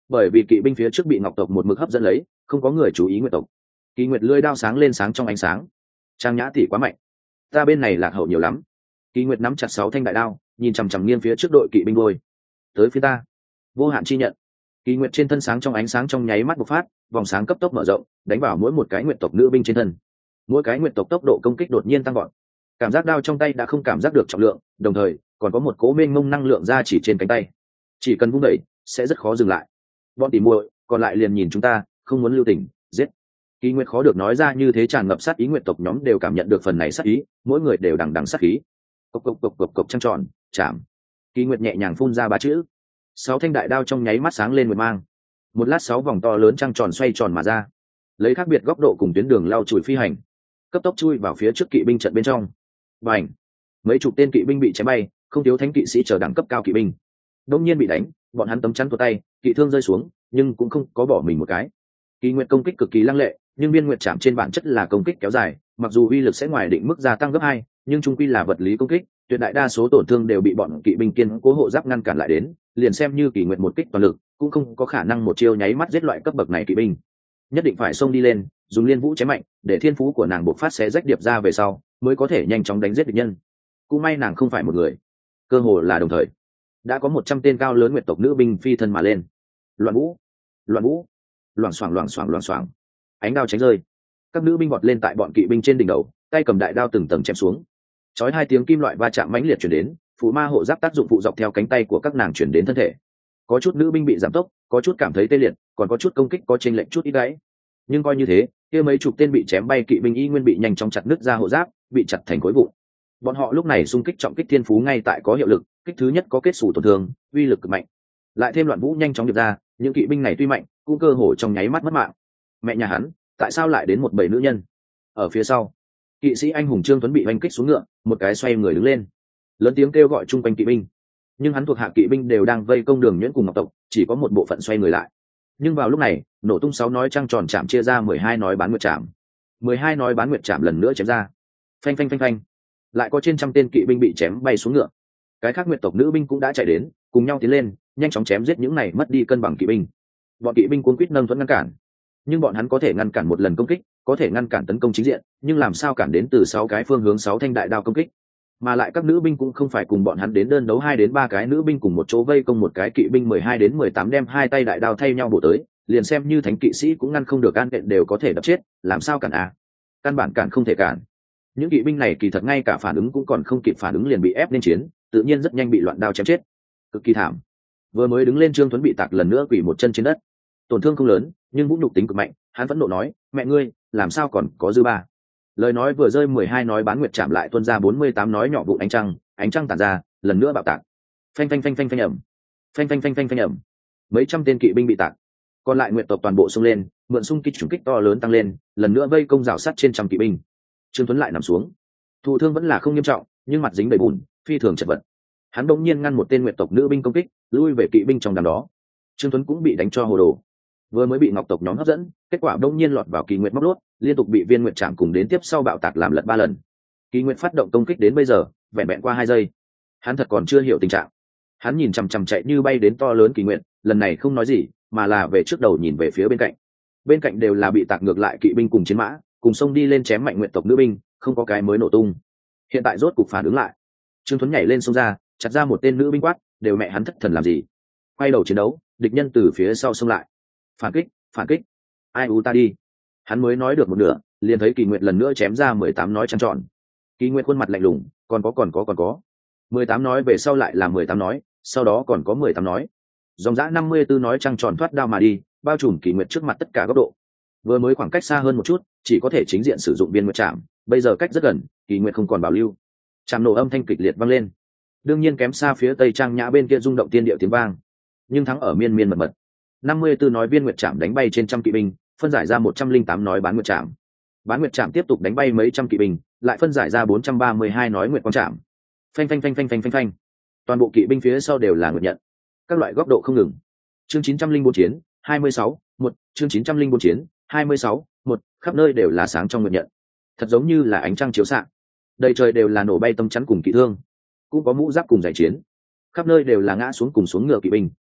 bởi vì kỵ binh phía trước bị ngọc tộc một mực hấp dẫn lấy, không có người chú ý nguyệt tộc. Kỳ Nguyệt lưỡi đao sáng lên sáng trong ánh sáng. Trang Nhã tỷ quá mạnh, ta bên này lạc hậu nhiều lắm. Kỳ Nguyệt nắm chặt 6 thanh đại đao, nhìn chằm chằm nghiêng phía trước đội kỵ binh đôi. Tới phía ta. Vô hạn chi nhận. Kỳ Nguyệt trên thân sáng trong ánh sáng trong nháy mắt bộc phát, vòng sáng cấp tốc mở rộng, đánh vào mỗi một cái nguyệt tộc nữ binh trên thân. Mỗi cái nguyệt tộc tốc độ công kích đột nhiên tăng vọt. Cảm giác đao trong tay đã không cảm giác được trọng lượng, đồng thời còn có một cỗ mênh mông năng lượng ra chỉ trên cánh tay. Chỉ cần vung đẩy, sẽ rất khó dừng lại. Bọn tỉ muội, còn lại liền nhìn chúng ta, không muốn lưu tình, giết. Kỳ Nguyệt khó được nói ra như thế, tràn ngập sát ý, nguyệt tộc nhóm đều cảm nhận được phần này sát ý, mỗi người đều đằng đằng sát khí. Cộc cộc cộc cộc cộc trăng tròn, chạm. Kỳ Nguyệt nhẹ nhàng phun ra 3 chữ. 6 thanh đại đao trong nháy mắt sáng lên nguyệt mang. Một lát 6 vòng to lớn trăng tròn xoay tròn mà ra, lấy khác biệt góc độ cùng tuyến đường lao chùi phi hành, cấp tốc chui vào phía trước kỵ binh trận bên trong. Bành! Mấy chục tên kỵ binh bị chém bay, không thiếu thánh kỵ sĩ chờ đẳng cấp cao kỵ binh. Đông nhiên bị đánh, bọn hắn tấm chắn tuột tay, kỵ thương rơi xuống, nhưng cũng không có bỏ mình một cái. Kỳ Nguyệt công kích cực kỳ lăng lệ, nhưng biên nguyệt chạm trên bản chất là công kích kéo dài, mặc dù uy lực sẽ ngoài định mức gia tăng gấp 2, nhưng trung quy là vật lý công kích, tuyệt đại đa số tổn thương đều bị bọn kỵ binh kiên cố hộ giáp ngăn cản lại đến, liền xem như Kỳ Nguyệt một kích toàn lực, cũng không có khả năng một chiêu nháy mắt giết loại cấp bậc này kỵ binh. Nhất định phải xông đi lên, dùng liên vũ chém mạnh, để thiên phú của nàng bộc phát xé rách điệp ra về sau, mới có thể nhanh chóng đánh giết địch nhân. Cũng may nàng không phải một người, cơ hồ là đồng thời, đã có 100 tên cao lớn nguyệt tộc nữ binh phi thân mà lên. Loạn vũ, loạn vũ, loảng xoảng loảng xoảng loảng xoảng, ánh đao tránh rơi, các nữ binh vọt lên tại bọn kỵ binh trên đỉnh đầu, tay cầm đại đao từng tầng chém xuống. Chói 2 tiếng kim loại va chạm mãnh liệt truyền đến, phù ma hộ giáp tác dụng phụ dọc theo cánh tay của các nàng truyền đến thân thể. Có chút nữ binh bị giảm tốc, có chút cảm thấy tê liệt, còn có chút công kích có chênh lệch chút ít gãy. Nhưng coi như thế, kia mấy chục tên bị chém bay kỵ binh y nguyên bị nhanh chóng chặt nứt ra hộ giáp, bị chặt thành khối vụn. Bọn họ lúc này xung kích trọng kích thiên phú ngay tại có hiệu lực, kích thứ nhất có kết xù tổn thương, uy lực cực mạnh. Lại thêm loạn vũ nhanh chóng điệp ra, những kỵ binh này tuy mạnh, cũng cơ hồ trong nháy mắt mất mạng. Mẹ nhà hắn, tại sao lại đến một bầy nữ nhân? Ở phía sau, kỵ sĩ anh hùng Trương Tuấn bị oanh kích xuống ngựa, một cái xoay người đứng lên, lớn tiếng kêu gọi chung quanh kỵ binh. Nhưng hắn thuộc hạ kỵ binh đều đang vây công Đường Nhuyễn cùng Ngọc tộc, chỉ có một bộ phận xoay người lại. Nhưng vào lúc này, nổ tung 6 nói trăng tròn chạm chia ra 12 nói bán nguyệt chạm. 12 nói bán nguyệt chạm lần nữa chém ra. Phanh phanh phanh phanh. Lại có trên trăm tên kỵ binh bị chém bay xuống ngựa. Cái khác nguyệt tộc nữ binh cũng đã chạy đến, cùng nhau tiến lên, nhanh chóng chém giết những này mất đi cân bằng kỵ binh. Bọn kỵ binh cuống quýt nâng thuẫn ngăn cản, nhưng bọn hắn có thể ngăn cản một lần công kích, có thể ngăn cản tấn công chính diện, nhưng làm sao cản đến từ 6 cái phương hướng 6 thanh đại đao công kích? Mà lại các nữ binh cũng không phải cùng bọn hắn đến đơn đấu 2 đến 3 cái nữ binh cùng một chỗ vây công một cái kỵ binh 12 đến 18 đem 2 tay đại đao thay nhau bổ tới, liền xem như thánh kỵ sĩ cũng ngăn không được, an kện đều có thể đập chết, làm sao cản à? Căn bản cản không thể cản. Những kỵ binh này kỳ thật ngay cả phản ứng cũng còn không kịp phản ứng liền bị ép lên chiến, tự nhiên rất nhanh bị loạn đao chém chết, cực kỳ thảm. Vừa mới đứng lên Trương Tuấn bị tạc lần nữa quỳ một chân trên đất, tổn thương không lớn, nhưng vũ nhục tính cực mạnh, hắn phẫn nộ nói, mẹ ngươi, làm sao còn có dư ba? Lời nói vừa rơi 12 nói bán nguyệt chạm lại tuôn ra 48 nói nhỏ vụn ánh trăng tản ra, lần nữa bạo tạc. Phanh phanh phanh phanh phanh ầm. Phanh phanh phanh phanh phanh ầm. Mấy trăm tên kỵ binh bị tạc. Còn lại nguyệt tộc toàn bộ xông lên, mượn xung kích trùng kích to lớn tăng lên, lần nữa vây công rào sắt trên trăm kỵ binh. Trương Tuấn lại nằm xuống. Thụ thương vẫn là không nghiêm trọng, nhưng mặt dính đầy bùn, phi thường chật vật. Hắn đột nhiên ngăn một tên nguyệt tộc nữ binh công kích, lui về kỵ binh trong đám đó. Trương Tuấn cũng bị đánh cho hồ đồ. Vừa mới bị ngọc tộc nhóm hấp dẫn, kết quả đột nhiên lọt vào Kỳ Nguyệt móc lốt, liên tục bị viên nguyệt chạm cùng đến tiếp sau bạo tạc làm lật 3 lần. Kỳ Nguyệt phát động công kích đến bây giờ, vẹn vẹn qua 2 giây. Hắn thật còn chưa hiểu tình trạng. Hắn nhìn chằm chằm chạy như bay đến to lớn Kỳ Nguyệt, lần này không nói gì, mà là về trước đầu nhìn về phía bên cạnh. Bên cạnh đều là bị tạc ngược lại kỵ binh cùng chiến mã, cùng xông đi lên chém mạnh nguyệt tộc nữ binh, không có cái mới nổ tung. Hiện tại rốt cục phản ứng lại. Trương Tuấn nhảy lên xông ra, chặt ra một tên nữ binh quát, đều mẹ hắn thất thần làm gì? Quay đầu chiến đấu, địch nhân từ phía sau xông lại. Phản kích, phản kích. Ai u ta đi. Hắn mới nói được một nửa, liền thấy Kỳ Nguyệt lần nữa chém ra 18 nói trăng tròn. Kỳ Nguyệt khuôn mặt lạnh lùng, còn có. 18 nói về sau lại là 18 nói, sau đó còn có 18 nói. Dòng dã 54 nói trăng tròn thoát đao mà đi, bao trùm Kỳ Nguyệt trước mặt tất cả góc độ. Vừa mới khoảng cách xa hơn một chút, chỉ có thể chính diện sử dụng viên nguyệt chạm, bây giờ cách rất gần, Kỳ Nguyệt không còn bảo lưu. Chạm nổ âm thanh kịch liệt vang lên. Đương nhiên kém xa phía Tây Trang Nhã bên kia rung động tiên điệu tiếng vang, nhưng thắng ở miên miên mật mật. 54 nói viên nguyệt chạm đánh bay trên trăm kỵ binh, phân giải ra 108 nói bán nguyệt chạm. Bán nguyệt chạm tiếp tục đánh bay mấy trăm kỵ binh, lại phân giải ra 432 nói nguyệt quang chạm. Phanh phanh phanh phanh phanh phanh phanh. Toàn bộ kỵ binh phía sau đều là nguyệt nhận. Các loại góc độ không ngừng. Chương 904 chiến, 26, 1, chương 904 chiến, 26, 1, khắp nơi đều là sáng trong nguyệt nhận. Thật giống như là ánh trăng chiếu xạ. Đầy trời đều là nổ bay tâm chắn cùng kỵ thương, cũng có mũ giáp cùng giải chiến. Khắp nơi đều là ngã xuống cùng xuống ngựa kỵ binh.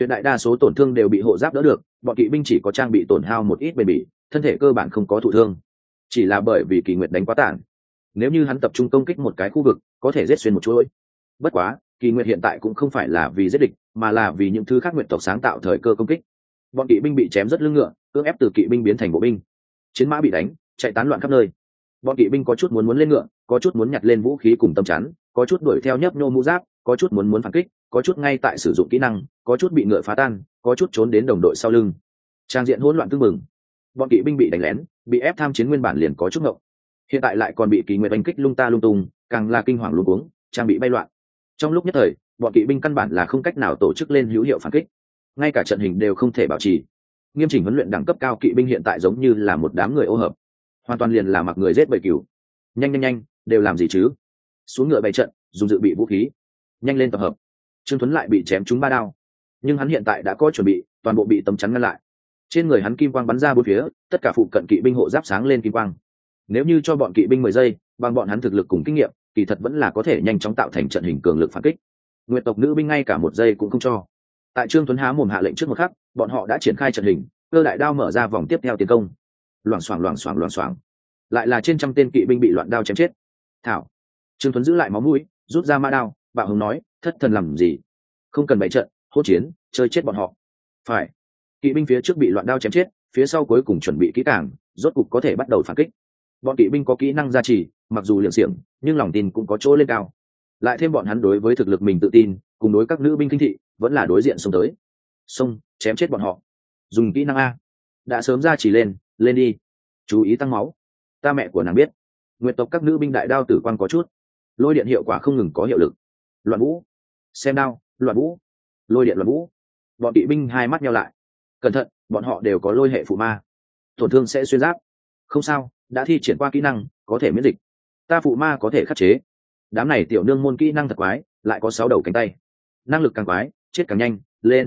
tuyệt đại đa số tổn thương đều bị hộ giáp đỡ được, bọn kỵ binh chỉ có trang bị tổn hao một ít bền bỉ, thân thể cơ bản không có thụ thương, chỉ là bởi vì Kỳ Nguyệt đánh quá tản. Nếu như hắn tập trung công kích một cái khu vực, có thể giết xuyên một chuỗi. Bất quá, Kỳ Nguyệt hiện tại cũng không phải là vì giết địch, mà là vì những thứ khác nguyệt tộc sáng tạo thời cơ công kích. Bọn kỵ binh bị chém rất lưng ngựa, cưỡng ép từ kỵ binh biến thành bộ binh. Chiến mã bị đánh, chạy tán loạn khắp nơi. Bọn kỵ binh có chút muốn lên ngựa, có chút muốn nhặt lên vũ khí cùng tâm chắn, có chút đuổi theo nhấp nhô mũ giáp, có chút muốn phản kích, có chút ngay tại sử dụng kỹ năng, có chút bị ngựa phá tan, có chút trốn đến đồng đội sau lưng. Trang diện hỗn loạn tương mừng. Bọn kỵ binh bị đánh lén, bị ép tham chiến nguyên bản liền có chút ngộng. Hiện tại lại còn bị Kỳ Nguyệt đánh kích lung ta lung tung, càng là kinh hoàng luống cuống, trang bị bay loạn. Trong lúc nhất thời, bọn kỵ binh căn bản là không cách nào tổ chức lên hữu hiệu phản kích, ngay cả trận hình đều không thể bảo trì. Nghiêm chỉnh huấn luyện đẳng cấp cao kỵ binh hiện tại giống như là một đám người ô hợp, hoàn toàn liền là mặc người giết bầy cừu. Nhanh, đều làm gì chứ? Xuống ngựa bày trận, dùng dự bị vũ khí, nhanh lên tập hợp. Trương Tuấn lại bị chém trúng 3 đao, nhưng hắn hiện tại đã có chuẩn bị, toàn bộ bị tấm chắn ngăn lại. Trên người hắn kim quang bắn ra bốn phía, tất cả phụ cận kỵ binh hộ giáp sáng lên kim quang. Nếu như cho bọn kỵ binh 10 giây, bằng bọn hắn thực lực cùng kinh nghiệm, kỳ thật vẫn là có thể nhanh chóng tạo thành trận hình cường lực phản kích. Nguyệt tộc nữ binh ngay cả 1 giây cũng không cho. Tại Trương Tuấn há mồm hạ lệnh trước một khắc, bọn họ đã triển khai trận hình, cơ đại đao mở ra vòng tiếp theo tiến công. Loảng xoảng, lại là trên trăm tên kỵ binh bị loạn đao chém chết. Thảo. Trương Tuấn giữ lại máu mũi, rút ra mã đao, bạo hùng nói, thất thần làm gì? Không cần bày trận, hỗn chiến, chơi chết bọn họ. Phải. Kỵ binh phía trước bị loạn đao chém chết, phía sau cuối cùng chuẩn bị kỹ càng, rốt cục có thể bắt đầu phản kích. Bọn kỵ binh có kỹ năng gia trì, mặc dù liệng xiềng, nhưng lòng tin cũng có chỗ lên cao. Lại thêm bọn hắn đối với thực lực mình tự tin, cùng đối các nữ binh kinh thị, vẫn là đối diện xông tới. Xông, chém chết bọn họ. Dùng kỹ năng a. Đã sớm gia trì lên đi. Chú ý tăng máu. Ta mẹ của nàng biết. Nguyệt tộc các nữ binh đại đao tử quan có chút. Lôi điện hiệu quả không ngừng có hiệu lực. Loạn vũ. Xem đao, loạn vũ. Lôi điện loạn vũ. Bọn kỵ binh hai mắt nheo lại. Cẩn thận, bọn họ đều có lôi hệ phụ ma. Tổn thương sẽ xuyên giáp. Không sao, đã thi triển qua kỹ năng, có thể miễn dịch. Ta phụ ma có thể khắc chế. Đám này tiểu nương môn kỹ năng thật quái, lại có 6 đầu cánh tay. Năng lực càng quái, chết càng nhanh,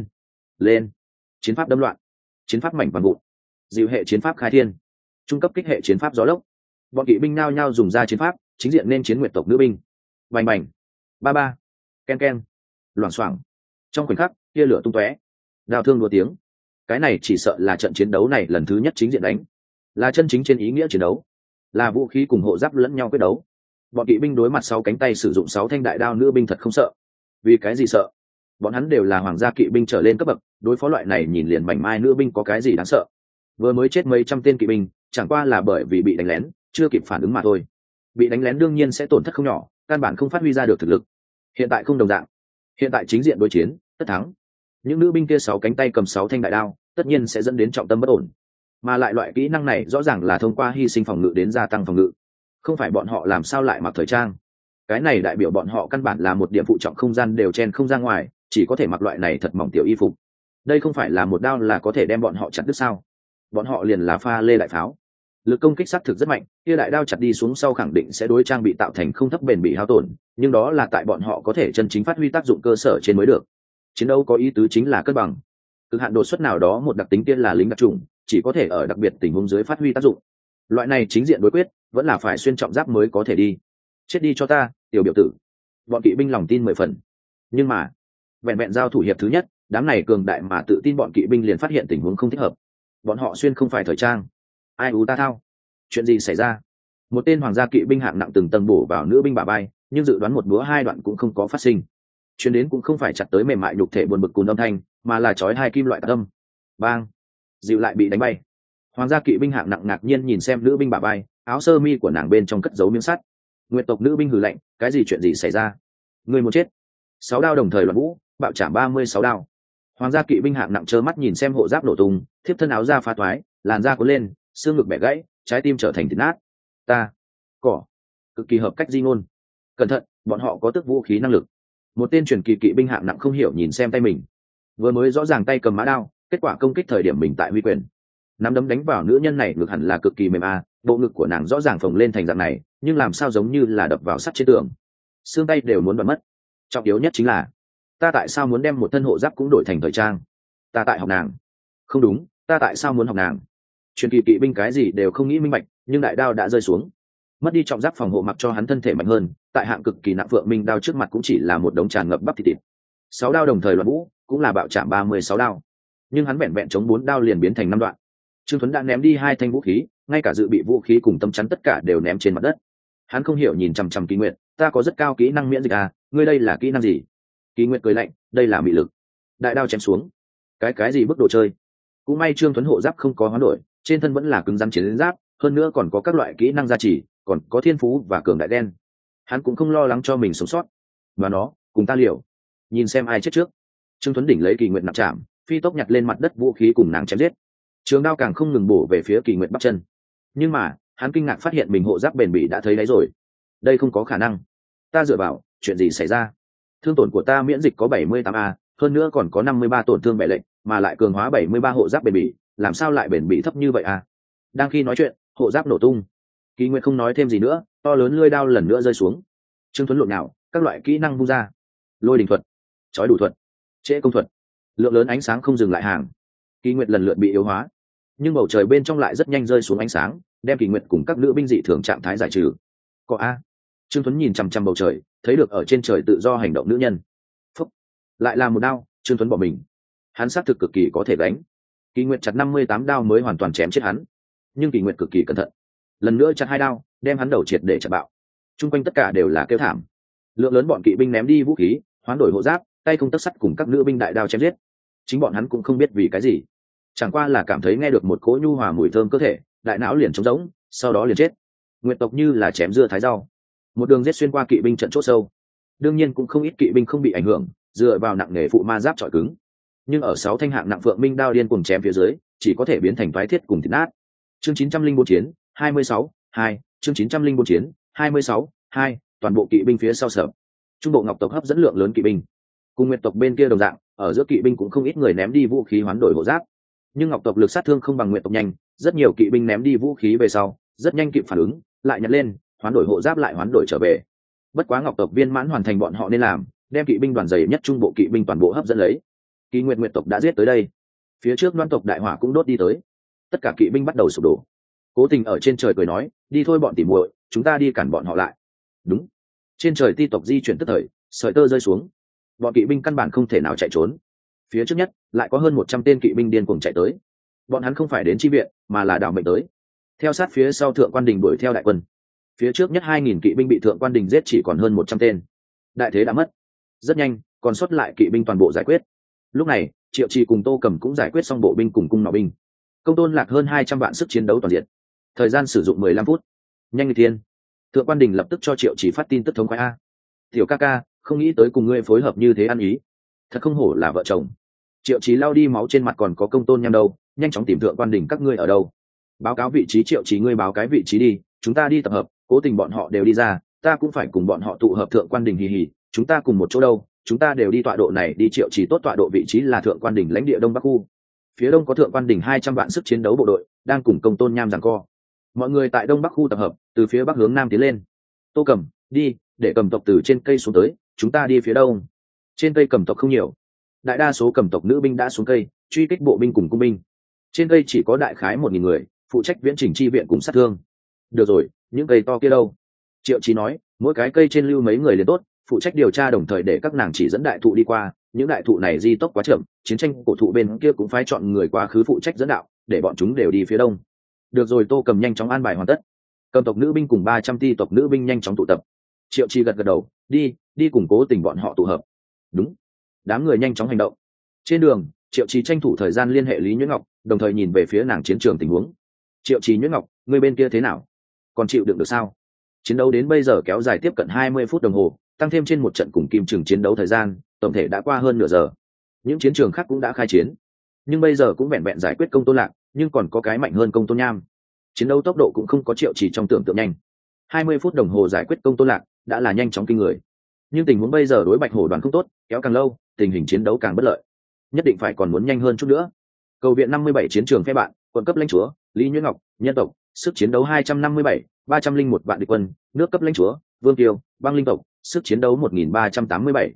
lên. Chiến pháp đâm loạn. Chiến pháp mảnh vàng vụn. Dịu hệ chiến pháp khai thiên. Trung cấp kích hệ chiến pháp gió lốc. Bọn kỵ binh nao nhao dùng ra chiến pháp, chính diện nên chiến nguyệt tộc nữ binh. Bành, ba, ken, loảng xoảng. Trong khoảnh khắc, tia lửa tung tóe, đao thương đua tiếng. Cái này chỉ sợ là trận chiến đấu này lần thứ nhất chính diện đánh, là chân chính trên ý nghĩa chiến đấu, là vũ khí cùng hộ giáp lẫn nhau quyết đấu. Bọn kỵ binh đối mặt 6 cánh tay sử dụng 6 thanh đại đao nữ binh thật không sợ. Vì cái gì sợ? Bọn hắn đều là hoàng gia kỵ binh trở lên cấp bậc, đối phó loại này nhìn liền mảnh mai nữ binh có cái gì đáng sợ? Vừa mới chết mấy trăm tên kỵ binh, chẳng qua là bởi vì bị đánh lén, chưa kịp phản ứng mà thôi. Bị đánh lén đương nhiên sẽ tổn thất không nhỏ, căn bản không phát huy ra được thực lực. Hiện tại không đồng dạng. Hiện tại chính diện đối chiến, tất thắng. Những nữ binh kia 6 cánh tay cầm 6 thanh đại đao, tất nhiên sẽ dẫn đến trọng tâm bất ổn. Mà lại loại kỹ năng này rõ ràng là thông qua hy sinh phòng ngự đến gia tăng phòng ngự. Không phải bọn họ làm sao lại mặc thời trang. Cái này đại biểu bọn họ căn bản là một điểm phụ trọng không gian đều chen không ra ngoài, chỉ có thể mặc loại này thật mỏng tiểu y phục. Đây không phải là một đao là có thể đem bọn họ chặt đứt sao? Bọn họ liền là pha lê đại pháo. Lực công kích xác thực rất mạnh, kia đại đao chặt đi xuống sau khẳng định sẽ đối trang bị tạo thành không thấp bền bị hao tổn, nhưng đó là tại bọn họ có thể chân chính phát huy tác dụng cơ sở trên mới được. Chiến đấu có ý tứ chính là cân bằng. Cực hạn đột xuất nào đó một đặc tính tiên là lính đặc trùng, chỉ có thể ở đặc biệt tình huống dưới phát huy tác dụng. Loại này chính diện đối quyết, vẫn là phải xuyên trọng giáp mới có thể đi. Chết đi cho ta, tiểu biểu tử. Bọn kỵ binh lòng tin 10 phần. Nhưng mà, vẹn giao thủ hiệp thứ nhất, đám này cường đại mà tự tin bọn kỵ binh liền phát hiện tình huống không thích hợp. Bọn họ xuyên không phải thời trang. Ai u ta thao. Chuyện gì xảy ra? Một tên hoàng gia kỵ binh hạng nặng từng tầng bổ vào nữ binh bả vai, nhưng dự đoán một búa 2 đoạn cũng không có phát sinh. Chuyến đến cũng không phải chặt tới mềm mại nhục thể buồn bực cùng âm thanh, mà là chói 2 kim loại tạc âm. Bang! Dịu lại bị đánh bay. Hoàng gia kỵ binh hạng nặng ngạc nhiên nhìn xem nữ binh bả vai, áo sơ mi của nàng bên trong cất giấu miếng sắt. Nguyệt tộc nữ binh hừ lạnh, cái gì chuyện gì xảy ra? Người muốn chết. 6 đao đồng thời loạn vũ, bạo chạm 36 đao. Hoàng gia kỵ binh hạng nặng trơ mắt nhìn xem hộ giáp nổ tung, thiếp thân áo da phá toái, làn da cuốn lên, xương ngực bẻ gãy, trái tim trở thành thịt nát. Cỏ, cực kỳ hợp cách di ngôn. Cẩn thận, bọn họ có tức vũ khí năng lực. Một tên truyền kỳ kỵ binh hạng nặng không hiểu nhìn xem tay mình, vừa mới rõ ràng tay cầm mã đao, kết quả công kích thời điểm mình tại huy quyền, nắm đấm đánh vào nữ nhân này ngực hẳn là cực kỳ mềm bộ ngực của nàng rõ ràng phồng lên thành dạng này, nhưng làm sao giống như là đập vào sắt trên tường, xương tay đều muốn bật mất. Trọng yếu nhất chính là, ta tại sao muốn đem một thân hộ giáp cũng đổi thành thời trang? Ta tại học nàng. Không đúng, ta tại sao muốn học nàng? Truyền kỳ kỵ binh cái gì đều không nghĩ minh bạch, nhưng đại đao đã rơi xuống, mất đi trọng giáp phòng hộ mặc cho hắn thân thể mạnh hơn, tại hạng cực kỳ nặng phượng minh đao trước mặt cũng chỉ là một đống tràn ngập bắp thịt. 6 đao đồng thời loạn vũ, cũng là bạo chạm 36 đao, nhưng hắn vẹn vẹn chống 4 đao liền biến thành 5 đoạn. Trương Tuấn đã ném đi 2 thanh vũ khí, ngay cả dự bị vũ khí cùng tấm chắn tất cả đều ném trên mặt đất. Hắn không hiểu nhìn chằm chằm Kỳ Nguyệt, ta có rất cao kỹ năng miễn dịch à, ngươi đây là kỹ năng gì? Kỳ Nguyệt cười lạnh, đây là mị lực. Đại đao chém xuống. Cái gì bức đồ chơi? Cũng may Trương Tuấn hộ giáp không có hoán đổi, trên thân vẫn là cứng rắn chiến giáp, hơn nữa còn có các loại kỹ năng gia trì, còn có thiên phú và cường đại đen. Hắn cũng không lo lắng cho mình sống sót. Và nó, cùng ta liều, nhìn xem ai chết trước. Trương Tuấn đỉnh lấy Kỳ Nguyệt nạp chạm, phi tốc nhặt lên mặt đất vũ khí cùng nàng chém giết. Trường đao càng không ngừng bổ về phía Kỳ Nguyệt bắp chân. Nhưng mà, hắn kinh ngạc phát hiện mình hộ giáp bền bỉ đã thấy đáy rồi. Đây không có khả năng. Ta dựa vào, chuyện gì xảy ra? Thương tổn của ta miễn dịch có 78A, hơn nữa còn có 53 tổn thương bệ lệnh, mà lại cường hóa 73 hộ giáp bền bỉ, làm sao lại bền bỉ thấp như vậy à? Đang khi nói chuyện, hộ giáp nổ tung. Kỳ Nguyệt không nói thêm gì nữa, to lớn lưỡi đao lần nữa rơi xuống. Trương Tuấn lộn nhào, các loại kỹ năng vung ra. Lôi đình thuật, chói đủ thuật, trễ công thuật, lượng lớn ánh sáng không dừng lại hàng. Kỳ Nguyệt lần lượt bị yếu hóa, nhưng bầu trời bên trong lại rất nhanh rơi xuống ánh sáng, đem Kỳ Nguyệt cùng các nữ binh dị thường trạng thái giải trừ. Có a. Trương Tuấn nhìn chằm chằm bầu trời, thấy được ở trên trời tự do hành động nữ nhân. Phúc. Lại là một đao, Trương Tuấn bỏ mình. Hắn xác thực cực kỳ có thể đánh. Kỳ Nguyệt chặt 58 đao mới hoàn toàn chém chết hắn, nhưng Kỳ Nguyệt cực kỳ cẩn thận, lần nữa chặt 2 đao, đem hắn đầu triệt để chặt bạo. Trung quanh tất cả đều là kêu thảm. Lượng lớn bọn kỵ binh ném đi vũ khí, hoán đổi hộ giáp, tay không tấc sắt cùng các nữ binh đại đao chém giết. Chính bọn hắn cũng không biết vì cái gì, chẳng qua là cảm thấy nghe được một cỗ nhu hòa mùi thơm cơ thể, đại não liền trống rỗng, sau đó liền chết. Nguyệt tộc như là chém dưa thái rau, một đường giết xuyên qua kỵ binh trận chốt sâu. Đương nhiên cũng không ít kỵ binh không bị ảnh hưởng, dựa vào nặng nghề phụ ma giáp trọi cứng, nhưng ở 6 thanh hạng nặng phượng minh đao điên cùng chém phía dưới, chỉ có thể biến thành toái thiết cùng thịt nát. Chương 904 chiến 26 2, chương 904 chiến 26 2, toàn bộ kỵ binh phía sau sở. Trung bộ Ngọc tộc hấp dẫn lượng lớn kỵ binh, cùng Nguyệt tộc bên kia đồng dạng, ở giữa kỵ binh cũng không ít người ném đi vũ khí hoán đổi hộ giáp, nhưng Ngọc tộc lực sát thương không bằng Nguyệt tộc nhanh, rất nhiều kỵ binh ném đi vũ khí về sau, rất nhanh kịp phản ứng, lại nhặt lên, hoán đổi hộ giáp lại hoán đổi trở về. Bất quá Ngọc tộc viên mãn hoàn thành bọn họ nên làm, đem kỵ binh đoàn dày nhất trung bộ kỵ binh toàn bộ hấp dẫn lấy. Kỳ Nguyệt Nguyệt tộc đã giết tới đây, phía trước Loan tộc đại hỏa cũng đốt đi tới, tất cả kỵ binh bắt đầu sụp đổ. Cố Tình ở trên trời cười nói, đi thôi bọn tỉ muội, chúng ta đi cản bọn họ lại. Đúng. Trên trời Ti tộc di chuyển tức thời, sợi tơ rơi xuống, bọn kỵ binh căn bản không thể nào chạy trốn. Phía trước nhất lại có hơn 100 tên kỵ binh điên cuồng chạy tới, bọn hắn không phải đến chi viện mà là đảo mệnh tới. Theo sát phía sau Thượng Quan Đình đuổi theo đại quân, phía trước nhất 2000 kỵ binh bị Thượng Quan Đình giết chỉ còn hơn 100 tên, đại thế đã mất. Rất nhanh còn sót lại kỵ binh toàn bộ giải quyết. Lúc này Triệu Trì cùng Tô Cầm cũng giải quyết xong bộ binh cùng cung nỏ binh. Công Tôn Lạc hơn 200 vạn sức chiến đấu toàn diện, thời gian sử dụng 15 phút. Nhanh như thiên. Thượng Quan Đình lập tức cho Triệu Trì phát tin tức thống khoái a. Tiểu ca ca, không nghĩ tới cùng ngươi phối hợp như thế ăn ý, thật không hổ là vợ chồng. Triệu Trì lau đi máu trên mặt, còn có Công Tôn Nham đâu, nhanh chóng tìm Thượng Quan Đình các ngươi ở đâu. Báo cáo vị trí. Triệu Trì ngươi báo cái vị trí đi, chúng ta đi tập hợp. Cố Tình bọn họ đều đi ra, ta cũng phải cùng bọn họ tụ hợp. Thượng Quan Đình hì hì, chúng ta cùng một chỗ đâu, chúng ta đều đi tọa độ này đi. Triệu Trì tốt, tọa độ vị trí là Thượng Quan Đình lãnh địa Đông Bắc khu, phía đông có Thượng Quan Đình 200 vạn sức chiến đấu bộ đội đang cùng Công Tôn Nham giằng co. Mọi người tại Đông Bắc khu tập hợp, từ phía bắc hướng nam tiến lên. Tô Cầm, đi, để Cầm tộc từ trên cây xuống tới, chúng ta đi phía đông. Trên cây Cầm tộc không nhiều, đại đa số Cầm tộc nữ binh đã xuống cây truy kích bộ binh cùng cung binh. Trên cây chỉ có đại khái 1000 người phụ trách viễn chỉnh chi viện cùng sát thương. Được rồi, những cây to kia đâu? Triệu Chí nói, mỗi cái cây trên lưu mấy người liền tốt, phụ trách điều tra, đồng thời để các nàng chỉ dẫn đại thụ đi qua. Những đại thụ này di tốc quá chậm, chiến tranh cổ thụ bên kia cũng phải chọn người quá khứ phụ trách dẫn đạo, để bọn chúng đều đi phía đông. Được rồi, Tô Cầm nhanh chóng an bài hoàn tất. Cầm tộc nữ binh cùng 300 Ti tộc nữ binh nhanh chóng tụ tập. Triệu Chi gật gật đầu, đi củng Cố Tình bọn họ tụ hợp. Đúng. Đám người nhanh chóng hành động. Trên đường, Triệu Chi tranh thủ thời gian liên hệ Lý Nhuyễn Ngọc, đồng thời nhìn về phía nàng chiến trường tình huống. Triệu Chi, Nhuyễn Ngọc, người bên kia thế nào? Còn chịu đựng được sao? Chiến đấu đến bây giờ kéo dài tiếp cận 20 phút đồng hồ, tăng thêm trên một trận cùng Kim Trừng chiến đấu thời gian, tổng thể đã qua hơn nửa giờ. Những chiến trường khác cũng đã khai chiến, nhưng bây giờ cũng vẹn vẹn giải quyết Công Tôn Lạc, nhưng còn có cái mạnh hơn Công Tôn Nham. Chiến đấu tốc độ cũng không có Triệu Chỉ trong tưởng tượng nhanh. 20 phút đồng hồ giải quyết Công Tôn Lạc đã là nhanh chóng kinh người. Nhưng tình huống bây giờ đối Bạch Hổ đoàn không tốt, kéo càng lâu, tình hình chiến đấu càng bất lợi. Nhất định phải còn muốn nhanh hơn chút nữa. Cầu viện 57 chiến trường phe bạn, quận cấp lãnh chúa, Lý Nhuyễn Ngọc, nhân tộc, sức chiến đấu 257, 301 vạn địch quân, nước cấp lãnh chúa, Vương Kiều, băng linh tộc, sức chiến đấu 1387,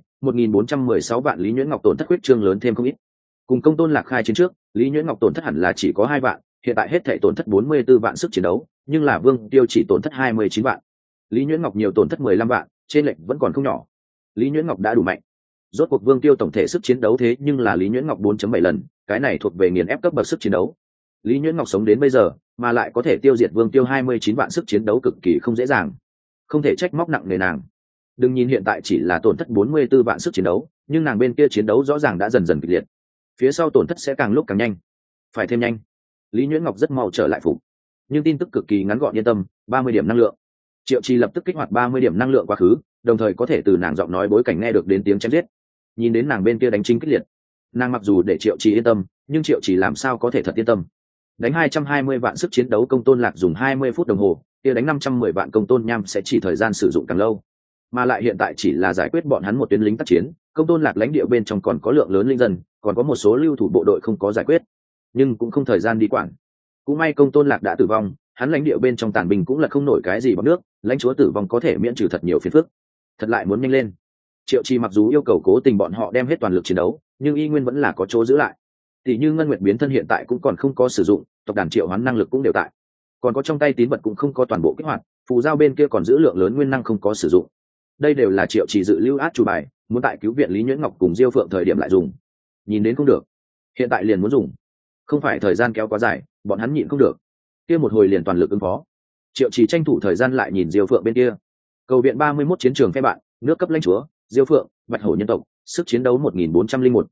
1416 vạn. Lý Nhuyễn Ngọc tổn thất huyết trương lớn thêm không ít. Cùng Công Tôn Lạc khai chiến trước, Lý Nhuyễn Ngọc tổn thất hẳn là chỉ có 2 vạn, hiện tại hết thảy tổn thất 44 vạn sức chiến đấu, nhưng là Vương Tiêu chỉ tổn thất 29 vạn. Lý Nhuyễn Ngọc nhiều tổn thất 15 vạn, trên lệnh vẫn còn không nhỏ. Lý Nhuyễn Ngọc đã đủ mạnh. Rốt cuộc Vương Tiêu tổng thể sức chiến đấu thế nhưng là Lý Nhuyễn Ngọc 4.7 lần, cái này thuộc về nghiền ép cấp bậc sức chiến đấu. Lý Nhuyễn Ngọc sống đến bây giờ, mà lại có thể tiêu diệt Vương Tiêu 29 vạn sức chiến đấu cực kỳ không dễ dàng. Không thể trách móc nặng nề nàng. Đừng nhìn hiện tại chỉ là tổn thất 44 vạn sức chiến đấu, nhưng nàng bên kia chiến đấu rõ ràng đã dần dần kịch liệt. Phía sau tổn thất sẽ càng lúc càng nhanh. Phải thêm nhanh. Lý Nhuyễn Ngọc rất mau trở lại phục. Nhưng tin tức cực kỳ ngắn gọn yên tâm, 30 điểm năng lượng. Triệu Trì lập tức kích hoạt 30 điểm năng lượng quá khứ, đồng thời có thể từ nàng giọng nói bối cảnh nghe được đến tiếng chém giết. Nhìn đến nàng bên kia đánh chính kích liệt, nàng mặc dù để Triệu Trì yên tâm, nhưng Triệu Trì làm sao có thể thật yên tâm. Đánh 220 vạn sức chiến đấu Công Tôn Lạc dùng 20 phút đồng hồ, kia đánh 510 vạn Công Tôn Nham sẽ chỉ thời gian sử dụng càng lâu. Mà lại hiện tại chỉ là giải quyết bọn hắn một tuyến lính tác chiến, Công Tôn Lạc lãnh địa bên trong còn có lượng lớn linh dân, còn có một số lưu thủ bộ đội không có giải quyết, nhưng cũng không thời gian đi quản. Cũng may Công Tôn Lạc đã tử vong, hắn lãnh địa bên trong tàn binh cũng là không nổi cái gì bằng nước, lãnh chúa tử vong có thể miễn trừ thật nhiều phiền phức. Thật lại muốn nhanh lên. Triệu Trì mặc dù yêu cầu cố tình bọn họ đem hết toàn lực chiến đấu, nhưng y nguyên vẫn là có chỗ giữ lại. Tỷ như Ngân Nguyệt biến thân hiện tại cũng còn không có sử dụng, tộc đàn triệu hoán năng lực cũng đều tại, còn có trong tay tín vật cũng không có toàn bộ kích hoạt, phù giao bên kia còn giữ lượng lớn nguyên năng không có sử dụng. Đây đều là Triệu Trì dự lưu át chủ bài, muốn tại cứu viện Lý Nhuyễn Ngọc cùng Diêu Phượng thời điểm lại dùng. Nhìn đến không được, hiện tại liền muốn dùng. Không phải thời gian kéo quá dài, bọn hắn nhịn không được. Kia một hồi liền toàn lực ứng phó. Triệu Trì tranh thủ thời gian lại nhìn Diêu Phượng bên kia. Cầu viện 31 chiến trường phe bạn, nước cấp lãnh chúa, Diêu Phượng, Bạch Hổ nhân tộc, sức chiến đấu 1401,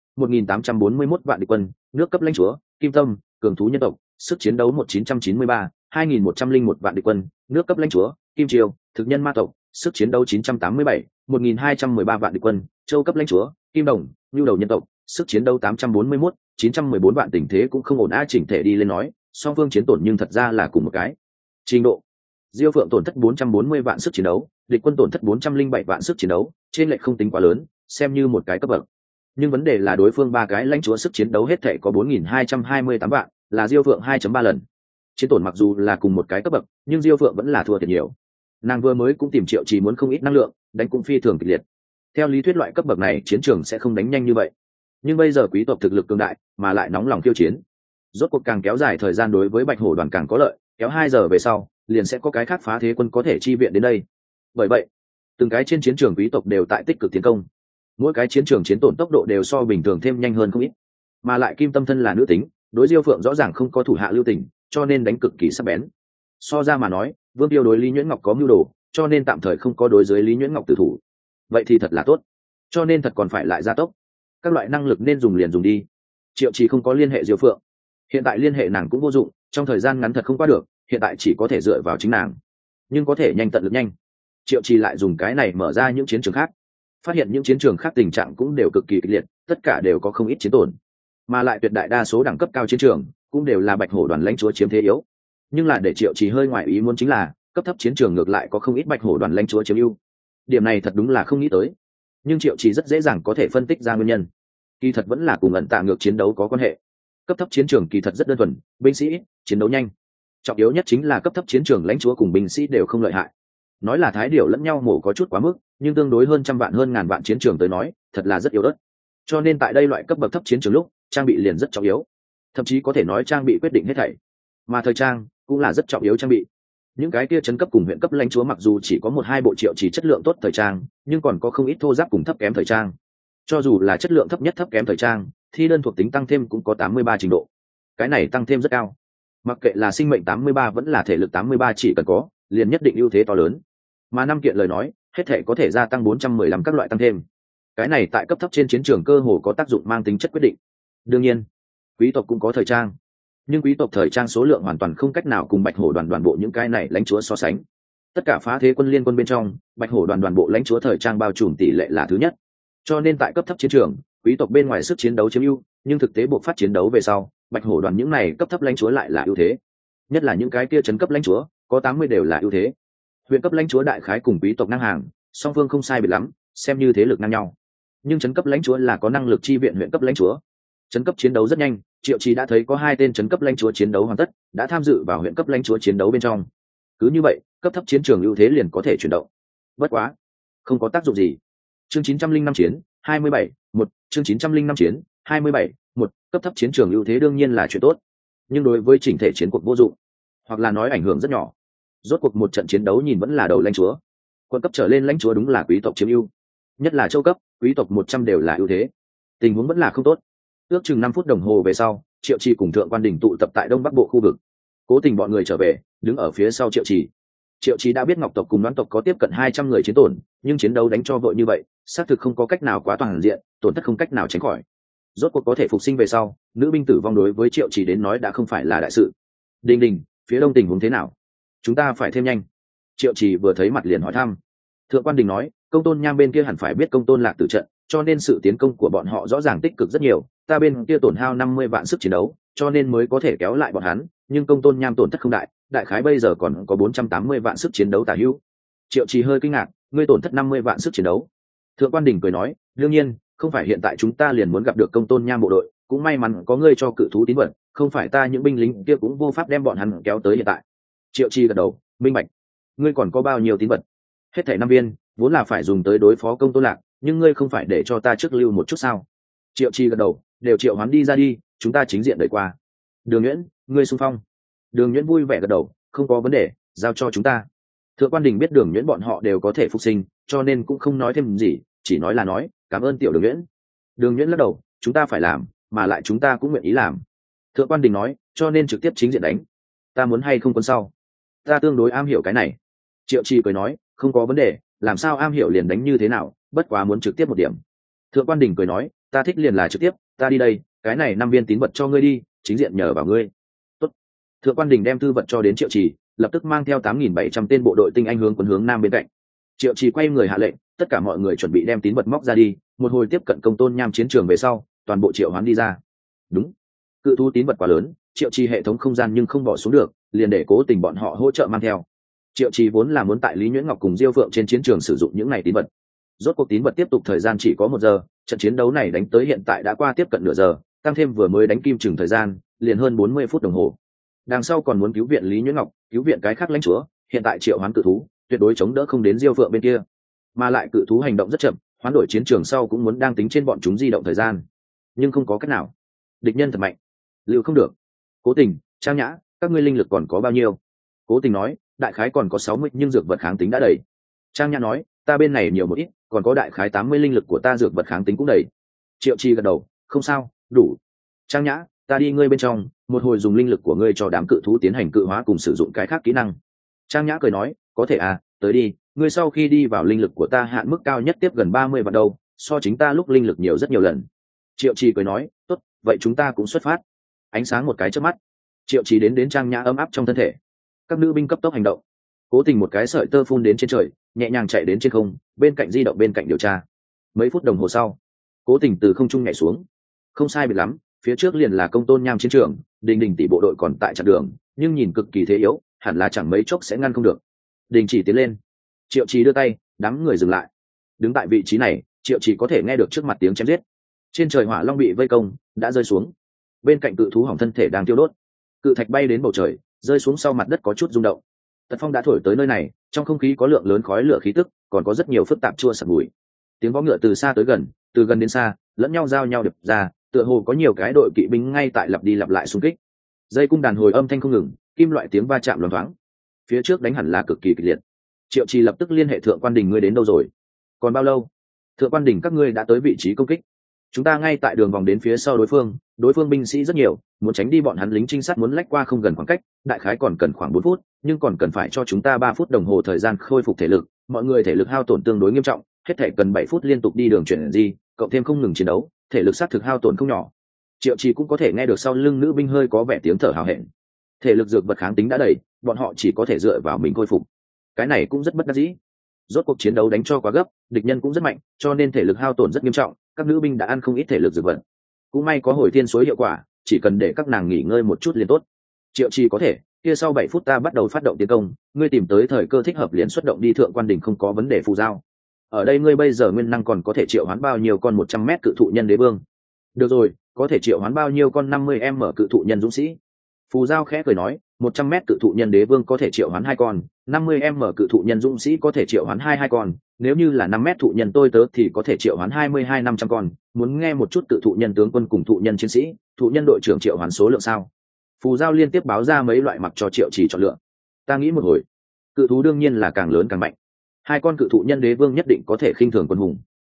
1841 vạn địch quân, nước cấp lãnh chúa, Kim Tâm, cường thú nhân tộc, sức chiến đấu 1993, 2101 vạn địch quân, nước cấp lãnh chúa, Kim Triều, thực nhân ma tộc, sức chiến đấu 987, 1213 vạn địch quân, châu cấp lãnh chúa, Kim Đồng, nhu đầu nhân tộc, sức chiến đấu 841, 914 vạn. Tình thế cũng không ổn a, chỉnh thể đi lên nói, song phương chiến tổn nhưng thật ra là cùng một cái trình độ. Diêu Phượng tổn thất 440 vạn sức chiến đấu, địch quân tổn thất 407 vạn sức chiến đấu, trên lệch không tính quá lớn, xem như một cái cấp bậc. Nhưng vấn đề là đối phương ba cái lãnh chúa sức chiến đấu hết thảy có 4228 vạn, là Diêu Phượng 2.3 lần. Chiến tổn mặc dù là cùng một cái cấp bậc, nhưng Diêu Phượng vẫn là thua thiệt nhiều. Nàng vừa mới cũng tìm Triệu Trì muốn không ít năng lượng, đánh cũng phi thường kịch liệt. Theo lý thuyết loại cấp bậc này chiến trường sẽ không đánh nhanh như vậy, nhưng bây giờ quý tộc thực lực cường đại, mà lại nóng lòng khiêu chiến. Rốt cuộc càng kéo dài thời gian đối với Bạch Hổ đoàn càng có lợi, kéo 2 giờ về sau, liền sẽ có cái khác phá thế quân có thể chi viện đến đây. Bởi vậy, từng cái trên chiến trường quý tộc đều tại tích cực tiến công. Mỗi cái chiến trường chiến tổn tốc độ đều so bình thường thêm nhanh hơn không ít. Mà lại Kim Tâm thân là nữ tính, đối Diêu Phượng rõ ràng không có thủ hạ lưu tình, cho nên đánh cực kỳ sắc bén. So ra mà nói, Vương Tiêu đối Lý Nhuyễn Ngọc có mưu đồ, cho nên tạm thời không có đối dưới Lý Nhuyễn Ngọc tử thủ. Vậy thì thật là tốt. Cho nên thật còn phải lại gia tốc. Các loại năng lực nên dùng liền dùng đi. Triệu Trì không có liên hệ Diêu Phượng. Hiện tại liên hệ nàng cũng vô dụng, trong thời gian ngắn thật không qua được, hiện tại chỉ có thể dựa vào chính nàng. Nhưng có thể nhanh tận lực nhanh. Triệu Trì lại dùng cái này mở ra những chiến trường khác. Phát hiện những chiến trường khác tình trạng cũng đều cực kỳ kịch liệt, tất cả đều có không ít chiến tổn. Mà lại tuyệt đại đa số đẳng cấp cao chiến trường cũng đều là Bạch Hổ đoàn lãnh chúa chiếm thế yếu. Nhưng là để Triệu Trì hơi ngoài ý muốn chính là, cấp thấp chiến trường ngược lại có không ít Bạch Hổ đoàn lãnh chúa chiếm ưu. Điểm này thật đúng là không nghĩ tới. Nhưng Triệu Trì rất dễ dàng có thể phân tích ra nguyên nhân. Kỳ thật vẫn là cùng ẩn tạ ngược chiến đấu có quan hệ. Cấp thấp chiến trường kỳ thật rất đơn thuần, binh sĩ chiến đấu nhanh. Trọng yếu nhất chính là cấp thấp chiến trường lãnh chúa cùng binh sĩ đều không lợi hại. Nói là thái điều lẫn nhau mổ có chút quá mức, nhưng tương đối hơn trăm vạn hơn ngàn vạn chiến trường tới nói, thật là rất yếu ớt. Cho nên tại đây loại cấp bậc thấp chiến trường lúc, trang bị liền rất trọng yếu. Thậm chí có thể nói trang bị quyết định hết thảy. Mà thời trang cũng là rất trọng yếu trang bị. Những cái kia trấn cấp cùng huyện cấp lãnh chúa mặc dù chỉ có 1-2 bộ Triệu Trì chất lượng tốt thời trang, nhưng còn có không ít thô giáp cùng thấp kém thời trang. Cho dù là chất lượng thấp nhất thấp kém thời trang, thì đơn thuộc tính tăng thêm cũng có 83 trình độ. Cái này tăng thêm rất cao. Mặc kệ là sinh mệnh 83 vẫn là thể lực 83, chỉ cần có, liền nhất định ưu thế to lớn. Mà 5 kiện lời nói, hết thể có thể gia tăng 415 các loại tăng thêm. Cái này tại cấp thấp trên chiến trường cơ hồ có tác dụng mang tính chất quyết định. Đương nhiên, quý tộc cũng có thời trang, nhưng quý tộc thời trang số lượng hoàn toàn không cách nào cùng Bạch Hổ đoàn bộ những cái này lãnh chúa so sánh. Tất cả phá thế quân liên quân bên trong, Bạch Hổ đoàn bộ lãnh chúa thời trang bao trùm tỷ lệ là thứ nhất. Cho nên tại cấp thấp chiến trường, quý tộc bên ngoài sức chiến đấu chiếm ưu, nhưng thực tế buộc phát chiến đấu về sau, Bạch Hổ đoàn những này cấp thấp lãnh chúa lại là ưu thế. Nhất là những cái kia trấn cấp lãnh chúa, có 80 đều là ưu thế. Huyện cấp lãnh chúa đại khái cùng quý tộc ngang hàng, song phương không sai biệt lắm, xem như thế lực ngang nhau. Nhưng trấn cấp lãnh chúa là có năng lực chi viện huyện cấp lãnh chúa. Trấn cấp chiến đấu rất nhanh, Triệu Trì đã thấy có 2 tên trấn cấp lãnh chúa chiến đấu hoàn tất, đã tham dự vào huyện cấp lãnh chúa chiến đấu bên trong. Cứ như vậy, cấp thấp chiến trường ưu thế liền có thể chuyển động. Bất quá, không có tác dụng gì. Chương 905 chiến 27, 1, chương 905 chiến 27, 1, cấp thấp chiến trường ưu thế đương nhiên là chuyện tốt, nhưng đối với chỉnh thể chiến cuộc vô dụng, hoặc là nói ảnh hưởng rất nhỏ. Rốt cuộc một trận chiến đấu nhìn vẫn là đầu lãnh chúa, quân cấp trở lên lãnh chúa đúng là quý tộc chiếm ưu. nhất là châu cấp quý tộc 100 đều là ưu thế, tình huống vẫn là không tốt. Ước chừng 5 phút đồng hồ về sau, Triệu Trì cùng Thượng Quan Đình tụ tập tại đông bắc bộ khu vực. Cố Tình bọn người trở về, đứng ở phía sau Triệu Trì. Triệu Trì đã biết Ngọc tộc cùng Đoán tộc có tiếp cận 200 người chiến tổn, nhưng chiến đấu đánh cho vội như vậy, xác thực không có cách nào quá toàn diện, tổn thất không cách nào tránh khỏi. Rốt cuộc có thể phục sinh về sau, nữ binh tử vong đối với Triệu Trì đến nói đã không phải là đại sự. Đình Đình, phía đông tình huống thế nào? Chúng ta phải thêm nhanh. Triệu Trì vừa thấy mặt liền hỏi thăm. Thượng Quan Đình nói, Công Tôn Nham bên kia hẳn phải biết Công Tôn Lạc tử trận, cho nên sự tiến công của bọn họ rõ ràng tích cực rất nhiều. Ta bên kia tổn hao 50 vạn sức chiến đấu, cho nên mới có thể kéo lại bọn hắn, nhưng Công Tôn Nham tổn thất không đại, đại khái bây giờ còn có 480 vạn sức chiến đấu tả hữu. Triệu Trì hơi kinh ngạc, ngươi tổn thất 50 vạn sức chiến đấu. Thượng Quan Đình cười nói, đương nhiên, không phải hiện tại chúng ta liền muốn gặp được Công Tôn Nham bộ đội, cũng may mắn có ngươi cho cự thú tín vật, không phải ta những binh lính kia cũng vô pháp đem bọn hắn kéo tới hiện tại. Triệu Trì gật đầu, minh bạch. Ngươi còn có bao nhiêu tín vật? Hết thảy 5 viên, vốn là phải dùng tới đối phó Công Tôn Lạc, nhưng ngươi không phải để cho ta trước lưu một chút sao? Triệu Trì gật đầu, đều triệu hoán đi ra đi, chúng ta chính diện đợi qua. Đường Nhuyễn, ngươi xung phong. Đường Nhuyễn vui vẻ gật đầu, không có vấn đề, giao cho chúng ta. Thượng Quan Đình biết Đường Nhuyễn bọn họ đều có thể phục sinh, cho nên cũng không nói thêm gì, chỉ nói là nói, cảm ơn tiểu Đường Nhuyễn. Đường Nhuyễn lắc đầu, chúng ta phải làm, mà lại chúng ta cũng nguyện ý làm. Thượng Quan Đình nói, cho nên trực tiếp chính diện đánh. Ta muốn hay không quân sau? Ta tương đối am hiểu cái này. Triệu Trì cười nói, không có vấn đề, làm sao am hiểu liền đánh như thế nào, bất quá muốn trực tiếp một điểm. Thượng Quan Đình cười nói, ta thích liền là trực tiếp, ta đi đây, cái này 5 viên tín vật cho ngươi đi, chính diện nhờ vào ngươi. Tốt. Thượng Quan Đình đem thư vật cho đến Triệu Trì, lập tức mang theo 8.700 tên bộ đội tinh anh hướng quân hướng nam bên cạnh. Triệu Trì quay người hạ lệnh, tất cả mọi người chuẩn bị đem tín vật móc ra đi, một hồi tiếp cận Công Tôn Nham chiến trường về sau, toàn bộ triệu hoán đi ra. Đúng. Cự thú tín vật quá lớn, Triệu Trì hệ thống không gian nhưng không bỏ xuống được, liền để Cố Tình bọn họ hỗ trợ mang theo. Triệu Trì vốn là muốn tại Lý Nhuyễn Ngọc cùng Diêu Phượng trên chiến trường sử dụng những này tín vật. Rốt cuộc tín vật tiếp tục thời gian chỉ có 1 giờ, trận chiến đấu này đánh tới hiện tại đã qua tiếp cận nửa giờ, tăng thêm vừa mới đánh kim chừng thời gian, liền hơn 40 phút đồng hồ. Đằng sau còn muốn cứu viện Lý Nhuyễn Ngọc, cứu viện cái khác lãnh chúa, hiện tại triệu hoán cự thú, tuyệt đối chống đỡ không đến Diêu Phượng bên kia. Mà lại cự thú hành động rất chậm, hoán đổi chiến trường sau cũng muốn đang tính trên bọn chúng di động thời gian. Nhưng không có cách nào. Địch nhân thật mạnh, liệu không được. Cố Tình, Trang Nhã, các ngươi linh lực còn có bao nhiêu? Cố Tình nói, đại khái còn có 60 nhưng dược vật kháng tính đã đầy. Trang Nhã nói, ta bên này nhiều một ít, còn có đại khái 80 linh lực của ta dược vật kháng tính cũng đầy. Triệu Trì gật đầu, không sao, đủ. Trang Nhã, ta đi ngươi bên trong, một hồi dùng linh lực của ngươi cho đám cự thú tiến hành cự hóa cùng sử dụng cái khác kỹ năng. Trang Nhã cười nói, có thể à, tới đi, ngươi sau khi đi vào linh lực của ta hạn mức cao nhất tiếp gần 30 vạn đâu, so chính ta lúc linh lực nhiều rất nhiều lần. Triệu Trì cười nói, tốt, vậy chúng ta cũng xuất phát. Ánh sáng một cái chớp mắt, Triệu Trì đến Trang Nhã ấm áp trong thân thể. Các nữ binh cấp tốc hành động. Cố Tình một cái sợi tơ phun đến trên trời, nhẹ nhàng chạy đến trên không, bên cạnh di động bên cạnh điều tra. Mấy phút đồng hồ sau, Cố Tình từ không trung nhảy xuống. Không sai biệt lắm, phía trước liền là Công Tôn Nham chiến trường, Đình Đình tỷ bộ đội còn tại chặn đường, nhưng nhìn cực kỳ thế yếu, hẳn là chẳng mấy chốc sẽ ngăn không được. Đình chỉ tiến lên. Triệu Trì đưa tay, đám người dừng lại. Đứng tại vị trí này, Triệu Trì có thể nghe được trước mặt tiếng chém giết. Trên trời hỏa long bị vây công, đã rơi xuống. Bên cạnh cự thú hỏng thân thể đang tiêu đốt. Cự thạch bay đến bầu trời, rơi xuống sau mặt đất có chút rung động. Tật phong đã thổi tới nơi này, trong không khí có lượng lớn khói lửa khí tức, còn có rất nhiều phức tạp chua sặc mùi. Tiếng vó ngựa từ xa tới gần, từ gần đến xa, lẫn nhau giao nhau đập ra, tựa hồ có nhiều cái đội kỵ binh ngay tại lặp đi lặp lại xung kích. Dây cung đàn hồi âm thanh không ngừng, kim loại tiếng va chạm loáng thoáng. Phía trước đánh hẳn là cực kỳ kịch liệt. Triệu Trì lập tức liên hệ Thượng Quan Đình, ngươi đến đâu rồi? Còn bao lâu? Thượng Quan Đình, các ngươi đã tới vị trí công kích. Chúng ta ngay tại đường vòng đến phía sau đối phương binh sĩ rất nhiều, muốn tránh đi bọn hắn lính trinh sát muốn lách qua không gần khoảng cách, đại khái còn cần khoảng 4 phút, nhưng còn cần phải cho chúng ta 3 phút đồng hồ thời gian khôi phục thể lực, mọi người thể lực hao tổn tương đối nghiêm trọng, hết thể cần 7 phút liên tục đi đường chuyển di, cộng thêm không ngừng chiến đấu, thể lực sát thực hao tổn không nhỏ. Triệu Trì cũng có thể nghe được sau lưng nữ binh hơi có vẻ tiếng thở hào hẹn. Thể lực dược vật kháng tính đã đầy, bọn họ chỉ có thể dựa vào mình khôi phục. Cái này cũng rất bất đắc dĩ. Rốt cuộc chiến đấu đánh cho quá gấp, địch nhân cũng rất mạnh, cho nên thể lực hao tổn rất nghiêm trọng, các nữ binh đã ăn không ít thể lực dược vật. Cũng may có hồi thiên suối hiệu quả, chỉ cần để các nàng nghỉ ngơi một chút liền tốt. Triệu Trì có thể, kia sau 7 phút ta bắt đầu phát động tiến công, ngươi tìm tới thời cơ thích hợp liền xuất động đi. Thượng Quan Đình, không có vấn đề phù giao. Ở đây ngươi bây giờ nguyên năng còn có thể triệu hoán bao nhiêu con 100m cự thụ nhân đế vương? Được rồi, có thể triệu hoán bao nhiêu con 50m cự thụ nhân dũng sĩ? Phù giao khẽ cười nói, 100m cự thụ nhân đế vương có thể triệu hoán 2 con, 50m cự thụ nhân dũng sĩ có thể triệu hoán 2 con, nếu như là 5m thụ nhân tôi tớ thì có thể triệu hoán 22-500 con. Muốn nghe một chút cự thụ nhân tướng quân cùng thụ nhân chiến sĩ, thụ nhân đội trưởng triệu hoán số lượng sao? Phù giao liên tiếp báo ra mấy loại mặc cho Triệu Trì chọn lựa. Ta nghĩ một hồi, cự thú đương nhiên là càng lớn càng mạnh. 2 con cự thụ nhân đế vương nhất định có thể khinh thường quân hùng.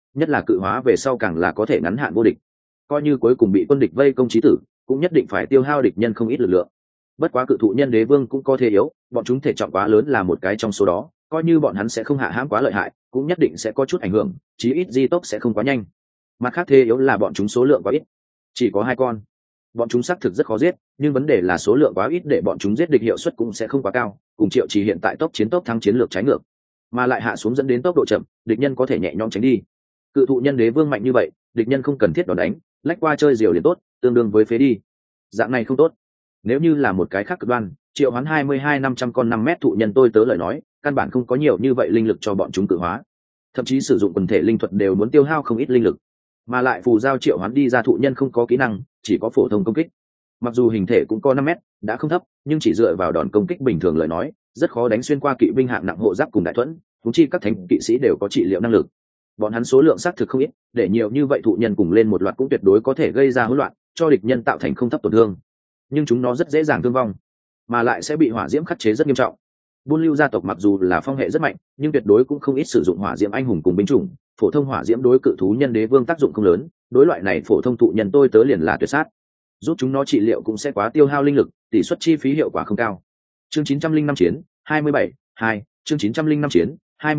nhất là cự hóa về sau càng là có thể ngắn hạn vô địch, coi như cuối cùng bị quân địch vây công chí tử cũng nhất định phải tiêu hao địch nhân không ít lực lượng. Bất quá cự thụ nhân đế vương cũng có thế yếu, bọn chúng thể trọng quá lớn là một cái trong số đó, coi như bọn hắn sẽ không hạ hãm quá lợi hại cũng nhất định sẽ có chút ảnh hưởng, chí ít di tốc sẽ không quá nhanh. Mặt khác thế yếu là bọn chúng số lượng quá ít, chỉ có 2 con. Bọn chúng xác thực rất khó giết, nhưng vấn đề là số lượng quá ít để bọn chúng giết địch hiệu suất cũng sẽ không quá cao, cùng Triệu Trì hiện tại tốc thắng chiến lược trái ngược, mà lại hạ xuống dẫn đến tốc độ chậm, địch nhân có thể nhẹ nhõm tránh đi. Cự thụ nhân đế vương mạnh như vậy, địch nhân không cần thiết đòn đánh, lách qua chơi diều liền tốt, tương đương với phế đi. Dạng này không tốt. Nếu như là một cái khác cực đoan, triệu hoán 22-500 con 5 mét thụ nhân tôi tớ lời nói, căn bản không có nhiều như vậy linh lực cho bọn chúng cự hóa, thậm chí sử dụng quần thể linh thuật đều muốn tiêu hao không ít linh lực, mà lại phù giao triệu hoán đi ra thụ nhân không có kỹ năng, chỉ có phổ thông công kích. Mặc dù hình thể cũng có 5 mét, đã không thấp, nhưng chỉ dựa vào đòn công kích bình thường lời nói, rất khó đánh xuyên qua kỵ binh hạng nặng hộ giáp cùng đại thuẫn, thúng chi các thánh kỵ sĩ đều có trị liệu năng lực. Bọn hắn số lượng xác thực không ít, để nhiều như vậy thụ nhân cùng lên một loạt cũng tuyệt đối có thể gây ra hỗn loạn, cho địch nhân tạo thành không thấp tổn thương. Nhưng chúng nó rất dễ dàng thương vong, mà lại sẽ bị hỏa diễm khắc chế rất nghiêm trọng. Buôn Lưu gia tộc mặc dù là phong hệ rất mạnh, nhưng tuyệt đối cũng không ít sử dụng hỏa diễm anh hùng cùng binh chủng, phổ thông hỏa diễm đối cự thú nhân đế vương tác dụng không lớn, đối loại này phổ thông thụ nhân tôi tớ liền là tuyệt sát. Giúp chúng nó trị liệu cũng sẽ quá tiêu hao linh lực, tỷ suất chi phí hiệu quả không cao. Chương 905 chiến 27-2, chương 905 chiến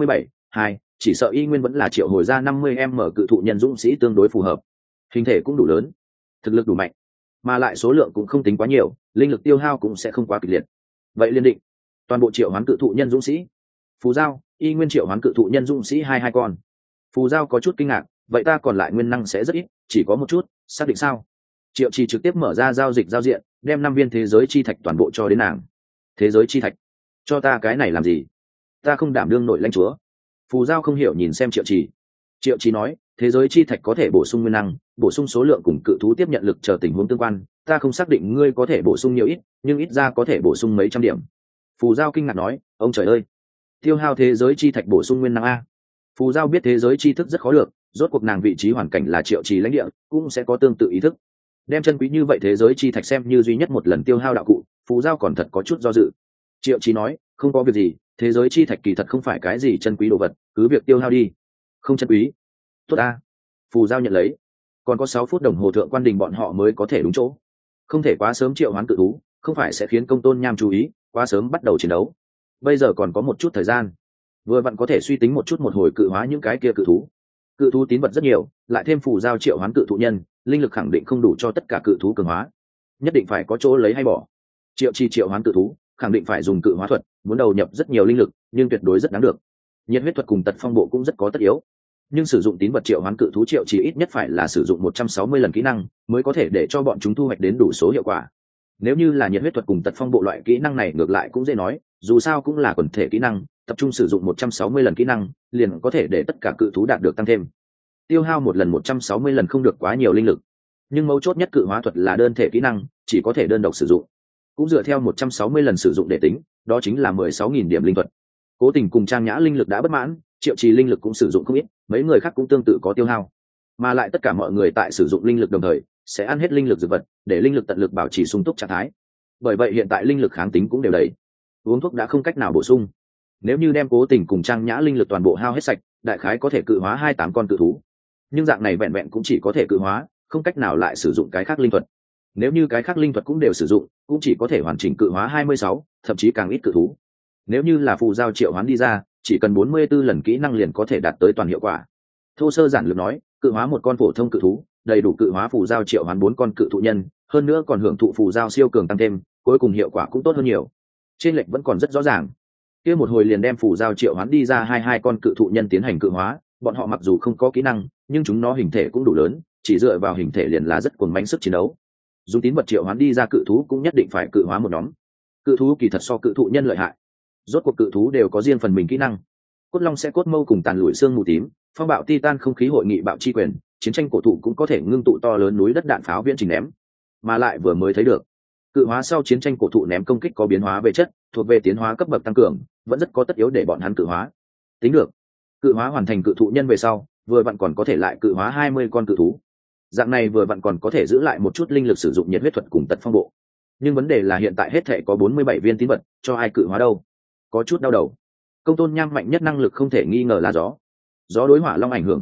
27-2, chỉ sợ y nguyên vẫn là triệu hồi ra 50m cự thụ nhân dũng sĩ tương đối phù hợp. Hình thể cũng đủ lớn, thực lực đủ mạnh, mà lại số lượng cũng không tính quá nhiều, linh lực tiêu hao cũng sẽ không quá kịch liệt. Vậy liên định, toàn bộ triệu hoán cự thụ nhân dũng sĩ. Phù giao, y nguyên triệu hoán cự thụ nhân dũng sĩ 22 con. Phù giao có chút kinh ngạc, vậy ta còn lại nguyên năng sẽ rất ít, chỉ có một chút, xác định sao? Triệu Trì trực tiếp mở ra giao dịch giao diện, đem 5 viên thế giới chi thạch toàn bộ cho đến nàng. Thế giới chi thạch? Cho ta cái này làm gì? Ta không đảm đương nổi lãnh chúa. Phù giao không hiểu nhìn xem Triệu Trì. Triệu Trì nói, thế giới chi thạch có thể bổ sung nguyên năng, bổ sung số lượng cùng cự thú tiếp nhận lực chờ tình huống tương quan, ta không xác định ngươi có thể bổ sung nhiều ít, nhưng ít ra có thể bổ sung mấy trăm điểm. Phù giao kinh ngạc nói, ông trời ơi, tiêu hao thế giới chi thạch bổ sung nguyên năng a. Phù giao biết thế giới chi thức rất khó được, rốt cuộc nàng vị trí hoàn cảnh là Triệu Trì lãnh địa, cũng sẽ có tương tự ý thức. Đem chân quý như vậy thế giới chi thạch xem như duy nhất một lần tiêu hao đạo cụ, phù giao còn thật có chút do dự. Triệu Trì nói, không có việc gì, thế giới chi thạch kỳ thật không phải cái gì chân quý đồ vật, cứ việc tiêu hao đi. Không chân quý? Tốt a. Phù giao nhận lấy. Còn có 6 phút đồng hồ thượng quan đình bọn họ mới có thể đúng chỗ, không thể quá sớm triệu hoán cự thú, không phải sẽ khiến công tôn nham chú ý, quá sớm bắt đầu chiến đấu. Bây giờ còn có một chút thời gian, vừa vặn có thể suy tính một chút một hồi cự hóa những cái kia cự thú. Cự thú tín vật rất nhiều, lại thêm phù giao triệu hoán cự thụ nhân, linh lực khẳng định không đủ cho tất cả cự thú cường hóa, nhất định phải có chỗ lấy hay bỏ. Triệu Trì triệu hoán cự thú khẳng định phải dùng cự hóa thuật, muốn đầu nhập rất nhiều linh lực, nhưng tuyệt đối rất đáng được. Nhiệt huyết thuật cùng tật phong bộ cũng rất có tất yếu, nhưng sử dụng tín vật triệu hoán cự thú Triệu Trì ít nhất phải là sử dụng 160 lần kỹ năng mới có thể để cho bọn chúng thu hoạch đến đủ số hiệu quả. Nếu như là nhiệt huyết thuật cùng tật phong bộ loại kỹ năng này ngược lại cũng dễ nói, dù sao cũng là quần thể kỹ năng, tập trung sử dụng 160 lần kỹ năng liền có thể để tất cả cự thú đạt được tăng thêm. Tiêu hao một lần 160 lần không được quá nhiều linh lực, nhưng mấu chốt nhất cự hóa thuật là đơn thể kỹ năng, chỉ có thể đơn độc sử dụng, cũng dựa theo 160 lần sử dụng để tính, đó chính là 16.000 điểm linh thuật. Cố Tình cùng Trang Nhã linh lực đã bất mãn, Triệu Trì linh lực cũng sử dụng không ít, mấy người khác cũng tương tự có tiêu hao, mà lại tất cả mọi người tại sử dụng linh lực đồng thời sẽ ăn hết linh lực dược vật, để linh lực tận lực bảo trì sung túc trạng thái. Bởi vậy hiện tại linh lực kháng tính cũng đều đầy, uống thuốc đã không cách nào bổ sung. Nếu như đem Cố Tình cùng Trang Nhã linh lực toàn bộ hao hết sạch, đại khái có thể cự hóa 28 con cự thú, nhưng dạng này vẹn vẹn cũng chỉ có thể cự hóa, không cách nào lại sử dụng cái khác linh thuật. Nếu như cái khác linh thuật cũng đều sử dụng, cũng chỉ có thể hoàn chỉnh cự hóa 26, thậm chí càng ít cự thú. Nếu như là phù giao triệu hoán đi ra, chỉ cần 44 lần kỹ năng liền có thể đạt tới toàn hiệu quả. Thô sơ giản lược nói, cự hóa một con phổ thông cự thú, đầy đủ cự hóa phù giao triệu hoán 4 con cự thụ nhân, hơn nữa còn hưởng thụ phù giao siêu cường tăng thêm, cuối cùng hiệu quả cũng tốt hơn nhiều. Trên lệch vẫn còn rất rõ ràng. Kia một hồi liền đem phù giao triệu hoán đi ra 22 con cự thụ nhân tiến hành cự hóa, bọn họ mặc dù không có kỹ năng, nhưng chúng nó hình thể cũng đủ lớn, chỉ dựa vào hình thể liền là rất cuồng mãnh sức chiến đấu. Dùng tín vật triệu hoán đi ra cự thú cũng nhất định phải cự hóa một nhóm. Cự thú kỳ thật so cự thụ nhân lợi hại, rốt cuộc cự thú đều có riêng phần mình kỹ năng. Cốt long sẽ cốt mâu cùng tàn lùi xương mù tím, phong bạo titan không khí hội nghị bạo chi quyền, chiến tranh cổ thụ cũng có thể ngưng tụ to lớn núi đất đạn pháo viễn trình ném. Mà lại vừa mới thấy được, cự hóa sau chiến tranh cổ thụ ném công kích có biến hóa về chất, thuộc về tiến hóa cấp bậc tăng cường, vẫn rất có tất yếu để bọn hắn cự hóa. Tính được, cự hóa hoàn thành cự thụ nhân về sau, vừa vặn còn có thể lại cự hóa 20 con cự thú. Dạng này vừa vặn còn có thể giữ lại một chút linh lực sử dụng nhiệt huyết thuật cùng tật phong bộ. Nhưng vấn đề là hiện tại hết thể có 47 viên tín vật, cho ai cự hóa đâu? Có chút đau đầu. Công tôn nham mạnh nhất năng lực không thể nghi ngờ là gió. Gió đối hỏa long ảnh hưởng không nhỏ,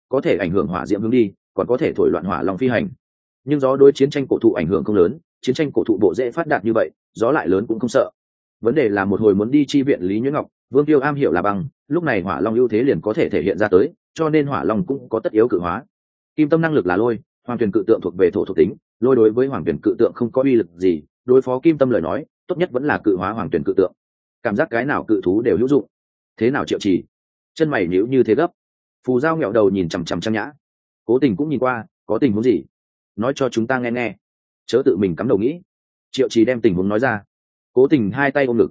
có thể ảnh hưởng hỏa diễm hướng đi, còn có thể thổi loạn hỏa long phi hành. Nhưng gió đối chiến tranh cổ thụ ảnh hưởng không lớn, chiến tranh cổ thụ bộ dễ phát đạt như vậy, gió lại lớn cũng không sợ. Vấn đề là một hồi muốn đi chi viện Lý Nhuyễn Ngọc, Vương Tiêu am hiểu là băng, lúc này hỏa long ưu thế liền có thể thể hiện ra tới, cho nên hỏa long cũng có tất yếu cự hóa. Kim tâm năng lực là lôi, hoàng tuyển cự tượng thuộc về thổ thuộc tính, lôi đối với hoàng tuyển cự tượng không có uy lực gì, đối phó kim tâm lời nói tốt nhất vẫn là cự hóa hoàng tuyển cự tượng. Cảm giác cái nào cự thú đều hữu dụng. Thế nào Triệu Trì? Chân mày nhíu như thế gấp. Phù Giao nghẹo đầu nhìn chằm chằm Trang Nhã. Cố Tình cũng nhìn qua, có tình huống gì? Nói cho chúng ta nghe nghe. Chớ tự mình cắm đầu nghĩ. Triệu Trì đem tình huống nói ra. Cố Tình hai tay ôm ngực,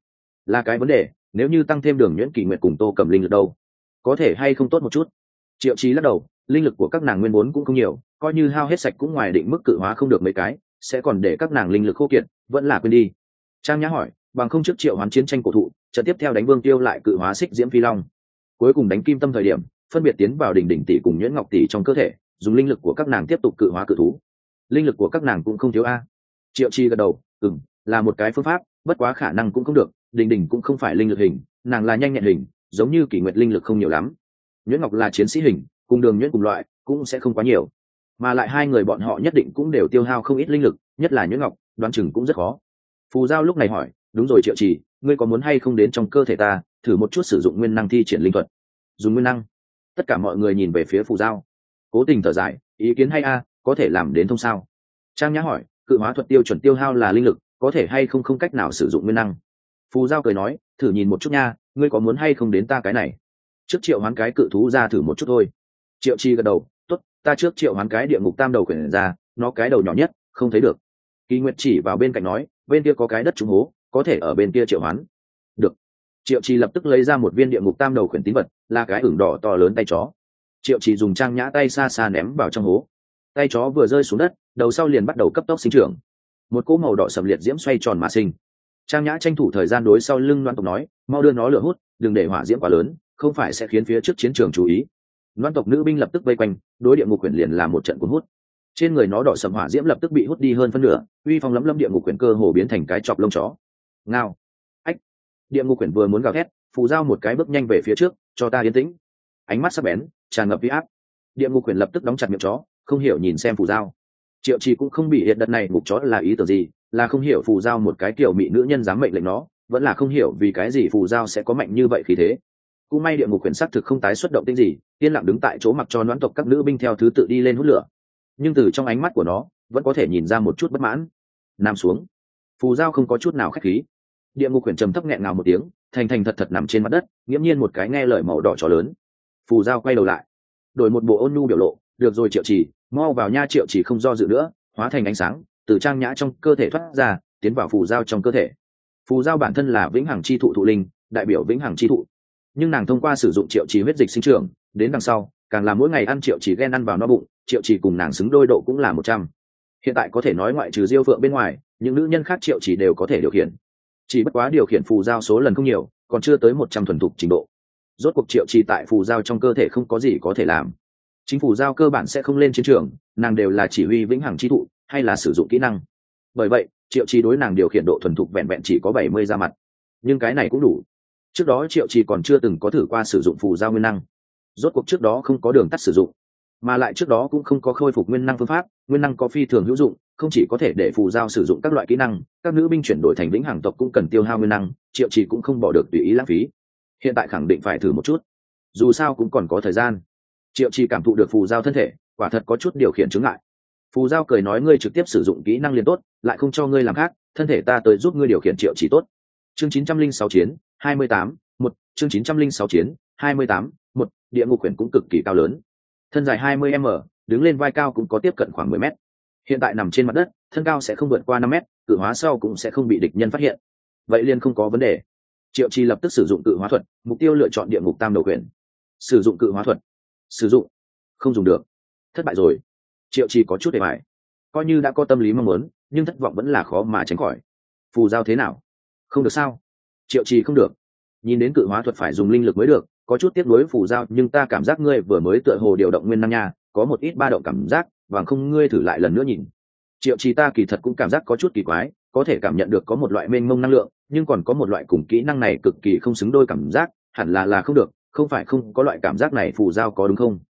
là cái vấn đề, nếu như tăng thêm Đường Nhuyễn Kỳ Nguyệt cùng Tô Cẩm Linh lực đâu, có thể hay không tốt một chút. Triệu Trì lắc đầu, linh lực của các nàng nguyên vốn cũng không nhiều, coi như hao hết sạch cũng ngoài định mức cự hóa không được mấy cái, sẽ còn để các nàng linh lực khô kiệt, vẫn là quên đi. Trang Nhã hỏi, bằng không trước triệu hoán chiến tranh cổ thụ, trận tiếp theo đánh Vương Tiêu lại cự hóa xích diễm phi long, cuối cùng đánh kim tâm thời điểm phân biệt tiến vào đỉnh đỉnh tỷ cùng nhuyễn ngọc tỷ trong cơ thể, dùng linh lực của các nàng tiếp tục cự hóa cự thú. Linh lực của các nàng cũng không thiếu a. Triệu Chi gật đầu, là một cái phương pháp, bất quá khả năng cũng không được, đỉnh đỉnh cũng không phải linh lực hình, nàng là nhanh nhẹn hình, giống như Kỷ Nguyệt linh lực không nhiều lắm. Nhuyễn Ngọc là chiến sĩ hình, cùng Đường Nhuyễn cùng loại, cũng sẽ không quá nhiều. Mà lại hai người bọn họ nhất định cũng đều tiêu hao không ít linh lực, nhất là Nhuyễn Ngọc, đoán chừng cũng rất khó. Phù Giao lúc này hỏi, đúng rồi Triệu Trì, ngươi có muốn hay không đến trong cơ thể ta thử một chút sử dụng nguyên năng thi triển linh thuật? Dùng nguyên năng? Tất cả mọi người nhìn về phía Phù Giao. Cố Tình thở dài, ý kiến hay a, có thể làm đến thông sao? Trang Nhã hỏi, cự hóa thuật tiêu chuẩn tiêu hao là linh lực, có thể hay không không cách nào sử dụng nguyên năng? Phù Giao cười nói, thử nhìn một chút nha, ngươi có muốn hay không đến ta cái này? Trước triệu hoán cái cự thú ra thử một chút thôi. Triệu Chi gật đầu, tốt, ta trước triệu hoán cái địa ngục tam đầu quyển ra, nó cái đầu nhỏ nhất, không thấy được. Kỳ Nguyệt chỉ vào bên cạnh nói, bên kia có cái đất trúng hố, có thể ở bên kia triệu hoán. Được. Triệu Chi lập tức lấy ra một viên địa ngục tam đầu quyển tín vật, là cái ửng đỏ to lớn tay chó. Triệu Chi dùng Trang Nhã tay xa xa ném vào trong hố. Tay chó vừa rơi xuống đất, đầu sau liền bắt đầu cấp tốc sinh trưởng. Một cỗ màu đỏ sầm liệt diễm xoay tròn mà sinh. Trang Nhã tranh thủ thời gian đối sau lưng Loan tộc nói, mau đưa nó lửa hút, đừng để hỏa diễm quá lớn, không phải sẽ khiến phía trước chiến trường chú ý. Loan tộc nữ binh lập tức vây quanh, đối địa ngục quyển liền là một trận cuốn hút. Trên người nó đỏ sầm hỏa diễm lập tức bị hút đi hơn phân nửa, uy phong lẫm lẫm địa ngục quyển cơ hồ biến thành cái chọc lông chó. Ngao. Ách. Địa ngục quyển vừa muốn gào thét, Phù Giao một cái bước nhanh về phía trước, cho ta yên tĩnh. Ánh mắt sắc bén, tràn ngập uy áp. Địa ngục quyển lập tức đóng chặt miệng chó, không hiểu nhìn xem Phù Giao. Triệu Trì cũng không bị hiện đợt này ngục chó là ý tưởng gì, là không hiểu Phù Giao một cái kiểu mỹ nữ nhân dám mệnh lệnh nó, vẫn là không hiểu vì cái gì Phù Giao sẽ có mạnh như vậy khí thế. Cũng may địa ngục quyển xác thực không tái xuất động tĩnh gì, yên lặng đứng tại chỗ mặc cho đoán tộc các nữ binh theo thứ tự đi lên hút lửa. Nhưng từ trong ánh mắt của nó vẫn có thể nhìn ra một chút bất mãn. Nằm xuống. Phù Giao không có chút nào khách khí. Địa ngục quyển trầm thấp nghẹn ngào một tiếng, thành thành thật thật nằm trên mặt đất, nghiễm nhiên một cái nghe lời màu đỏ chó lớn. Phù Giao quay đầu lại, đổi một bộ ôn nhu biểu lộ, được rồi Triệu Trì, mau vào nha. Triệu Trì không do dự nữa, hóa thành ánh sáng từ Trang Nhã trong cơ thể thoát ra, tiến vào Phù Giao trong cơ thể. Phù Giao bản thân là vĩnh hằng chi thụ thụ linh, đại biểu vĩnh hằng chi thụ, nhưng nàng thông qua sử dụng Triệu Trì huyết dịch sinh trưởng, đến đằng sau càng là mỗi ngày ăn Triệu Trì gen ăn vào no bụng, Triệu Trì cùng nàng xứng đôi độ cũng là 100. Hiện tại có thể nói ngoại trừ Diêu Phượng bên ngoài, những nữ nhân khác Triệu Trì đều có thể điều khiển, chỉ bất quá điều khiển Phù Giao số lần không nhiều, còn chưa tới 100 thuần thục trình độ. Rốt cuộc Triệu Trì tại Phù Giao trong cơ thể không có gì có thể làm, chính Phù Giao cơ bản sẽ không lên chiến trường, nàng đều là chỉ huy vĩnh hằng chi thụ hay là sử dụng kỹ năng. Bởi vậy Triệu Trì đối nàng điều khiển độ thuần thục vẹn vẹn chỉ có 70 ra mặt, nhưng cái này cũng đủ. Trước đó Triệu Trì còn chưa từng có thử qua sử dụng Phù Giao nguyên năng, rốt cuộc trước đó không có đường tắt sử dụng, mà lại trước đó cũng không có khôi phục nguyên năng phương pháp. Nguyên năng có phi thường hữu dụng, không chỉ có thể để Phù Giao sử dụng các loại kỹ năng, các nữ binh chuyển đổi thành vĩnh hằng tộc cũng cần tiêu hao nguyên năng, Triệu Trì cũng không bỏ được tùy ý lãng phí. Hiện tại khẳng định phải thử một chút, dù sao cũng còn có thời gian. Triệu Trì cảm thụ được Phù Giao thân thể, quả thật có chút điều khiển chứng ngại. Phù Giao cười nói, ngươi trực tiếp sử dụng kỹ năng liền tốt, lại không cho ngươi làm khác, thân thể ta tới giúp ngươi điều khiển. Triệu Trì tốt. Chương 906 chiến 28 1, chương 906 chiến 28 1, địa ngục quyển cũng cực kỳ cao lớn, thân dài 20m, đứng lên vai cao cũng có tiếp cận khoảng 10m. Hiện tại nằm trên mặt đất, thân cao sẽ không vượt qua 5m, cự hóa sau cũng sẽ không bị địch nhân phát hiện, vậy liền không có vấn đề. Triệu Trì lập tức sử dụng cự hóa thuật, mục tiêu lựa chọn địa ngục tam đầu quyển. Sử dụng cự hóa thuật, sử dụng, không dùng được, thất bại rồi. Triệu Trì có chút để bại, coi như đã có tâm lý mong muốn, nhưng thất vọng vẫn là khó mà tránh khỏi. Phù Giao thế nào, không được sao? Triệu Trì không được, nhìn đến cự hóa thuật phải dùng linh lực mới được, có chút tiếc nuối Phù Giao, nhưng ta cảm giác ngươi vừa mới tựa hồ điều động nguyên năng nha, có một ít ba động cảm giác, và không ngươi thử lại lần nữa nhìn. Triệu Trì ta kỳ thật cũng cảm giác có chút kỳ quái, có thể cảm nhận được có một loại mênh mông năng lượng, nhưng còn có một loại cùng kỹ năng này cực kỳ không xứng đôi cảm giác, hẳn là không được, không phải không có loại cảm giác này. Phù Giao có đúng không?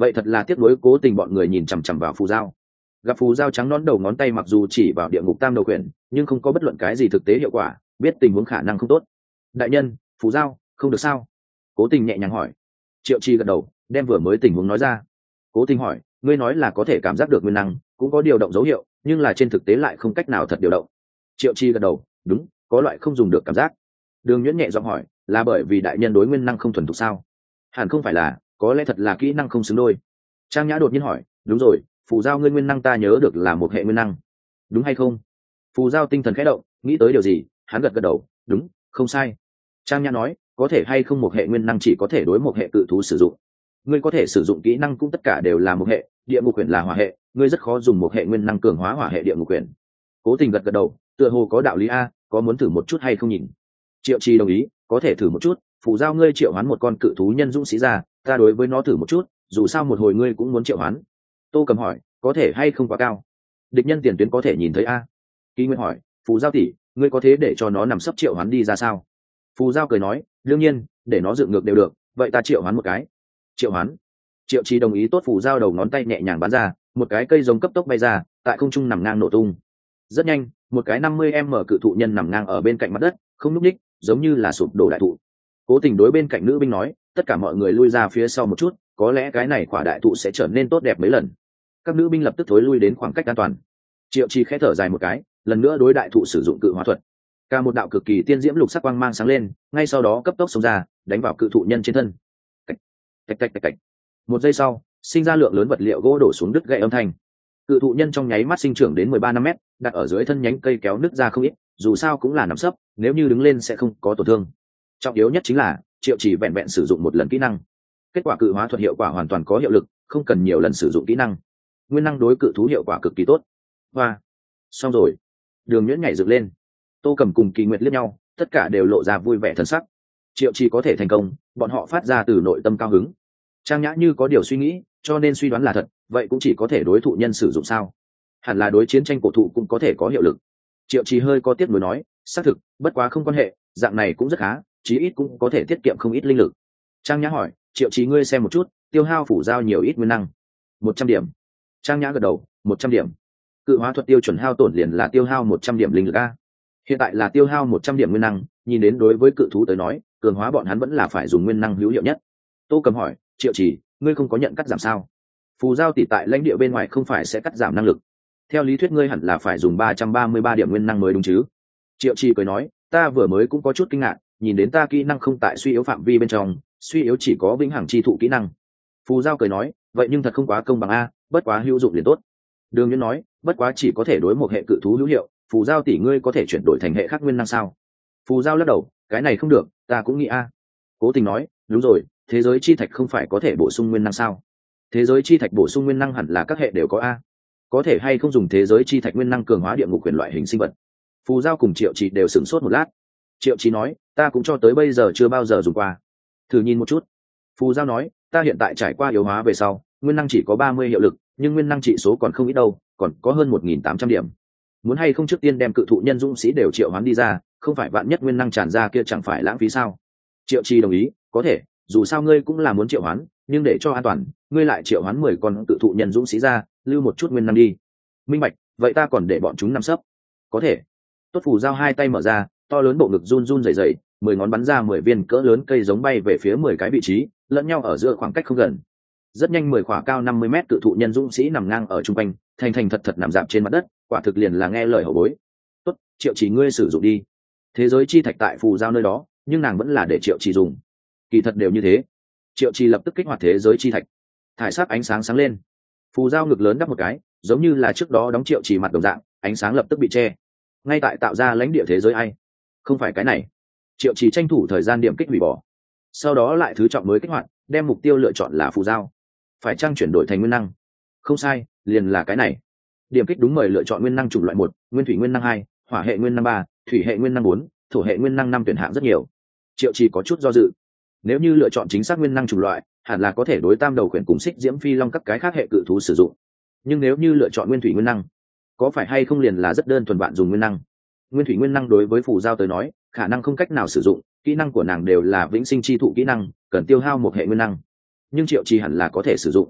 vậy thật là tiếc nuối. Cố Tình bọn người nhìn chằm chằm vào phù giao, gặp phù giao trắng nón đầu ngón tay mặc dù chỉ vào địa ngục tam đầu quyển, nhưng không có bất luận cái gì thực tế hiệu quả, biết tình huống khả năng không tốt. Đại nhân, phù giao không được sao? Cố Tình nhẹ nhàng hỏi. Triệu Chi gật đầu, đem vừa mới tình huống nói ra. Cố Tình hỏi, ngươi nói là có thể cảm giác được nguyên năng, cũng có điều động dấu hiệu, nhưng là trên thực tế lại không cách nào thật điều động. Triệu Chi gật đầu, đúng, có loại không dùng được cảm giác. Đường Nhuyễn nhẹ giọng hỏi, là bởi vì đại nhân đối nguyên năng không thuần thục sao? Hẳn không phải là, có lẽ thật là kỹ năng không xứng đôi. Trang Nhã đột nhiên hỏi, đúng rồi, phù giao ngươi nguyên năng ta nhớ được là một hệ nguyên năng, đúng hay không? Phù giao tinh thần khẽ động, nghĩ tới điều gì, hắn gật gật đầu, đúng, không sai. Trang Nhã nói, có thể hay không một hệ nguyên năng chỉ có thể đối một hệ cự thú sử dụng. Ngươi có thể sử dụng kỹ năng cũng tất cả đều là một hệ, địa ngục quyển là hỏa hệ, ngươi rất khó dùng một hệ nguyên năng cường hóa hỏa hệ địa ngục quyển. Cố Tình gật gật đầu, tựa hồ có đạo lý a, có muốn thử một chút hay không nhìn? Triệu Chi đồng ý, có thể thử một chút. Phù giao ngươi triệu hoán một con cự thú nhân dũng sĩ ra, ta đối với nó thử một chút, dù sao một hồi ngươi cũng muốn triệu hoán. Tô Cầm hỏi, có thể hay không quá cao? Địch nhân tiền tuyến có thể nhìn thấy a? Kỳ Nguyên hỏi, phù giao tỷ, ngươi có thế để cho nó nằm sấp triệu hoán đi ra sao? Phù giao cười nói, đương nhiên, để nó dựng ngược đều được, vậy ta triệu hoán một cái. Triệu hoán. Triệu Chi đồng ý. Tốt. Phù giao đầu ngón tay nhẹ nhàng bắn ra, một cái cây giống cấp tốc bay ra, tại không trung nằm ngang nổ tung. Rất nhanh, một cái 50m cự thụ nhân nằm ngang ở bên cạnh mặt đất, không nhúc nhích, giống như là sụp đổ đại thụ. Cố Tình đối bên cạnh nữ binh nói, tất cả mọi người lui ra phía sau một chút, có lẽ cái này quả đại thụ sẽ trở nên tốt đẹp mấy lần. Các nữ binh lập tức thối lui đến khoảng cách an toàn. Triệu Chi khẽ thở dài một cái, lần nữa đối đại thụ sử dụng cự hóa thuật. Cả một đạo cực kỳ tiên diễm lục sắc quang mang sáng lên, ngay sau đó cấp tốc xông ra, đánh vào cự thụ nhân trên thân. Cạch, cạch cạch cạch cạch. Một giây sau, sinh ra lượng lớn vật liệu gỗ đổ xuống đứt gãy âm thanh. Cự thụ nhân trong nháy mắt sinh trưởng đến 13-5 mét, đặt ở dưới thân nhánh cây kéo nứt ra không ít, dù sao cũng là nằm sấp, nếu như đứng lên sẽ không có tổn thương. Trọng yếu nhất chính là Triệu Chỉ vẹn vẹn sử dụng một lần kỹ năng, kết quả cự hóa thuật hiệu quả hoàn toàn có hiệu lực, không cần nhiều lần sử dụng kỹ năng. Nguyên năng đối cự thú hiệu quả cực kỳ tốt. Và xong rồi. Đường Nhuyễn nhảy dựng lên. Tô Cầm cùng Kỳ Nguyệt liếc nhau, tất cả đều lộ ra vui vẻ thân sắc. Triệu Chỉ có thể thành công, bọn họ phát ra từ nội tâm cao hứng. Trang Nhã như có điều suy nghĩ, cho nên suy đoán là thật, vậy cũng chỉ có thể đối thụ nhân sử dụng sao? Hẳn là đối chiến tranh cổ thụ cũng có thể có hiệu lực. Triệu Chỉ hơi có tiếc nuối nói, xác thực, bất quá không quan hệ, dạng này cũng rất khá, chí ít cũng có thể tiết kiệm không ít linh lực. Trang Nhã hỏi, Triệu Chỉ ngươi xem một chút, tiêu hao phủ giao nhiều ít nguyên năng? 100 điểm. Trang Nhã gật đầu, 100 điểm. Cự hóa thuật tiêu chuẩn hao tổn liền là tiêu hao 100 điểm linh lực a. Hiện tại là tiêu hao 100 điểm nguyên năng, nhìn đến đối với cự thú tới nói, cường hóa bọn hắn vẫn là phải dùng nguyên năng hữu hiệu nhất. Tô Cầm hỏi, Triệu Chỉ, ngươi không có nhận cắt giảm sao? Phù giao tỷ tại lãnh địa bên ngoài không phải sẽ cắt giảm năng lực? Theo lý thuyết ngươi hẳn là phải dùng 333 điểm nguyên năng mới đúng chứ? Triệu Chỉ cười nói, ta vừa mới cũng có chút kinh ngạc, nhìn đến ta kỹ năng không tại suy yếu phạm vi bên trong, suy yếu chỉ có vĩnh hằng chi thụ kỹ năng. Phù giao cười nói, vậy nhưng thật không quá công bằng a, bất quá hữu dụng liền tốt. Đường Nhuyễn nói, bất quá chỉ có thể đối một hệ cự thú hữu hiệu, phù giao tỷ ngươi có thể chuyển đổi thành hệ khác nguyên năng sao? Phù giao lắc đầu, cái này không được, ta cũng nghĩ a. Cố Tình nói, đúng rồi, thế giới chi thạch không phải có thể bổ sung nguyên năng sao? Thế giới chi thạch bổ sung nguyên năng hẳn là các hệ đều có a. Có thể hay không dùng thế giới chi thạch nguyên năng cường hóa địa ngục quyền loại hình sinh vật? Phù giao cùng Triệu Chỉ đều sửng sốt một lát. Triệu Chỉ nói, ta cũng cho tới bây giờ chưa bao giờ dùng qua, thử nhìn một chút. Phù giao nói, ta hiện tại trải qua yếu hóa về sau, nguyên năng chỉ có 30 hiệu lực, nhưng nguyên năng trị số còn không ít đâu, còn có hơn 1.800 điểm. Muốn hay không trước tiên đem cự thụ nhân dũng sĩ đều triệu hoán đi ra, không phải vạn nhất nguyên năng tràn ra kia chẳng phải lãng phí sao? Triệu Chi đồng ý, có thể, dù sao ngươi cũng là muốn triệu hoán, nhưng để cho an toàn, ngươi lại triệu hoán 10 con cự thụ nhân dũng sĩ ra, lưu một chút nguyên năng đi. Minh bạch, vậy ta còn để bọn chúng nằm sấp. Có thể. Tốt. Phù giao hai tay mở ra, to lớn bộ ngực run run rẩy rẩy, 10 ngón bắn ra 10 viên cỡ lớn cây giống bay về phía 10 cái vị trí, lẫn nhau ở giữa khoảng cách không gần. Rất nhanh 10 khỏa cao 50 mét cự thụ nhân dũng sĩ nằm ngang ở trung quanh, thành thành thật thật nằm dạp trên mặt đất, quả thực liền là nghe lời hổ bối. Tốt, Triệu Chỉ ngươi sử dụng đi. Thế giới chi thạch tại phù giao nơi đó, nhưng nàng vẫn là để Triệu Chỉ dùng. Kỳ thật đều như thế. Triệu Chỉ lập tức kích hoạt thế giới chi thạch. Thải sắc ánh sáng sáng lên. Phù giao ngực lớn đắp một cái, giống như là trước đó đóng Triệu Chỉ mặt đồng dạng, ánh sáng lập tức bị che. Ngay tại tạo ra lãnh địa thế giới ai? Không phải cái này. Triệu Chỉ tranh thủ thời gian điểm kích hủy bỏ. Sau đó lại thứ trọng mới kích hoạt, đem mục tiêu lựa chọn là phù giao. Phải chăng chuyển đổi thành nguyên năng? Không sai, liền là cái này. Điểm kích đúng mời lựa chọn nguyên năng chủng loại 1, nguyên thủy nguyên năng 2, hỏa hệ nguyên năng 3, thủy hệ nguyên năng 4, thổ hệ nguyên năng 5 tuyển hạng rất nhiều. Triệu Chỉ có chút do dự. Nếu như lựa chọn chính xác nguyên năng chủng loại, hẳn là có thể đối tam đầu quyển cùng xích diễm phi long các cái khác hệ cự thú sử dụng. Nhưng nếu như lựa chọn nguyên thủy nguyên năng, có phải hay không liền là rất đơn thuần bạn dùng nguyên năng? Nguyên thủy nguyên năng đối với phù giao tới nói, khả năng không cách nào sử dụng, kỹ năng của nàng đều là vĩnh sinh chi thụ kỹ năng, cần tiêu hao một hệ nguyên năng. Nhưng Triệu Chỉ hẳn là có thể sử dụng.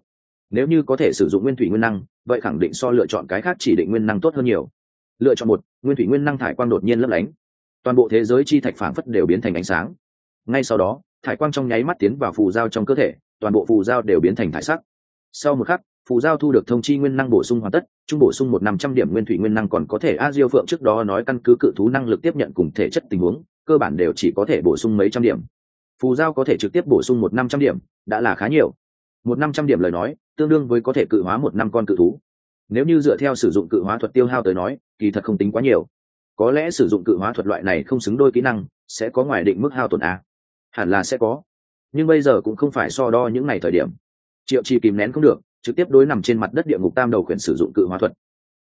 Nếu như có thể sử dụng nguyên thủy nguyên năng, vậy khẳng định so lựa chọn cái khác chỉ định nguyên năng tốt hơn nhiều. Lựa chọn một, nguyên thủy nguyên năng thải quang đột nhiên lấp lánh, toàn bộ thế giới chi thạch phảng phất đều biến thành ánh sáng. Ngay sau đó, thải quang trong nháy mắt tiến vào phù giao trong cơ thể, toàn bộ phù giao đều biến thành thải sắc. Sau một khắc, phù giao thu được thông chi nguyên năng bổ sung hoàn tất, trung bổ sung 1-500 điểm nguyên thủy nguyên năng. Còn có thể A Diêu Phượng trước đó nói căn cứ cự thú năng lực tiếp nhận cùng thể chất tình huống, cơ bản đều chỉ có thể bổ sung mấy trăm điểm. Phù giao có thể trực tiếp bổ sung 1-500 điểm, đã là khá nhiều. 1-500 điểm lời nói, tương đương với có thể cự hóa 1 năm con cự thú. Nếu như dựa theo sử dụng cự hóa thuật tiêu hao tới nói, kỳ thật không tính quá nhiều. Có lẽ sử dụng cự hóa thuật loại này không xứng đôi kỹ năng, sẽ có ngoài định mức hao tổn a. Hẳn là sẽ có, nhưng bây giờ cũng không phải so đo những ngày thời điểm. Triệu Chi kìm nén không được, trực tiếp đối nằm trên mặt đất địa ngục tam đầu khuyển sử dụng cự hóa thuật,